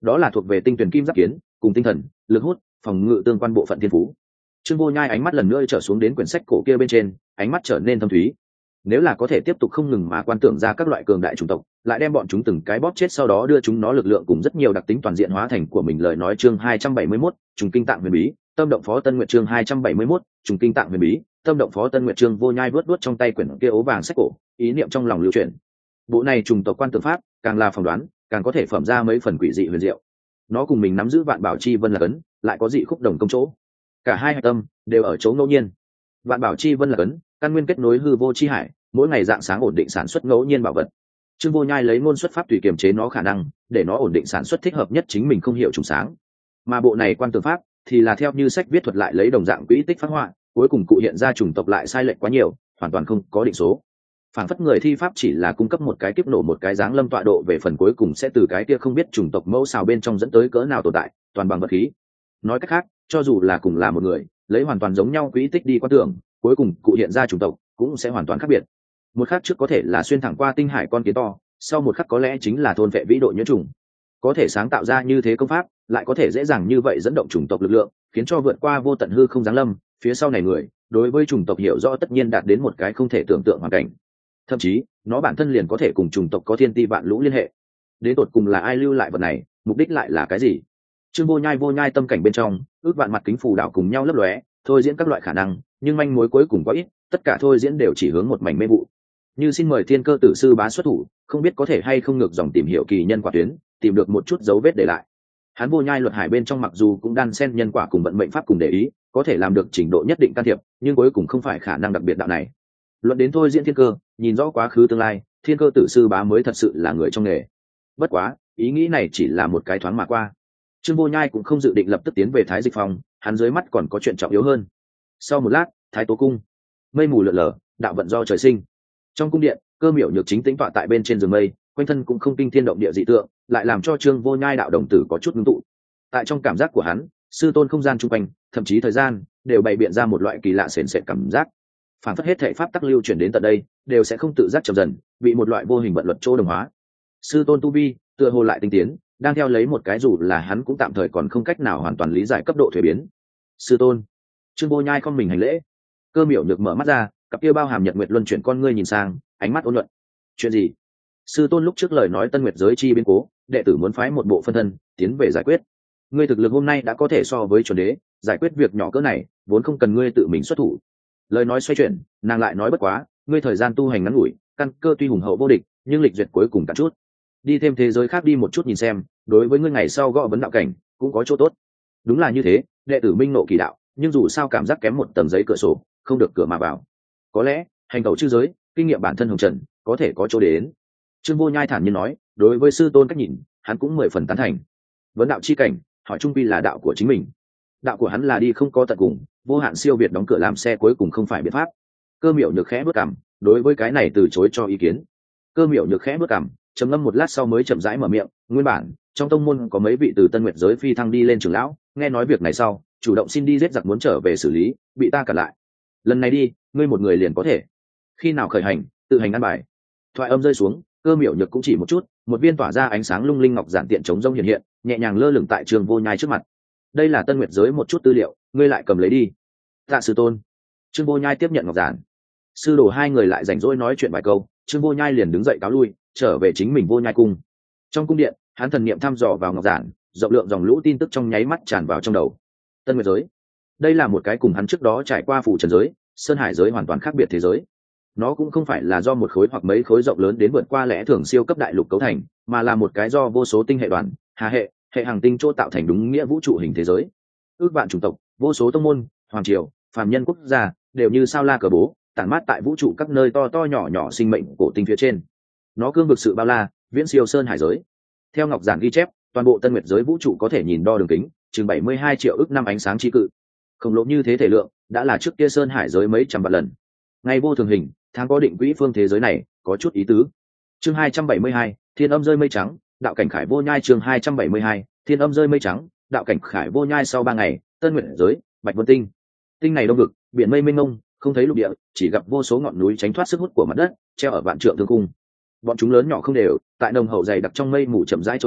đó là thuộc về tinh tuyển kim giáp kiến cùng tinh thần lực hút phòng ngự tương quan bộ phận thiên phú. Trương Vô Nhai ánh mắt lần nữa trở xuống đến quyển sách cổ kia bên trên, ánh mắt trở nên thâm thúy. Nếu là có thể tiếp tục không ngừng mà quan tưởng ra các loại cường đại chủng tộc, lại đem bọn chúng từng cái bóp chết, sau đó đưa chúng nó lực lượng cùng rất nhiều đặc tính toàn diện hóa thành của mình. Lời nói chương hai trăm bảy mươi mốt, trùng kinh tạng huyền bí, tâm động Phó Tân Nguyệt chương hai trăm bảy mươi mốt, trùng kinh tạng huyền bí, tâm động Phó Tân Nguyệt. Trương Vô Nhai vuốt vuốt trong tay quyển kia ố vàng sách cổ, ý niệm trong lòng lưu chuyển. Bộ này trùng tộc quan tưởng pháp, càng là phỏng đoán, càng có thể phẩm ra mấy phần quỷ dị huyền diệu. Nó cùng mình nắm giữ Vạn Bảo Chi Vân là cấn, lại có dị khúc đồng công chỗ. Cả hai hạch tâm đều ở chỗ ngẫu nhiên. Vạn Bảo Chi Vân là cấn, căn nguyên kết nối hư vô chi hải, mỗi ngày dạng sáng ổn định sản xuất ngẫu nhiên bảo vật. Trương Vô Nhai lấy ngôn xuất pháp tùy kiềm chế nó khả năng, để nó ổn định sản xuất thích hợp nhất chính mình không hiểu trùng sáng. Mà bộ này quan tưởng pháp thì là theo như sách viết thuật lại lấy đồng dạng quỹ tích phát họa, cuối cùng cụ hiện ra chủng tộc lại sai lệch quá nhiều, hoàn toàn không có định số. Phản phất người thi pháp chỉ là cung cấp một cái kiếp nổ một cái dáng lâm tọa độ, về phần cuối cùng sẽ từ cái kia không biết chủng tộc mẫu xào bên trong dẫn tới cỡ nào tồn tại, toàn bằng vật khí. Nói cách khác, cho dù là cùng là một người, lấy hoàn toàn giống nhau quỹ tích đi quan tưởng, cuối cùng cụ hiện ra chủng tộc cũng sẽ hoàn toàn khác biệt. Một khắc trước có thể là xuyên thẳng qua tinh hải con kiến to, sau một khắc có lẽ chính là thôn vệ vĩ độ nhiễm trùng. Có thể sáng tạo ra như thế công pháp, lại có thể dễ dàng như vậy dẫn động chủng tộc lực lượng, khiến cho vượt qua vô tận hư không giáng lâm, phía sau này người đối với chủng tộc hiểu rõ tất nhiên đạt đến một cái không thể tưởng tượng hoàn cảnh. Thậm chí nó bản thân liền có thể cùng chủng tộc có thiên ti vạn lũ liên hệ. Đến tột cùng là ai lưu lại vật này, mục đích lại là cái gì? Trương Vô Nhai vô nhai tâm cảnh bên trong, ước vạn mặt kính phù đảo cùng nhau lấp lóe, thôi diễn các loại khả năng, nhưng manh mối cuối cùng quá ít, tất cả thôi diễn đều chỉ hướng một mảnh mê vụ. Như xin mời Thiên Cơ Tử sư bá xuất thủ, không biết có thể hay không ngược dòng tìm hiểu kỳ nhân quả tuyến, tìm được một chút dấu vết để lại. Hắn vô nhai luật hải bên trong mặc dù cũng đan xen nhân quả cùng vận mệnh pháp cùng để ý, có thể làm được trình độ nhất định can thiệp, nhưng cuối cùng không phải khả năng đặc biệt đạo này. Luận đến thôi diễn thiên cơ, nhìn rõ quá khứ tương lai, Thiên Cơ Tử sư bá mới thật sự là người trong nghề. Bất quá, ý nghĩ này chỉ là một cái thoáng mà qua. Trương Vô Nhai cũng không dự định lập tức tiến về Thái Dịch Phòng, hắn dưới mắt còn có chuyện trọng yếu hơn. Sau một lát, Thái Tố cung, mây mù lượn lờ, đạo vận do trời sinh. Trong cung điện, Cơ Miểu Nhược chính tĩnh tọa tại bên trên giường mây, quanh thân cũng không kinh thiên động địa dị tượng, lại làm cho Trương Vô Nhai đạo đồng tử có chút ngưng tụ. Tại trong cảm giác của hắn, sư tôn không gian chung quanh, thậm chí thời gian, đều bày biện ra một loại kỳ lạ sền sệt cảm giác. Phản phất hết thảy pháp tắc lưu chuyển đến tận đây, đều sẽ không tự giác chậm dần, bị một loại vô hình vận luật chỗ đồng hóa. Sư tôn tu vi, tựa hồ lại tinh tiến, đang theo lấy một cái dù là hắn cũng tạm thời còn không cách nào hoàn toàn lý giải cấp độ thuế biến. Sư tôn. Trương Vô Nhai không mình hành lễ. Cơ Miểu Nhược mở mắt ra, cặp kia bao hàm nhật nguyệt luân chuyển con ngươi nhìn sang, ánh mắt ôn nhuận. Chuyện gì? Sư tôn lúc trước lời nói tân nguyệt giới chi biến cố, đệ tử muốn phái một bộ phân thân tiến về giải quyết. Ngươi thực lực hôm nay đã có thể so với chuẩn đế, giải quyết việc nhỏ cỡ này vốn không cần ngươi tự mình xuất thủ. Lời nói xoay chuyển, nàng lại nói bất quá, ngươi thời gian tu hành ngắn ngủi, căn cơ tuy hùng hậu vô địch, nhưng lịch duyệt cuối cùng cạn chút. Đi thêm thế giới khác đi một chút nhìn xem, đối với ngươi ngày sau gõ vấn đạo cảnh cũng có chỗ tốt. Đúng là như thế, đệ tử minh nộ kỳ đạo, nhưng dù sao cảm giác kém một tầng giấy cửa sổ, không được cửa mà vào. Có lẽ hành tẩu chư giới, kinh nghiệm bản thân hồng trần, có thể có chỗ đến. Trương Vô Nhai thản nhiên nói, đối với sư tôn cách nhìn, hắn cũng mười phần tán thành. Vấn đạo chi cảnh, hỏi trung quy là đạo của chính mình. Đạo của hắn là đi không có tận cùng, vô hạn siêu việt đóng cửa làm xe cuối cùng không phải biện pháp. Cơ Miểu Nhược khẽ bước cằm, đối với cái này từ chối cho ý kiến. Cơ Miểu Nhược khẽ bước cằm, trầm ngâm một lát sau mới chậm rãi mở miệng, nguyên bản trong tông môn có mấy vị từ Tân Nguyệt giới phi thăng đi lên trưởng lão, nghe nói việc này sau, chủ động xin đi giết giặc muốn trở về xử lý, bị ta cản lại. Lần này đi, ngươi một người liền có thể. Khi nào khởi hành, tự hành ăn bài. Thoại âm rơi xuống, Cơ Miểu Nhược cũng chỉ một chút, một viên tỏa ra ánh sáng lung linh ngọc giản tiện chống rông hiện hiện, nhẹ nhàng lơ lửng tại Trương Vô Nhai trước mặt. Đây là Tân Nguyệt giới một chút tư liệu, ngươi lại cầm lấy đi. Tạ sư tôn. Trương Vô Nhai tiếp nhận ngọc giản. Sư đồ hai người lại rảnh rỗi nói chuyện vài câu, Trương Vô Nhai liền đứng dậy cáo lui, trở về chính mình Vô Nhai cung. Trong cung điện, hắn thần niệm thăm dò vào ngọc giản, rộng lượng dòng lũ tin tức trong nháy mắt tràn vào trong đầu. Tân Nguyệt giới, đây là một cái cùng hắn trước đó trải qua phủ trần giới, sơn hải giới hoàn toàn khác biệt thế giới. Nó cũng không phải là do một khối hoặc mấy khối rộng lớn đến vượt qua lẽ thường siêu cấp đại lục cấu thành, mà là một cái do vô số tinh hệ đoàn, hà hệ, hệ hành tinh chỗ tạo thành đúng nghĩa vũ trụ hình thế giới. Ước vạn chủng tộc, vô số tông môn, hoàng triều, phàm nhân quốc gia, đều như sao la cờ bố, tản mát tại vũ trụ các nơi to to nhỏ nhỏ sinh mệnh cổ tinh phía trên. Nó cương vực sự bao la, viễn siêu sơn hải giới. Theo ngọc giản ghi chép, toàn bộ Tân Nguyệt giới vũ trụ có thể nhìn đo đường kính, chừng bảy mươi hai triệu ức năm ánh sáng chi cự. Khổng lồ như thế thể lượng, đã là trước kia sơn hải giới mấy trăm vạn lần. Ngày vô thường hình, tháng có định quỹ phương thế giới này, có chút ý tứ. Chương hai trăm bảy mươi hai, Thiên Âm rơi mây trắng, đạo cảnh khải vô nhai chương hai trăm bảy mươi hai, Thiên Âm rơi mây trắng, đạo cảnh khải vô nhai sau ba ngày, Tân Nguyệt giới, Bạch Vân Tinh. Tinh này đông vực, biển mây mênh mông, không thấy lục địa, chỉ gặp vô số ngọn núi tránh thoát sức hút của mặt đất, treo ở vạn trượng thương cung. Bọn chúng lớn nhỏ không đều, tại nồng hậu dày đặc trong mây mù chậm rãi trôi đi,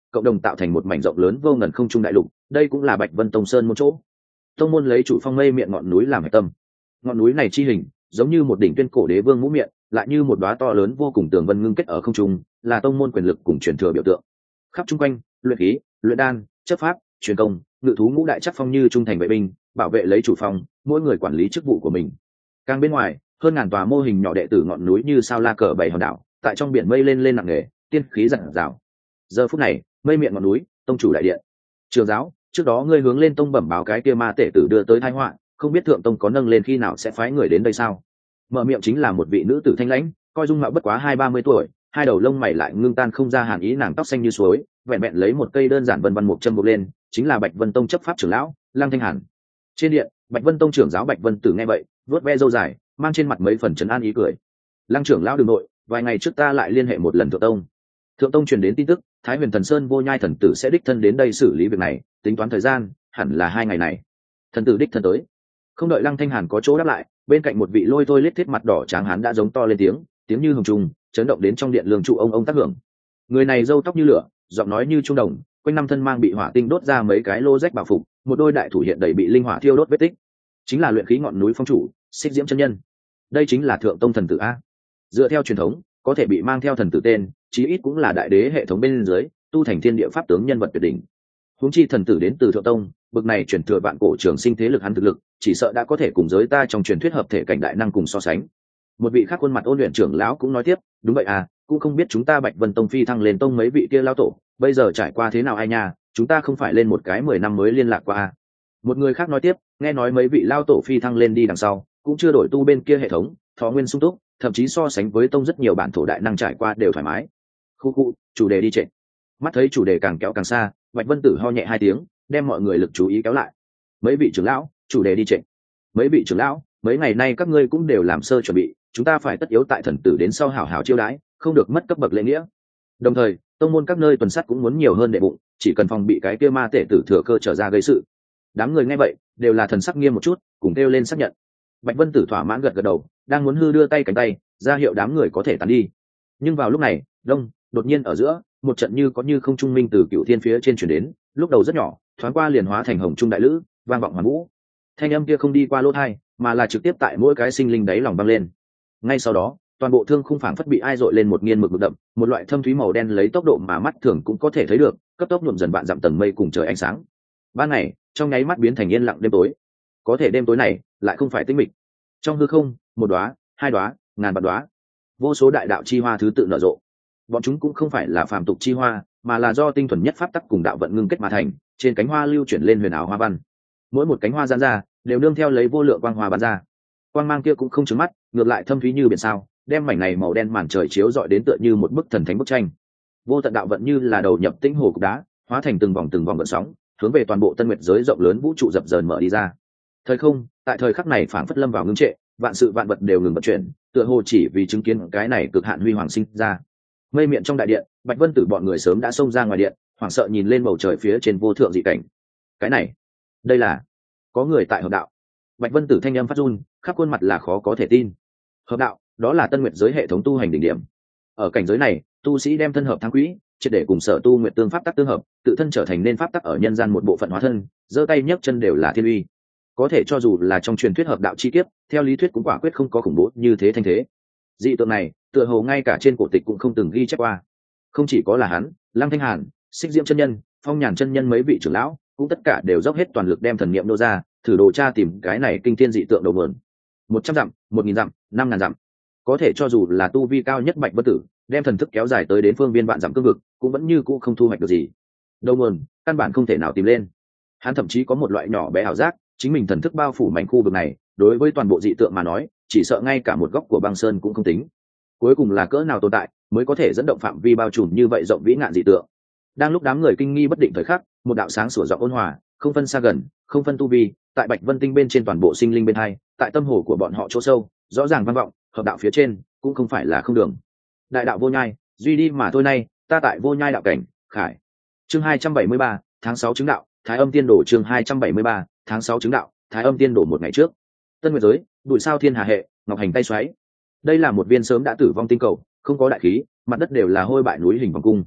cộng đồng tạo thành một mảnh rộng lớn vô ngần không trung đại lục. Đây cũng là Bạch Vân Tông Sơn một chỗ. Tông môn lấy chủ phong mây miệng ngọn núi làm hệ tâm. Ngọn núi này chi hình giống như một đỉnh tuyên cổ đế vương mũ miệng, lại như một đóa to lớn vô cùng tường vân ngưng kết ở không trung, là tông môn quyền lực cùng truyền thừa biểu tượng. Khắp chung quanh, luyện khí, luyện đan, chấp pháp, truyền công, ngự thú ngũ đại chắc phong như trung thành vệ binh, bảo vệ lấy chủ phong, mỗi người quản lý chức vụ của mình. Càng bên ngoài, hơn ngàn tòa mô hình nhỏ đệ tử ngọn núi như sao la cờ bảy hòn đảo, tại trong biển mây lên lên nặng nề, tiên khí rạng rào. Giờ phút này, mây miệng ngọn núi, tông chủ đại điện. Trường giáo, trước đó ngươi hướng lên tông bẩm báo cái kia ma tể tử đưa tới tai họa, không biết thượng tông có nâng lên khi nào sẽ phái người đến đây sao? Mở miệng chính là một vị nữ tử thanh lãnh, coi dung mạo bất quá hai ba mươi tuổi, hai đầu lông mày lại ngưng tan không ra hàn ý, nàng tóc xanh như suối, vẹn vẹn lấy một cây đơn giản vân vân một châm buộc lên, chính là Bạch Vân Tông chấp pháp trưởng lão Lăng Thanh Hàn. Trên điện, Bạch Vân Tông trưởng giáo Bạch Vân Tử nghe vậy, vuốt ve râu dài, mang trên mặt mấy phần trấn an ý cười. Lăng trưởng lão đừng nội, vài ngày trước ta lại liên hệ một lần thượng tông. Thượng tông truyền đến tin tức, Thái Huyền Thần Sơn Vô Nhai thần tử sẽ đích thân đến đây xử lý việc này, tính toán thời gian, hẳn là hai ngày này. Thần tử đích thân tới. Không đợi Lăng Thanh Hàn có chỗ đáp lại, bên cạnh một vị lôi thôi lết thiết mặt đỏ tráng hán đã giống to lên tiếng, tiếng như hồng trùng, chấn động đến trong điện lương trụ ông ông tác hưởng. Người này râu tóc như lửa, giọng nói như trung đồng, quanh năm thân mang bị hỏa tinh đốt ra mấy cái lô rách bảo phục, một đôi đại thủ hiện đầy bị linh hỏa thiêu đốt vết tích, chính là luyện khí ngọn núi phong chủ Xích Diễm chân nhân. Đây chính là thượng tông thần tử a. Dựa theo truyền thống, có thể bị mang theo thần tử tên, chí ít cũng là đại đế hệ thống bên dưới tu thành thiên địa pháp tướng nhân vật tuyệt đỉnh. Huống chi thần tử đến từ thượng tông, bực này truyền thừa vạn cổ trường sinh thế lực hắn thực lực, chỉ sợ đã có thể cùng giới ta trong truyền thuyết hợp thể cảnh đại năng cùng so sánh. Một vị khác khuôn mặt ôn luyện trưởng lão cũng nói tiếp, đúng vậy à, cũng không biết chúng ta Bạch Vân Tông phi thăng lên tông mấy vị kia lao tổ, bây giờ trải qua thế nào ai nha, chúng ta không phải lên một cái mười năm mới liên lạc qua à. Một người khác nói tiếp, nghe nói mấy vị lao tổ phi thăng lên đi đằng sau, cũng chưa đổi tu bên kia hệ thống, thọ nguyên sung túc, thậm chí so sánh với tông rất nhiều bản thổ đại năng trải qua đều thoải mái. Khu khu, chủ đề đi trệ. Mắt thấy chủ đề càng kéo càng xa, Bạch Vân Tử ho nhẹ hai tiếng, đem mọi người lực chú ý kéo lại. Mấy vị trưởng lão, chủ đề đi trệ. Mấy vị trưởng lão, mấy ngày nay các ngươi cũng đều làm sơ chuẩn bị, chúng ta phải tất yếu tại thần tử đến sau hảo hảo chiêu đãi, không được mất cấp bậc lễ nghĩa. Đồng thời, tông môn các nơi tuần sát cũng muốn nhiều hơn đệ bụng, chỉ cần phòng bị cái kia ma tể tử thừa cơ trở ra gây sự. Đám người nghe vậy, đều là thần sắc nghiêm một chút, cùng kêu lên xác nhận. Bạch Vân Tử thỏa mãn gật gật đầu, đang muốn hư đưa tay cánh tay, ra hiệu đám người có thể tán đi. Nhưng vào lúc này, đông, đột nhiên ở giữa, một trận như có như không trung minh từ cựu thiên phía trên truyền đến, lúc đầu rất nhỏ, thoáng qua liền hóa thành hồng trung đại lữ, vang vọng hoàn vũ. Thanh âm kia không đi qua lỗ tai, mà là trực tiếp tại mỗi cái sinh linh đáy lòng vang lên. Ngay sau đó, toàn bộ thương khung phảng phất bị ai dội lên một nghiên mực mực đậm, một loại thâm thúy màu đen lấy tốc độ mà mắt thường cũng có thể thấy được, cấp tốc nhuộm dần vạn dặm tầng mây cùng trời ánh sáng. Ban ngày, trong nháy mắt biến thành yên lặng đêm tối. Có thể đêm tối này lại không phải tĩnh mịch. Trong hư không, một đóa, hai đóa, ngàn vạn đóa, vô số đại đạo chi hoa thứ tự nở rộ. Bọn chúng cũng không phải là phàm tục chi hoa, mà là do tinh thuần nhất pháp tắc cùng đạo vận ngưng kết mà thành, trên cánh hoa lưu chuyển lên huyền ảo hoa văn. Mỗi một cánh hoa giãn ra, đều nương theo lấy vô lượng quang hoa bắn ra. Quang mang kia cũng không chướng mắt, ngược lại thâm thúy như biển sao, đem mảnh này màu đen màn trời chiếu rọi đến tựa như một bức thần thánh bức tranh. Vô tận đạo vận như là đầu nhập tĩnh hồ cục đá, hóa thành từng vòng từng vòng gợn sóng, hướng về toàn bộ tân nguyệt giới rộng lớn vũ trụ dập dờn mở đi ra. Thời không, tại thời khắc này phảng phất lâm vào ngưng trệ, vạn sự vạn vật đều ngừng vận chuyển, tựa hồ chỉ vì chứng kiến cái này cực hạn huy hoàng sinh ra. Mây miệng trong đại điện, Bạch Vân Tử bọn người sớm đã xông ra ngoài điện, hoảng sợ nhìn lên bầu trời phía trên vô thượng dị cảnh. Cái này, đây là có người tại hợp đạo. Bạch Vân Tử thanh âm phát run, khắp khuôn mặt là khó có thể tin. Hợp đạo, đó là tân nguyệt giới hệ thống tu hành đỉnh điểm. Ở cảnh giới này, tu sĩ đem thân hợp thắng quỹ, triệt để cùng sở tu nguyệt tương pháp tắc tương hợp, tự thân trở thành nên pháp tắc ở nhân gian một bộ phận hóa thân, giơ tay nhấc chân đều là thiên uy. Có thể cho dù là trong truyền thuyết hợp đạo chi kiếp, theo lý thuyết cũng quả quyết không có khủng bố như thế thanh thế. Dị tượng này, tựa hồ ngay cả trên cổ tịch cũng không từng ghi chép qua. Không chỉ có là hắn, Lăng Thanh Hàn, Xích Diễm chân nhân, Phong Nhàn chân nhân mấy vị trưởng lão, cũng tất cả đều dốc hết toàn lực đem thần niệm nô ra, thử đồ tra tìm cái này kinh thiên dị tượng đầu nguồn. Một trăm dặm, một nghìn dặm, năm ngàn dặm. Có thể cho dù là tu vi cao nhất Bạch Vân Tử, đem thần thức kéo dài tới đến phương viên vạn dặm cương vực, cũng vẫn như cũ không thu hoạch được gì. Đầu nguồn, căn bản không thể nào tìm lên. Hắn thậm chí có một loại nhỏ bé ảo giác, chính mình thần thức bao phủ mảnh khu vực này, đối với toàn bộ dị tượng mà nói, chỉ sợ ngay cả một góc của băng sơn cũng không tính. Cuối cùng là cỡ nào tồn tại mới có thể dẫn động phạm vi bao trùm như vậy rộng vĩ ngạn dị tượng. Đang lúc đám người kinh nghi bất định thời khắc, một đạo sáng sủa giọng ôn hòa, không phân xa gần, không phân tu vi, tại Bạch Vân Tinh bên trên toàn bộ sinh linh bên hai, tại tâm hồ của bọn họ chỗ sâu, rõ ràng vang vọng, hợp đạo phía trên cũng không phải là không đường. Đại đạo vô nhai, duy đi mà thôi nay, ta tại vô nhai đạo cảnh, khải. Chương hai trăm bảy mươi ba, tháng sáu chứng đạo, Thái Âm Tiên Đồ chương hai trăm bảy mươi ba, tháng sáu chứng đạo, Thái Âm Tiên Đồ một ngày trước. Tân Nguyệt giới, bụi sao thiên hà hệ, ngọc hành tay xoáy. Đây là một viên sớm đã tử vong tinh cầu, không có đại khí, mặt đất đều là hôi bại núi hình vòng cung.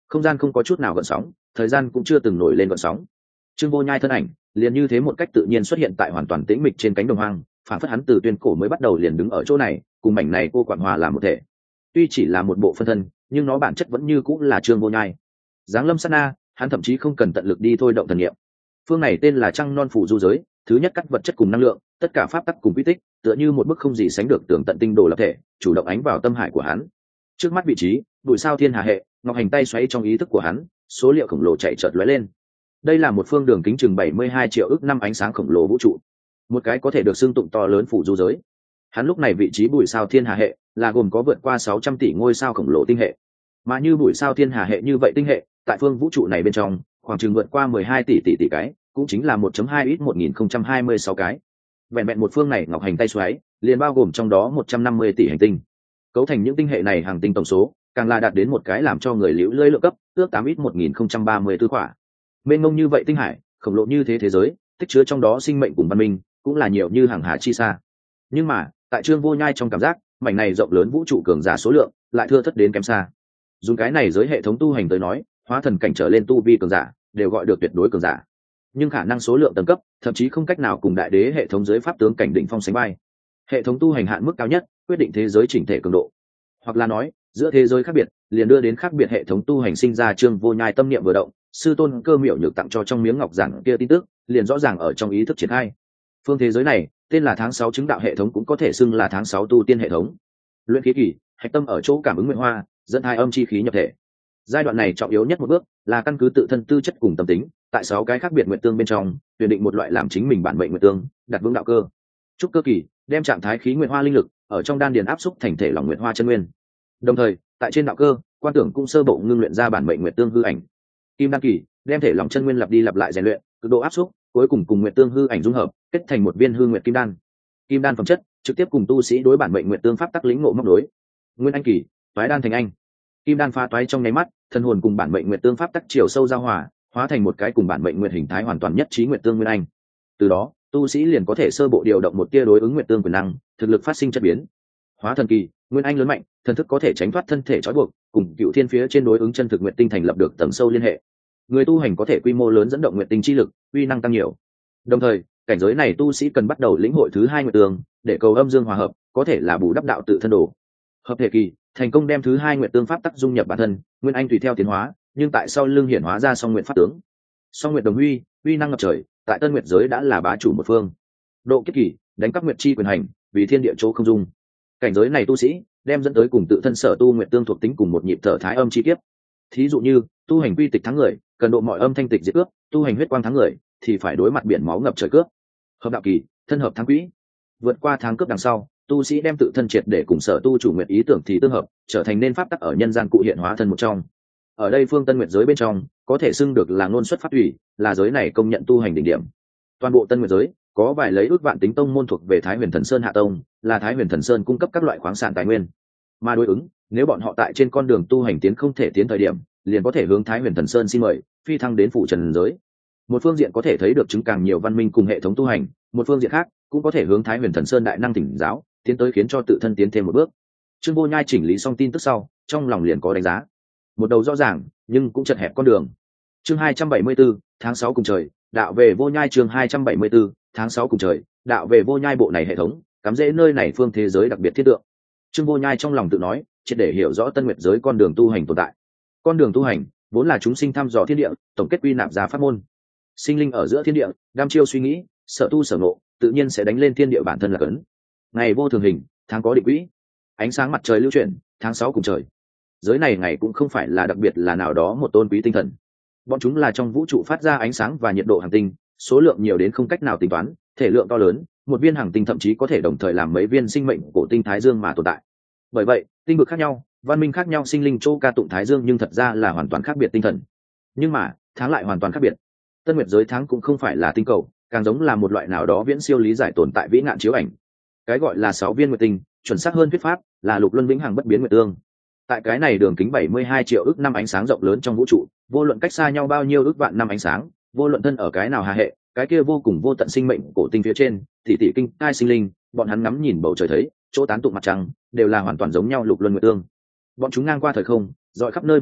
không gian không có chút nào gợn sóng, thời gian cũng chưa từng nổi lên gợn sóng. Trương Vô Nhai thân ảnh liền như thế một cách tự nhiên xuất hiện tại hoàn toàn tĩnh mịch trên cánh đồng hoang, phản phất hắn từ tuyên cổ mới bắt đầu liền đứng ở chỗ này, cùng mảnh này cô quản hòa làm một thể. Tuy chỉ là một bộ phân thân, nhưng nó bản chất vẫn như cũng là Trương Vô Nhai. Giáng lâm sát na, hắn thậm chí không cần tận lực đi thôi động thần niệm. Phương này tên là Trăng Non Phủ Du giới, thứ nhất cắt vật chất cùng năng lượng, tất cả pháp tắc cùng quy tích, tựa như một bức không gì sánh được tưởng tận tinh đồ lập thể, chủ động ánh vào tâm hải của hắn. Trước mắt vị trí, bụi sao thiên hà hệ, ngọc hành tay xoáy trong ý thức của hắn, số liệu khổng lồ chạy chợt lóe lên. Đây là một phương đường kính chừng bảy mươi hai triệu ức năm ánh sáng khổng lồ vũ trụ, một cái có thể được xưng tụng to lớn phủ du giới. Hắn lúc này vị trí bụi sao thiên hà hệ là gồm có vượt qua sáu trăm tỷ ngôi sao khổng lồ tinh hệ, mà như bụi sao thiên hà hệ như vậy tinh hệ, tại phương vũ trụ này bên trong, khoảng chừng vượt qua mười hai tỷ tỷ tỷ cái, cũng chính là một phẩy hai ít một nghìn không trăm hai mươi sáu cái. Vẹn vẹn một phương này ngọc hành tay xoáy, liền bao gồm trong đó một trăm năm mươi tỷ hành tinh. Cấu thành những tinh hệ này hàng tinh tổng số, càng là đạt đến một cái làm cho người liễu lơi lượng cấp, ước tám ít một nghìn không trăm ba mươi tư quả. Mênh mông như vậy tinh hải, khổng lồ như thế thế giới, tích chứa trong đó sinh mệnh cùng văn minh, cũng là nhiều như hàng hà chi xa. Nhưng mà, tại Trương Vô Nhai trong cảm giác, mảnh này rộng lớn vũ trụ cường giả số lượng, lại thưa thất đến kém xa. Dùng cái này giới hệ thống tu hành tới nói, hóa thần cảnh trở lên tu vi cường giả, đều gọi được tuyệt đối cường giả. Nhưng khả năng số lượng tầng cấp, thậm chí không cách nào cùng đại đế hệ thống giới pháp tướng cảnh đỉnh phong sánh vai. Hệ thống tu hành hạn mức cao nhất, quyết định thế giới chỉnh thể cường độ. Hoặc là nói, giữa thế giới khác biệt, liền đưa đến khác biệt hệ thống tu hành sinh ra. Trương Vô Nhai tâm niệm vừa động, sư tôn cơ miểu nhược tặng cho trong miếng ngọc giản kia tin tức, liền rõ ràng ở trong ý thức triển khai. Phương thế giới này, tên là tháng sáu chứng đạo hệ thống, cũng có thể xưng là tháng sáu tu tiên hệ thống. Luyện khí kỳ, hạch tâm ở chỗ cảm ứng nguyện hoa, dẫn hai âm chi khí nhập thể. Giai đoạn này trọng yếu nhất một bước là căn cứ tự thân tư chất cùng tâm tính, tại sáu cái khác biệt nguyện tương bên trong, tuyển định một loại làm chính mình bản mệnh nguyện tương, đặt vững đạo cơ. Trúc cơ kỳ, đem trạng thái khí nguyện hoa linh lực ở trong đan điền áp xúc thành thể lòng nguyện hoa chân nguyên. Đồng thời, tại trên đạo cơ, quan tưởng cũng sơ bộ ngưng luyện ra bản mệnh nguyện tương hư ảnh. Kim đan kỳ, đem thể lòng chân nguyên lặp đi lặp lại rèn luyện, cực độ áp xúc, cuối cùng cùng nguyện tương hư ảnh dung hợp, kết thành một viên hư nguyện kim đan. Kim đan phẩm chất, trực tiếp cùng tu sĩ đối bản mệnh nguyện tương pháp tắc lĩnh ngộ móc đối. Nguyên anh kỳ, toái đan thành anh. Kim đan phá toái trong nháy mắt, thân hồn cùng bản mệnh nguyện tương pháp tắc chiều sâu giao hòa, hóa thành một cái cùng bản mệnh nguyện hình thái hoàn toàn nhất trí nguyện tương nguyên anh. Từ đó, tu sĩ liền có thể sơ bộ điều động một tia đối ứng nguyện tương quyền năng, thực lực phát sinh chất biến. Hóa thần kỳ, nguyên anh lớn mạnh, thần thức có thể tránh thoát thân thể trói buộc, cùng cựu thiên phía trên đối ứng chân thực nguyện tinh thành lập được tầng sâu liên hệ. Người tu hành có thể quy mô lớn dẫn động nguyện tinh chi lực, uy năng tăng nhiều. Đồng thời, cảnh giới này tu sĩ cần bắt đầu lĩnh hội thứ hai nguyện tương, để cầu âm dương hòa hợp, có thể là bù đắp đạo tự thân đồ. Hợp thể kỳ, thành công đem thứ hai nguyện tương pháp tắc dung nhập bản thân, nguyên anh tùy theo tiến hóa, nhưng tại sau lưng hiển hóa ra song nguyện pháp tướng. Song nguyện đồng huy, uy năng ngập trời, tại tân nguyệt giới đã là bá chủ một phương. Độ kiếp kỳ, đánh cắp nguyệt chi quyền hành, vì thiên địa chỗ không dung. Cảnh giới này tu sĩ đem dẫn tới cùng tự thân sở tu nguyện tương thuộc tính cùng một nhịp thở thái âm chi kiếp. Thí dụ như tu hành quy tịch thắng người, cần độ mọi âm thanh tịch diệt cướp, tu hành huyết quang thắng người thì phải đối mặt biển máu ngập trời cướp. Hợp đạo kỳ, thân hợp thắng quỹ, vượt qua tháng cướp đằng sau, tu sĩ đem tự thân triệt để cùng sở tu chủ nguyện ý tưởng thì tương hợp, trở thành nên pháp tắc ở nhân gian cụ hiện hóa thân một trong. Ở đây phương tân nguyệt giới bên trong, có thể xưng được là ngôn xuất pháp ủy, là giới này công nhận tu hành đỉnh điểm. Toàn bộ tân nguyệt giới có vài lấy ước vạn tính tông môn thuộc về Thái Huyền Thần Sơn hạ tông, là Thái Huyền Thần Sơn cung cấp các loại khoáng sản tài nguyên. Mà đối ứng, nếu bọn họ tại trên con đường tu hành tiến không thể tiến thời điểm, liền có thể hướng Thái Huyền Thần Sơn xin mời, phi thăng đến phủ trần giới. Một phương diện có thể thấy được chứng càng nhiều văn minh cùng hệ thống tu hành, một phương diện khác cũng có thể hướng Thái Huyền Thần Sơn đại năng thỉnh giáo, tiến tới khiến cho tự thân tiến thêm một bước. Trương Vô Nhai chỉnh lý xong tin tức sau, trong lòng liền có đánh giá. Một đầu rõ ràng, nhưng cũng chật hẹp con đường. Chương hai trăm bảy mươi 74, tháng sáu cùng trời, đạo về Vô Nhai. Chương hai trăm bảy mươi 74, tháng sáu cùng trời, đạo về Vô Nhai. Bộ này hệ thống cắm rễ nơi này phương thế giới đặc biệt thiết tượng. Trương Vô Nhai trong lòng tự nói, triệt để hiểu rõ tân nguyệt giới con đường tu hành tồn tại. Con đường tu hành vốn là chúng sinh thăm dò thiên địa, tổng kết quy nạp ra pháp môn. Sinh linh ở giữa thiên địa, đam chiêu suy nghĩ, sở tu sở ngộ, tự nhiên sẽ đánh lên thiên địa bản thân là cấn. Ngày vô thường hình, tháng có định quỹ. Ánh sáng mặt trời lưu chuyển, tháng sáu cùng trời. Giới này ngày cũng không phải là đặc biệt là nào đó một tôn quý tinh thần. Bọn chúng là trong vũ trụ phát ra ánh sáng và nhiệt độ hành tinh, số lượng nhiều đến không cách nào tính toán, thể lượng to lớn, một viên hành tinh thậm chí có thể đồng thời làm mấy viên sinh mệnh của tinh thái dương mà tồn tại. Bởi vậy, tinh vực khác nhau, văn minh khác nhau, sinh linh châu ca tụng thái dương nhưng thật ra là hoàn toàn khác biệt tinh thần. Nhưng mà, tháng lại hoàn toàn khác biệt. Tân nguyệt giới tháng cũng không phải là tinh cầu, càng giống là một loại nào đó viễn siêu lý giải tồn tại vĩ nạn chiếu ảnh. Cái gọi là sáu viên nguyệt tinh, chuẩn xác hơn thuyết pháp là lục luân vĩnh hằng bất biến nguyệt tương. Tại cái này đường kính bảy mươi hai triệu ức năm ánh sáng rộng lớn trong vũ trụ, vô luận cách xa nhau bao nhiêu ức vạn năm ánh sáng, vô luận thân ở cái nào hà hệ, cái kia vô cùng vô tận sinh mệnh cổ tinh phía trên, tỷ tỷ kinh tai sinh linh, bọn hắn ngắm nhìn bầu trời thấy, chỗ tán tụng mặt trăng, đều là hoàn toàn giống nhau lục luân nguyệt tương. Bọn chúng ngang qua thời không, dọi khắp nơi vạn vật,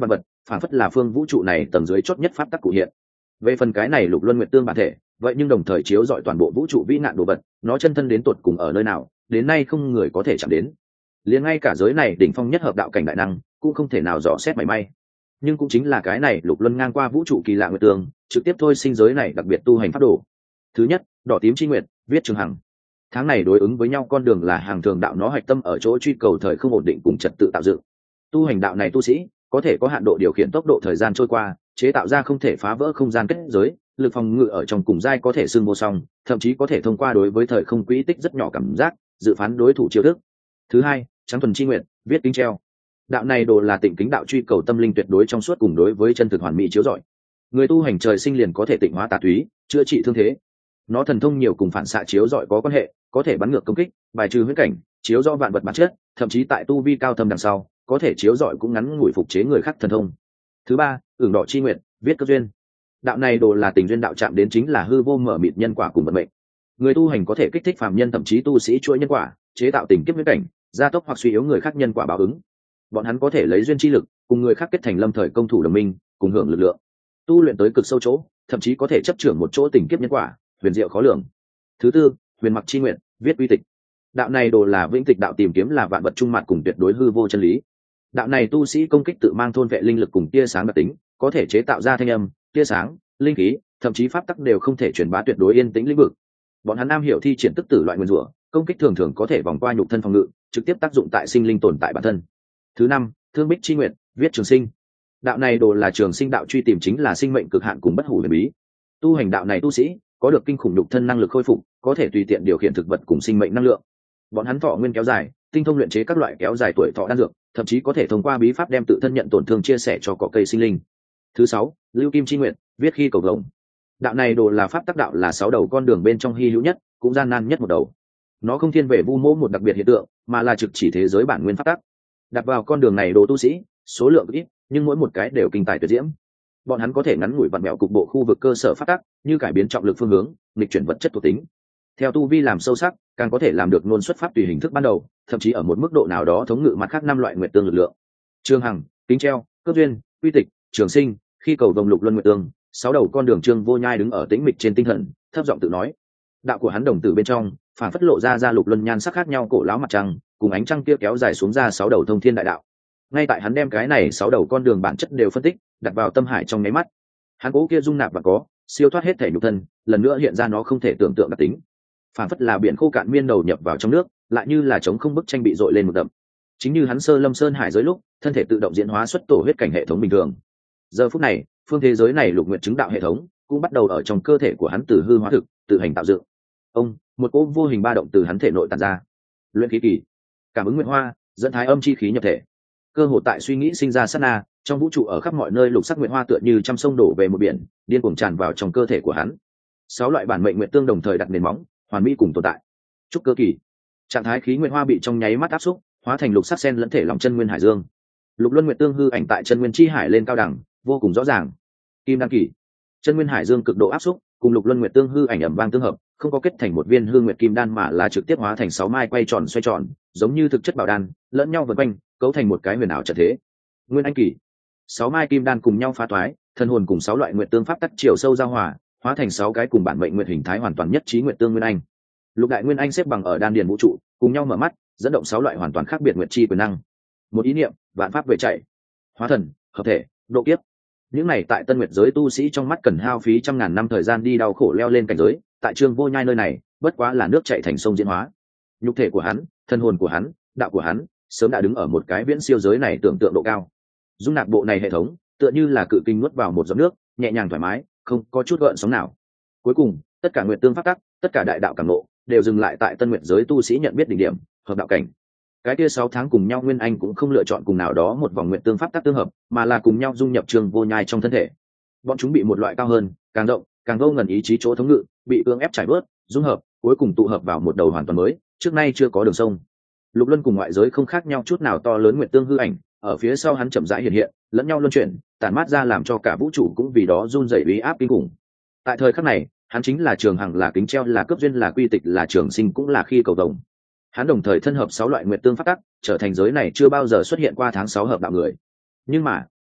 phản phất là phương vũ trụ này tầng dưới chót nhất pháp tắc cụ hiện. Về phần cái này lục luân nguyệt tương bản thể, vậy nhưng đồng thời chiếu rọi toàn bộ vũ trụ vĩ nạn đồ vật, nó chân thân đến tột cùng ở nơi nào, đến nay không người có thể chạm đến. Liền ngay cả giới này đỉnh phong nhất hợp đạo cảnh đại năng cũng không thể nào dò xét mảy may. Nhưng cũng chính là cái này lục luân ngang qua vũ trụ kỳ lạ nguyệt tương, trực tiếp thôi sinh giới này đặc biệt tu hành pháp đồ. Thứ nhất, đỏ tím chi nguyệt, viết Trường Hằng. Tháng này đối ứng với nhau con đường là hàng thường đạo, nó hạch tâm ở chỗ truy cầu thời không ổn định cùng trật tự tạo dựng. Tu hành đạo này tu sĩ có thể có hạn độ điều khiển tốc độ thời gian trôi qua, chế tạo ra không thể phá vỡ không gian kết giới, lực phòng ngự ở trong cùng giai có thể xưng vô song, thậm chí có thể thông qua đối với thời không quỹ tích rất nhỏ cảm giác dự phán đối thủ chiêu thức. Thứ hai, trắng thuần chi nguyện, viết kính treo. Đạo này đồ là tịnh kính đạo, truy cầu tâm linh tuyệt đối trong suốt cùng đối với chân thực hoàn mỹ chiếu rọi. Người tu hành trời sinh liền có thể tịnh hóa tà túy, chữa trị thương thế. Nó thần thông nhiều cùng phản xạ chiếu rọi có quan hệ, có thể bắn ngược công kích, bài trừ huyết cảnh, chiếu do vạn vật bản chất, thậm chí tại tu vi cao thâm đằng sau có thể chiếu rọi cũng ngắn ngủi phục chế người khác thần thông. Thứ ba, ửng đỏ chi nguyện, viết cơ duyên. Đạo này đồ là tình duyên đạo, chạm đến chính là hư vô mở mịt nhân quả cùng vận mệnh. Người tu hành có thể kích thích phàm nhân thậm chí tu sĩ chuỗi nhân quả, chế tạo tình kiếp huyết cảnh, gia tốc hoặc suy yếu người khác nhân quả báo ứng. Bọn hắn có thể lấy duyên chi lực cùng người khác kết thành lâm thời công thủ đồng minh, cùng hưởng lực lượng, tu luyện tới cực sâu chỗ, thậm chí có thể chấp trưởng một chỗ tình kiếp nhân quả, huyền diệu khó lường. Thứ tư, huyền mặc chi nguyện, viết uy tịch. Đạo này đồ là vĩnh tịch đạo, tìm kiếm là vạn vật trung mặt cùng tuyệt đối hư vô chân lý. Đạo này tu sĩ công kích tự mang thôn vệ linh lực cùng tia sáng đặc tính, có thể chế tạo ra thanh âm, tia sáng, linh khí, thậm chí pháp tắc đều không thể truyền bá tuyệt đối yên tĩnh lĩnh vực. Bọn hắn am hiểu thi triển tức tử loại nguyên rủa, công kích thường thường có thể vòng qua nhục thân phòng ngự, trực tiếp tác dụng tại sinh linh tồn tại bản thân. Thứ năm, thương bích chi nguyện, viết trường sinh. Đạo này đồ là trường sinh đạo, truy tìm chính là sinh mệnh cực hạn cùng bất hủ huyền bí. Tu hành đạo này tu sĩ có được kinh khủng nhục thân năng lực khôi phục, có thể tùy tiện điều khiển thực vật cùng sinh mệnh năng lượng. Bọn hắn thọ nguyên kéo dài, tinh thông luyện chế các loại kéo dài tuổi thọ đan dược, thậm chí có thể thông qua bí pháp đem tự thân nhận tổn thương chia sẻ cho cỏ cây sinh linh. Thứ sáu, lưu kim chi nguyện, viết khi cầu vồng. Đạo này đồ là pháp tắc đạo, là sáu đầu con đường bên trong hy hữu nhất, cũng gian nan nhất một đầu. Nó không thiên về vu mô một đặc biệt hiện tượng, mà là trực chỉ thế giới bản nguyên pháp tắc. Đặt vào con đường này đồ tu sĩ số lượng ít, nhưng mỗi một cái đều kinh tài tuyệt diễm. Bọn hắn có thể ngắn ngủi vặn mẹo cục bộ khu vực cơ sở pháp tắc, như cải biến trọng lực phương hướng, nghịch chuyển vật chất thuộc tính. Theo tu vi làm sâu sắc, càng có thể làm được nôn xuất pháp tùy hình thức ban đầu, thậm chí ở một mức độ nào đó thống ngự mặt khác năm loại nguyệt tương lực lượng. Trường Hằng, kính treo, cướp duyên, uy tịch, trường sinh, khi cầu vồng, lục luân nguyệt tương, sáu đầu con đường. Trương Vô Nhai đứng ở tĩnh mịch trên tinh thần, thấp giọng tự nói. Đạo của hắn đồng tử bên trong phản phất lộ ra ra lục luân nhan sắc khác nhau cổ lão mặt trăng, cùng ánh trăng kia kéo dài xuống ra sáu đầu thông thiên đại đạo. Ngay tại hắn đem cái này sáu đầu con đường bản chất đều phân tích, đặt vào tâm hải trong nháy mắt, hắn cố kia dung nạp và có siêu thoát hết thể nhục thân, lần nữa hiện ra nó không thể tưởng tượng đặc tính. Phản phất là biển khô cạn miên đầu nhập vào trong nước, lại như là trống không bức tranh bị dội lên một đậm. Chính như hắn sơ lâm sơn hải giới lúc, thân thể tự động diễn hóa xuất tổ huyết cảnh hệ thống bình thường. Giờ phút này, phương thế giới này lục nguyện chứng đạo hệ thống cũng bắt đầu ở trong cơ thể của hắn từ hư hóa thực, tự hành tạo dựng. Ông, một cỗ vô hình ba động từ hắn thể nội tản ra. Luyện khí kỳ, cảm ứng nguyện hoa, dẫn thái âm chi khí nhập thể. Cơ hội tại suy nghĩ sinh ra sát na, trong vũ trụ ở khắp mọi nơi lục sắc nguyện hoa tựa như trăm sông đổ về một biển, điên cuồng tràn vào trong cơ thể của hắn. Sáu loại bản mệnh nguyện tương đồng thời đặt nền móng, hoàn mỹ cùng tồn tại. Trúc cơ kỳ, trạng thái khí nguyện hoa bị trong nháy mắt áp xúc, hóa thành lục sắc sen lẫn thể lòng chân nguyên hải dương. Lục luân nguyện tương hư ảnh tại chân nguyên chi hải lên cao đẳng, vô cùng rõ ràng. Kim đan kỳ, chân nguyên hải dương cực độ áp xúc, cùng lục luân nguyện tương hư ảnh ẩm vang tương hợp, không có kết thành một viên hư nguyệt kim đan, mà là trực tiếp hóa thành sáu mai quay tròn xoay tròn, giống như thực chất bảo đan, lẫn nhau vần quanh, cấu thành một cái huyền ảo trận thế. Nguyên anh kỳ, sáu mai kim đan cùng nhau phá toái, thân hồn cùng sáu loại nguyện tương pháp tắc chiều sâu giao hòa, hóa thành sáu cái cùng bản mệnh nguyện hình thái hoàn toàn nhất trí nguyện tương nguyên anh. Lục đại nguyên anh xếp bằng ở đan điền vũ trụ, cùng nhau mở mắt, dẫn động sáu loại hoàn toàn khác biệt nguyện chi quyền năng. Một ý niệm, vạn pháp về chạy, hóa thần, hợp thể, độ kiếp. Những này tại tân nguyệt giới tu sĩ trong mắt cần hao phí trăm ngàn năm thời gian đi đau khổ leo lên cảnh giới, tại Trương Vô Nhai nơi này, bất quá là nước chảy thành sông diễn hóa. Nhục thể của hắn, thân hồn của hắn, đạo của hắn, sớm đã đứng ở một cái viễn siêu giới này tưởng tượng độ cao. Dung nạp bộ này hệ thống, tựa như là cự kinh nuốt vào một giọt nước, nhẹ nhàng thoải mái, không có chút gợn sóng nào. Cuối cùng, tất cả nguyệt tương pháp tắc, tất cả đại đạo cảm ngộ, đều dừng lại tại tân nguyệt giới tu sĩ nhận biết đỉnh điểm, hợp đạo cảnh. Cái kia sáu tháng cùng nhau nguyên anh cũng không lựa chọn cùng nào đó một vòng nguyệt tương pháp tắc tương hợp, mà là cùng nhau dung nhập Trương Vô Nhai trong thân thể. Bọn chúng bị một loại cao hơn, càng động, càng vô ngần ý chí chỗ thống ngự, bị cưỡng ép trải bớt, dung hợp, cuối cùng tụ hợp vào một đầu hoàn toàn mới, trước nay chưa có đường sông. Lục luân cùng ngoại giới không khác nhau chút nào, to lớn nguyệt tương hư ảnh ở phía sau hắn chậm rãi hiện hiện, lẫn nhau luân chuyển, tản mát ra làm cho cả vũ trụ cũng vì đó run rẩy uy áp kinh khủng. Tại thời khắc này, hắn chính là Trường Hằng, là kính treo, là cướp duyên, là quy tịch, là trường sinh, cũng là khi cầu vồng. Hắn đồng thời thân hợp sáu loại nguyệt tương pháp tắc, trở thành giới này chưa bao giờ xuất hiện qua tháng sáu hợp đạo người. Nhưng mà,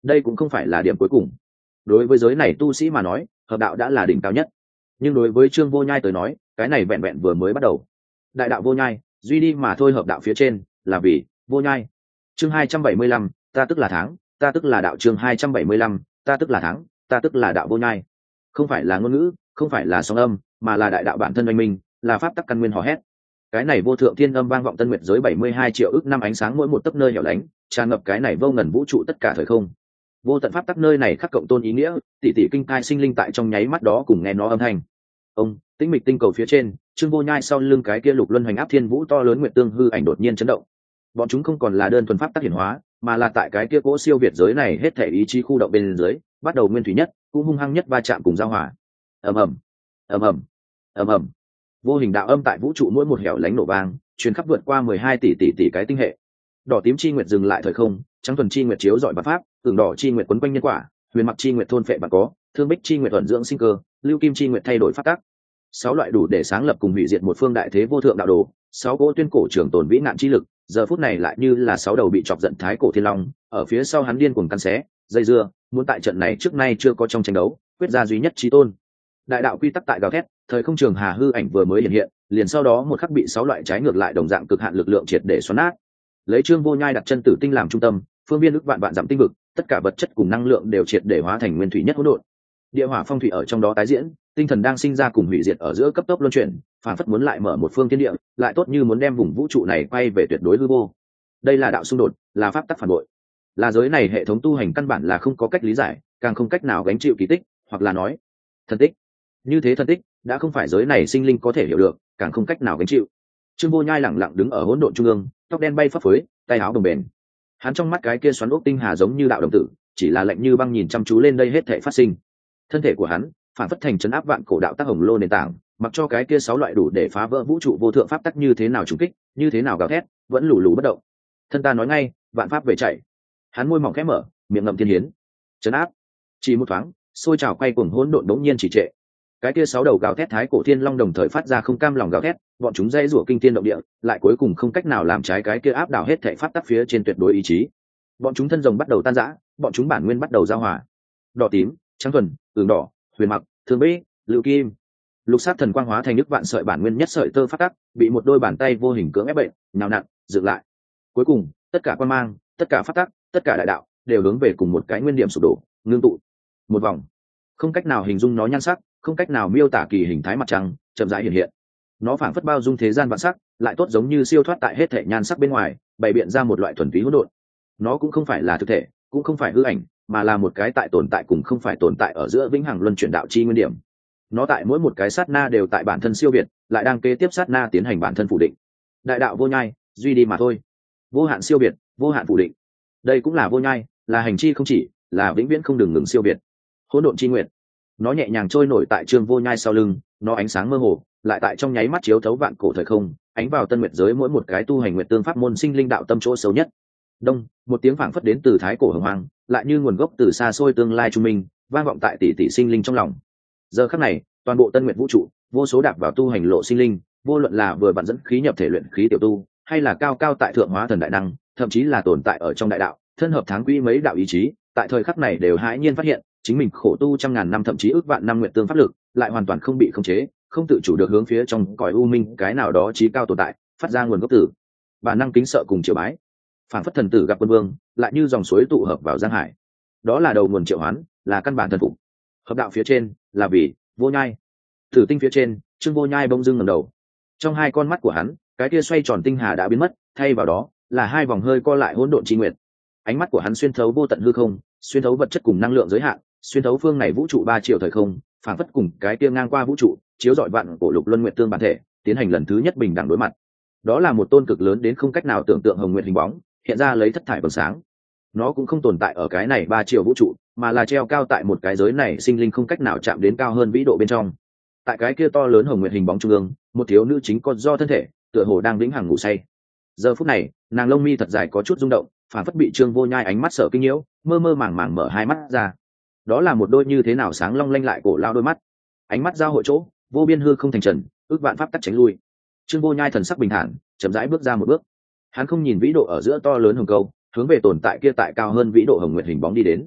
đây cũng không phải là điểm cuối cùng. Đối với giới này tu sĩ mà nói, hợp đạo đã là đỉnh cao nhất, nhưng đối với Trương Vô Nhai tới nói, cái này vẹn vẹn vừa mới bắt đầu. Đại đạo vô nhai, duy đi mà thôi. Hợp đạo phía trên là vì vô nhai. Chương hai trăm bảy mươi lăm, ta tức là tháng, ta tức là đạo. Chương hai trăm bảy mươi lăm, ta tức là tháng, ta tức là đạo vô nhai. Không phải là ngôn ngữ, không phải là sóng âm, mà là đại đạo bản thân oanh minh, là pháp tắc căn nguyên hò hét. Cái này vô thượng thiên âm vang vọng tân nguyệt giới bảy mươi hai triệu ức năm ánh sáng mỗi một tấc nơi hẻo lánh, tràn ngập cái này vô ngần vũ trụ tất cả thời không. Vô tận pháp tắc nơi này khắc cộng tôn ý nghĩa, tỷ tỷ kinh thai sinh linh tại trong nháy mắt đó cùng nghe nó âm thanh. Ông tĩnh mịch tinh cầu phía trên, Trương Vô Nhai sau lưng cái kia lục luân hoành áp thiên vũ to lớn nguyệt tương hư ảnh đột nhiên chấn động. Bọn chúng không còn là đơn thuần pháp tắc hiển hóa, mà là tại cái kia cỗ siêu việt giới này hết thể ý chí khu động bên dưới, bắt đầu nguyên thủy nhất, cũng hung hăng nhất va chạm cùng giao hòa. Ầm ầm, ầm ầm, ầm ầm. Vô hình đạo âm tại vũ trụ mỗi một hẻo lánh nổ vang, truyền khắp vượt qua mười hai tỷ tỷ tỷ cái tinh hệ. Đỏ tím chi nguyệt dừng lại thời không, trắng thuần chi nguyệt chiếu rọi bát pháp, ửng đỏ chi nguyệt quấn quanh nhân quả, huyền mặc chi nguyệt thôn phệ bản có, thương bích chi nguyệt thuận dưỡng sinh cơ, lưu kim chi nguyệt thay đổi pháp tắc. Sáu loại đủ để sáng lập cùng hủy diệt một phương đại thế vô thượng đạo đồ, sáu cỗ tuyên cổ trường tồn vĩ nạn chi lực, giờ phút này lại như là sáu đầu bị chọc giận thái cổ thiên long, ở phía sau hắn điên cuồng căn xé, dây dưa, muốn tại trận này trước nay chưa có trong tranh đấu, quyết ra duy nhất chí tôn. Đại đạo quy tắc tại gào thét, thời không trường hà hư ảnh vừa mới hiện hiện, liền sau đó một khắc bị sáu loại trái ngược lại đồng dạng cực hạn lực lượng triệt để xoắn nát. Lấy Trương Vô Nhai đặt chân tử tinh làm trung tâm, phương viên ức vạn vạn dặm tinh vực, tất cả vật chất cùng năng lượng đều triệt để hóa thành nguyên thủy nhất hỗn độn. Địa hỏa phong thủy ở trong đó tái diễn, tinh thần đang sinh ra cùng hủy diệt ở giữa cấp tốc luân chuyển, phản phất muốn lại mở một phương thiên địa, lại tốt như muốn đem vùng vũ trụ này quay về tuyệt đối hư vô. Đây là đạo xung đột, là pháp tắc phản bội, là giới này hệ thống tu hành căn bản là không có cách lý giải, càng không cách nào gánh chịu kỳ tích, hoặc là nói thần tích. Như thế thần tích đã không phải giới này sinh linh có thể hiểu được, càng không cách nào gánh chịu. Trương Vô Nhai lẳng lặng đứng ở hỗn độn trung ương, tóc đen bay phấp phới, tay áo đồng bền. Hắn trong mắt cái kia xoắn ốc tinh hà giống như đạo đồng tử, chỉ là lạnh như băng nhìn chăm chú lên đây hết thảy phát sinh. Thân thể của hắn phản phất thành trấn áp vạn cổ đạo tác hồng lô nền tảng, mặc cho cái kia sáu loại đủ để phá vỡ vũ trụ vô thượng pháp tắc như thế nào trùng kích, như thế nào gào thét, vẫn lù lù bất động. Thân ta nói ngay, vạn pháp về chạy. Hắn môi mỏng khẽ mở, miệng ngậm thiên hiến. Trấn áp. Chỉ một thoáng, sôi trào quay cuồng hỗn độn đống nhiên chỉ trệ. Cái kia sáu đầu gào thét thái cổ thiên long đồng thời phát ra không cam lòng gào thét, bọn chúng dây rủa kinh thiên động địa, lại cuối cùng không cách nào làm trái cái kia áp đảo hết thảy pháp tắc phía trên tuyệt đối ý chí. Bọn chúng thân rồng bắt đầu tan rã, bọn chúng bản nguyên bắt đầu giao hòa. Đỏ tím, trắng thuần, ửng đỏ, huyền mặc, thương bích, lưu kim, lục sát thần quang hóa thành nước vạn sợi bản nguyên nhất sợi tơ pháp tắc, bị một đôi bàn tay vô hình cưỡng ép bệnh, nhào nặn, dựng lại. Cuối cùng, tất cả quan mang, tất cả pháp tắc, tất cả đại đạo đều hướng về cùng một cái nguyên điểm sụp đổ, ngưng tụ. Một vòng, không cách nào hình dung nó nhan sắc, không cách nào miêu tả kỳ hình thái mặt trăng, chậm rãi hiện hiện. Nó phảng phất bao dung thế gian vạn sắc, lại tốt giống như siêu thoát tại hết thể nhan sắc bên ngoài, bày biện ra một loại thuần túy hỗn độn. Nó cũng không phải là thực thể, cũng không phải hư ảnh, mà là một cái tại tồn tại cùng không phải tồn tại ở giữa vĩnh hằng luân chuyển đạo chi nguyên điểm. Nó tại mỗi một cái sát na đều tại bản thân siêu việt, lại đang kế tiếp sát na tiến hành bản thân phủ định. Đại đạo vô nhai, duy đi mà thôi. Vô hạn siêu việt, vô hạn phủ định. Đây cũng là vô nhai, là hành chi không chỉ, là vĩnh viễn không đừng ngừng siêu việt. Hỗn độn chi nguyện. Nó nhẹ nhàng trôi nổi tại Trương Vô Nhai sau lưng, nó ánh sáng mơ hồ, lại tại trong nháy mắt chiếu thấu vạn cổ thời không, ánh vào tân nguyệt giới mỗi một cái tu hành nguyệt tương pháp môn sinh linh đạo tâm chỗ xấu nhất. Đông, một tiếng phảng phất đến từ thái cổ hồng hoang, lại như nguồn gốc từ xa xôi tương lai trung minh, vang vọng tại tỷ tỷ sinh linh trong lòng. Giờ khắc này, toàn bộ tân nguyệt vũ trụ, vô số đạp vào tu hành lộ sinh linh, vô luận là vừa vặn dẫn khí nhập thể luyện khí tiểu tu, hay là cao cao tại thượng hóa thần đại năng, thậm chí là tồn tại ở trong đại đạo, thân hợp tháng quy mấy đạo ý chí, tại thời khắc này đều hãi nhiên phát hiện, chính mình khổ tu trăm ngàn năm thậm chí ước vạn năm nguyện tương pháp lực, lại hoàn toàn không bị khống chế, không tự chủ được hướng phía trong cõi u minh cái nào đó chí cao tồn tại, phát ra nguồn gốc từ bản năng kính sợ cùng triều bái. Phản phất thần tử gặp quân vương, lại như dòng suối tụ hợp vào giang hải. Đó là đầu nguồn triệu hoán, là căn bản thần phục. Hợp đạo phía trên là vì vô nhai. Thử tinh phía trên, Trương Vô Nhai bỗng dưng ngẩng đầu. Trong hai con mắt của hắn, cái kia xoay tròn tinh hà đã biến mất, thay vào đó là hai vòng hơi co lại hỗn độn chi nguyệt. Ánh mắt của hắn xuyên thấu vô tận hư không, xuyên thấu vật chất cùng năng lượng giới hạn, xuyên thấu phương này vũ trụ ba triệu thời không, phản phất cùng cái kia ngang qua vũ trụ, chiếu rọi vạn cổ lục luân nguyệt tương bản thể, tiến hành lần thứ nhất bình đẳng đối mặt. Đó là một tôn cực lớn đến không cách nào tưởng tượng hồng nguyệt hình bóng, hiện ra lấy thất thải vầng sáng. Nó cũng không tồn tại ở cái này ba triệu vũ trụ, mà là treo cao tại một cái giới này sinh linh không cách nào chạm đến cao hơn vĩ độ bên trong. Tại cái kia to lớn hồng nguyệt hình bóng trung ương, một thiếu nữ chính con do thân thể, tựa hồ đang vĩnh hằng ngủ say. Giờ phút này, nàng lông mi thật dài có chút rung động, phản phất bị Trương Vô Nhai ánh mắt sợ kinh nhiễu, mơ mơ màng màng mở hai mắt ra. Đó là một đôi như thế nào sáng long lanh lại cổ lao đôi mắt, ánh mắt giao hội chỗ, vô biên hư không thành trần, ước vạn pháp tắc tránh lui. Trương Vô Nhai thần sắc bình thản, chậm rãi bước ra một bước. Hắn không nhìn vĩ độ ở giữa to lớn hồng câu, hướng về tồn tại kia tại cao hơn vĩ độ hồng nguyệt hình bóng đi đến.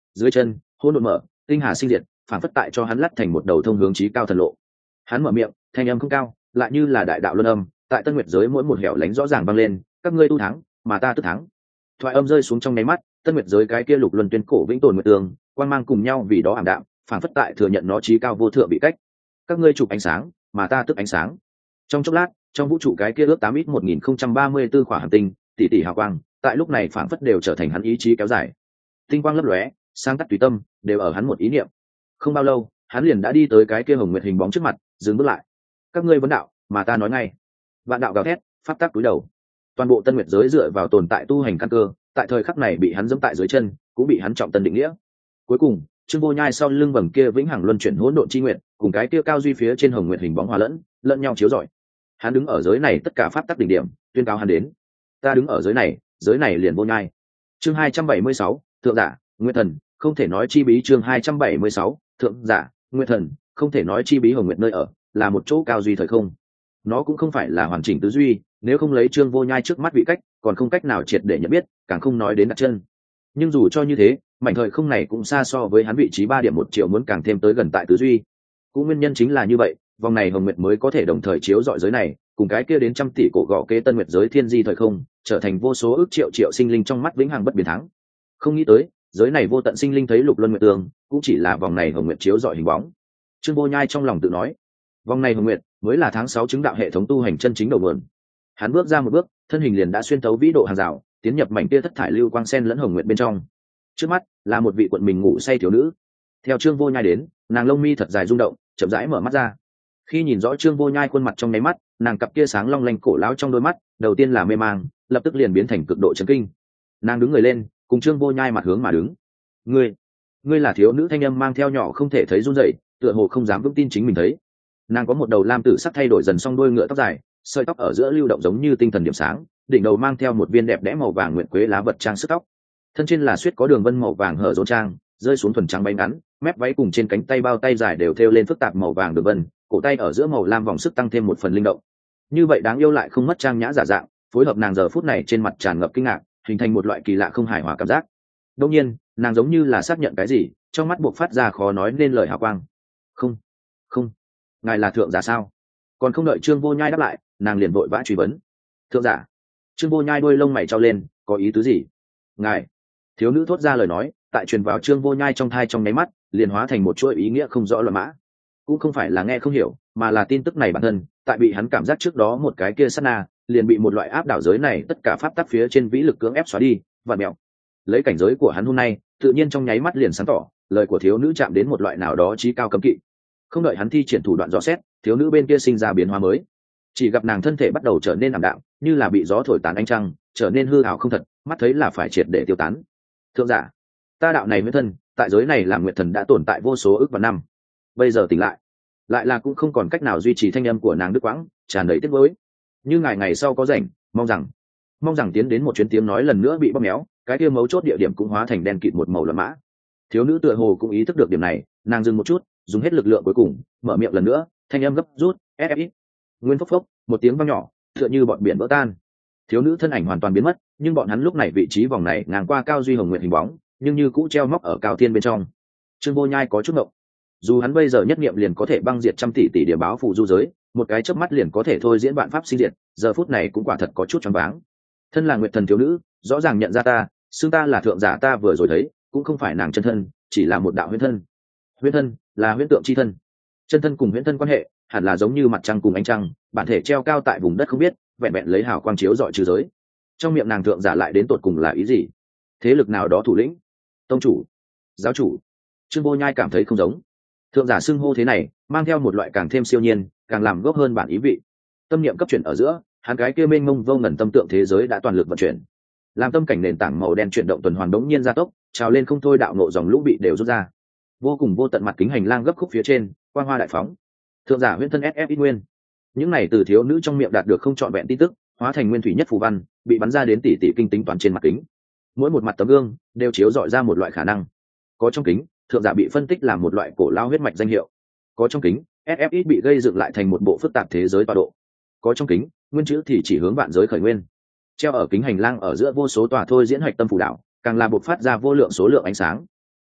dưới chân hỗn độn mở, tinh hà sinh diệt, phản phất tại cho hắn lắt thành một đầu thông hướng chí cao thần lộ. Hắn mở miệng, thanh âm không cao, lại như là đại đạo luân âm, tại Tân Nguyệt giới mỗi một hẻo lánh rõ ràng vang lên, các ngươi tu thắng, mà ta tức thắng. Thoại âm rơi xuống trong nháy mắt, Tân Nguyệt giới cái kia lục luân tuyên cổ vĩnh tồn nguyệt tường, quang mang cùng nhau vì đó ảm đạm, phản phất tại thừa nhận nó chí cao vô thượng bị cách. Các ngươi chụp ánh sáng, mà ta tức ánh sáng. Trong chốc lát, trong vũ trụ cái kia ước tám ít một nghìn không trăm ba mươi tư khỏa hành tinh, tỷ tỷ hào quang, tại lúc này phản phất đều trở thành hắn ý chí kéo dài. Tinh quang lấp lóe, sáng tắt tùy tâm, đều ở hắn một ý niệm. Không bao lâu, hắn liền đã đi tới cái kia hồng nguyệt hình bóng trước mặt, dừng bước lại. Các ngươi vấn đạo, mà ta nói ngay. Vạn đạo gào thét, pháp tắc túi đầu. Toàn bộ Tân Nguyệt giới dựa vào tồn tại tu hành căn cơ, tại thời khắc này bị hắn giẫm tại dưới chân, cũng bị hắn trọng tân định nghĩa. Cuối cùng, Trương Vô Nhai sau lưng vầng kia vĩnh hằng luân chuyển hỗn độn chi nguyệt, cùng cái kia cao duy phía trên hồng nguyệt hình bóng hòa lẫn, lẫn nhau chiếu rọi. Hắn đứng ở giới này tất cả pháp tắc đỉnh điểm, tuyên cáo hắn đến. Ta đứng ở giới này, giới này liền Vô Nhai. Chương hai trăm bảy mươi sáu, thượng giả, Nguyệt thần, không thể nói chi bí. Chương hai trăm bảy mươi sáu, thượng giả, Nguyệt thần, không thể nói chi bí. Hồng Nguyệt nơi ở là một chỗ cao duy thời không. Nó cũng không phải là hoàn chỉnh tứ duy, nếu không lấy Trương Vô Nhai trước mắt vị cách, còn không cách nào triệt để nhận biết, càng không nói đến đặt chân. Nhưng dù cho như thế, mảnh thời không này cũng xa so với hắn vị trí ba điểm một triệu muốn càng thêm tới gần tại tứ duy. Cũng nguyên nhân chính là như vậy, vòng này Hồng Nguyệt mới có thể đồng thời chiếu rọi giới này, cùng cái kia đến trăm tỷ cổ gọ kế Tân Nguyệt giới thiên di thời không, trở thành vô số ước triệu triệu sinh linh trong mắt vĩnh hằng bất biến thắng. Không nghĩ tới, giới này vô tận sinh linh thấy lục luân nguyệt tường, cũng chỉ là vòng này Hồng Nguyệt chiếu rọi hình bóng. Trương Vô Nhai trong lòng tự nói, vòng này Hồng Nguyệt mới là tháng sáu chứng đạo hệ thống tu hành chân chính đầu nguồn. Hắn bước ra một bước, thân hình liền đã xuyên thấu vĩ độ hàng rào, tiến nhập mảnh kia thất thải lưu quang sen lẫn Hồng Nguyệt bên trong. Trước mắt là một vị quận mình ngủ say thiếu nữ. Theo Trương Vô Nhai đến, nàng lông mi thật dài rung động, chậm rãi mở mắt ra. Khi nhìn rõ Trương Vô Nhai khuôn mặt trong nháy mắt, nàng cặp kia sáng long lanh cổ lão trong đôi mắt, đầu tiên là mê mang, lập tức liền biến thành cực độ chấn kinh. Nàng đứng người lên, cùng Trương Vô Nhai mặt hướng mà đứng. "Ngươi, ngươi là?" Thiếu nữ thanh âm mang theo nhỏ không thể thấy run rẩy, tựa hồ không dám vững tin chính mình thấy. Nàng có một đầu lam tử sắc thay đổi dần song đuôi ngựa tóc dài, sợi tóc ở giữa lưu động giống như tinh thần điểm sáng, đỉnh đầu mang theo một viên đẹp đẽ màu vàng nguyệt quế lá vật trang sức tóc. Thân trên là suýt có đường vân màu vàng hở rốn trang, rơi xuống thuần trắng bay ngắn, mép váy cùng trên cánh tay bao tay dài đều thêu lên phức tạp màu vàng đường vân, cổ tay ở giữa màu lam vòng sức tăng thêm một phần linh động. Như vậy đáng yêu lại không mất trang nhã giả dạng, phối hợp nàng giờ phút này trên mặt tràn ngập kinh ngạc, hình thành một loại kỳ lạ không hài hòa cảm giác. Đương nhiên, nàng giống như là xác nhận cái gì, trong mắt buộc phát ra khó nói nên lời hào quang. "Không, không, ngài là thượng giả sao?" Còn không đợi Trương Vô Nhai đáp lại, nàng liền vội vã truy vấn. "Thượng giả?" Trương Vô Nhai đôi lông mày trao lên, "Có ý tứ gì?" "Ngài." Thiếu nữ thốt ra lời nói, tại truyền vào Trương Vô Nhai trong thai trong nháy mắt, liền hóa thành một chuỗi ý nghĩa không rõ loạn mã. Cũng không phải là nghe không hiểu, mà là tin tức này bản thân, tại bị hắn cảm giác trước đó một cái kia sát na, liền bị một loại áp đảo giới này tất cả pháp tắc phía trên vĩ lực cưỡng ép xóa đi, và mèo. Lấy cảnh giới của hắn hôm nay, tự nhiên trong nháy mắt liền sáng tỏ, lời của thiếu nữ chạm đến một loại nào đó chí cao cấm kỵ. Không đợi hắn thi triển thủ đoạn dò xét, thiếu nữ bên kia sinh ra biến hóa mới. Chỉ gặp nàng thân thể bắt đầu trở nên ảm đạm, như là bị gió thổi tán ánh trăng, trở nên hư ảo không thật, mắt thấy là phải triệt để tiêu tán. "Thượng giả, ta đạo này mới thân, tại giới này làm nguyệt thần đã tồn tại vô số ức vạn năm, bây giờ tỉnh lại." Lại là cũng không còn cách nào duy trì thanh âm của nàng đứt quãng, tràn đầy tiếc nuối. "Như ngày ngày sau có rảnh, mong rằng mong rằng tiến đến." Một chuyến tiếng nói lần nữa bị bóp méo, cái kia mấu chốt địa điểm cũng hóa thành đen kịt một màu loạn mã. Thiếu nữ tựa hồ cũng ý thức được điểm này, nàng dừng một chút, dùng hết lực lượng cuối cùng, mở miệng lần nữa, thanh âm gấp rút, "ép ép ít." Nguyên phốc phốc, một tiếng vang nhỏ, tựa như bọn biển vỡ tan. Thiếu nữ thân ảnh hoàn toàn biến mất, nhưng bọn hắn lúc này vị trí vòng này ngang qua cao duy hồng nguyện hình bóng, nhưng như cũ treo móc ở cao thiên bên trong. Trương Vô Nhai có chút ngộng. Dù hắn bây giờ nhất niệm liền có thể băng diệt trăm tỷ tỷ địa báo phù du giới, một cái chớp mắt liền có thể thôi diễn vạn pháp sinh diệt, giờ phút này cũng quả thật có chút choáng váng. Thân là nguyệt thần thiếu nữ, rõ ràng nhận ra ta, xưng ta là thượng giả ta vừa rồi thấy, cũng không phải nàng chân thân, chỉ là một đạo huyễn thân. Huyễn thân là huyễn tượng chi thân. Chân thân cùng huyễn thân quan hệ, hẳn là giống như mặt trăng cùng ánh trăng, bản thể treo cao tại vùng đất không biết, vẹn vẹn lấy hào quang chiếu rọi trừ giới. Trong miệng nàng thượng giả lại đến tột cùng là ý gì? Thế lực nào đó thủ lĩnh, tông chủ, giáo chủ? Trương Vô Nhai cảm thấy không giống. Thượng giả xưng hô thế này, mang theo một loại càng thêm siêu nhiên, càng làm gốc hơn bản ý vị. Tâm niệm cấp chuyển ở giữa, hắn cái kia mênh mông vô ngần tâm tượng thế giới đã toàn lực vận chuyển, làm tâm cảnh nền tảng màu đen chuyển động tuần hoàn đống nhiên gia tốc, trào lên không thôi, đạo nộ dòng lũ bị đều rút ra. Vô cùng vô tận mặt kính hành lang gấp khúc phía trên, quang hoa đại phóng. Thượng giả huyễn thân ép ép ít nguyên. Những này từ thiếu nữ trong miệng đạt được không trọn vẹn tin tức, hóa thành nguyên thủy nhất phù văn, bị bắn ra đến tỷ tỷ kinh tính toán trên mặt kính. Mỗi một mặt tấm gương đều chiếu dọi ra một loại khả năng. Có trong kính, thượng giả bị phân tích làm một loại cổ lao huyết mạch danh hiệu. Có trong kính, ép ép ít bị gây dựng lại thành một bộ phức tạp thế giới tọa độ. Có trong kính, nguyên chữ thì chỉ hướng vạn giới khởi nguyên. Treo ở kính hành lang ở giữa vô số tòa thôi diễn hạch tâm phù đạo, càng là bộc phát ra vô lượng số lượng ánh sáng.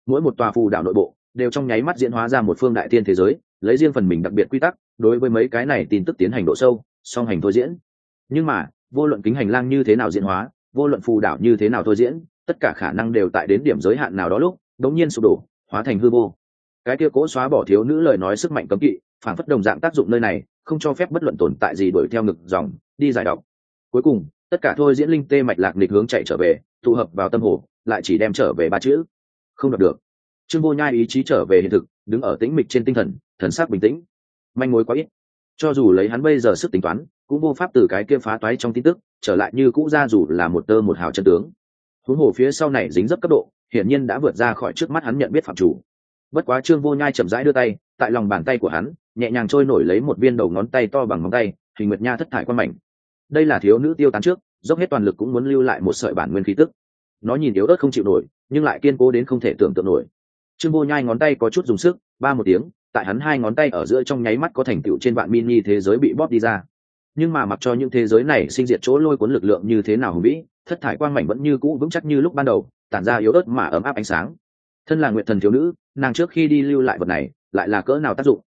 mỗi một tòa phù đảo nội bộ đều trong nháy mắt diễn hóa ra một phương đại tiên thế giới, lấy riêng phần mình đặc biệt quy tắc đối với mấy cái này tin tức tiến hành độ sâu song hành thôi diễn. Nhưng mà vô luận kính hành lang như thế nào diễn hóa, vô luận phù đảo như thế nào thôi diễn, tất cả khả năng đều tại đến điểm giới hạn nào đó lúc đống nhiên sụp đổ, hóa thành hư vô. Cái kia cố xóa bỏ thiếu nữ lời nói sức mạnh cấm kỵ phản phất đồng dạng tác dụng nơi này, không cho phép bất luận tồn tại gì đuổi theo ngực dòng đi giải độc. Cuối cùng tất cả thôi diễn linh tê mạch lạc nghịch hướng chạy trở về, tụ hợp vào tâm hồ, lại chỉ đem trở về ba chữ: không đoạt được. Trương Vô Nhai ý chí trở về hiện thực, đứng ở tĩnh mịch trên tinh thần, thần sắc bình tĩnh. Manh mối quá ít, cho dù lấy hắn bây giờ sức tính toán cũng vô pháp từ cái kia phá toái trong tin tức trở lại như cũ ra dù là một tơ một hào chân tướng. Huống hồ phía sau này dính dấp cấp độ hiển nhiên đã vượt ra khỏi trước mắt hắn nhận biết phạm chủ. Bất quá Trương Vô Nhai chậm rãi đưa tay, tại lòng bàn tay của hắn nhẹ nhàng trôi nổi lấy một viên đầu ngón tay to bằng ngón tay, hình nguyệt nha thất thải quan mảnh. Đây là thiếu nữ tiêu tán trước dốc hết toàn lực cũng muốn lưu lại một sợi bản nguyên khí tức. Nó nhìn yếu ớt không chịu nổi, nhưng lại kiên cố đến không thể tưởng tượng nổi. Trương Vô Nhai ngón tay có chút dùng sức, ba một tiếng, tại hắn hai ngón tay ở giữa trong nháy mắt có thành tựu trên vạn mini thế giới bị bóp đi ra. Nhưng mà mặc cho những thế giới này sinh diệt chỗ lôi cuốn lực lượng như thế nào hùng vĩ, thất thải quang mảnh vẫn như cũ vững chắc như lúc ban đầu, tản ra yếu ớt mà ấm áp ánh sáng. Thân là nguyệt thần thiếu nữ, nàng trước khi đi lưu lại vật này lại là cỡ nào tác dụng,